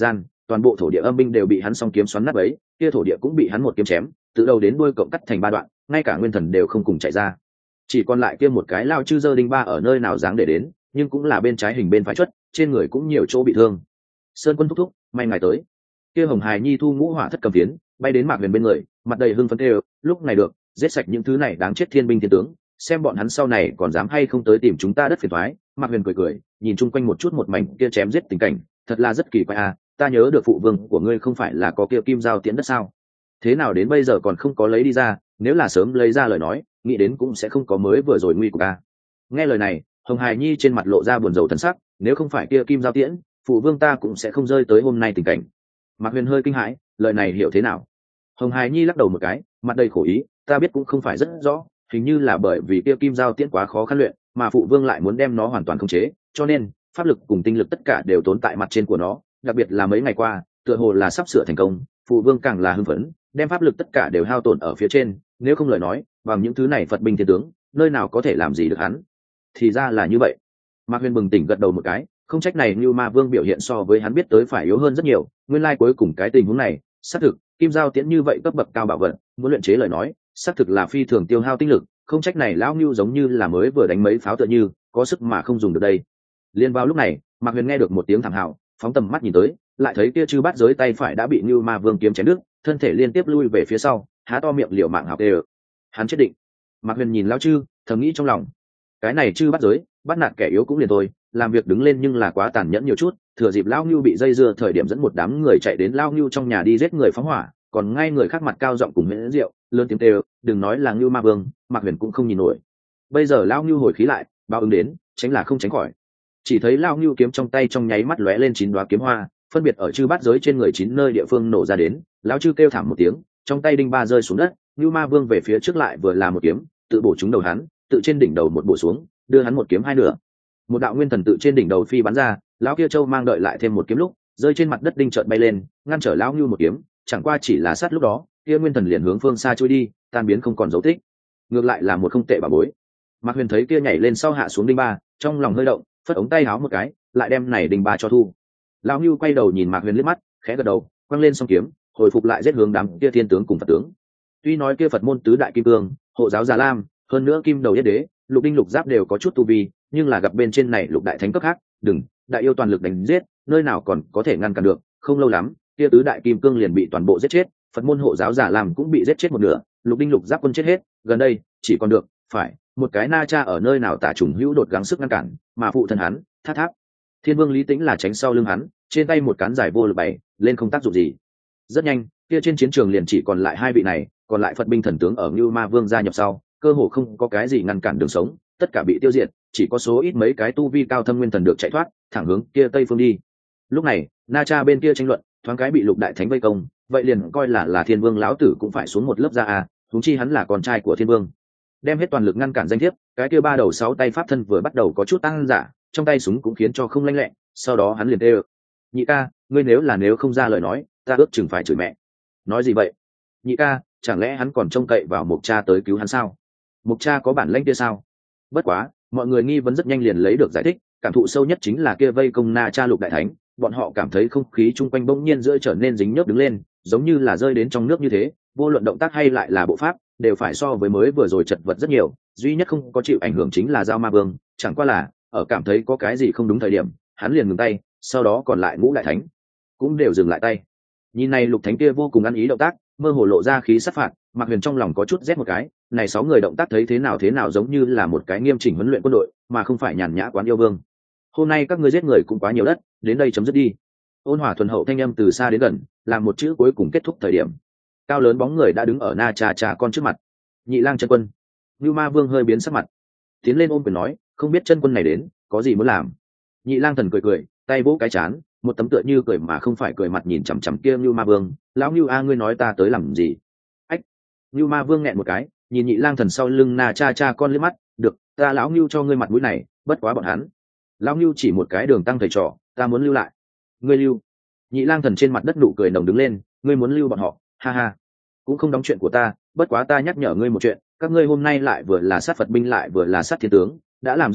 toàn bộ thổ địa âm binh đều bị hắn song kiếm xoắn nát ấy, kia thổ địa cũng bị hắn một kiếm chém từ đầu đến đuôi cộng cắt thành 3 đoạn, ngay cả nguyên thần đều không cùng chạy ra, chỉ còn lại kia một cái lao chư dơ đinh ba ở nơi nào dáng để đến, nhưng cũng là bên trái hình bên phải chuất, trên người cũng nhiều chỗ bị thương. Sơn Quân thúc thúc, may ngài tới. Kia Hồng Hải Nhi thu ngũ hỏa thất cầm tiến bay đến Mạc Huyền bên người, mặt đầy hưng phấn kêu, lúc này được giết sạch những thứ này đáng chết thiên binh thiên tướng, xem bọn hắn sau này còn dám hay không tới tìm chúng ta đất phiền toái. Mạc Huyền cười cười, nhìn chung quanh một chút một mảnh kia chém giết tình cảnh, thật là rất kỳ quái à, ta nhớ được phụ vương của ngươi không phải là có kia kim giao tiễn đất sao? Thế nào đến bây giờ còn không có lấy đi ra, nếu là sớm lấy ra lời nói, nghĩ đến cũng sẽ không có mới vừa rồi nguy của ta. Nghe lời này, Hồng Hải Nhi trên mặt lộ ra buồn rầu thần sắc, nếu không phải kia kim giao tiễn, phụ vương ta cũng sẽ không rơi tới hôm nay tình cảnh. Mạc Huyền hơi kinh hãi, lời này hiểu thế nào? Hồng Hải Nhi lắc đầu một cái, mặt đầy khổ ý, ta biết cũng không phải rất rõ, hình như là bởi vì kia kim giao tiễn quá khó khăn luyện, mà phụ vương lại muốn đem nó hoàn toàn khống chế, cho nên pháp lực cùng tinh lực tất cả đều tốn tại mặt trên của nó, đặc biệt là mấy ngày qua, tựa hồ là sắp sửa thành công, phụ vương càng là hưng phấn, đem pháp lực tất cả đều hao tổn ở phía trên, nếu không lời nói, bằng những thứ này Phật binh thiên tướng, nơi nào có thể làm gì được hắn? Thì ra là như vậy. Mạc Huyền bừng tỉnh gật đầu một cái, không trách này Như Ma Vương biểu hiện so với hắn biết tới phải yếu hơn rất nhiều, nguyên lai cuối cùng cái tình huống này, xác thực, kim giao tiễn như vậy cấp bậc cao bảo vật, muốn luyện chế lời nói, xác thực là phi thường tiêu hao tinh lực, không trách này lão Nưu giống như là mới vừa đánh mấy pháo tựa như, có sức mà không dùng được đây. Liên vào lúc này, Mạc Huyền nghe được một tiếng thảm hào, phóng tầm mắt nhìn tới, lại thấy kia chư bát giới tay phải đã bị Như Ma Vương kiếm chém đứt, thân thể liên tiếp lui về phía sau, há to miệng liều mạng học đều. Hắn chết định. Mạc Huyền nhìn lão chư, thầm nghĩ trong lòng, cái này chư bát giới, bắt nạt kẻ yếu cũng liền thôi, làm việc đứng lên nhưng là quá tàn nhẫn nhiều chút, thừa dịp lão Nưu bị dây dưa thời điểm dẫn một đám người chạy đến lão Nưu trong nhà đi giết người phóng hỏa, còn ngay người khác mặt cao giọng cùng miễn rượu, lớn tiếng kêu, đừng nói là Nưu Ma Vương, Mạc Huyền cũng không nhìn nổi. Bây giờ lão Nưu hồi khí lại, báo ứng đến, tránh là không tránh khỏi. Chỉ thấy lão Nưu kiếm trong tay trong nháy mắt lóe lên 9 đóa kiếm hoa, phân biệt ở chư bát giới trên người 9 nơi địa phương nổ ra đến, lão chư kêu thảm một tiếng, trong tay đinh ba rơi xuống đất, Nưu Ma Vương về phía trước lại vừa là một kiếm, tự bổ trúng đầu hắn, tự trên đỉnh đầu một bổ xuống, đưa hắn một kiếm hai nửa. Một đạo nguyên thần tự trên đỉnh đầu phi bắn ra, lão kia châu mang đợi lại thêm một kiếm lúc, rơi trên mặt đất đinh chợt bay lên, ngăn trở lão Nưu một kiếm, chẳng qua chỉ là sát lúc đó, kia nguyên thần liền hướng phương xa trôi đi, tan biến không còn dấu tích. Ngược lại là một không tệ bà bối. Mạc Huyền thấy kia nhảy lên sau hạ xuống đinh ba, trong lòng hơi động, phất ống tay háo một cái, lại đem này đinh ba cho thu. Lão Nưu quay đầu nhìn Mạc Huyền liếc mắt, khẽ gật đầu, quăng lên song kiếm, hồi phục lại giết hướng đám kia thiên tướng cùng Phật tướng. Tuy nói kia Phật môn tứ đại kim cương, hộ giáo Già Lam, hơn nữa kim đầu yết đế, lục đinh lục giáp đều có chút tu vi, nhưng là gặp bên trên này lục đại thánh cấp khác, đừng, đại yêu toàn lực đánh giết, nơi nào còn có thể ngăn cản được, không lâu lắm, kia tứ đại kim cương liền bị toàn bộ giết chết, Phật môn hộ giáo Già Lam cũng bị giết chết một nửa, lục đinh lục giáp quân chết hết, gần đây chỉ còn được, phải, một cái Na Cha ở nơi nào tả trùng hữu đột gắng sức ngăn cản, mà phụ thân hắn, Tháp Tháp, Thiên Vương Lý Tĩnh là tránh sau lưng hắn, trên tay một cán giải vô lực bày, lên không tác dụng gì. Rất nhanh, kia trên chiến trường liền chỉ còn lại hai vị này, còn lại Phật binh thần tướng ở Như Ma Vương gia nhập sau, cơ hồ không có cái gì ngăn cản đường sống, tất cả bị tiêu diệt, chỉ có số ít mấy cái tu vi cao thâm nguyên thần được chạy thoát, thẳng hướng kia tây phương đi. Lúc này, Na Cha bên kia tranh luận, thoáng cái bị lục đại thánh vây công, vậy liền coi là Thiên Vương lão tử cũng phải xuống một lớp ra à, huống chi hắn là con trai của Thiên Vương. Đem hết toàn lực ngăn cản danh thiếp, cái kia ba đầu sáu tay pháp thân vừa bắt đầu có chút tăng giả, trong tay súng cũng khiến cho không lanh lẹ, sau đó hắn liền kêu, nhị ca, ngươi nếu không ra lời nói, ta ước chừng phải chửi mẹ. Nói gì vậy? Nhị ca, chẳng lẽ hắn còn trông cậy vào Mộc Cha tới cứu hắn sao? Mộc Cha có bản lĩnh kia sao? Bất quá, mọi người nghi vấn rất nhanh liền lấy được giải thích, cảm thụ sâu nhất chính là kia vây công Na Cha lục đại thánh, bọn họ cảm thấy không khí chung quanh bỗng nhiên giữa trở nên dính nhớp đứng lên, giống như là rơi đến trong nước như thế, vô luận động tác hay lại là bộ pháp, đều phải so với mới vừa rồi chật vật rất nhiều, duy nhất không có chịu ảnh hưởng chính là Giao Ma Vương, chẳng qua là ở cảm thấy có cái gì không đúng thời điểm, hắn liền ngừng tay, sau đó còn lại ngũ đại thánh cũng đều dừng lại tay. Nhìn này lục thánh kia vô cùng ăn ý động tác, mơ hồ lộ ra khí sát phạt, Mạc Huyền trong lòng có chút rét một cái, này 6 người động tác thấy thế nào giống như là một cái nghiêm chỉnh huấn luyện quân đội, mà không phải nhàn nhã quán yêu vương. Hôm nay các ngươi giết người cũng quá nhiều đất, đến đây chấm dứt đi. Ôn hòa thuần hậu thanh âm từ xa đến gần, làm một chữ cuối cùng kết thúc thời điểm. Cao lớn bóng người đã đứng ở Na Cha con trước mặt. Nhị Lang chân quân. Như Ma Vương hơi biến sắc mặt, tiến lên ôm quyền nói, không biết chân quân này đến, có gì muốn làm. Nhị Lang thần cười, tay vỗ cái chán, một tấm tựa như cười mà không phải cười mặt nhìn chằm chằm kia Như Ma Vương, lão Như a ngươi nói ta tới làm gì? Ách. Như Ma Vương nghẹn một cái, nhìn Nhị Lang thần sau lưng Na Cha con liếc mắt, được, ta lão Như cho ngươi mặt mũi này, bất quá bọn hắn. Lão Như chỉ một cái đường tăng thầy trò, ta muốn lưu lại. Ngươi lưu. Nhị Lang thần trên mặt đất nụ cười nồng đứng lên, ngươi muốn lưu bọn họ, ha ha. Cũng không đóng chuyện của ta, bất quá ta nhắc nhở ngươi một chuyện, các ngươi hôm nay lại vừa là sát Phật binh lại vừa là sát thiên tướng, đã làm rất lớn,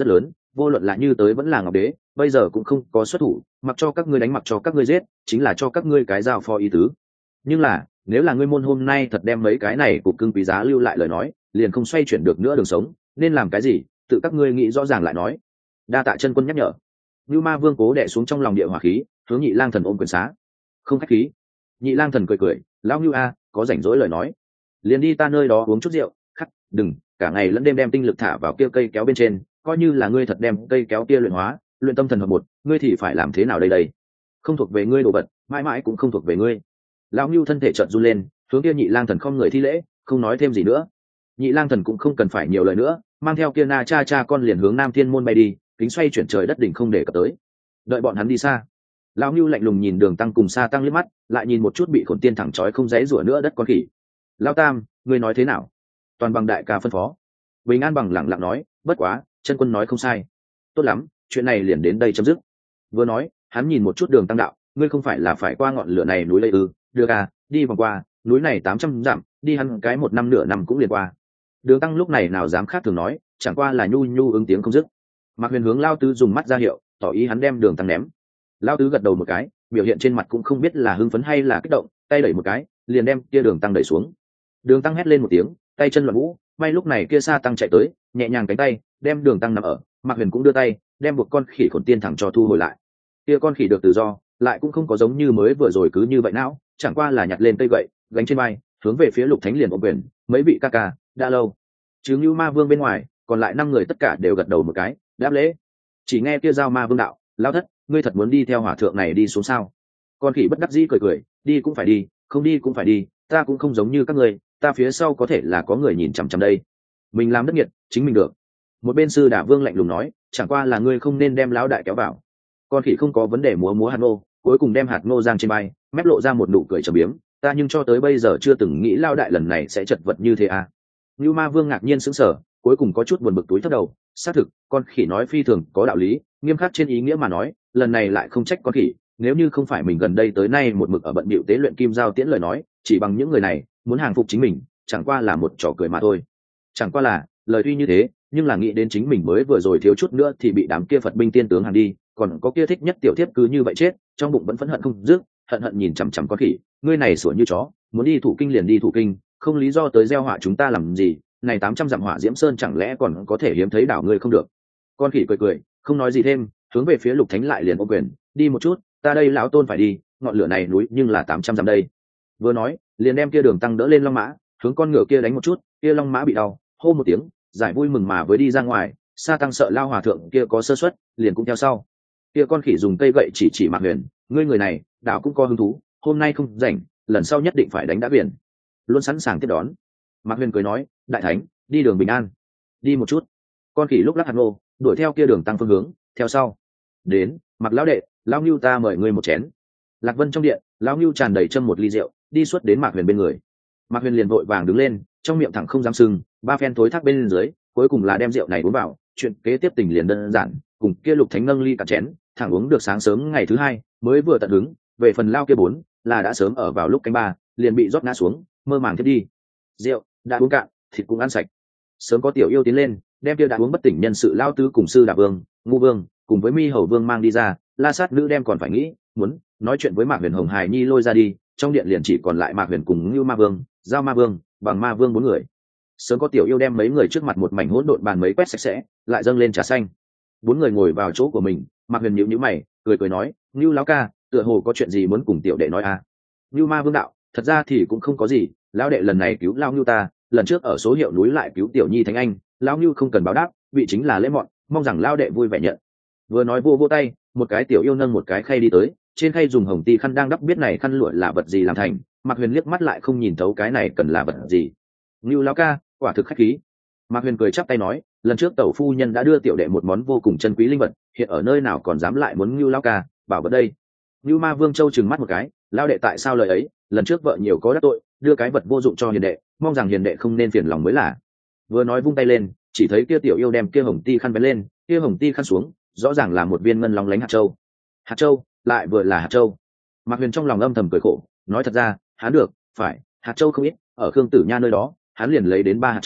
vô luận là Như tới vẫn là Ngọc Đế bây giờ cũng không có xuất thủ, mặc cho các ngươi đánh mặc cho các ngươi giết, chính là cho các ngươi cái giao phó ý tứ. Nhưng là nếu là ngươi môn hôm nay thật đem mấy cái này cục cưng quý giá lưu lại lời nói, liền không xoay chuyển được nữa đường sống, nên làm cái gì tự các ngươi nghĩ rõ ràng lại nói. Đa tạ chân quân nhắc nhở. Như Ma Vương cố đè xuống trong lòng địa hỏa khí, hướng Nhị Lang Thần ôm quyền xá. Không khách khí. Nhị Lang Thần cười cười, lão Như a, có rảnh rỗi lời nói, liền đi ta nơi đó uống chút rượu, khắc, đừng cả ngày lẫn đêm đem tinh lực thả vào kia cây kéo bên trên, coi như là ngươi thật đem cây kéo kia luyện hóa, luyện tâm thần hợp một, ngươi thì phải làm thế nào đây đây? Không thuộc về ngươi đồ vật, mãi mãi cũng không thuộc về ngươi. Lão Nưu thân thể chợt run lên, hướng kia Nhị Lang Thần không người thi lễ, không nói thêm gì nữa. Nhị Lang Thần cũng không cần phải nhiều lời nữa, mang theo kia Na cha con liền hướng Nam Thiên môn bay đi, kính xoay chuyển trời đất đỉnh không để cập tới. Đợi bọn hắn đi xa, lão Nưu lạnh lùng nhìn Đường Tăng cùng Sa Tăng liếc mắt, lại nhìn một chút bị Khổn Tiên thẳng trói không dãy rủa nữa đất con khỉ. Lão Tam, ngươi nói thế nào? Toàn bằng đại ca phân phó. Bình An bằng lẳng lặng nói, bất quá, chân quân nói không sai. Tốt lắm, chuyện này liền đến đây chấm dứt. Vừa nói, hắn nhìn một chút Đường Tăng đạo, ngươi không phải là phải qua ngọn lửa này núi đây ư? Được à, đi vòng qua, núi này 800 dặm, đi hắn cái 1 năm nửa năm cũng liền qua. Đường Tăng lúc này nào dám khác thường nói, chẳng qua là nhu nhu ứng tiếng không dứt. Mạc Huyền hướng Lao Tứ dùng mắt ra hiệu, tỏ ý hắn đem Đường Tăng ném. Lao Tứ gật đầu một cái, biểu hiện trên mặt cũng không biết là hưng phấn hay là kích động, tay đẩy một cái, liền đem kia Đường Tăng đẩy xuống. Đường Tăng hét lên một tiếng, tay chân loạn vũ, may lúc này kia Sa Tăng chạy tới, nhẹ nhàng cánh tay, đem Đường Tăng nằm ở, Mạc Huyền cũng đưa tay, đem buộc con khỉ Khổn Tiên thẳng cho thu hồi lại. Kia con khỉ được tự do, lại cũng không có giống như mới vừa rồi cứ như vậy não, chẳng qua là nhặt lên cây gậy, gánh trên vai, hướng về phía Lục Thánh liền ôm quyền, mấy vị ca ca, đã lâu. Chứ Như Ma Vương bên ngoài, còn lại 5 người tất cả đều gật đầu một cái, đáp lễ. Chỉ nghe kia Giao Ma Vương đạo, lão thất, ngươi thật muốn đi theo hỏa thượng này đi xuống sao? Con khỉ bất đắc dĩ cười cười, đi cũng phải đi, không đi cũng phải đi, ta cũng không giống như các ngươi, ta phía sau có thể là có người nhìn chằm chằm đây. Mình làm đất nghiệt, chính mình được. Một bên Sư Đả Vương lạnh lùng nói, chẳng qua là ngươi không nên đem lão đại kéo vào. Con khỉ không có vấn đề múa hạt ngô, cuối cùng đem hạt ngô giang trên bay, mép lộ ra một nụ cười trầm biếm, ta nhưng cho tới bây giờ chưa từng nghĩ lão đại lần này sẽ chật vật như thế à. Như Ma Vương ngạc nhiên sững sờ, cuối cùng có chút buồn bực túi thấp đầu, xác thực, con khỉ nói phi thường có đạo lý, nghiêm khắc trên ý nghĩa mà nói, lần này lại không trách con khỉ, nếu như không phải mình gần đây tới nay một mực ở bận bịu tế luyện kim giao tiễn lời nói, chỉ bằng những người này, muốn hàng phục chính mình, chẳng qua là một trò cười mà thôi. Chẳng qua là, lời tuy như thế, nhưng là nghĩ đến chính mình mới vừa rồi thiếu chút nữa thì bị đám kia Phật binh tiên tướng hàng đi, còn có kia thích nhất tiểu thiếp cứ như vậy chết, trong bụng vẫn phẫn hận không dứt, hận hận nhìn chằm chằm con khỉ, ngươi này sủa như chó, muốn đi thủ kinh liền đi thủ kinh, không lý do tới gieo họa chúng ta làm gì, này 800 dặm hỏa diễm sơn chẳng lẽ còn có thể hiếm thấy đảo ngươi không được. Con khỉ cười cười, không nói gì thêm, hướng về phía Lục Thánh lại liền ôm quyền, đi một chút, ta đây lão tôn phải đi, ngọn lửa này núi nhưng là 800 dặm đây. Vừa nói, liền đem kia Đường Tăng đỡ lên long mã, hướng con ngựa kia đánh một chút, kia long mã bị đau, hô một tiếng, giải vui mừng mà với đi ra ngoài. Sa Tăng sợ lao hòa thượng kia có sơ suất, liền cũng theo sau. Kia con khỉ dùng cây gậy chỉ Mạc Huyền, ngươi người này, đảo cũng có hứng thú, hôm nay không rảnh, lần sau nhất định phải đánh đã biển, luôn sẵn sàng tiếp đón. Mạc Huyền cười nói, đại thánh, đi đường bình an. Đi một chút. Con khỉ lúc lắc hạt ngô, đuổi theo kia Đường Tăng phương hướng, theo sau. Đến, Mạc lão đệ, lão Nưu ta mời ngươi một chén. Lạc Vân trong điện, lão Nưu tràn đầy châm một ly rượu, đi suốt đến Mạc Huyền bên người. Mạc Huyền liền vội vàng đứng lên, trong miệng thẳng không dám sưng, 3 phen tối thác bên dưới, cuối cùng là đem rượu này uống vào. Chuyện kế tiếp tình liền đơn giản, cùng kia Lục Thánh nâng ly cả chén, thẳng uống được sáng sớm ngày thứ 2, mới vừa tận hứng. Về phần lao kia 4, là đã sớm ở vào lúc canh 3, liền bị rót ngã xuống, mơ màng thiết đi. Rượu đã uống cạn, thịt cũng ăn sạch. Sớm có tiểu yêu tiến lên, đem kia đã uống bất tỉnh nhân sự Lao Tứ cùng Sư Đà Vương, Ngu Vương, cùng với Mi Hầu Vương mang đi ra. La Sát nữ đem còn phải nghĩ, muốn nói chuyện với Mạc Huyền Hồng Hải Nhi lôi ra đi, trong điện liền chỉ còn lại Mạc Huyền cùng Ngưu Ma Vương, Giao Ma Vương, Bằng Ma Vương 4 người. Sớm có tiểu yêu đem mấy người trước mặt một mảnh hỗn độn bàn mấy quét sạch sẽ, lại dâng lên trà xanh. 4 người ngồi vào chỗ của mình, Mạc Huyền nhíu mày, cười nói, Ngưu lão ca, tựa hồ có chuyện gì muốn cùng tiểu đệ nói à? Ngưu Ma Vương đạo, thật ra thì cũng không có gì, lão đệ lần này cứu lao Ngưu ta, lần trước ở số hiệu núi lại cứu tiểu nhi thánh anh, lão Ngưu không cần báo đáp, vị chính là lễ mọn, mong rằng lão đệ vui vẻ nhận. Vừa nói vô tay, một cái tiểu yêu nâng một cái khay đi tới, trên khay dùng hồng ti khăn đang đắp, biết này khăn lụa là vật gì làm thành. Mạc Huyền liếc mắt lại không nhìn thấu cái này cần là vật gì. Ngưu lão ca, quả thực khách khí. Mạc Huyền cười chắp tay nói, lần trước tẩu phu nhân đã đưa tiểu đệ một món vô cùng chân quý linh vật, hiện ở nơi nào còn dám lại muốn Ngưu lão ca, bảo vật đây. Ngưu Ma Vương Châu trừng mắt một cái, lão đệ tại sao lời ấy, lần trước vợ nhiều có đắc tội, đưa cái vật vô dụng cho hiền đệ, mong rằng hiền đệ không nên phiền lòng mới là. Vừa nói vung tay lên, chỉ thấy kia tiểu yêu đem kia hồng ti khăn vén lên, kia hồng ti khăn xuống, rõ ràng là một viên ngân long lánh hạt châu. Hạt châu, lại vừa là hạt châu. Mạc Huyền trong lòng âm thầm cười khổ, nói thật ra, hắn được, phải, hạt châu không ít, ở Khương Tử Nha nơi đó, hắn liền lấy đến 3 hạt châu,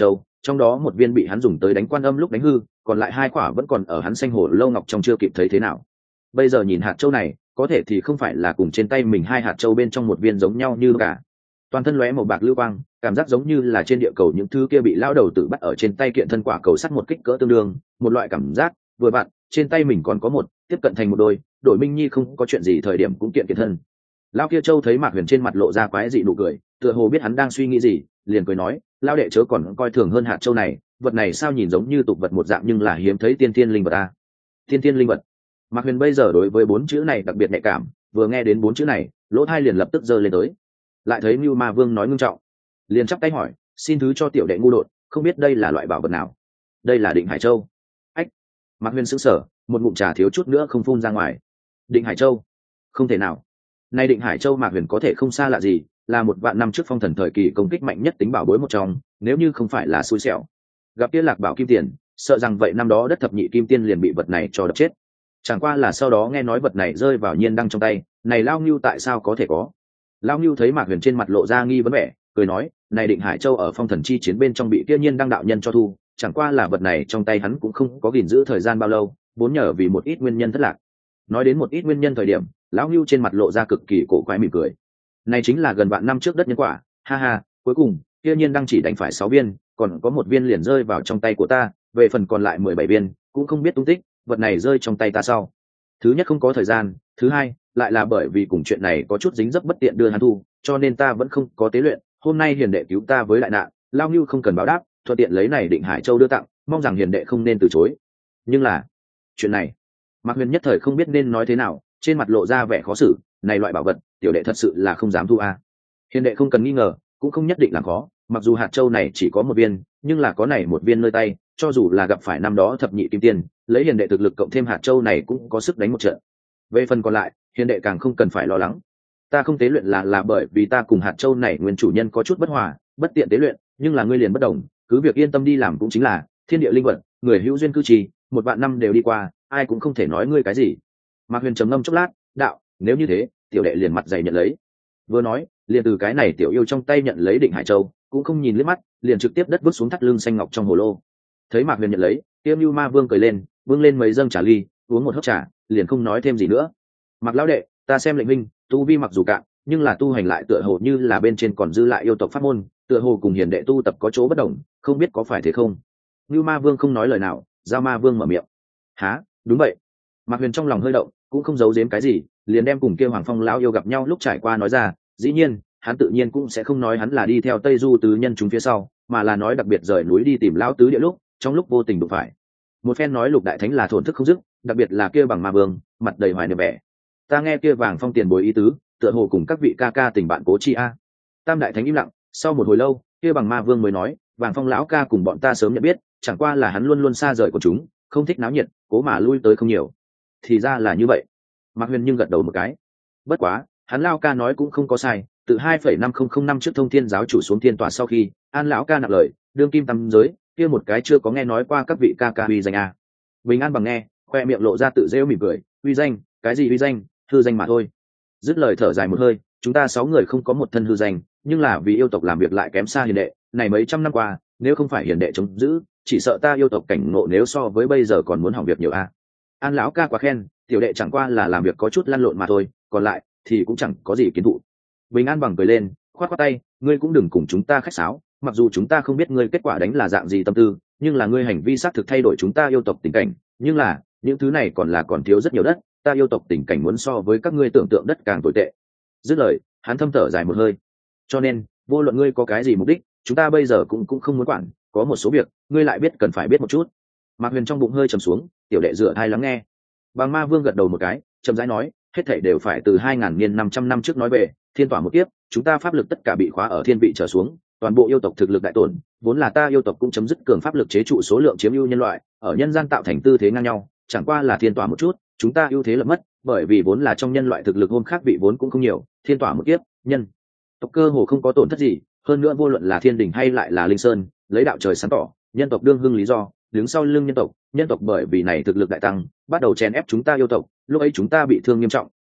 trong đó một viên bị hắn dùng tới đánh quan âm lúc đánh hư, còn lại 2 quả vẫn còn ở hắn xanh hồ lâu ngọc trong chưa kịp thấy thế nào. Bây giờ nhìn hạt châu này, có thể thì không phải là cùng trên tay mình 2 hạt châu bên trong một viên giống nhau như cả. Toàn thân lóe màu bạc lưu quang, cảm giác giống như là trên địa cầu những thứ kia bị lao đầu tự bắt ở trên tay kiện thân quả cầu sắt một kích cỡ tương đương, một loại cảm giác vừa vặn, trên tay mình còn có một, tiếp cận thành một đôi, đổi Minh Nhi không có chuyện gì thời điểm cũng kiện thân. Lão kia châu thấy Mạc Huyền trên mặt lộ ra quái dị nụ cười, tựa hồ biết hắn đang suy nghĩ gì, liền cười nói, lão đệ chớ còn coi thường hơn hạt châu này, vật này sao nhìn giống như tục vật một dạng nhưng là hiếm thấy tiên thiên linh vật a. Tiên thiên linh vật. Mạc Huyền bây giờ đối với 4 chữ này đặc biệt nhạy cảm, vừa nghe đến 4 chữ này, lỗ tai liền lập tức giơ lên tới. Lại thấy Nưu Ma Vương nói ngưng trọng, liền chắp tay hỏi, xin thứ cho tiểu đệ ngu đột, không biết đây là loại bảo vật nào. Đây là Định Hải Châu. Ách. Mạc Huyền sững sờ, một ngụm trà thiếu chút nữa không phun ra ngoài. Định Hải Châu? Không thể nào. Nay Định Hải Châu Mạc Huyền có thể không xa lạ gì, là một vạn năm trước phong thần thời kỳ công kích mạnh nhất tính bảo bối một trong, nếu như không phải là xui xẻo gặp kia Lạc Bảo kim tiền, sợ rằng vậy năm đó đất thập nhị kim tiên liền bị vật này cho đập chết. Chẳng qua là sau đó nghe nói vật này rơi vào Nhiên Đăng trong tay, này Lao Ngưu tại sao có thể có? Lao Ngưu thấy Mạc Huyền trên mặt lộ ra nghi vấn vẻ, cười nói, này Định Hải Châu ở phong thần chi chiến bên trong bị kia Nhiên Đăng đạo nhân cho thu, chẳng qua là vật này trong tay hắn cũng không có gìn giữ thời gian bao lâu, vốn nhờ vì một ít nguyên nhân thất lạc. Nói đến một ít nguyên nhân thời điểm, lão Ngưu trên mặt lộ ra cực kỳ cổ quái mỉm cười. Này chính là gần vạn năm trước đất nhân quả, ha ha, cuối cùng, kia Nhiên Đăng chỉ đánh phải 6 viên, còn có 1 viên liền rơi vào trong tay của ta, về phần còn lại 17 viên, cũng không biết tung tích, vật này rơi trong tay ta sau. Thứ nhất không có thời gian, thứ hai, lại là bởi vì cùng chuyện này có chút dính dấp bất tiện đưa hắn thu, cho nên ta vẫn không có tế luyện, hôm nay hiền đệ cứu ta với đại nạn, Lao Ngưu không cần báo đáp, thuận tiện lấy này Định Hải Châu đưa tặng, mong rằng hiền đệ không nên từ chối. Nhưng là, chuyện này, Mạc Huyền nhất thời không biết nên nói thế nào, trên mặt lộ ra vẻ khó xử, này loại bảo vật, tiểu đệ thật sự là không dám thu a. Hiền đệ không cần nghi ngờ, cũng không nhất định là khó, mặc dù hạt châu này chỉ có 1 viên, nhưng là có này 1 viên nơi tay, cho dù là gặp phải năm đó thập nhị kim tiên, lấy hiền đệ thực lực cộng thêm hạt châu này cũng có sức đánh một trận. Về phần còn lại, hiền đệ càng không cần phải lo lắng. Ta không tế luyện là bởi vì ta cùng hạt châu này nguyên chủ nhân có chút bất hòa, bất tiện tế luyện, nhưng là ngươi liền bất đồng, cứ việc yên tâm đi làm cũng chính là thiên địa linh vật, người hữu duyên cư trì, 1 vạn năm đều đi qua, ai cũng không thể nói ngươi cái gì. Mạc Huyền trầm ngâm chốc lát, đạo, nếu như thế, tiểu đệ liền mặt dày nhận lấy. Vừa nói, liền từ cái này tiểu yêu trong tay nhận lấy Định Hải Châu, cũng không nhìn liếc mắt, liền trực tiếp đất vứt xuống thắt lưng xanh ngọc trong hồ lô. Thấy Mạc Huyền nhận lấy, Tiêm Nưu Ma Vương cười lên, vươn lên mấy dâng trà ly, uống một hớp trà, liền không nói thêm gì nữa. Mạc lão đệ, ta xem lệnh minh, tu vi mặc dù cạn, nhưng là tu hành lại tựa hồ như là bên trên còn dư lại yêu tộc pháp môn, tựa hồ cùng hiền đệ tu tập có chỗ bất đồng, không biết có phải thế không? Nưu Ma Vương không nói lời nào, Giao Ma Vương mở miệng. Hả, đúng vậy. Mạc Huyền trong lòng hơi động, cũng không giấu giếm cái gì, liền đem cùng kia Hoàng Phong lão yêu gặp nhau lúc trải qua nói ra. Dĩ nhiên, hắn tự nhiên cũng sẽ không nói hắn là đi theo Tây Du tứ nhân chúng phía sau, mà là nói đặc biệt rời núi đi tìm lão tứ địa lúc, trong lúc vô tình đụng phải. Một phen nói Lục đại thánh là thổn thức không dứt, đặc biệt là kia Bằng Ma Vương, mặt đầy hoài niệm vẻ. Ta nghe kia Vàng Phong tiền bối ý tứ, tựa hồ cùng các vị ca ca tình bạn cố chi a. Tam đại thánh im lặng, sau một hồi lâu, kia Bằng Ma Vương mới nói, Vàng Phong lão ca cùng bọn ta sớm nhận biết, chẳng qua là hắn luôn luôn xa rời của chúng, không thích náo nhiệt, cố mà lui tới không nhiều. Thì ra là như vậy. Mạc Huyền nhưng gật đầu một cái. Bất quá, hắn lão ca nói cũng không có sai, từ 2,5005 năm trước Thông Thiên giáo chủ xuống thiên tòa sau khi, An lão ca nạp lời, đương kim tam giới, kia một cái chưa có nghe nói qua các vị ca ca uy danh a. Bình An bằng nghe, khoe miệng lộ ra tự rêu mỉm cười, uy danh, cái gì uy danh, hư danh mà thôi. Dứt lời thở dài một hơi, chúng ta 6 người không có một thân hư danh, nhưng là vì yêu tộc làm việc lại kém xa hiền đệ, này mấy trăm năm qua, nếu không phải hiền đệ chống giữ, chỉ sợ ta yêu tộc cảnh ngộ nếu so với bây giờ còn muốn hỏng việc nhiều a. An lão ca quá khen, tiểu đệ chẳng qua là làm việc có chút lăn lộn mà thôi, còn lại thì cũng chẳng có gì kiến thụ. Bình An bằng cười lên, khoát khoát tay, ngươi cũng đừng cùng chúng ta khách sáo, mặc dù chúng ta không biết ngươi kết quả đánh là dạng gì tâm tư, nhưng là ngươi hành vi xác thực thay đổi chúng ta yêu tộc tình cảnh, nhưng là những thứ này còn thiếu rất nhiều đất, ta yêu tộc tình cảnh muốn so với các ngươi tưởng tượng đất càng tồi tệ. Dứt lời, hắn thâm thở dài một hơi. Cho nên, vô luận ngươi có cái gì mục đích, chúng ta bây giờ cũng không muốn quản, có một số việc, ngươi lại biết cần phải biết một chút. Mạc Huyền trong bụng hơi trầm xuống, tiểu đệ dựa tai lắng nghe. Bằng Ma Vương gật đầu một cái, chậm rãi nói, hết thảy đều phải từ 2500 năm trước nói về, thiên tỏa một kiếp, chúng ta pháp lực tất cả bị khóa ở thiên vị trở xuống, toàn bộ yêu tộc thực lực đại tổn, vốn là ta yêu tộc cũng chấm dứt cường pháp lực chế trụ số lượng chiếm ưu nhân loại, ở nhân gian tạo thành tư thế ngang nhau, chẳng qua là thiên tỏa một chút, chúng ta ưu thế lập mất, bởi vì vốn là trong nhân loại thực lực hôm khác vị vốn cũng không nhiều, thiên tỏa một kiếp, nhân tộc cơ hồ không có tổn thất gì, hơn nữa vô luận là thiên đình hay lại là linh sơn, lấy đạo trời sáng tỏ, nhân tộc đương hưng lý do, đứng sau lưng nhân tộc bởi vì này thực lực đại tăng, bắt đầu chèn ép chúng ta yêu tộc, lúc ấy chúng ta bị thương nghiêm trọng,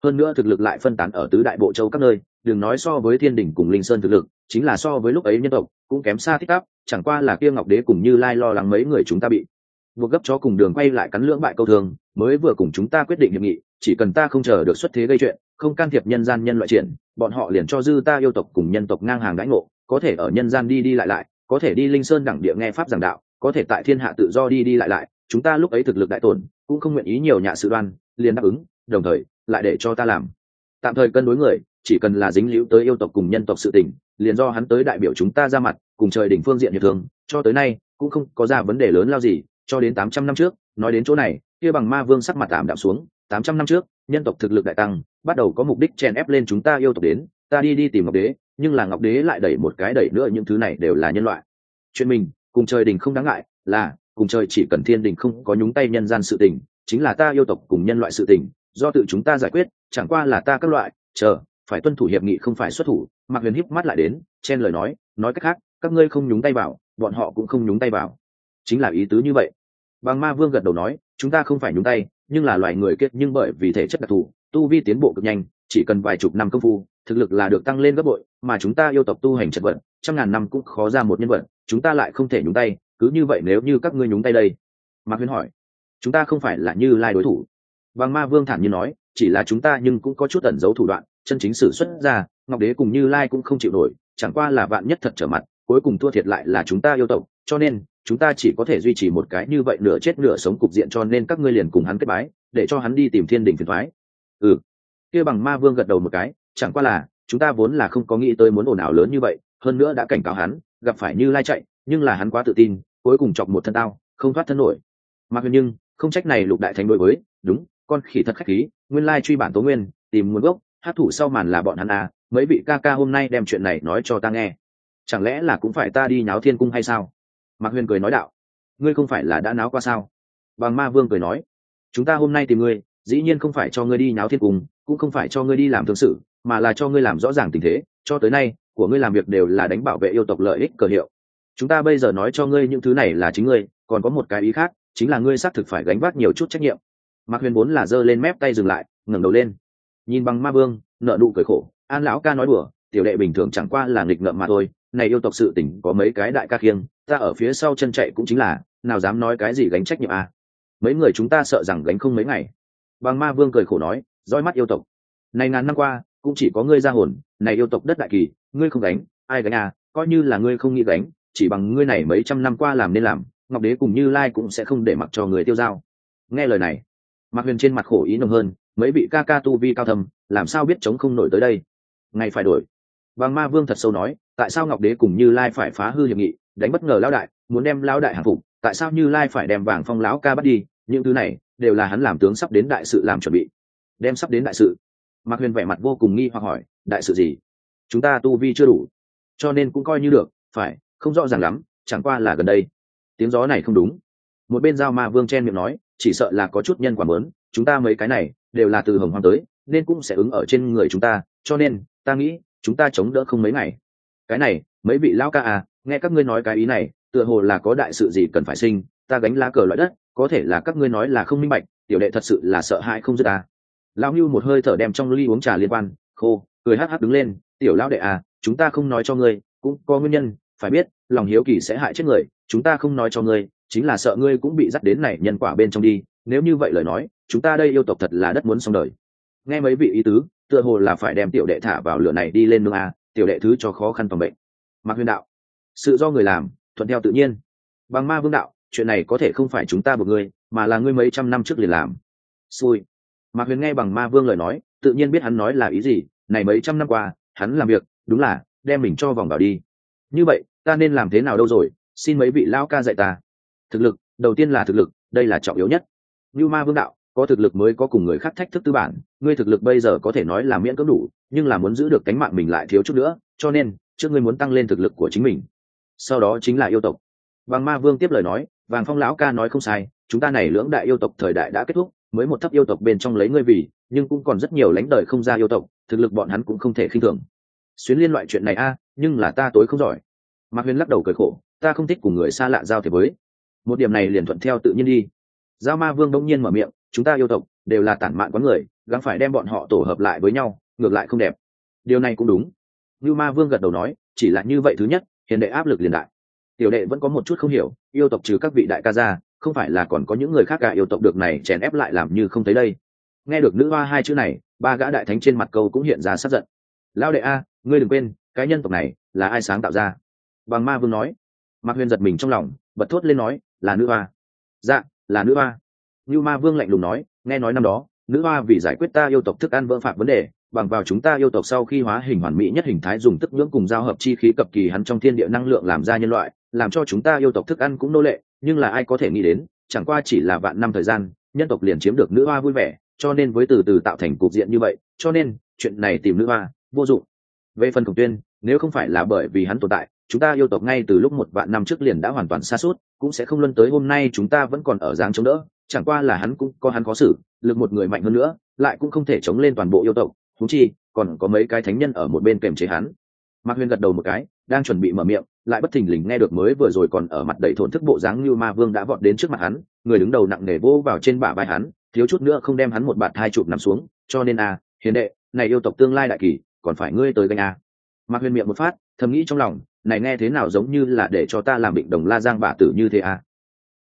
hơn nữa thực lực lại phân tán ở tứ đại bộ châu các nơi, đừng nói so với thiên đình cùng linh sơn thực lực, chính là so với lúc ấy nhân tộc cũng kém xa tích tắp. Chẳng qua là kia ngọc đế cùng Như Lai lo lắng mấy người chúng ta bị buộc gấp chó cùng đường quay lại cắn lưỡng bại câu thường, mới vừa cùng chúng ta quyết định hiệp nghị, chỉ cần ta không chờ được xuất thế gây chuyện, không can thiệp nhân gian nhân loại triển, bọn họ liền cho dư ta yêu tộc cùng nhân tộc ngang hàng đãi ngộ, có thể ở nhân gian đi đi lại lại, có thể đi linh sơn đẳng địa nghe pháp giảng đạo, có thể tại thiên hạ tự do đi đi lại lại. Chúng ta lúc ấy thực lực đại tổn, cũng không nguyện ý nhiều nhạ sự đoan, liền đáp ứng, đồng thời lại để cho ta làm tạm thời cân đối người, chỉ cần là dính líu tới yêu tộc cùng nhân tộc sự tình, liền do hắn tới đại biểu chúng ta ra mặt, cùng trời đỉnh phương diện hiệp thương. Cho tới nay cũng không có ra vấn đề lớn lao gì, cho đến 800 năm trước. Nói đến chỗ này, kia Bằng Ma Vương sắc mặt tạm đạm xuống. 800 năm trước, nhân tộc thực lực đại tăng, bắt đầu có mục đích chèn ép lên chúng ta yêu tộc đến, ta đi tìm Ngọc Đế, nhưng là Ngọc Đế lại đẩy một cái đẩy nữa, những thứ này đều là nhân loại chuyện mình, cùng trời đình không đáng ngại, là cùng trời chỉ cần thiên đình không có nhúng tay nhân gian sự tình, chính là ta yêu tộc cùng nhân loại sự tình, do tự chúng ta giải quyết, chẳng qua là ta các loại phải tuân thủ hiệp nghị, không phải xuất thủ. Mạc Huyền híp mắt lại đến, chen lời nói cách khác, các ngươi không nhúng tay vào, bọn họ cũng không nhúng tay vào, chính là ý tứ như vậy. Bằng Ma Vương gật đầu nói, chúng ta không phải nhúng tay, nhưng là loài người kết, nhưng bởi vì thể chất đặc thù, tu vi tiến bộ cực nhanh, chỉ cần vài chục năm công phu, thực lực là được tăng lên gấp bội, mà chúng ta yêu tộc tu hành chật vật, trăm ngàn năm cũng khó ra một nhân vật, chúng ta lại không thể nhúng tay. Cứ như vậy nếu như các ngươi nhúng tay đây? Mạc Huyền hỏi. Chúng ta không phải là Như Lai đối thủ. Bằng Ma Vương thản nhiên nói, chỉ là chúng ta nhưng cũng có chút ẩn giấu thủ đoạn, chân chính sử xuất ra, Ngọc Đế cùng Như Lai cũng không chịu nổi, chẳng qua là vạn nhất thật trở mặt, cuối cùng thua thiệt lại là chúng ta yêu tộc, cho nên chúng ta chỉ có thể duy trì một cái như vậy nửa chết nửa sống cục diện, cho nên các ngươi liền cùng hắn kết bái, để cho hắn đi tìm thiên đình phiền toái. Kia Bằng Ma Vương gật đầu một cái, chẳng qua là chúng ta vốn là không có nghĩ tới muốn ồn ào lớn như vậy, hơn nữa đã cảnh cáo hắn, gặp phải Như Lai chạy, nhưng là hắn quá tự tin, cuối cùng chọc một thân tao, không thoát thân nổi. Mạc Huyền nhưng không trách này Lục Đại Thánh đối với, đúng, con khỉ thật khách khí, nguyên lai truy bản tố nguyên, tìm nguồn gốc, hát thủ sau màn là bọn hắn à, mấy vị ca ca hôm nay đem chuyện này nói cho ta nghe, chẳng lẽ là cũng phải ta đi nháo thiên cung hay sao? Mạc Huyền cười nói đạo, ngươi không phải là đã náo qua sao? Bằng Ma Vương cười nói, chúng ta hôm nay tìm ngươi, dĩ nhiên không phải cho ngươi đi nháo thiên cung, cũng không phải cho ngươi đi làm thương sự, mà là cho ngươi làm rõ ràng tình thế. Cho tới nay của ngươi làm việc đều là đánh bảo vệ yêu tộc lợi ích cờ hiệu, chúng ta bây giờ nói cho ngươi những thứ này là chính ngươi, còn có một cái ý khác, chính là ngươi xác thực phải gánh vác nhiều chút trách nhiệm. Mạc Huyền vốn là giơ lên mép tay dừng lại, ngẩng đầu lên nhìn Bằng Ma Vương, nợ nụ cười khổ. An lão ca nói đùa, tiểu đệ bình thường chẳng qua là nghịch ngợm mà thôi, này yêu tộc sự tình có mấy cái đại ca khiêng, ta ở phía sau chân chạy cũng chính là, nào dám nói cái gì gánh trách nhiệm à. Mấy người chúng ta sợ rằng gánh không mấy ngày. Bằng Ma Vương cười khổ nói, dõi mắt yêu tộc này ngàn năm qua cũng chỉ có ngươi ra hồn, này yêu tộc đất đại kỳ, ngươi không gánh, ai gánh à? Coi như là ngươi không nghĩ gánh, chỉ bằng ngươi này mấy trăm năm qua làm nên làm, Ngọc Đế cùng Như Lai cũng sẽ không để mặc cho người tiêu dao. Nghe lời này, Mạc Huyền trên mặt khổ ý nồng hơn, mấy vị ca ca tu vi cao thâm, làm sao biết chống không nổi tới đây? Ngày phải đổi. Bằng Ma Vương thật sâu nói, tại sao Ngọc Đế cùng Như Lai phải phá hư hiệp nghị, đánh bất ngờ lão đại, muốn đem lão đại hàng phục, tại sao Như Lai phải đem Vàng Phong lão ca bắt đi? Những thứ này đều là hắn làm tướng sắp đến đại sự làm chuẩn bị. Đem sắp đến đại sự. Mạc Huyền vẻ mặt vô cùng nghi hoặc hỏi, đại sự gì? Chúng ta tu vi chưa đủ, cho nên cũng coi như được, phải, không rõ ràng lắm, chẳng qua là gần đây tiếng gió này không đúng. Một bên Giao Ma Vương chen miệng nói, chỉ sợ là có chút nhân quả mớn, chúng ta mấy cái này đều là từ Hồng Hoang tới, nên cũng sẽ ứng ở trên người chúng ta, cho nên ta nghĩ chúng ta chống đỡ không mấy ngày. Cái này mấy vị lão ca à, nghe các ngươi nói cái ý này, tựa hồ là có đại sự gì cần phải sinh, ta gánh lá cờ loại đất, có thể là các ngươi nói là không minh bạch, tiểu đệ thật sự là sợ hãi không dứt ta. Lão Nưu một hơi thở đem trong ly uống trà liên quan khô, cười hắc hắc đứng lên, tiểu lão đệ à, chúng ta không nói cho ngươi cũng có nguyên nhân, phải biết lòng hiếu kỳ sẽ hại chết người, chúng ta không nói cho ngươi chính là sợ ngươi cũng bị dắt đến này nhân quả bên trong đi, nếu như vậy lời nói chúng ta đây yêu tộc thật là đất muốn xong đời. Nghe mấy vị ý tứ, tựa hồ là phải đem tiểu đệ thả vào lửa này đi lên nương à, tiểu đệ thứ cho khó khăn phòng bệnh. Mạc Huyền đạo, sự do người làm, thuận theo tự nhiên. Bằng Ma Vương đạo, chuyện này có thể không phải chúng ta buộc ngươi, mà là ngươi mấy trăm năm trước liền làm. Xui. Mạc Huyền nghe Bằng Ma Vương lời nói, tự nhiên biết hắn nói là ý gì, này mấy trăm năm qua hắn làm việc đúng là đem mình cho vòng vào đi. Như vậy ta nên làm thế nào đâu rồi, xin mấy vị lão ca dạy ta. Thực lực, đầu tiên là thực lực, đây là trọng yếu nhất. Như Ma Vương đạo, có thực lực mới có cùng người khác thách thức tư bản, ngươi thực lực bây giờ có thể nói là miễn cưỡng đủ, nhưng là muốn giữ được cánh mạng mình lại thiếu chút nữa, cho nên trước ngươi muốn tăng lên thực lực của chính mình, sau đó chính là yêu tộc. Bằng Ma Vương tiếp lời nói, Vàng Phong lão ca nói không sai, chúng ta này lưỡng đại yêu tộc thời đại đã kết thúc, mới một thấp yêu tộc bên trong lấy ngươi vì, nhưng cũng còn rất nhiều lãnh đời không ra yêu tộc, thực lực bọn hắn cũng không thể khinh thường. Xuyến liên loại chuyện này a, nhưng là ta tối không giỏi. Mạc Huyền lắc đầu cười khổ, ta không thích cùng người xa lạ giao thiệp với, một điểm này liền thuận theo tự nhiên đi. Giao Ma Vương đông nhiên mở miệng, chúng ta yêu tộc đều là tản mạn quán người, gắng phải đem bọn họ tổ hợp lại với nhau, ngược lại không đẹp. Điều này cũng đúng. Như Ma Vương gật đầu nói, chỉ là như vậy thứ nhất, hiền đệ áp lực liền đại. Tiểu đệ vẫn có một chút không hiểu, yêu tộc trừ các vị đại ca ra, không phải là còn có những người khác cả yêu tộc được này chèn ép lại làm như không thấy đây. Nghe được nữ hoa hai chữ này, ba gã đại thánh trên mặt câu cũng hiện ra sát giận. Lão đệ a, ngươi đừng quên, cái nhân tộc này là ai sáng tạo ra? Bằng Ma Vương nói. Mạc Huyền giật mình trong lòng, bật thốt lên nói, là nữ hoa. Dạ, là nữ hoa. Như Ma Vương lạnh lùng nói, nghe nói năm đó, nữ hoa vì giải quyết ta yêu tộc thức ăn vỡ phạm vấn đề, bằng vào chúng ta yêu tộc sau khi hóa hình hoàn mỹ nhất hình thái dùng tức nhưỡng cùng giao hợp chi khí cập kỳ hắn trong thiên địa năng lượng làm ra nhân loại, làm cho chúng ta yêu tộc thức ăn cũng nô lệ, nhưng là ai có thể nghĩ đến, chẳng qua chỉ là vạn năm thời gian, nhân tộc liền chiếm được nữ hoa vui vẻ, cho nên với từ từ tạo thành cục diện như vậy, cho nên chuyện này tìm nữ hoa vô dụng. Về phần Khổng Tuyên, nếu không phải là bởi vì hắn tồn tại, chúng ta yêu tộc ngay từ lúc 1 vạn năm trước liền đã hoàn toàn sa sút, cũng sẽ không luân tới hôm nay chúng ta vẫn còn ở dáng chống đỡ, chẳng qua là hắn cũng có hắn khó xử, lực một người mạnh hơn nữa, lại cũng không thể chống lên toàn bộ yêu tộc, huống chi còn có mấy cái thánh nhân ở một bên kềm chế hắn. Mạc Huyền gật đầu một cái, đang chuẩn bị mở miệng, lại bất thình lình nghe được mới vừa rồi còn ở mặt đầy thổn thức bộ dáng như Ma Vương đã vọt đến trước mặt hắn, người đứng đầu nặng nề vô vào trên bả vai hắn, thiếu chút nữa không đem hắn một bạt hai chụp nằm xuống, cho nên hiền đệ, này yêu tộc tương lai đại kỳ, còn phải ngươi tới gánh Mạc Huyền miệng một phát, thầm nghĩ trong lòng, này nghe thế nào giống như là để cho ta làm Định Đồng La Giang bả tử như thế